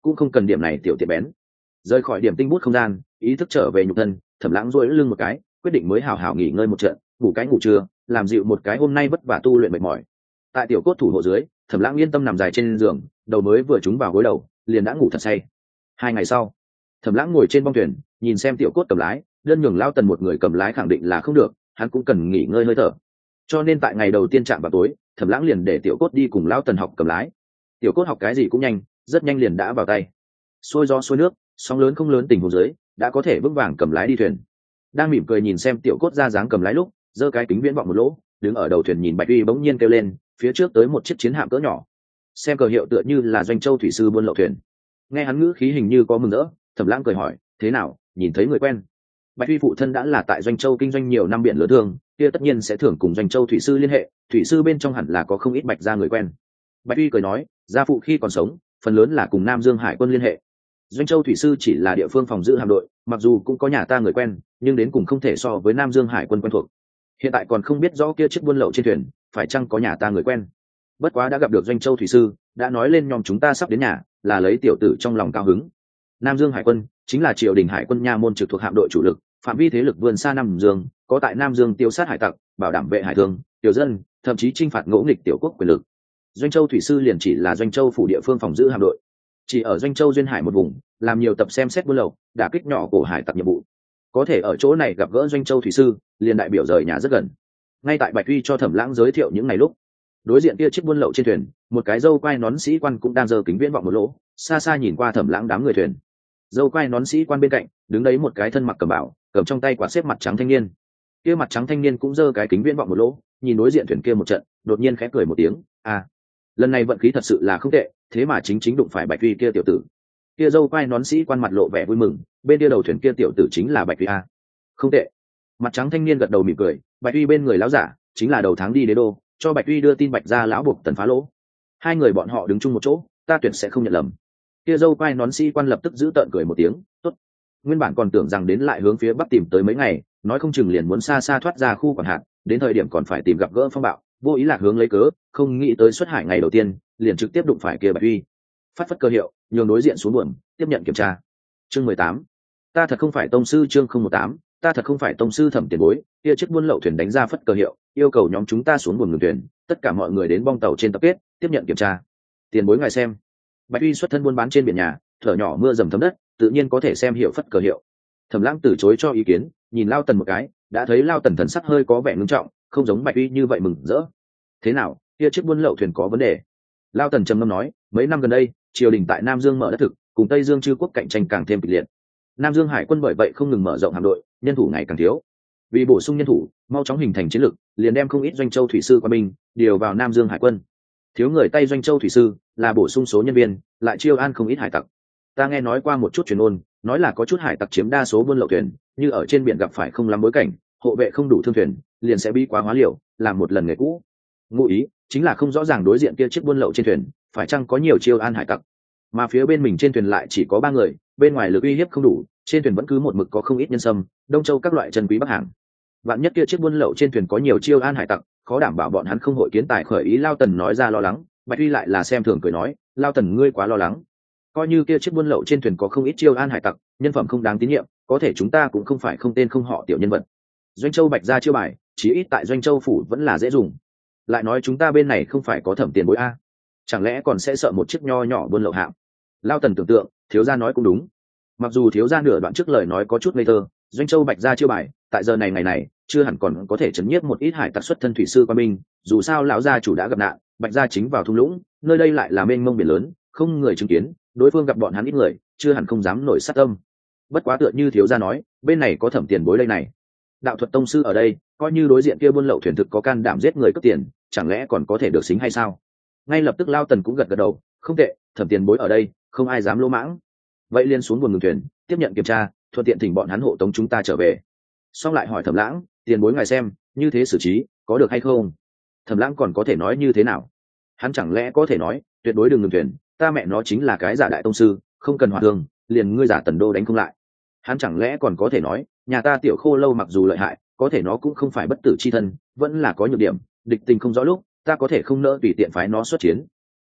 cũng không cần điểm này tiểu tiện bén. Rời khỏi điểm tinh bút không gian, ý thức trở về nhục thân, Thẩm Lãng duỗi lưng một cái, quyết định mới hào hào nghỉ ngơi một trận, ngủ cái ngủ trưa, làm dịu một cái hôm nay vất vả tu luyện mệt mỏi. Tại tiểu cốt thủ hộ dưới, Thẩm Lãng yên tâm nằm dài trên giường, đầu mới vừa trúng vào gối đầu, liền đã ngủ thật say. Hai ngày sau, Thẩm Lãng ngồi trên bong thuyền, nhìn xem tiểu cốt cầm lái, đơn nhường Lao Tần một người cầm lái khẳng định là không được, hắn cũng cần nghỉ ngơi hơi thở. Cho nên tại ngày đầu tiên chạm vào tối, Thẩm Lãng liền để tiểu cốt đi cùng Lao Tần học cầm lái. Tiểu cốt học cái gì cũng nhanh, rất nhanh liền đã vào tay. Xuôi gió xuôi nước, sóng lớn không lớn tình huống dưới, đã có thể vững vàng cầm lái đi thuyền. Đang mỉm cười nhìn xem tiểu cốt ra dáng cầm lái lúc, giơ cái kính viễn vọng một lỗ, đứng ở đầu thuyền nhìn Bạch Uy bỗng nhiên kêu lên, phía trước tới một chiếc chiến hạm cỡ nhỏ, xem cờ hiệu tựa như là Doanh Châu thủy sư buôn lậu thuyền. Nghe hắn ngữ khí hình như có mừng rỡ, Thẩm Lãng cười hỏi, thế nào, nhìn thấy người quen? Bạch Uy phụ thân đã là tại Doanh Châu kinh doanh nhiều năm biển lớn thương, kia tất nhiên sẽ thường cùng Doanh Châu thủy sư liên hệ, thủy sư bên trong hẳn là có không ít Bạch gia người quen. Bạch Uy cười nói, gia phụ khi còn sống, phần lớn là cùng Nam Dương Hải quân liên hệ. Doanh Châu thủy sư chỉ là địa phương phòng giữ hạm đội, mặc dù cũng có nhà ta người quen, nhưng đến cùng không thể so với Nam Dương Hải quân quen thuộc. Hiện tại còn không biết rõ kia chiếc buôn lậu trên thuyền phải chăng có nhà ta người quen. Bất quá đã gặp được Doanh Châu thủy sư, đã nói lên nhóm chúng ta sắp đến nhà, là lấy tiểu tử trong lòng cao hứng. Nam Dương Hải quân chính là triều đình hải quân nha môn trực thuộc hạm đội chủ lực, phạm vi thế lực vươn xa Nam Dương, có tại Nam Dương tiêu sát hải tặc, bảo đảm vệ hải thương, tiểu dân, thậm chí chinh phạt ngỗ nghịch tiểu quốc quyền lực. Doanh Châu thủy sư liền chỉ là Doanh Châu phủ địa phương phòng giữ hạm đội, chỉ ở Doanh Châu duyên hải một vùng, làm nhiều tập xem xét buôn lậu, đả kích nhỏ cổ hải tặc nhiệm vụ. Có thể ở chỗ này gặp gỡ Doanh Châu thủy sư, liền đại biểu rời nhà rất gần. Ngay tại Bạch Uy cho Thẩm Lãng giới thiệu những ngày lúc, đối diện kia chiếc buôn lậu trên thuyền, một cái dâu quai nón sĩ quan cũng đang giơ kính viễn vọng một lỗ, xa xa nhìn qua Thẩm Lãng đám người thuyền. Dâu quai nón sĩ quan bên cạnh, đứng đấy một cái thân mặc cẩm bào, cầm trong tay quạt xếp mặt trắng thanh niên. Kia mặt trắng thanh niên cũng giơ cái kính viễn vọng một lỗ, nhìn đối diện thuyền kia một trận, đột nhiên khẽ cười một tiếng, "À, lần này vận khí thật sự là không tệ, thế mà chính chính đụng phải Bạch Uy kia tiểu tử." Kia dâu quai nón sĩ quan mặt lộ vẻ vui mừng, bên kia đầu thuyền kia tiểu tử chính là Bạch Uy a. Không tệ. Mặt trắng thanh niên gật đầu mỉm cười, Bạch Uy bên người lão giả, chính là đầu tháng đi đế đô, cho Bạch Uy đưa tin Bạch gia lão buộc Tần Phá Lỗ. Hai người bọn họ đứng chung một chỗ, ta tuyệt sẽ không nhận lầm. Kia dâu quai nón sĩ quan lập tức giữ tợn cười một tiếng, tốt. Nguyên bản còn tưởng rằng đến lại hướng phía bắc tìm tới mấy ngày, nói không chừng liền muốn xa xa thoát ra khu quản hạt, đến thời điểm còn phải tìm gặp gỡ phong bạo, vô ý lạc hướng lấy cớ, không nghĩ tới xuất hải ngày đầu tiên, liền trực tiếp đụng phải kia Bạch Uy. Phát phất cơ hiệu, nhường đối diện xuống buồm, tiếp nhận kiểm tra. Chương mười tám, ta thật không phải tông sư. Chương không một tám, ta thật không phải tông sư. Thẩm tiền bối, kia chiếc buôn lậu thuyền đánh ra phất cơ hiệu, yêu cầu nhóm chúng ta xuống buồm ngừng thuyền, tất cả mọi người đến bong tàu trên tập kết, tiếp nhận kiểm tra. Tiền bối ngài xem. Bạch Uy xuất thân buôn bán trên biển nhà, thở nhỏ mưa dầm thấm đất, tự nhiên có thể xem hiệu phất cơ hiệu. Thẩm Lãng từ chối cho ý kiến, nhìn Lao Tần một cái, đã thấy Lao Tần thần sắc hơi có vẻ ngưng trọng, không giống Bạch Uy như vậy mừng rỡ. Thế nào, kia chiếc buôn lậu thuyền có vấn đề? Lao Tần trầm ngâm nói, mấy năm gần đây, triều đình tại Nam Dương mở đất thực, cùng Tây Dương chư quốc cạnh tranh càng thêm kịch liệt. Nam Dương Hải quân bởi vậy không ngừng mở rộng hạm đội, nhân thủ ngày càng thiếu. Vì bổ sung nhân thủ, mau chóng hình thành chiến lực, liền đem không ít Doanh Châu thủy sư qua binh điều vào Nam Dương Hải quân. Thiếu người Tây Doanh Châu thủy sư, là bổ sung số nhân viên, lại chiêu an không ít hải tặc. Ta nghe nói qua một chút truyền ngôn, nói là có chút hải tặc chiếm đa số buôn lậu thuyền, như ở trên biển gặp phải không lắm bối cảnh, hộ vệ không đủ thương thuyền, liền sẽ bị quá hóa liều, làm một lần nghề cũ. Ngụ ý chính là không rõ ràng đối diện kia chiếc buôn lậu trên thuyền phải chăng có nhiều chiêu an hải tặc, mà phía bên mình trên thuyền lại chỉ có ba người, bên ngoài lực uy hiếp không đủ, trên thuyền vẫn cứ một mực có không ít nhân sâm, Đông Châu các loại chân quý bắc hàng. Vạn nhất kia chiếc buôn lậu trên thuyền có nhiều chiêu an hải tặc, khó đảm bảo bọn hắn không hội kiến tài khởi ý. Lao Tần nói ra lo lắng, Bạch Uy lại là xem thường cười nói, Lao Tần ngươi quá lo lắng. Coi như kia chiếc buôn lậu trên thuyền có không ít chiêu an hải tặc, nhân phẩm không đáng tín nhiệm, có thể chúng ta cũng không phải không tên không họ tiểu nhân vật. Doanh Châu Bạch gia chiêu bài, chí ít tại Doanh Châu phủ vẫn là dễ dùng. Lại nói chúng ta bên này không phải có Thẩm tiền bối a, chẳng lẽ còn sẽ sợ một chiếc nho nhỏ buôn lậu hạm? Lao Tần tưởng tượng, thiếu gia nói cũng đúng. Mặc dù thiếu gia nửa đoạn trước lời nói có chút ngây thơ, Doanh Châu Bạch gia chiêu bài, tại giờ này ngày này, chưa hẳn còn có thể chấn nhiếp một ít hải tặc xuất thân thủy sư qua binh. Dù sao lão gia chủ đã gặp nạn, Bạch gia chính vào thung lũng, nơi đây lại là mênh mông biển lớn, không người chứng kiến, đối phương gặp bọn hắn ít người, chưa hẳn không dám nổi sát tâm. Bất quá tựa như thiếu gia nói, bên này có Thẩm tiền bối đây này, đạo thuật tông sư ở đây, coi như đối diện kia buôn lậu thuyền thực có can đảm giết người cướp tiền, chẳng lẽ còn có thể được xính hay sao? Ngay lập tức Lao Tần cũng gật gật đầu, không tệ, Thẩm tiền bối ở đây, không ai dám lỗ mãng. Vậy liên xuống buồng ngừng thuyền, tiếp nhận kiểm tra, thuận tiện thỉnh bọn hắn hộ tống chúng ta trở về. Xong lại hỏi Thẩm Lãng, tiền bối ngài xem, như thế xử trí có được hay không? Thẩm Lãng còn có thể nói như thế nào? Hắn chẳng lẽ có thể nói, tuyệt đối đừng ngừng thuyền, ta mẹ nó chính là cái giả đại tông sư, không cần hòa thương, liền ngươi giả Tần đô đánh không lại. Hắn chẳng lẽ còn có thể nói, nhà ta tiểu khô lâu mặc dù lợi hại, có thể nó cũng không phải bất tử chi thân, vẫn là có nhược điểm, địch tình không rõ lúc, ta có thể không nỡ tùy tiện phái nó xuất chiến.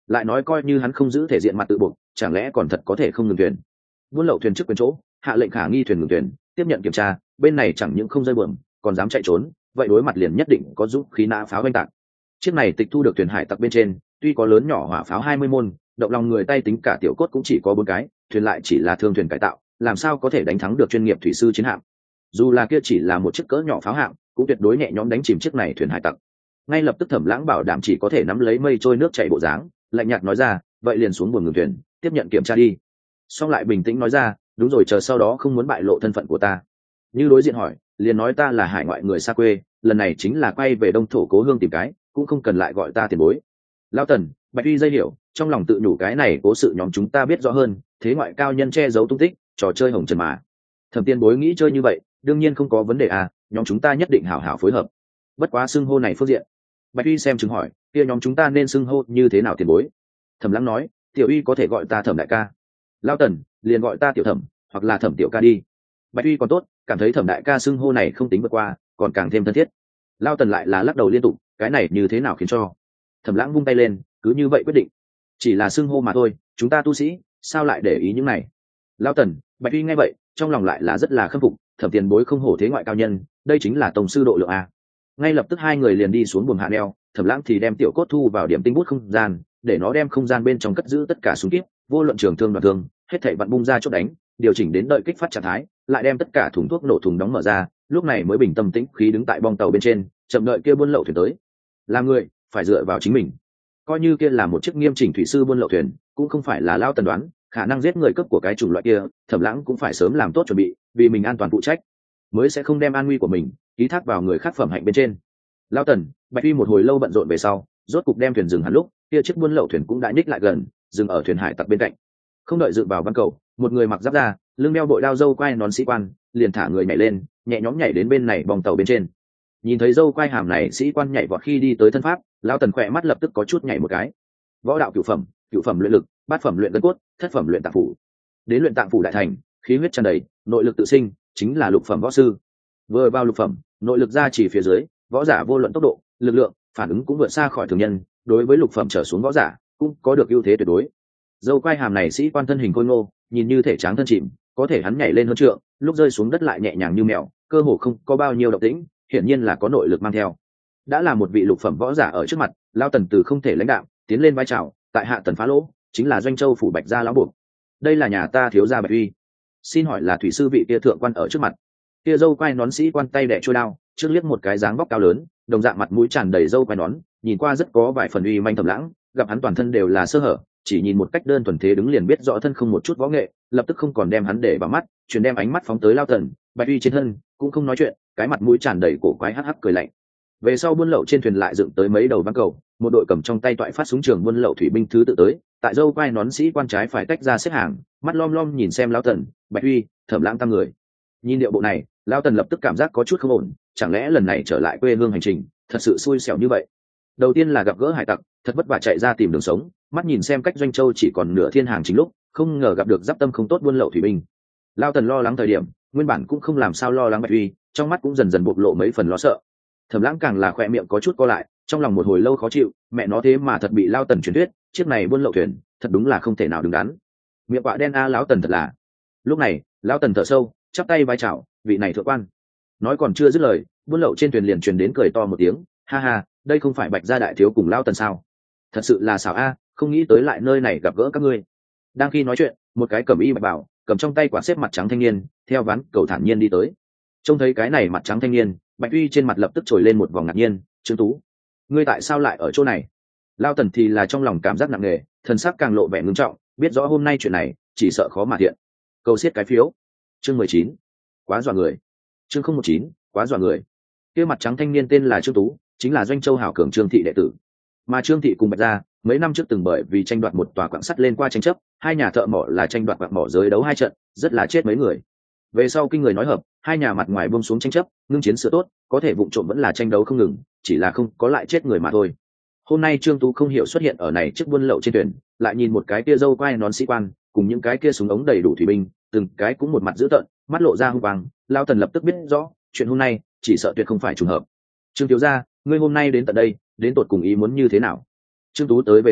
lại nói coi như hắn không giữ thể diện mặt tự buộc, chẳng lẽ còn thật có thể không ngừng thuyền? Buôn lậu thuyền trước quyền chỗ, hạ lệnh khả nghi thuyền ngừng thuyền, tiếp nhận kiểm tra, bên này chẳng những không rơi bờm, còn dám chạy trốn, vậy đối mặt liền nhất định có dũng khí nã pháo oanh tạc. Chiếc này tịch thu được thuyền hải tặc bên trên, tuy có lớn nhỏ hỏa pháo hai mươi môn, động lòng người tay tính cả tiểu cốt cũng chỉ có bốn cái, thuyền lại chỉ là thương thuyền cải tạo, làm sao có thể đánh thắng được chuyên nghiệp thủy sư chiến hạm? Dù là kia chỉ là một chiếc cỡ nhỏ pháo hạm, cũng tuyệt đối nhẹ nhõm đánh chìm chiếc này thuyền hải tặc. Ngay lập tức Thẩm Lãng bảo đảm chỉ có thể nắm lấy mây trôi nước chảy bộ dáng, lạnh nhạt nói ra, vậy liền xuống buồng ngừng thuyền, tiếp nhận kiểm tra đi. Xong lại bình tĩnh nói ra, đúng rồi, chờ sau đó không muốn bại lộ thân phận của ta. Như đối diện hỏi, liền nói ta là hải ngoại người xa quê, lần này chính là quay về đông thổ cố hương tìm cái, cũng không cần lại gọi ta tiền bối. Lão Tần, Bạch Uy dây hiểu, trong lòng tự nhủ cái này cố sự nhóm chúng ta biết rõ hơn, thế ngoại cao nhân che giấu tung tích, trò chơi hồng trần mà. Thẩm Tiên Bối nghĩ chơi như vậy, đương nhiên không có vấn đề à, nhóm chúng ta nhất định hảo hảo phối hợp. Bất quá xưng hô này phương diện. Bạch Uy xem chứng hỏi, kia nhóm chúng ta nên xưng hô như thế nào tiền bối? Thẩm Lãng nói, Tiểu Uy có thể gọi ta Thẩm đại ca. Lão Tần, liền gọi ta Tiểu Thẩm, hoặc là Thẩm tiểu ca đi. Bạch Uy còn tốt, cảm thấy Thẩm đại ca xưng hô này không tính vượt qua, còn càng thêm thân thiết. Lão Tần lại là lắc đầu liên tục, cái này như thế nào khiến cho? Thẩm Lãng vung tay lên, cứ như vậy quyết định. Chỉ là xưng hô mà thôi, chúng ta tu sĩ, sao lại để ý những này? Lão Tần, Bạch Uy nghe vậy, trong lòng lại là rất là khâm phục, Thẩm tiền bối không hổ thế ngoại cao nhân, đây chính là tổng sư độ lượng a. Ngay lập tức hai người liền đi xuống buồng hạ neo, Thẩm Lãng thì đem tiểu cốt thu vào điểm tinh bút không gian, để nó đem không gian bên trong cất giữ tất cả súng kíp, vô luận trường thương đoạn thương, hết thảy vặn bung ra chốt đánh, điều chỉnh đến đợi kích phát trạng thái, lại đem tất cả thùng thuốc nổ thùng đóng mở ra, lúc này mới bình tâm tĩnh khí đứng tại bong tàu bên trên, chậm đợi kia buôn lậu thuyền tới. Làm người, phải dựa vào chính mình. Coi như kia là một chiếc nghiêm chỉnh thủy sư buôn lậu thuyền, cũng không phải là Lao Tần đoán, khả năng giết người cấp của cái chủng loại kia, Thẩm Lãng cũng phải sớm làm tốt chuẩn bị, vì mình an toàn phụ trách, mới sẽ không đem an nguy của mình ký thác vào người khác phẩm hạnh bên trên. Lao Tần, Bạch Uy một hồi lâu bận rộn về sau, rốt cục đem thuyền dừng hẳn lúc, kia chiếc buôn lậu thuyền cũng đã nhích lại gần, dừng ở thuyền hải tặc bên cạnh. Không đợi dựng vào văn cầu, một người mặc giáp da, lưng đeo bội đao râu quai nón sĩ quan, liền thả người nhảy lên, nhẹ nhõm nhảy đến bên này bong tàu bên trên. Nhìn thấy râu quai hàm này sĩ quan nhảy vọt khi đi tới thân pháp, Lão Tần khỏe mắt lập tức có chút nhảy một cái. Võ đạo cửu phẩm, cửu phẩm luyện lực, bát phẩm luyện gân cốt, thất phẩm luyện tạng phủ. Đến luyện tạng phủ đại thành, khí huyết tràn đầy, nội lực tự sinh, chính là lục phẩm võ sư. Vừa vào lục phẩm, nội lực ra chỉ phía dưới, võ giả vô luận tốc độ, lực lượng, phản ứng cũng vượt xa khỏi thường nhân, đối với lục phẩm trở xuống võ giả, cũng có được ưu thế tuyệt đối. Dâu quai hàm này sĩ quan thân hình khôi ngô, nhìn như thể tráng thân chìm, có thể hắn nhảy lên hơn trượng, lúc rơi xuống đất lại nhẹ nhàng như mèo, cơ hồ không có bao nhiêu động tĩnh, hiển nhiên là có nội lực mang theo. Đã là một vị lục phẩm võ giả ở trước mặt, Lao Tần từ không thể lãnh đạo, tiến lên vai chào, tại hạ Tần phá lỗ, chính là Doanh Châu phủ Bạch gia lão buộc. Đây là nhà ta thiếu gia Bạch Uy. Xin hỏi là thủy sư vị kia thượng quan ở trước mặt. Kia dâu quai nón sĩ quan tay đẻ trôi đao, trước liếc một cái dáng vóc cao lớn, đồng dạng mặt mũi tràn đầy dâu quai nón, nhìn qua rất có vài phần uy manh Thẩm Lãng, gặp hắn toàn thân đều là sơ hở, chỉ nhìn một cách đơn thuần thế đứng liền biết rõ thân không một chút võ nghệ, lập tức không còn đem hắn để vào mắt, chuyển đem ánh mắt phóng tới Lao Tần, Bạch Uy trên thân, cũng không nói chuyện, cái mặt mũi tràn đầy cổ quái hắc hắc cười lạnh. Về sau buôn lậu trên thuyền lại dựng tới mấy đầu ván cầu, một đội cầm trong tay toại phát súng trường buôn lậu thủy binh thứ tự tới, tại dâu quai nón sĩ quan trái phải tách ra xếp hàng, mắt lom lom nhìn xem Lao Tần, Bạch Uy, Thẩm Lãng tam người. Nhìn điệu bộ này, Lao Tần lập tức cảm giác có chút không ổn, chẳng lẽ lần này trở lại quê hương hành trình, thật sự xui xẻo như vậy? Đầu tiên là gặp gỡ hải tặc, thật vất vả chạy ra tìm đường sống, mắt nhìn xem cách Doanh Châu chỉ còn nửa thiên hàng chính lúc, không ngờ gặp được giáp tâm không tốt buôn lậu thủy binh. Lao Tần lo lắng thời điểm, nguyên bản cũng không làm sao lo lắng Bạch Uy, trong mắt cũng dần dần bộc lộ mấy phần lo sợ. Thẩm Lãng càng là khỏe miệng có chút co lại, trong lòng một hồi lâu khó chịu, mẹ nó thế mà thật bị Lao Tần truyền thuyết, chiếc này buôn lậu thuyền, thật đúng là không thể nào đứng đắn. Miệng quạ đen a lão Tần thật là. Lúc này, Lão Tần thở sâu, chắp tay vai chào, vị này thượng quan. Nói còn chưa dứt lời, buôn lậu trên thuyền liền truyền đến cười to một tiếng, ha ha, đây không phải Bạch gia đại thiếu cùng Lao Tần sao? Thật sự là xảo a, không nghĩ tới lại nơi này gặp gỡ các ngươi. Đang khi nói chuyện, một cái cẩm y bạch bảo, cầm trong tay quả xếp mặt trắng thanh niên, theo ván cầu thản nhiên đi tới. Trông thấy cái này mặt trắng thanh niên, Bạch Uy trên mặt lập tức trồi lên một vòng ngạc nhiên, Trương Tú, ngươi tại sao lại ở chỗ này? Lao Tần thì là trong lòng cảm giác nặng nề, thần sắc càng lộ vẻ ngưng trọng, biết rõ hôm nay chuyện này chỉ sợ khó mà thiện. Cầu xiết cái phiếu. Chương mười chín, quá dọa người. Chương không một chín, quá dọa người. Kia mặt trắng thanh niên tên là Trương Tú, chính là Doanh Châu hảo cường Trương thị đệ tử. Mà Trương thị cùng Bạch gia mấy năm trước từng bởi vì tranh đoạt một tòa quặng sắt lên qua tranh chấp, hai nhà thợ mỏ là tranh đoạt quặng mỏ giới đấu hai trận, rất là chết mấy người. Về sau kinh người nói hợp, hai nhà mặt ngoài buông xuống tranh chấp, ngưng chiến sửa tốt, có thể vụng trộm vẫn là tranh đấu không ngừng, chỉ là không có lại chết người mà thôi. Hôm nay Trương Tú không hiểu xuất hiện ở này trước buôn lậu trên thuyền, lại nhìn một cái kia dâu quai nón sĩ quan, cùng những cái kia súng ống đầy đủ thủy binh, từng cái cũng một mặt dữ tợn, mắt lộ ra hung quang, Lao Tần lập tức biết rõ, chuyện hôm nay chỉ sợ tuyệt không phải trùng hợp. Trương thiếu gia, ngươi hôm nay đến tận đây, đến tột cùng ý muốn như thế nào? Trương Tú tới về sau,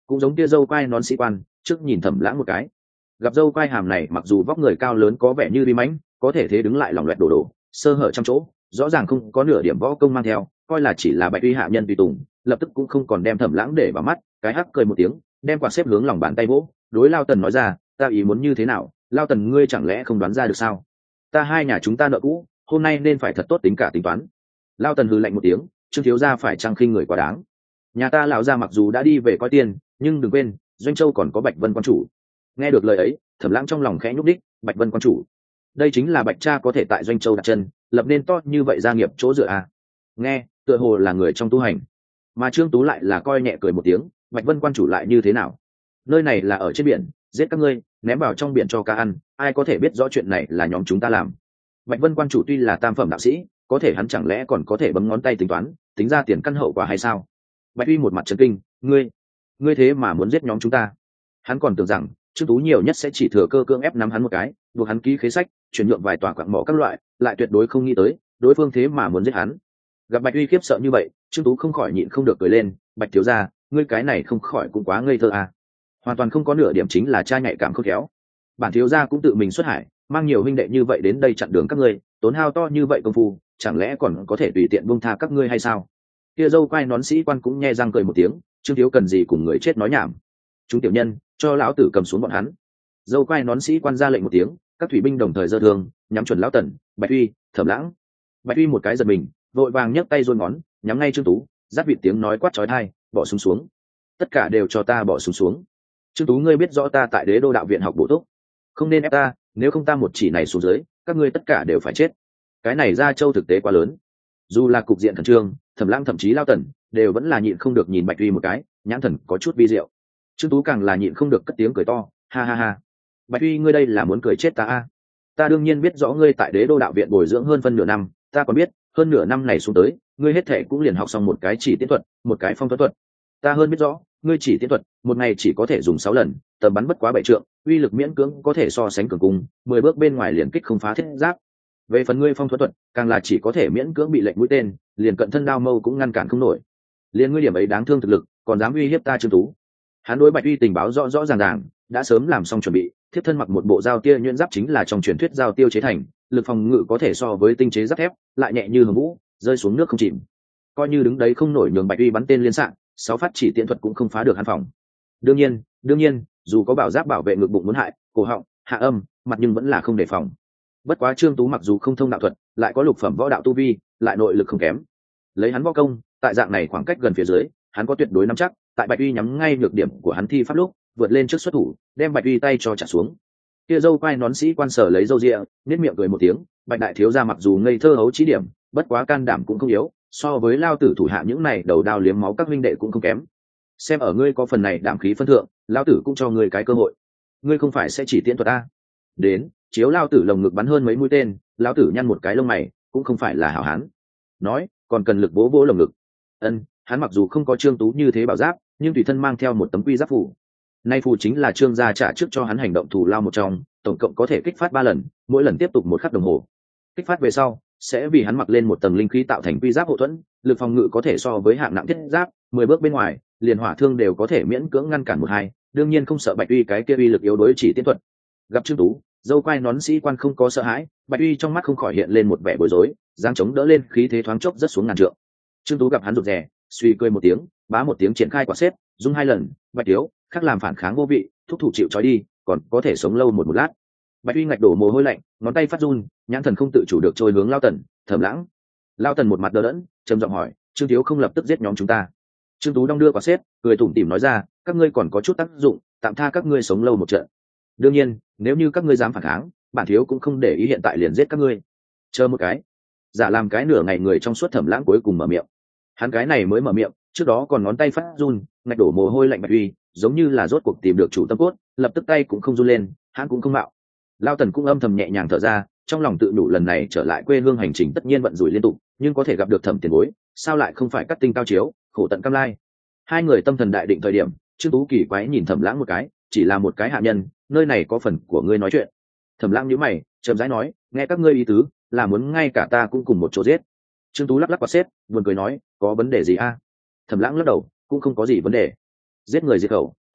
cũng giống kia dâu quai nón sĩ quan trước nhìn thẩm lãng một cái, gặp dâu quai hàm này mặc dù vóc người cao lớn có vẻ như vi mãnh, có thể thế đứng lại lỏng loẹt đổ đổ sơ hở trong chỗ, rõ ràng không có nửa điểm võ công mang theo, coi là chỉ là bạch uy hạ nhân tùy tùng, lập tức cũng không còn đem thẩm lãng để vào mắt, cái hắc cười một tiếng, đem quạt xếp hướng lòng bàn tay vỗ, đối Lao Tần nói ra, ta ý muốn như thế nào, Lao Tần ngươi chẳng lẽ không đoán ra được sao? Ta hai nhà chúng ta nợ cũ, hôm nay nên phải thật tốt tính cả tính toán. Lao Tần hừ lạnh một tiếng, Trương thiếu gia phải chăng khinh người quá đáng. Nhà ta lão gia mặc dù đã đi về coi tiền, nhưng đừng quên, Doanh Châu còn có Bạch Vân quan chủ. Nghe được lời ấy, Thẩm Lãng trong lòng khẽ nhúc đích, Bạch Vân quan chủ, đây chính là Bạch cha có thể tại Doanh Châu đặt chân, lập nên to như vậy gia nghiệp chỗ dựa à? Nghe, tựa hồ là người trong tu hành, mà Trương Tú lại là coi nhẹ cười một tiếng, Bạch Vân quan chủ lại như thế nào? Nơi này là ở trên biển, giết các ngươi, ném vào trong biển cho cá ăn, ai có thể biết rõ chuyện này là nhóm chúng ta làm? Bạch Vân quan chủ tuy là tam phẩm đạo sĩ, có thể hắn chẳng lẽ còn có thể bấm ngón tay tính toán, tính ra tiền căn hậu quả hay sao? Bạch Uy một mặt trấn kinh, ngươi, ngươi thế mà muốn giết nhóm chúng ta? Hắn còn tưởng rằng Trương Tú nhiều nhất sẽ chỉ thừa cơ cưỡng ép nắm hắn một cái, buộc hắn ký khế sách, chuyển nhượng vài tòa quặng mỏ các loại, lại tuyệt đối không nghĩ tới, đối phương thế mà muốn giết hắn. Gặp Bạch Uy khiếp sợ như vậy, Trương Tú không khỏi nhịn không được cười lên, Bạch thiếu gia, ngươi cái này không khỏi cũng quá ngây thơ à? Hoàn toàn không có nửa điểm chính là cha nhạy cảm khôn khéo. Bản thiếu gia cũng tự mình xuất hải, mang nhiều huynh đệ như vậy đến đây chặn đường các ngươi, tốn hao to như vậy công phu, chẳng lẽ còn có thể tùy tiện buông tha các ngươi hay sao? Kia dâu quai nón sĩ quan cũng nhe răng cười một tiếng, Trương thiếu cần gì cùng người chết nói nhảm. Chúng tiểu nhân, cho lão tử cầm xuống bọn hắn. Dâu quai nón sĩ quan ra lệnh một tiếng, các thủy binh đồng thời giơ thương, nhắm chuẩn lão Tần, Bạch Uy, Thẩm Lãng. Bạch Uy một cái giật mình, vội vàng nhấc tay giơ ngón, nhắm ngay Trương Tú, giáp vịt tiếng nói quát chói tai, bỏ súng xuống. Tất cả đều cho ta bỏ súng xuống. Trương Tú ngươi biết rõ ta tại Đế Đô đạo viện học bổ túc, không nên ép ta, nếu không ta một chỉ này xuống dưới, các ngươi tất cả đều phải chết. Cái này ra châu thực tế quá lớn. Dù là cục diện khẩn trương, Thẩm Lãng thậm chí Lao Tần đều vẫn là nhịn không được nhìn Bạch Uy một cái, nhãn thần có chút vi diệu. Trương Tú càng là nhịn không được cất tiếng cười to, ha ha ha. Bạch Uy ngươi đây là muốn cười chết ta a? Ta đương nhiên biết rõ ngươi tại Đế Đô đạo viện bồi dưỡng hơn phân nửa năm, ta còn biết, hơn nửa năm này xuống tới, ngươi hết thể cũng liền học xong một cái chỉ tiễn thuật, một cái phong thuẫn thuật. Ta hơn biết rõ, ngươi chỉ tiễn thuật, một ngày chỉ có thể dùng sáu lần, tầm bắn bất quá bảy trượng, uy lực miễn cưỡng có thể so sánh cường cung, mười bước bên ngoài liền kích không phá thiết giáp. Về phần ngươi phong thuẫn thuật, càng là chỉ có thể miễn cưỡng bị lệnh mũi tên, liền cận thân đao mâu cũng ngăn cản không nổi. Liên ngươi điểm ấy đáng thương thực lực, còn dám uy hiếp ta Trương Tú? Hắn đối Bạch Uy tình báo rõ rõ ràng ràng, đã sớm làm xong chuẩn bị, thiếp thân mặc một bộ dao tia nhuyễn giáp chính là trong truyền thuyết dao tiêu chế thành, lực phòng ngự có thể so với tinh chế giáp thép, lại nhẹ như hồng vũ, rơi xuống nước không chìm. Coi như đứng đấy không nổi nhường Bạch Uy bắn tên liên xạ, sáu phát chỉ tiễn thuật cũng không phá được hắn phòng. Đương nhiên, đương nhiên, dù có bảo giáp bảo vệ ngực bụng muốn hại, cổ họng, hạ âm, mặt nhưng vẫn là không đề phòng. Bất quá Trương Tú mặc dù không thông đạo thuật, lại có lục phẩm võ đạo tu vi, lại nội lực không kém. Lấy hắn võ công, tại dạng này khoảng cách gần phía dưới, hắn có tuyệt đối nắm chắc, tại Bạch Uy nhắm ngay nhược điểm của hắn thi pháp lúc, vượt lên trước xuất thủ, đem Bạch Uy tay cho trả xuống. Kia dâu quai nón sĩ quan sở lấy dâu ria, nhếch miệng cười một tiếng, Bạch đại thiếu gia mặc dù ngây thơ hấu trí điểm, bất quá can đảm cũng không yếu, so với Lao tử thủ hạ những này đầu đao liếm máu các huynh đệ cũng không kém. Xem ở ngươi có phần này đảm khí phân thượng, Lao tử cũng cho ngươi cái cơ hội. Ngươi không phải sẽ chỉ tiễn thuật a? Đến, chiếu Lao tử lồng ngực bắn hơn mấy mũi tên, Lao tử nhăn một cái lông mày, cũng không phải là hảo hán. Nói, còn cần lực vỗ vỗ lồng ngực. Ân, hắn mặc dù không có Trương Tú như thế bảo giáp, nhưng tùy thân mang theo một tấm quy giáp phủ. Nay phù chính là Trương gia trả trước cho hắn hành động thù lao một trong, tổng cộng có thể kích phát ba lần, mỗi lần tiếp tục một khắc đồng hồ. Kích phát về sau, sẽ vì hắn mặc lên một tầng linh khí tạo thành quy giáp hộ thuẫn, lực phòng ngự có thể so với hạng nặng thiết giáp, mười bước bên ngoài, liền hỏa thương đều có thể miễn cưỡng ngăn cản một hai, đương nhiên không sợ Bạch Uy cái kia uy lực yếu đối chỉ tiến thuật. Gặp Trương Tú, dâu quai nón sĩ quan không có sợ hãi, Bạch Uy trong mắt không khỏi hiện lên một vẻ bối rối, giang chống đỡ lên khí thế thoáng chốc rất xuống ngàn trượng. Trương Tú gặp hắn rụt rè, suy cười một tiếng, bá một tiếng triển khai quả xếp, dung hai lần, Bạch thiếu, khác làm phản kháng vô vị, thúc thủ chịu trói đi, còn có thể sống lâu một một lát. Bạch Uy ngạch đổ mồ hôi lạnh, ngón tay phát run, nhãn thần không tự chủ được trôi hướng Lao Tần, Thẩm Lãng. Lao Tần một mặt đờ đẫn, trầm giọng hỏi, Trương thiếu không lập tức giết nhóm chúng ta? Trương Tú đong đưa quả xếp, cười tủm tỉm nói ra, các ngươi còn có chút tác dụng, tạm tha các ngươi sống lâu một trận. Đương nhiên, nếu như các ngươi dám phản kháng, bản thiếu cũng không để ý hiện tại liền giết các ngươi. Chờ một cái. Giả làm cái nửa ngày người trong suốt Thẩm Lãng cuối cùng mở miệng. Hắn cái này mới mở miệng, trước đó còn ngón tay phát run, ngạch đổ mồ hôi lạnh Bạch Uy, giống như là rốt cuộc tìm được chủ tâm cốt, lập tức tay cũng không run lên, hắn cũng không mạo. Lao Tần cũng âm thầm nhẹ nhàng thở ra, trong lòng tự đủ lần này trở lại quê hương hành trình tất nhiên vận rủi liên tục, nhưng có thể gặp được Thẩm tiền bối, sao lại không phải cắt tinh cao chiếu, khổ tận cam lai. Hai người tâm thần đại định thời điểm, Trương Tú kỳ quái nhìn Thẩm Lãng một cái, chỉ là một cái hạ nhân, nơi này có phần của ngươi nói chuyện. Thẩm Lãng nhíu mày, chậm rãi nói, nghe các ngươi ý tứ, là muốn ngay cả ta cũng cùng một chỗ giết. Trương Tú lắc lắc quạt xếp, buồn cười nói, có vấn đề gì a? Thẩm Lãng lắc đầu, cũng không có gì vấn đề. Giết người diệt khẩu,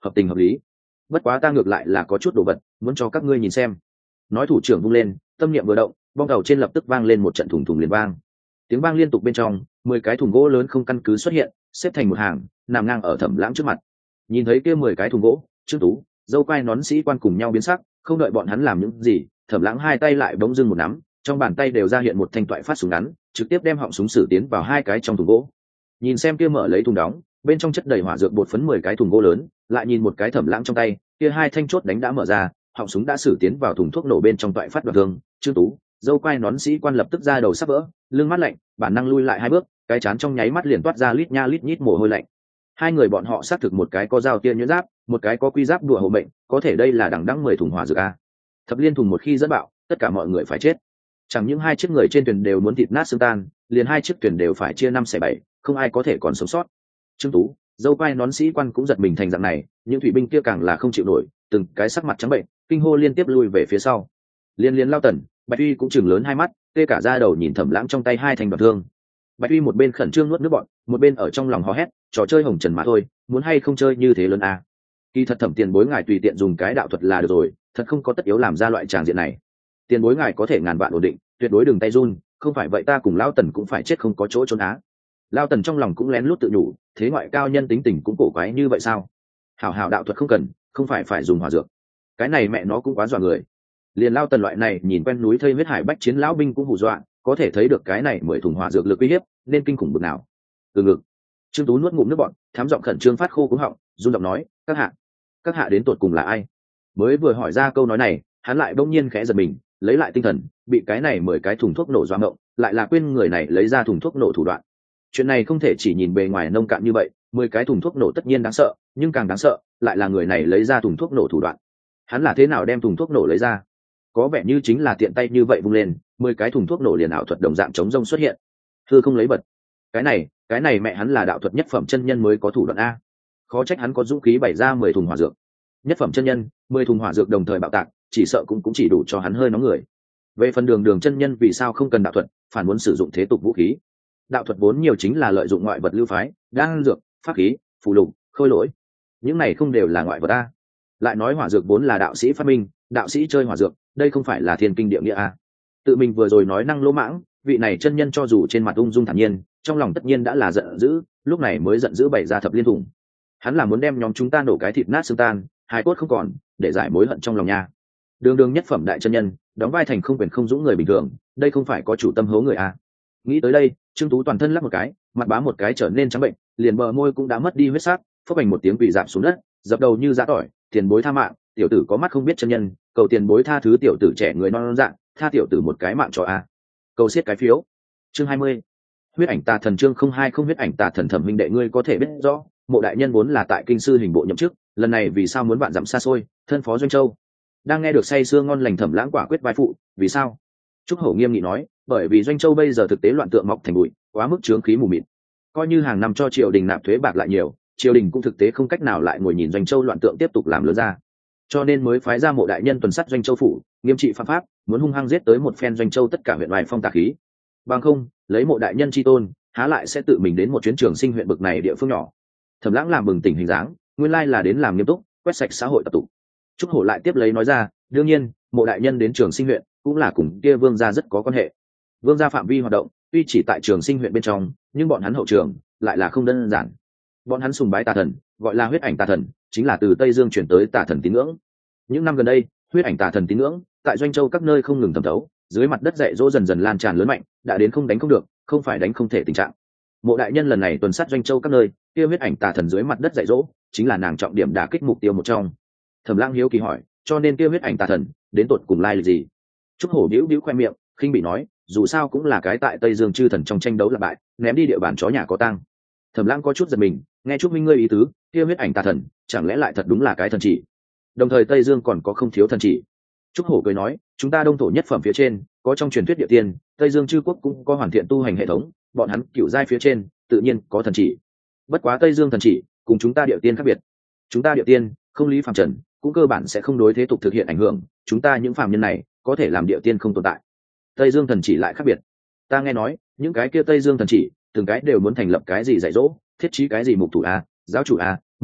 hợp tình hợp lý. Bất quá ta ngược lại là có chút đồ vật muốn cho các ngươi nhìn xem. Nói thủ trưởng vung lên, tâm niệm vừa động, bong tàu trên lập tức vang lên một trận thùng thùng liền vang. Tiếng vang liên tục bên trong, mười cái thùng gỗ lớn không căn cứ xuất hiện, xếp thành một hàng, nằm ngang ở Thẩm Lãng trước mặt. Nhìn thấy kia mười cái thùng gỗ, Trương Tú, dâu quai nón sĩ quan cùng nhau biến sắc, không đợi bọn hắn làm những gì, Thẩm Lãng hai tay lại bỗng dưng một nắm, trong bàn tay đều ra hiện một thanh toại phát súng ngắn, trực tiếp đem họng súng sử tiến vào hai cái trong thùng gỗ. Nhìn xem kia mở lấy thùng đóng, bên trong chất đầy hỏa dược bột phấn mười cái thùng gỗ lớn, lại nhìn một cái Thẩm Lãng trong tay, kia hai thanh chốt đánh đã mở ra, họng súng đã sử tiến vào thùng thuốc nổ bên trong toại phát đoạn thương. Trương Tú, dâu quai nón sĩ quan lập tức ra đầu sắp vỡ, lưng mắt lạnh, bản năng lui lại hai bước, cái chán trong nháy mắt liền toát ra lít nha lít nhít mồ hôi lạnh. Hai người bọn họ xác thực một cái có dao tia nhuyễn giáp, một cái có quy giáp đùa hộ mệnh, có thể đây là đằng đẵng mười thùng hỏa dược a. Thập liên thùng một khi dẫn bạo, tất cả mọi người phải chết. Chẳng những hai chiếc người trên thuyền đều muốn thịt nát xương tan, liền hai chiếc thuyền đều phải chia năm xẻ bảy, không ai có thể còn sống sót. Trương Tú, dâu quai nón sĩ quan cũng giật mình thành dạng này, những thủy binh kia càng là không chịu nổi, từng cái sắc mặt trắng bệnh, kinh hô liên tiếp lui về phía sau. Liên liên Lao Tần, Bạch Uy cũng chừng lớn hai mắt, tê cả da đầu nhìn Thẩm Lãng trong tay hai thanh đoạn thương. Bạch Uy một bên khẩn trương nuốt nước bọt, một bên ở trong lòng hò hét, trò chơi hồng trần mà thôi, muốn hay không chơi như thế lớn à. Kỳ thật Thẩm tiền bối ngài tùy tiện dùng cái đạo thuật là được rồi, thật không có tất yếu làm ra loại tràng diện này. Tiền bối ngài có thể ngàn vạn ổn định, tuyệt đối đừng tay run, không phải vậy ta cùng Lao Tần cũng phải chết không có chỗ trốn á. Lao Tần trong lòng cũng lén lút tự nhủ, thế ngoại cao nhân tính tình cũng cổ quái như vậy sao? Hảo hảo đạo thuật không cần, không phải phải dùng hỏa dược. Cái này mẹ nó cũng quá dọa người. Liền Lao Tần loại này nhìn quen núi thây huyết hải bách chiến lão binh cũng hù dọa, có thể thấy được cái này mười thùng hỏa dược lực uy hiếp, nên kinh khủng bực nào. Từ ngực, Trương Tú nuốt ngụm nước bọt, thám giọng khẩn trương phát khô cúng họng, run giọng nói, các hạ, các hạ đến tột cùng là ai? Mới vừa hỏi ra câu nói này, hắn lại bỗng nhiên khẽ giật mình, lấy lại tinh thần, bị cái này mười cái thùng thuốc nổ doạ ngộng, lại là quên người này lấy ra thùng thuốc nổ thủ đoạn. Chuyện này không thể chỉ nhìn bề ngoài nông cạn như vậy, mười cái thùng thuốc nổ tất nhiên đáng sợ, nhưng càng đáng sợ lại là người này lấy ra thùng thuốc nổ thủ đoạn. Hắn là thế nào đem thùng thuốc nổ lấy ra? Có vẻ như chính là tiện tay như vậy vung lên, mười cái thùng thuốc nổ liền ảo thuật đồng dạng chống rông xuất hiện. Thưa không lấy bật. Cái này, cái này mẹ hắn là đạo thuật nhất phẩm chân nhân mới có thủ đoạn a. Khó trách hắn có dũng khí bày ra mười thùng hỏa dược. Nhất phẩm chân nhân, mười thùng hỏa dược đồng thời bạo tạc, chỉ sợ cũng cũng chỉ đủ cho hắn hơi nóng người. Về phần đường đường chân nhân vì sao không cần đạo thuật, phản muốn sử dụng thế tục vũ khí. Đạo thuật vốn nhiều chính là lợi dụng ngoại vật lưu phái, đan dược, pháp khí, phù lục, khôi lỗi. Những này không đều là ngoại vật a. Lại nói hỏa dược vốn là đạo sĩ phát minh, đạo sĩ chơi hỏa dược, đây không phải là thiên kinh địa nghĩa a. Tự mình vừa rồi nói năng lỗ mãng, vị này chân nhân cho dù trên mặt ung dung thản nhiên, trong lòng tất nhiên đã là giận dữ, lúc này mới giận dữ bày ra thập liên thùng. Hắn là muốn đem nhóm chúng ta nổ cái thịt nát xương tan, hài cốt không còn, để giải mối hận trong lòng nha. Đường đường nhất phẩm đại chân nhân, đóng vai thành không quyền không dũng người bình thường, đây không phải có chủ tâm hố người a. Nghĩ tới đây, Trương Tú toàn thân lắc một cái, mặt bám một cái trở nên trắng bệnh, liền bờ môi cũng đã mất đi huyết sắc, phốc bành một tiếng quỳ rạp xuống đất, dập đầu như giã tỏi, tiền bối tha mạng, tiểu tử có mắt không biết chân nhân, cầu tiền bối tha thứ tiểu tử trẻ người non non dạng, tha tiểu tử một cái mạng cho a. Cầu xiết cái phiếu. Chương hai mươi. Huyết ảnh tà thần chương không hai không huyết ảnh tà thần Thẩm huynh đệ ngươi có thể biết rõ, Mộ đại nhân vốn là tại kinh sư hình bộ nhậm chức, lần này vì sao muốn bạn dặm xa xôi, thân phó Doanh Châu. Đang nghe được say sưa ngon lành Thẩm Lãng quả quyết vai phụ, vì sao? Trúc Hổ nghiêm nghị nói, bởi vì Doanh Châu bây giờ thực tế loạn tượng mọc thành bụi, quá mức chướng khí mù mịt. Coi như hàng năm cho triều đình nạp thuế bạc lại nhiều, triều đình cũng thực tế không cách nào lại ngồi nhìn Doanh Châu loạn tượng tiếp tục làm lớn ra. Cho nên mới phái ra Mộ đại nhân tuần sát Doanh Châu phủ, nghiêm trị phạm pháp, muốn hung hăng giết tới một phen Doanh Châu tất cả huyện ngoài phong tà khí. Bằng không, lấy Mộ đại nhân chi tôn, há lại sẽ tự mình đến một chuyến Trường Sinh huyện bực này địa phương nhỏ. Thẩm Lãng làm bừng tỉnh hình dáng, nguyên lai là đến làm nghiêm túc, quét sạch xã hội tập tục. Trúc Hổ lại tiếp lấy nói ra, đương nhiên, Mộ đại nhân đến Trường Sinh huyện cũng là cùng kia Vương gia rất có quan hệ. Vương gia phạm vi hoạt động tuy chỉ tại Trường Sinh huyện bên trong, nhưng bọn hắn hậu trường lại là không đơn giản. Bọn hắn sùng bái tà thần, gọi là huyết ảnh tà thần, chính là từ Tây Dương chuyển tới tà thần tín ngưỡng. Những năm gần đây, huyết ảnh tà thần tín ngưỡng tại Doanh Châu các nơi không ngừng thẩm thấu, dưới mặt đất dạy dỗ dần dần lan tràn lớn mạnh, đã đến không đánh không được, không phải đánh không thể tình trạng. Mộ đại nhân lần này tuần sát Doanh Châu các nơi, kia huyết ảnh tà thần dưới mặt đất dạy dỗ, chính là nàng trọng điểm đả kích mục tiêu một trong. Thẩm Lãng hiếu kỳ hỏi, cho nên kia huyết ảnh tà thần đến tột cùng lai lịch gì? Trúc Hổ bĩu bĩu khoe miệng, khinh bị nói, dù sao cũng là cái tại Tây Dương chư thần trong tranh đấu là bại, ném đi địa bàn chó nhà có tang. Thẩm Lãng có chút giật mình, nghe Trúc minh ngươi ý tứ, kia huyết ảnh tà thần, chẳng lẽ lại thật đúng là cái thần chỉ? Đồng thời Tây Dương còn có không thiếu thần chỉ. Trúc Hổ cười nói, chúng ta đông thổ nhất phẩm phía trên, có trong truyền thuyết địa tiên, Tây Dương chư quốc cũng có hoàn thiện tu hành hệ thống, bọn hắn cựu giai phía trên, tự nhiên có thần chỉ. Bất quá Tây Dương thần chỉ, cùng chúng ta địa tiên khác biệt. Chúng ta địa tiên, không lý phàm trần, cũng cơ bản sẽ không đối thế tục thực hiện ảnh hưởng, chúng ta những phàm nhân này, có thể làm địa tiên không tồn tại. Tây Dương thần chỉ lại khác biệt. Ta nghe nói, những cái kia Tây Dương thần chỉ, từng cái đều muốn thành lập cái gì dạy dỗ, thiết trí cái gì mục thủ a, giáo chủ a,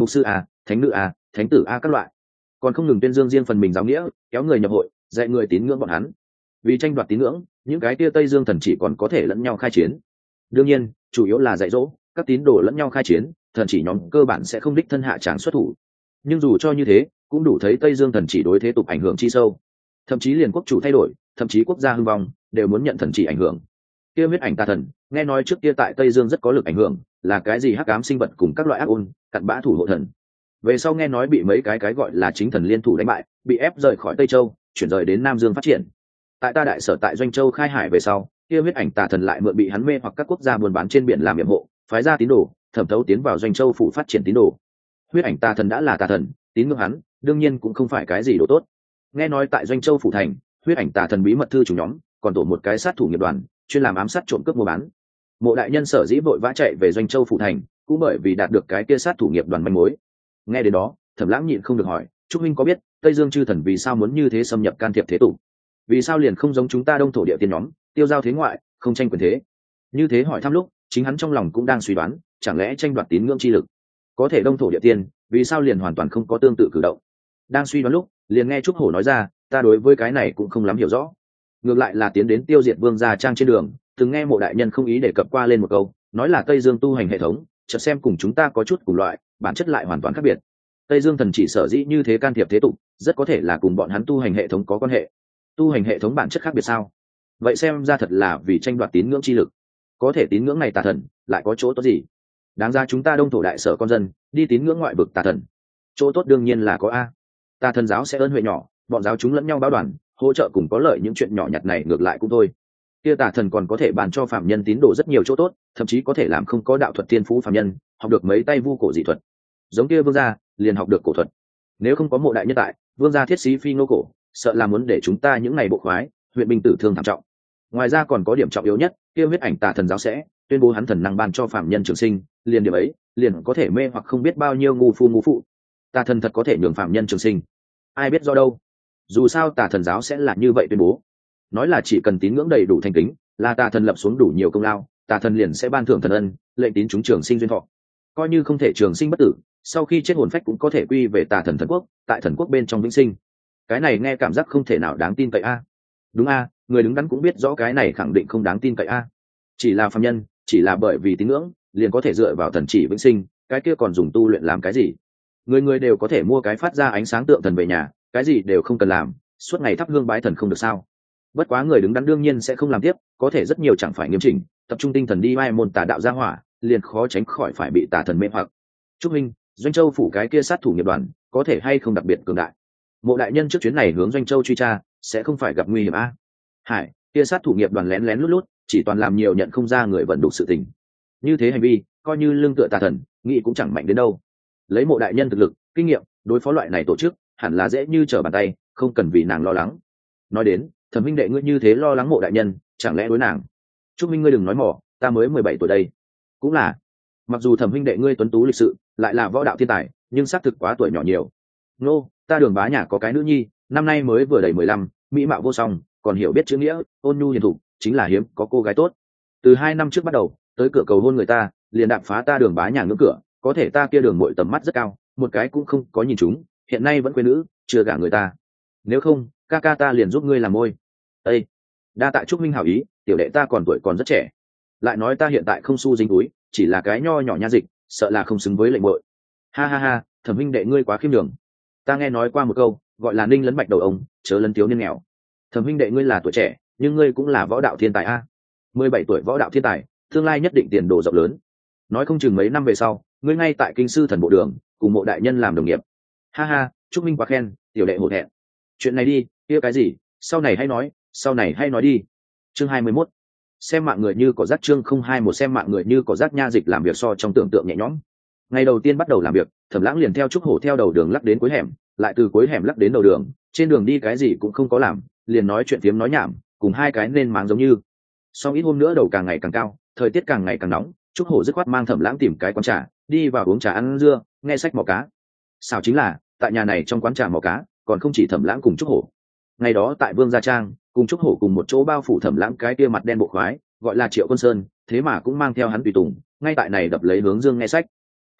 mục sư a, thánh nữ a, thánh tử a các loại, còn không ngừng tuyên dương riêng phần mình giáo nghĩa, kéo người nhập hội, dạy người tín ngưỡng bọn hắn. Vì tranh đoạt tín ngưỡng, những cái kia Tây Dương thần chỉ còn có thể lẫn nhau khai chiến. Đương nhiên, chủ yếu là dạy dỗ, các tín đồ lẫn nhau khai chiến, thần chỉ nhóm cơ bản sẽ không đích thân hạ tràng xuất thủ. Nhưng dù cho như thế, cũng đủ thấy Tây Dương thần chỉ đối thế tục ảnh hưởng chi sâu. Thậm chí liền quốc chủ thay đổi, thậm chí quốc gia hưng vong, đều muốn nhận thần chỉ ảnh hưởng. Kia huyết ảnh tà thần, nghe nói trước kia tại Tây Dương rất có lực ảnh hưởng, là cái gì hắc ám sinh vật cùng các loại ác ôn, cặn bã thủ hộ thần. Về sau nghe nói bị mấy cái cái gọi là chính thần liên thủ đánh bại, bị ép rời khỏi Tây Châu, chuyển rời đến Nam Dương phát triển. Tại ta đại sở tại Doanh Châu khai hải về sau, kia huyết ảnh tà thần lại mượn bị hắn mê hoặc các quốc gia buôn bán trên biển làm yểm hộ, phái ra tín đồ, thẩm thấu tiến vào Doanh Châu phủ phát triển tín đồ. Huyết ảnh tà thần đã là tà thần, tín ngưỡng hắn, đương nhiên cũng không phải cái gì đồ tốt. Nghe nói tại Doanh Châu phủ thành, huyết ảnh tà thần bí mật thư chủ nhóm, còn tổ một cái sát thủ nghiệp đoàn, chuyên làm ám sát trộm cướp mua bán. Mộ đại nhân sở dĩ vội vã chạy về Doanh Châu phủ thành, cũng bởi vì đạt được cái kia sát thủ nghiệp đoàn manh mối. Nghe đến đó, Thẩm Lãng nhịn không được hỏi, Trúc Minh có biết Tây Dương chư thần vì sao muốn như thế xâm nhập can thiệp thế tục? Vì sao liền không giống chúng ta Đông thổ địa tiên nhóm, tiêu giao thế ngoại, không tranh quyền thế? Như thế hỏi thăm lúc, chính hắn trong lòng cũng đang suy đoán, chẳng lẽ tranh đoạt tín ngưỡng chi lực? Có thể Đông thổ địa tiên, vì sao liền hoàn toàn không có tương tự cử động? Đang suy đoán lúc, liền nghe Trúc Hổ nói ra, ta đối với cái này cũng không lắm hiểu rõ. Ngược lại là tiến đến tiêu diệt Vương gia trang trên đường, từng nghe Mộ đại nhân không ý đề cập qua lên một câu, nói là Tây Dương tu hành hệ thống, chợt xem cùng chúng ta có chút cùng loại, bản chất lại hoàn toàn khác biệt. Tây Dương thần chỉ sở dĩ như thế can thiệp thế tục, rất có thể là cùng bọn hắn tu hành hệ thống có quan hệ. Tu hành hệ thống bản chất khác biệt sao? Vậy xem ra thật là vì tranh đoạt tín ngưỡng chi lực. Có thể tín ngưỡng này tà thần lại có chỗ tốt gì? Đáng ra chúng ta Đông thổ đại sở con dân đi tín ngưỡng ngoại vực tà thần, chỗ tốt đương nhiên là có a. Tà thần giáo sẽ ơn huệ nhỏ, bọn giáo chúng lẫn nhau báo đoàn, hỗ trợ cùng có lợi những chuyện nhỏ nhặt này ngược lại cũng thôi. Kia tà thần còn có thể bàn cho phạm nhân tín đồ rất nhiều chỗ tốt, thậm chí có thể làm không có đạo thuật thiên phú phạm nhân học được mấy tay vu cổ dị thuật. Giống kia Vương gia liền học được cổ thuật. Nếu không có Mộ đại nhân tại, Vương gia thiết sĩ phi nô cổ, sợ là muốn để chúng ta những ngày bộ khoái, huyện binh tử thương thảm trọng. Ngoài ra còn có điểm trọng yếu nhất, kia huyết ảnh tà thần giáo sẽ tuyên bố hắn thần năng ban cho phạm nhân trường sinh, liền điểm ấy, liền có thể mê hoặc không biết bao nhiêu ngu phu ngu phụ. Tà thần thật có thể nhường phạm nhân trường sinh, ai biết do đâu. Dù sao tà thần giáo sẽ là như vậy tuyên bố, nói là chỉ cần tín ngưỡng đầy đủ thành kính, là tà thần lập xuống đủ nhiều công lao, tà thần liền sẽ ban thưởng thần ân, lệnh tín chúng trường sinh duyên thọ. Coi như không thể trường sinh bất tử, sau khi chết hồn phách cũng có thể quy về tà thần thần quốc, tại thần quốc bên trong vĩnh sinh. Cái này nghe cảm giác không thể nào đáng tin cậy a. Đúng a, người đứng đắn cũng biết rõ cái này khẳng định không đáng tin cậy a. Chỉ là phàm nhân, chỉ là bởi vì tín ngưỡng liền có thể dựa vào thần chỉ vĩnh sinh, cái kia còn dùng tu luyện làm cái gì? Người người đều có thể mua cái phát ra ánh sáng tượng thần về nhà, cái gì đều không cần làm, suốt ngày thắp hương bái thần không được sao? Bất quá người đứng đắn đương nhiên sẽ không làm tiếp, có thể rất nhiều chẳng phải nghiêm chỉnh, tập trung tinh thần đi mai môn tà đạo gia hỏa, liền khó tránh khỏi phải bị tà thần mê hoặc. Trúc Minh, Doanh Châu phủ cái kia sát thủ nghiệp đoàn, có thể hay không đặc biệt cường đại? Mộ đại nhân trước chuyến này hướng Doanh Châu truy tra, sẽ không phải gặp nguy hiểm a? Hải, kia sát thủ nghiệp đoàn lén lén lút lút, chỉ toàn làm nhiều nhận không ra người vận đủ sự tình. Như thế hành vi, coi như lương tựa tà thần, nghĩ cũng chẳng mạnh đến đâu. Lấy Mộ đại nhân thực lực, kinh nghiệm, đối phó loại này tổ chức, hẳn là dễ như trở bàn tay, không cần vì nàng lo lắng. Nói đến, Thẩm huynh đệ ngươi như thế lo lắng Mộ đại nhân, chẳng lẽ đối nàng? Trúc Minh ngươi đừng nói mỏ, ta mới mười bảy tuổi đây. Cũng là, mặc dù Thẩm huynh đệ ngươi tuấn tú lịch sự, lại là võ đạo thiên tài, nhưng xác thực quá tuổi nhỏ nhiều. Nô, ta Đường bá nhà có cái nữ nhi, năm nay mới vừa đầy mười lăm, mỹ mạo vô song, còn hiểu biết chữ nghĩa, ôn nhu hiền thục, chính là hiếm có cô gái tốt. Từ hai năm trước bắt đầu, tới cửa cầu hôn người ta, liền đạp phá ta Đường bá nhà ngưỡng cửa, có thể ta kia Đường muội tầm mắt rất cao, một cái cũng không có nhìn chúng, hiện nay vẫn quê nữ, chưa gả người ta. Nếu không, ca ca ta liền giúp ngươi làm môi. Ê, đa tạ Trúc Minh hảo ý, tiểu đệ ta còn tuổi còn rất trẻ, lại nói ta hiện tại không xu dính túi, chỉ là cái nho nhỏ nha dịch, sợ là không xứng với lệnh muội. Ha ha ha, Thẩm huynh đệ ngươi quá khiêm đường. Ta nghe nói qua một câu, gọi là ninh lấn bạch đầu ông, chớ lấn thiếu niên nghèo. Thẩm huynh đệ ngươi là tuổi trẻ, nhưng ngươi cũng là võ đạo thiên tài a. mười bảy tuổi võ đạo thiên tài, tương lai nhất định tiền đồ rộng lớn. Nói không chừng mấy năm về sau, ngươi ngay tại kinh sư thần bộ đường, cùng Mộ đại nhân làm đồng nghiệp. Ha ha, Trúc Minh quá khen, tiểu đệ hổ thẹn. Chuyện này đi, kia cái gì, sau này hay nói, sau này hay nói đi. Chương hai mươi mốt. Xem mạng người như cỏ rác. Chương không hai một. Xem mạng người như cỏ rác. Nha dịch làm việc so trong tưởng tượng nhẹ nhõm. Ngày đầu tiên bắt đầu làm việc, Thẩm Lãng liền theo Trúc Hổ theo đầu đường lắc đến cuối hẻm, lại từ cuối hẻm lắc đến đầu đường, trên đường đi cái gì cũng không có làm, liền nói chuyện phiếm nói nhảm, cùng hai cái nên máng giống như. Sau ít hôm nữa đầu càng ngày càng cao, thời tiết càng ngày càng nóng, Trúc Hổ dứt khoát mang Thẩm Lãng tìm cái quán trà, đi vào uống trà ăn dưa, nghe sách mò cá. Sao chính là, tại nhà này trong quán trà mò cá, còn không chỉ Thẩm Lãng cùng Trúc Hổ. Ngày đó tại Vương gia trang, cùng Trúc Hổ cùng một chỗ bao phủ Thẩm Lãng cái kia mặt đen bộ khoái, gọi là Triệu Quân Sơn, thế mà cũng mang theo hắn tùy tùng, ngay tại này đập lấy hướng dương nghe sách.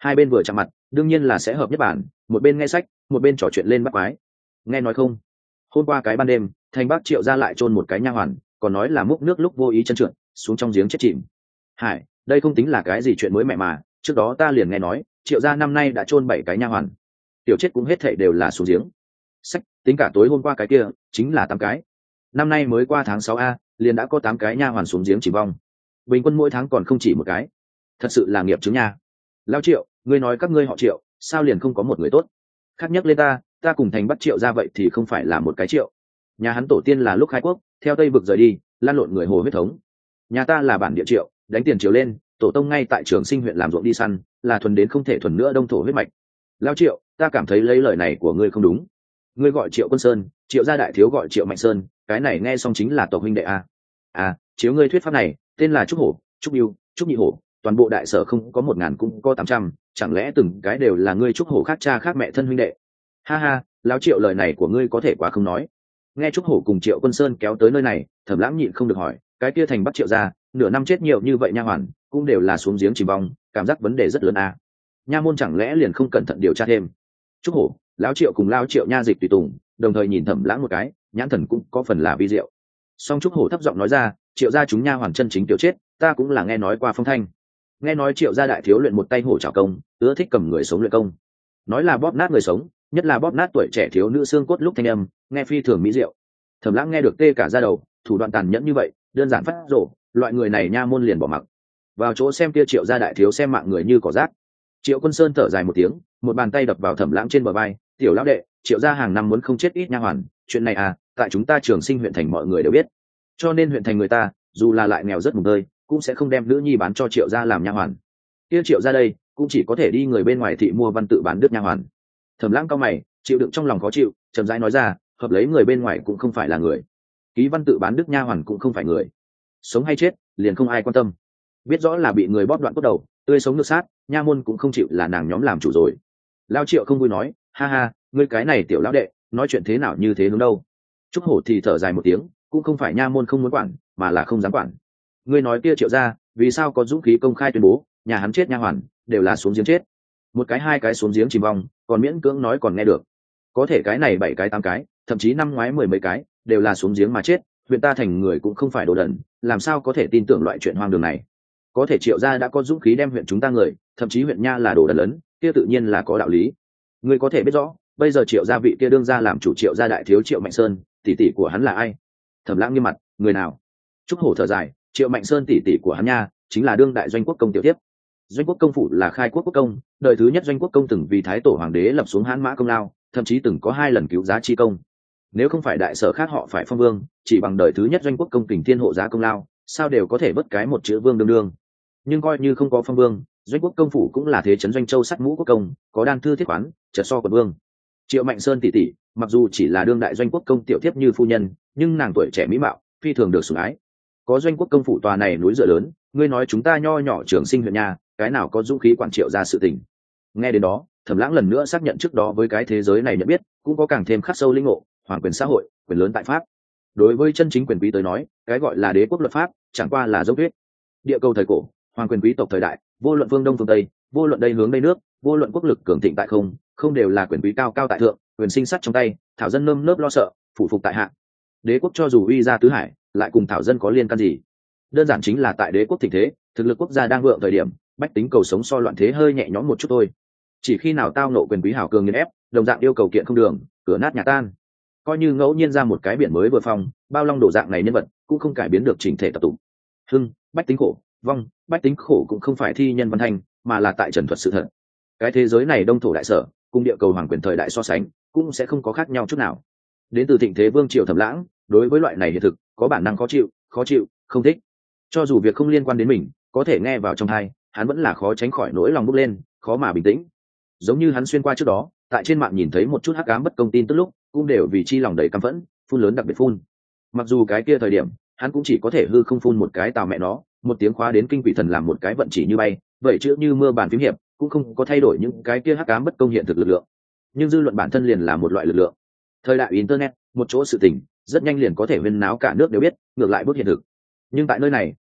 hai bên vừa chạm mặt đương nhiên là sẽ hợp nhất bản, một bên nghe sách một bên trò chuyện lên bắt quái. Nghe nói không, hôm qua cái ban đêm thành bắc Triệu gia lại chôn một cái nha hoàn, còn nói là múc nước lúc vô ý chân trượt xuống trong giếng chết chìm. Hải, đây không tính là cái gì chuyện mới mẹ mà, trước đó ta liền nghe nói Triệu gia năm nay đã chôn bảy cái nha hoàn, tiểu chết cũng hết thảy đều là xuống giếng. Sách, tính cả tối hôm qua cái kia chính là tám cái. Năm nay mới qua tháng sáu a, liền đã có tám cái nha hoàn xuống giếng chìm vong, bình quân mỗi tháng còn không chỉ một cái, thật sự là nghiệp chứng nha. Lao Triệu, ngươi nói các ngươi họ Triệu sao liền không có một người tốt? Khác nhất lên ta ta cùng thành bắt Triệu ra vậy thì không phải là một cái Triệu. Nhà hắn tổ tiên là lúc khai quốc theo tây vực rời đi lan lộn người hồ huyết thống, nhà ta là bản địa Triệu, đánh tiền Triều lên, tổ tông ngay tại Trường Sinh huyện làm ruộng đi săn, là thuần đến không thể thuần nữa đông thổ huyết mạch. Lao Triệu, ta cảm thấy lấy lời này của ngươi không đúng. Ngươi gọi Triệu Quân Sơn, Triệu gia đại thiếu gọi Triệu Mạnh Sơn, cái này nghe xong chính là tộc huynh đệ a. À, chiếu ngươi thuyết pháp này, tên là Trúc Hổ, Trúc Yêu, Trúc Nhị Hổ, toàn bộ đại sở không có một ngàn cũng có tám trăm, chẳng lẽ từng cái đều là ngươi Trúc Hổ khác cha khác mẹ thân huynh đệ? Ha ha, lão Triệu lời này của ngươi có thể quá không nói. Nghe Trúc Hổ cùng Triệu Quân Sơn kéo tới nơi này, Thẩm Lãng nhịn không được hỏi, cái kia thành bắt Triệu gia, nửa năm chết nhiều như vậy nha hoàn, cũng đều là xuống giếng chìm vong, cảm giác vấn đề rất lớn a. Nha môn chẳng lẽ liền không cẩn thận điều tra thêm? Trúc Hổ, lão Triệu cùng lão Triệu nha dịch tùy tùng, đồng thời nhìn Thẩm Lãng một cái, nhãn thần cũng có phần là vi diệu. Song Trúc Hổ thấp giọng nói ra, Triệu gia chúng nha hoàn chân chính tiểu chết, ta cũng là nghe nói qua phong thanh. Nghe nói Triệu gia đại thiếu luyện một tay hổ trảo công, ưa thích cầm người sống luyện công, nói là bóp nát người sống, nhất là bóp nát tuổi trẻ thiếu nữ xương cốt lúc thanh âm, nghe phi thường mỹ diệu. Thẩm Lãng nghe được tê cả da đầu, thủ đoạn tàn nhẫn như vậy, đơn giản phát rổ, loại người này nha môn liền bỏ mặc. Vào chỗ xem kia Triệu gia đại thiếu xem mạng người như cỏ rác. Triệu Quân Sơn thở dài một tiếng, một bàn tay đập vào Thẩm Lãng trên bờ vai, tiểu lão đệ, Triệu gia hàng năm muốn không chết ít nha hoàn, chuyện này à, tại chúng ta Trường Sinh huyện thành mọi người đều biết, cho nên huyện thành người ta dù là lại nghèo rất mùng tơi cũng sẽ không đem nữ nhi bán cho Triệu gia làm nha hoàn. Kia Triệu gia đây cũng chỉ có thể đi người bên ngoài thị mua văn tự bán đứt nha hoàn. Thẩm Lãng cao mày, chịu đựng trong lòng khó chịu, chậm rãi nói ra, hợp lấy người bên ngoài cũng không phải là người, ký văn tự bán đứt nha hoàn cũng không phải người, sống hay chết liền không ai quan tâm, biết rõ là bị người bóp đoạn cốt đầu, tươi sống nước sát, nha môn cũng không chịu là nàng nhóm làm chủ rồi. Lao Triệu không vui nói, ha ha, ngươi cái này tiểu lão đệ nói chuyện thế nào như thế hướng đâu? Trúc Hổ thì thở dài một tiếng, cũng không phải nha môn không muốn quản, mà là không dám quản. Ngươi nói kia Triệu gia vì sao có dũng khí công khai tuyên bố nhà hắn chết nha hoàn đều là xuống giếng chết, một cái hai cái xuống giếng chìm vong còn miễn cưỡng nói còn nghe được, có thể cái này bảy cái tám cái thậm chí năm ngoái mười mấy cái đều là xuống giếng mà chết, huyện ta thành người cũng không phải đồ đần, làm sao có thể tin tưởng loại chuyện hoang đường này? Có thể Triệu gia đã có dũng khí đem huyện chúng ta người, thậm chí huyện nha là đồ đần lớn, kia tự nhiên là có đạo lý. Ngươi có thể biết rõ bây giờ Triệu gia vị kia đương ra làm chủ Triệu gia đại thiếu Triệu Mạnh Sơn, tỷ tỷ của hắn là ai? Thẩm Lãng nghiêm mặt, người nào? Trúc Hổ thở dài, Triệu Mạnh Sơn tỷ tỷ của hắn nha chính là đương đại Doanh Quốc công tiểu tiếp. Doanh Quốc công phủ là khai quốc quốc công, đời thứ nhất Doanh Quốc công từng vì thái tổ hoàng đế lập xuống Hán Mã công lao, thậm chí từng có hai lần cứu giá chi công. Nếu không phải đại sở khác họ phải phong vương, chỉ bằng đời thứ nhất Doanh Quốc công kình thiên hộ giá công lao, sao đều có thể bất cái một chữ vương đương đương. Nhưng coi như không có phong vương, Doanh Quốc công phủ cũng là thế trấn Doanh Châu sắt mũ quốc công, có đan thư thiết khoán, chợt so quận vương. Triệu Mạnh Sơn tỷ tỷ, mặc dù chỉ là đương đại Doanh Quốc công tiểu thiếp như phu nhân, nhưng nàng tuổi trẻ mỹ mạo, phi thường được sủng ái. Có Doanh Quốc công phủ tòa này núi dựa lớn, ngươi nói chúng ta nho nhỏ Trường Sinh huyện nhà, cái nào có dũng khí quản Triệu ra sự tình? Nghe đến đó, Thẩm Lãng lần nữa xác nhận trước đó với cái thế giới này nhận biết, cũng có càng thêm khắc sâu linh ngộ, hoàng quyền xã hội, quyền lớn tại pháp. Đối với chân chính quyền quý tới nói, cái gọi là đế quốc luật pháp, chẳng qua là dấu thuyết. Địa cầu thời cổ, hoàng quyền quý tộc thời đại, vô luận phương đông phương tây, vô luận đây hướng đây nước, vô luận quốc lực cường thịnh tại không, không đều là quyền quý cao cao tại thượng, quyền sinh sắt trong tay, thảo dân nơm nớp lo sợ, phủ phục tại hạ. Đế quốc cho dù uy ra tứ hải, lại cùng thảo dân có liên can gì? Đơn giản chính là tại đế quốc thịnh thế, thực lực quốc gia đang vượng thời điểm, bách tính cầu sống so loạn thế hơi nhẹ nhõm một chút thôi. Chỉ khi nào tao nộ quyền quý hảo cường nghiền ép, đồng dạng yêu cầu kiện không đường, cửa nát nhà tan. Coi như ngẫu nhiên ra một cái biển mới vừa phong, bao long đổ dạng này nhân vật, cũng không cải biến được chỉnh thể tập tụ. Hưng, bách tính khổ, vong, bách tính khổ cũng không phải thi nhân văn thành, mà là tại trần thuật sự thật. Cái thế giới này đông thổ đại sở, cùng địa cầu hoàng quyền thời đại so sánh, cũng sẽ không có khác nhau chút nào. Đến từ thịnh thế vương triều Thẩm Lãng, đối với loại này hiện thực, có bản năng khó chịu, khó chịu, không thích. Cho dù việc không liên quan đến mình, có thể nghe vào trong tai, hắn vẫn là khó tránh khỏi nỗi lòng bốc lên, khó mà bình tĩnh. Giống như hắn xuyên qua trước đó, tại trên mạng nhìn thấy một chút hắc ám bất công tin tức lúc, cũng đều vì chi lòng đầy căm phẫn, phun lớn đặc biệt phun. Mặc dù cái kia thời điểm, hắn cũng chỉ có thể hư không phun một cái tào mẹ nó, một tiếng khóa đến kinh quỷ thần làm một cái vận chỉ như bay, vậy chữ như mưa bàn phím hiệp, cũng không có thay đổi những cái kia hắc ám bất công hiện thực lực lượng. Nhưng dư luận bản thân liền là một loại lực lượng. Thời đại internet, một chỗ sự tình, rất nhanh liền có thể huyên náo cả nước đều biết, ngược lại bước hiện thực. Nhưng tại nơi này,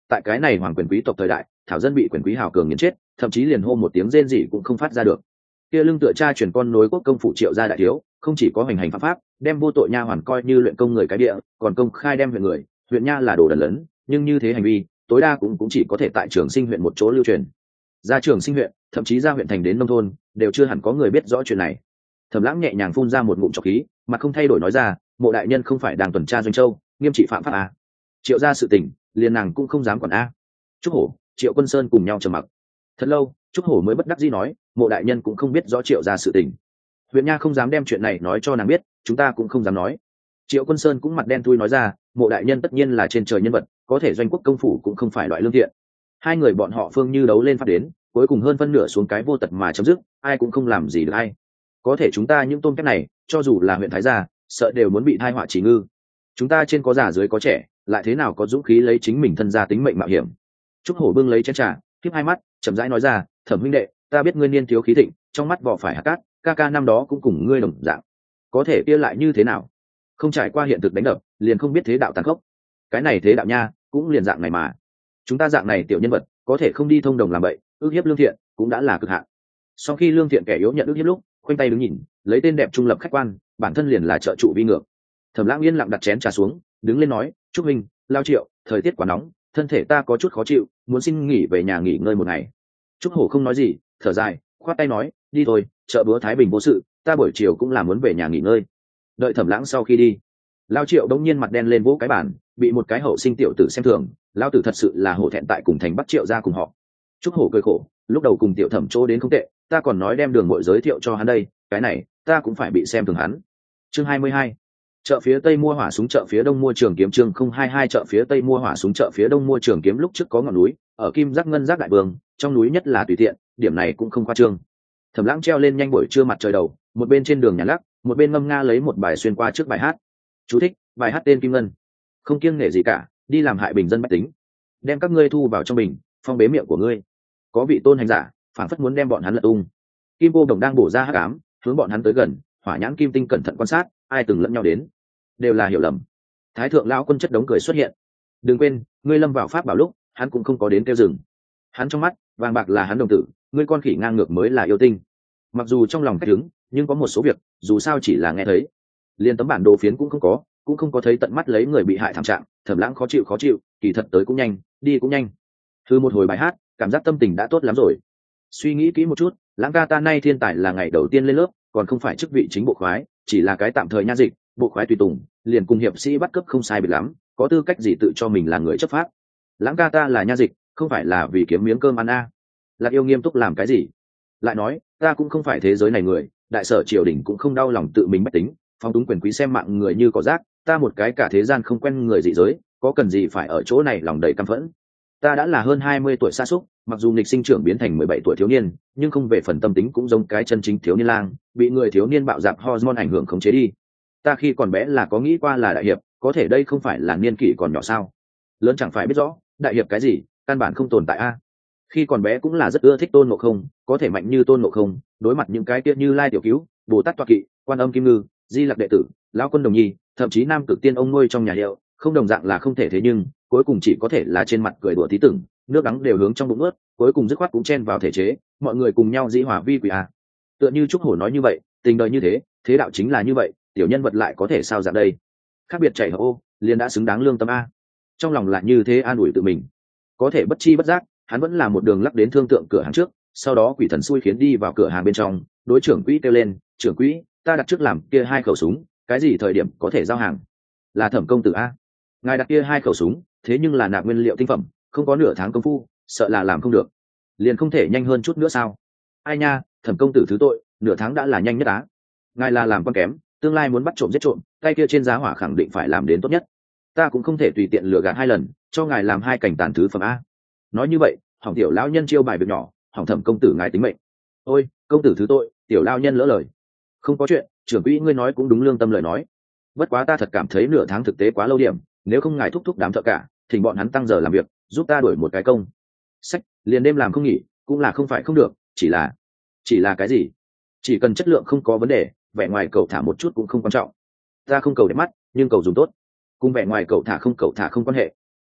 tại cái này hoàng quyền quý tộc thời đại, thảo dân bị quyền quý hào cường nghiền chết, thậm chí liền hô một tiếng rên rỉ cũng không phát ra được. Kia lưng tựa cha truyền con nối quốc công phủ Triệu gia đại thiếu, không chỉ có hành hành pháp pháp, đem vô tội nha hoàn coi như luyện công người cái địa, còn công khai đem huyện người, huyện nha là đồ đần lớn, nhưng như thế hành vi, tối đa cũng cũng chỉ có thể tại Trường Sinh huyện một chỗ lưu truyền. Ra Trường Sinh huyện, thậm chí ra huyện thành đến nông thôn, đều chưa hẳn có người biết rõ chuyện này. Thẩm Lãng nhẹ nhàng phun ra một ngụm trọc khí, mặt không thay đổi nói ra, Mộ đại nhân không phải đang tuần tra Doanh Châu, nghiêm trị phạm pháp à? Triệu gia sự tình, liền nàng cũng không dám quản a. Trúc Hổ, Triệu Quân Sơn cùng nhau trầm mặc. Thật lâu, Trúc Hổ mới bất đắc dĩ nói, Mộ đại nhân cũng không biết rõ Triệu gia sự tình. Huyện nha không dám đem chuyện này nói cho nàng biết, chúng ta cũng không dám nói. Triệu Quân Sơn cũng mặt đen thui nói ra, Mộ đại nhân tất nhiên là trên trời nhân vật, có thể Doanh quốc công phủ cũng không phải loại lương thiện. Hai người bọn họ phương như đấu lên phát đến, cuối cùng hơn phân nửa xuống cái vô tật mà chấm dứt, ai cũng không làm gì được ai. Có thể chúng ta những tôm kép này, cho dù là huyện thái gia, sợ đều muốn bị thai họa chỉ ngư. Chúng ta trên có già dưới có trẻ, lại thế nào có dũng khí lấy chính mình thân ra tính mệnh mạo hiểm. Trúc Hổ bưng lấy chén trà, khép hai mắt, chậm rãi nói ra, Thẩm huynh đệ, ta biết ngươi niên thiếu khí thịnh, trong mắt vỏ phải hạt cát, ca ca năm đó cũng cùng ngươi đồng dạng. Có thể kia lại như thế nào? Không trải qua hiện thực đánh đập, liền không biết thế đạo tàn khốc. Cái này thế đạo nha, cũng liền dạng này mà. Chúng ta dạng này tiểu nhân vật, có thể không đi thông đồng làm bậy, ước hiếp lương thiện, cũng đã là cực hạn. Sau khi lương thiện kẻ yếu nhận ước hiếp lúc, khoanh tay đứng nhìn, lấy tên đẹp trung lập khách quan, bản thân liền là trợ trụ vi ngược. Thẩm Lãng yên lặng đặt chén trà xuống, đứng lên nói, Trúc Minh, Lao Triệu, thời tiết quá nóng, thân thể ta có chút khó chịu, muốn xin nghỉ về nhà nghỉ ngơi một ngày. Trúc Hổ không nói gì, thở dài, khoát tay nói, đi thôi, chợ búa Thái Bình vô sự, ta buổi chiều cũng là muốn về nhà nghỉ ngơi. Đợi Thẩm Lãng sau khi đi, Lao Triệu đống nhiên mặt đen lên vỗ cái bàn, bị một cái hậu sinh tiểu tử xem thường, Lao tử thật sự là hổ thẹn tại cùng thành bắt Triệu ra cùng họ. Trúc Hổ cười khổ, lúc đầu cùng tiểu Thẩm chỗ đến không tệ, ta còn nói đem đường muội giới thiệu cho hắn đây, cái này, ta cũng phải bị xem thường hắn. Chương hai mươi hai, chợ phía tây mua hỏa súng, chợ phía đông mua trường kiếm. Chương không hai hai, chợ phía tây mua hỏa súng, chợ phía đông mua trường kiếm. Lúc trước có ngọn núi ở Kim Giác Ngân Giác đại vương, trong núi nhất là tùy tiện, điểm này cũng không khoa trương. Thẩm Lãng treo lên nhanh buổi trưa mặt trời đầu, một bên trên đường nhà lắc, một bên ngâm nga lấy một bài xuyên qua trước bài hát. Chú thích, bài hát tên Kim Ngân, không kiêng nể gì cả, đi làm hại bình dân bách tính, đem các ngươi thu vào trong bình, phong bế miệng của ngươi. Có vị tôn hành giả, phản phất muốn đem bọn hắn lật tung. Kim Cô Đồng đang bổ ra hắc ám, hướng bọn hắn tới gần, hỏa nhãn kim tinh cẩn thận quan sát, ai từng lẫn nhau đến, đều là hiểu lầm. Thái thượng lão quân chất đống cười xuất hiện. Đừng quên, ngươi lâm vào pháp bảo lúc, hắn cũng không có đến kêu dừng. Hắn trong mắt, vàng bạc là hắn đồng tử, ngươi con khỉ ngang ngược mới là yêu tinh. Mặc dù trong lòng cách đứng, nhưng có một số việc, dù sao chỉ là nghe thấy. Liên tấm bản đồ phiến cũng không có, cũng không có thấy tận mắt lấy người bị hại thảm trạng. Thẩm Lãng khó chịu khó chịu, kỳ thật tới cũng nhanh, đi cũng nhanh. Thư một hồi bài hát, cảm giác tâm tình đã tốt lắm rồi. Suy nghĩ kỹ một chút, Lãng ca ta nay thiên tài là ngày đầu tiên lên lớp, còn không phải chức vị chính bộ khoái, chỉ là cái tạm thời nha dịch, bộ khoái tùy tùng, liền cùng hiệp sĩ bắt cấp không sai biệt lắm, có tư cách gì tự cho mình là người chấp pháp. Lãng ca ta là nha dịch, không phải là vì kiếm miếng cơm ăn a. À. Lạc Yêu nghiêm túc làm cái gì? Lại nói, ta cũng không phải thế giới này người, đại sở triều đình cũng không đau lòng tự mình bách tính, phong túng quyền quý xem mạng người như cỏ rác, ta một cái cả thế gian không quen người dị giới, có cần gì phải ở chỗ này lòng đầy căm phẫn. Ta đã là hơn hai mươi tuổi sa súc, mặc dù nghịch sinh trưởng biến thành mười bảy tuổi thiếu niên, nhưng không về phần tâm tính cũng giống cái chân chính thiếu niên lang, bị người thiếu niên bạo dạn hormone ảnh hưởng khống chế đi. Ta khi còn bé là có nghĩ qua là đại hiệp, có thể đây không phải là niên kỷ còn nhỏ sao? Lớn chẳng phải biết rõ, đại hiệp cái gì, căn bản không tồn tại a. Khi còn bé cũng là rất ưa thích Tôn Ngộ Không, có thể mạnh như Tôn Ngộ Không, đối mặt những cái kia như Lai Tiểu Cứu, Bồ Tát Toa Kỵ, Quan Âm Kim Ngư, Di Lặc đệ tử, Lão Quân Đồng Nhi, thậm chí Nam Cực Tiên ông nuôi trong nhà hiệu, không đồng dạng là không thể thế nhưng, cuối cùng chỉ có thể là trên mặt cười đùa tí tưởng, nước đắng đều hướng trong bụng ướt, cuối cùng dứt khoát cũng chen vào thể chế, mọi người cùng nhau dĩ hòa vi quý a. Tựa như Trúc Hổ nói như vậy, tình đời như thế, thế đạo chính là như vậy, tiểu nhân vật lại có thể sao dạng đây? Khác biệt chảy ô, liền đã xứng đáng lương tâm a. Trong lòng lại như thế an ủi tự mình. Có thể bất chi bất giác, hắn vẫn là một đường lắc đến thương tượng cửa hàng trước, sau đó quỷ thần xui khiến đi vào cửa hàng bên trong, đối trưởng quỹ kêu lên, trưởng quỹ, ta đặt trước làm kia hai khẩu súng, cái gì thời điểm có thể giao hàng? Là Thẩm công tử a. Ngài đặt kia hai khẩu súng, thế nhưng là nạp nguyên liệu tinh phẩm, không có nửa tháng công phu, sợ là làm không được. Liền không thể nhanh hơn chút nữa sao? Ai nha, Thẩm công tử thứ tội, nửa tháng đã là nhanh nhất á. Ngài là làm con kém, tương lai muốn bắt trộm giết trộm, tay kia trên giá hỏa khẳng định phải làm đến tốt nhất. Ta cũng không thể tùy tiện lừa gạt hai lần, cho ngài làm hai cảnh tàn thứ phẩm a. Nói như vậy, hỏng tiểu lão nhân chiêu bài việc nhỏ, hỏng Thẩm công tử ngài tính mệnh. Ôi, công tử thứ tội, tiểu lão nhân lỡ lời. Không có chuyện, trưởng quỹ ngươi nói cũng đúng lương tâm lời nói. Bất quá ta thật cảm thấy nửa tháng thực tế quá lâu điểm, nếu không ngài thúc thúc đám thợ cả, thỉnh bọn hắn tăng giờ làm việc, giúp ta đổi một cái công. Sách, liền đêm làm không nghỉ, cũng là không phải không được, chỉ là chỉ là cái gì? Chỉ cần chất lượng không có vấn đề, vẻ ngoài cầu thả một chút cũng không quan trọng. Ta không cầu đẹp mắt, nhưng cầu dùng tốt. Cùng vẻ ngoài cầu thả không cầu thả không quan hệ.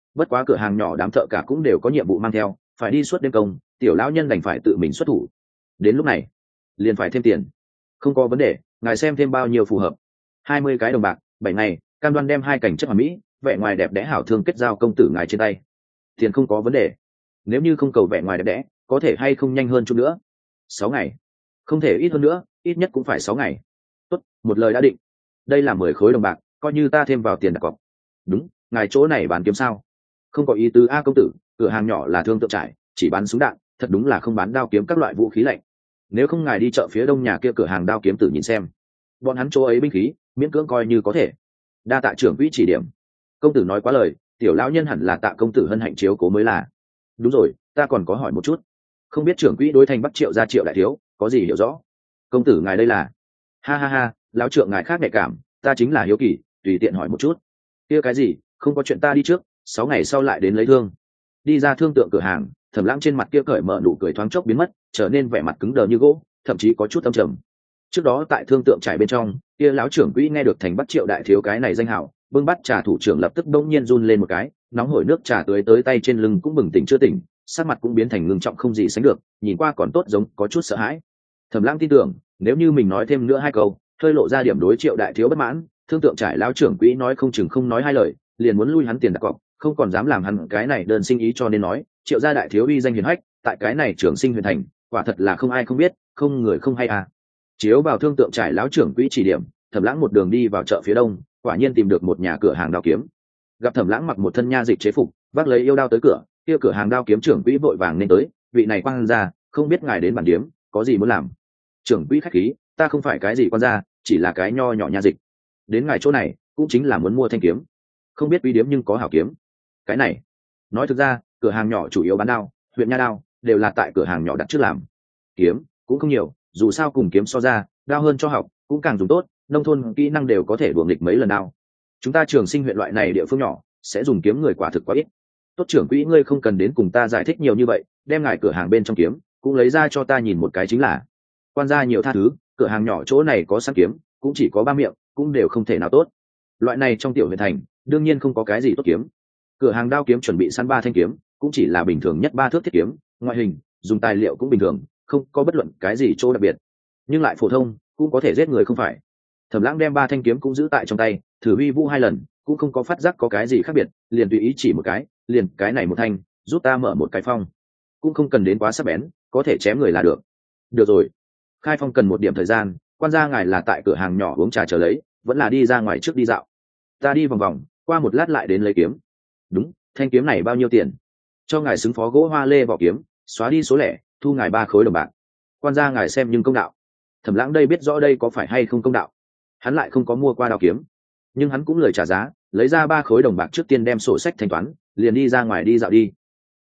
bất quá cửa hàng nhỏ đám thợ cả cũng đều có nhiệm vụ mang theo, phải đi suốt đêm công, tiểu lão nhân đành phải tự mình xuất thủ. Đến lúc này liền phải thêm tiền. Không có vấn đề, ngài xem thêm bao nhiêu phù hợp. Hai mươi cái đồng bạc, bảy ngày, cam đoan đem hai cảnh chất hoàn mỹ, vẻ ngoài đẹp đẽ hảo thương kết giao công tử ngài trên tay. Tiền không có vấn đề. Nếu như không cầu vẻ ngoài đẹp đẽ, có thể hay không nhanh hơn chút nữa? Sáu ngày. Không thể ít hơn nữa, ít nhất cũng phải sáu ngày. Tốt, một lời đã định. Đây là mười khối đồng bạc, coi như ta thêm vào tiền đặt cọc. Đúng, ngài chỗ này bán kiếm sao? Không có ý tứ a công tử, cửa hàng nhỏ là thương tượng trải, chỉ bán súng đạn, thật đúng là không bán đao kiếm các loại vũ khí lạnh. Nếu không ngài đi chợ phía đông nhà kia cửa hàng đao kiếm tử nhìn xem, bọn hắn chỗ ấy binh khí miễn cưỡng coi như có thể. Đa tạ trưởng quỹ chỉ điểm. Công tử nói quá lời, tiểu lão nhân hẳn là tạ công tử hân hạnh chiếu cố mới là. Đúng rồi, ta còn có hỏi một chút, không biết trưởng quỹ đối thành Bắc Triệu gia Triệu đại thiếu có gì hiểu rõ? Công tử ngài đây là? Ha ha ha, lão trượng ngài khác nhạy cảm, ta chính là hiếu kỳ, tùy tiện hỏi một chút. Kia cái gì, không có chuyện ta đi trước, sáu ngày sau lại đến lấy thương. Đi ra thương tượng cửa hàng, Thẩm Lãng trên mặt kia cởi mở nụ cười thoáng chốc biến mất, trở nên vẻ mặt cứng đờ như gỗ, thậm chí có chút âm trầm. Trước đó tại thương tượng trải bên trong, kia lão trưởng quỹ nghe được thành Bắc Triệu đại thiếu cái này danh hào, bưng bắt trà thủ trưởng lập tức đông nhiên run lên một cái, nóng hổi nước trà tưới tới tay trên lưng cũng bừng tỉnh chưa tỉnh, sắc mặt cũng biến thành ngưng trọng không gì sánh được, nhìn qua còn tốt giống có chút sợ hãi. Thẩm Lãng tin tưởng, nếu như mình nói thêm nữa hai câu, hơi lộ ra điểm đối Triệu đại thiếu bất mãn, thương tượng trải lão trưởng quỹ nói không chừng không nói hai lời, liền muốn lui hắn tiền đặt cọc, không còn dám làm hắn cái này đơn sinh ý, cho nên nói Triệu gia đại thiếu uy danh hiển hách, tại cái này trường sinh huyền thành, quả thật là không ai không biết, không người không hay à. Chiếu vào thương tượng trải lão trưởng quỹ chỉ điểm, Thẩm Lãng một đường đi vào chợ phía đông, quả nhiên tìm được một nhà cửa hàng đao kiếm. Gặp Thẩm Lãng mặc một thân nha dịch chế phục, vác lấy yêu đao tới cửa, kia cửa hàng đao kiếm trưởng quỹ vội vàng nên tới, vị này quan gia, không biết ngài đến bản điếm, có gì muốn làm? Trưởng quỹ khách khí, ta không phải cái gì quan gia, chỉ là cái nho nhỏ nha dịch. Đến ngài chỗ này, cũng chính là muốn mua thanh kiếm. Không biết quý điếm nhưng có hảo kiếm. Cái này, nói thực ra, cửa hàng nhỏ chủ yếu bán đao, huyện nha đao, đều là tại cửa hàng nhỏ đặt trước làm. Kiếm cũng không nhiều, dù sao cùng kiếm so ra, đao hơn cho học, cũng càng dùng tốt, nông thôn kỹ năng đều có thể đuổi nghịch mấy lần đao. Chúng ta trường sinh huyện loại này địa phương nhỏ, sẽ dùng kiếm người quả thực quá ít. Tốt trưởng quỹ ngươi không cần đến cùng ta giải thích nhiều như vậy, đem ngài cửa hàng bên trong kiếm cũng lấy ra cho ta nhìn một cái chính là. Quan gia nhiều tha thứ, cửa hàng nhỏ chỗ này có sẵn kiếm, cũng chỉ có ba miệng, cũng đều không thể nào tốt. Loại này trong tiểu huyện thành, đương nhiên không có cái gì tốt kiếm. Cửa hàng đao kiếm chuẩn bị sẵn ba thanh kiếm, cũng chỉ là bình thường nhất ba thước thiết kiếm, ngoại hình, dùng tài liệu cũng bình thường, không có bất luận cái gì chỗ đặc biệt, nhưng lại phổ thông, cũng có thể giết người không phải. Thẩm Lãng đem ba thanh kiếm cũng giữ tại trong tay, thử huy vũ hai lần, cũng không có phát giác có cái gì khác biệt, liền tùy ý chỉ một cái, liền cái này một thanh, giúp ta mở một cái phong, cũng không cần đến quá sắc bén, có thể chém người là được. Được rồi, khai phong cần một điểm thời gian, quan gia ngài là tại cửa hàng nhỏ uống trà chờ lấy, vẫn là đi ra ngoài trước đi dạo? Ta đi vòng vòng, qua một lát lại đến lấy kiếm. Đúng, thanh kiếm này bao nhiêu tiền? Cho ngài xứng phó gỗ hoa lê vỏ kiếm, xóa đi số lẻ, thu ngài ba khối đồng bạc. Quan gia ngài xem nhưng công đạo. Thẩm Lãng đây biết rõ đây có phải hay không công đạo, hắn lại không có mua qua đao kiếm, nhưng hắn cũng lời trả giá, lấy ra ba khối đồng bạc trước tiên đem sổ sách thanh toán, liền đi ra ngoài đi dạo đi.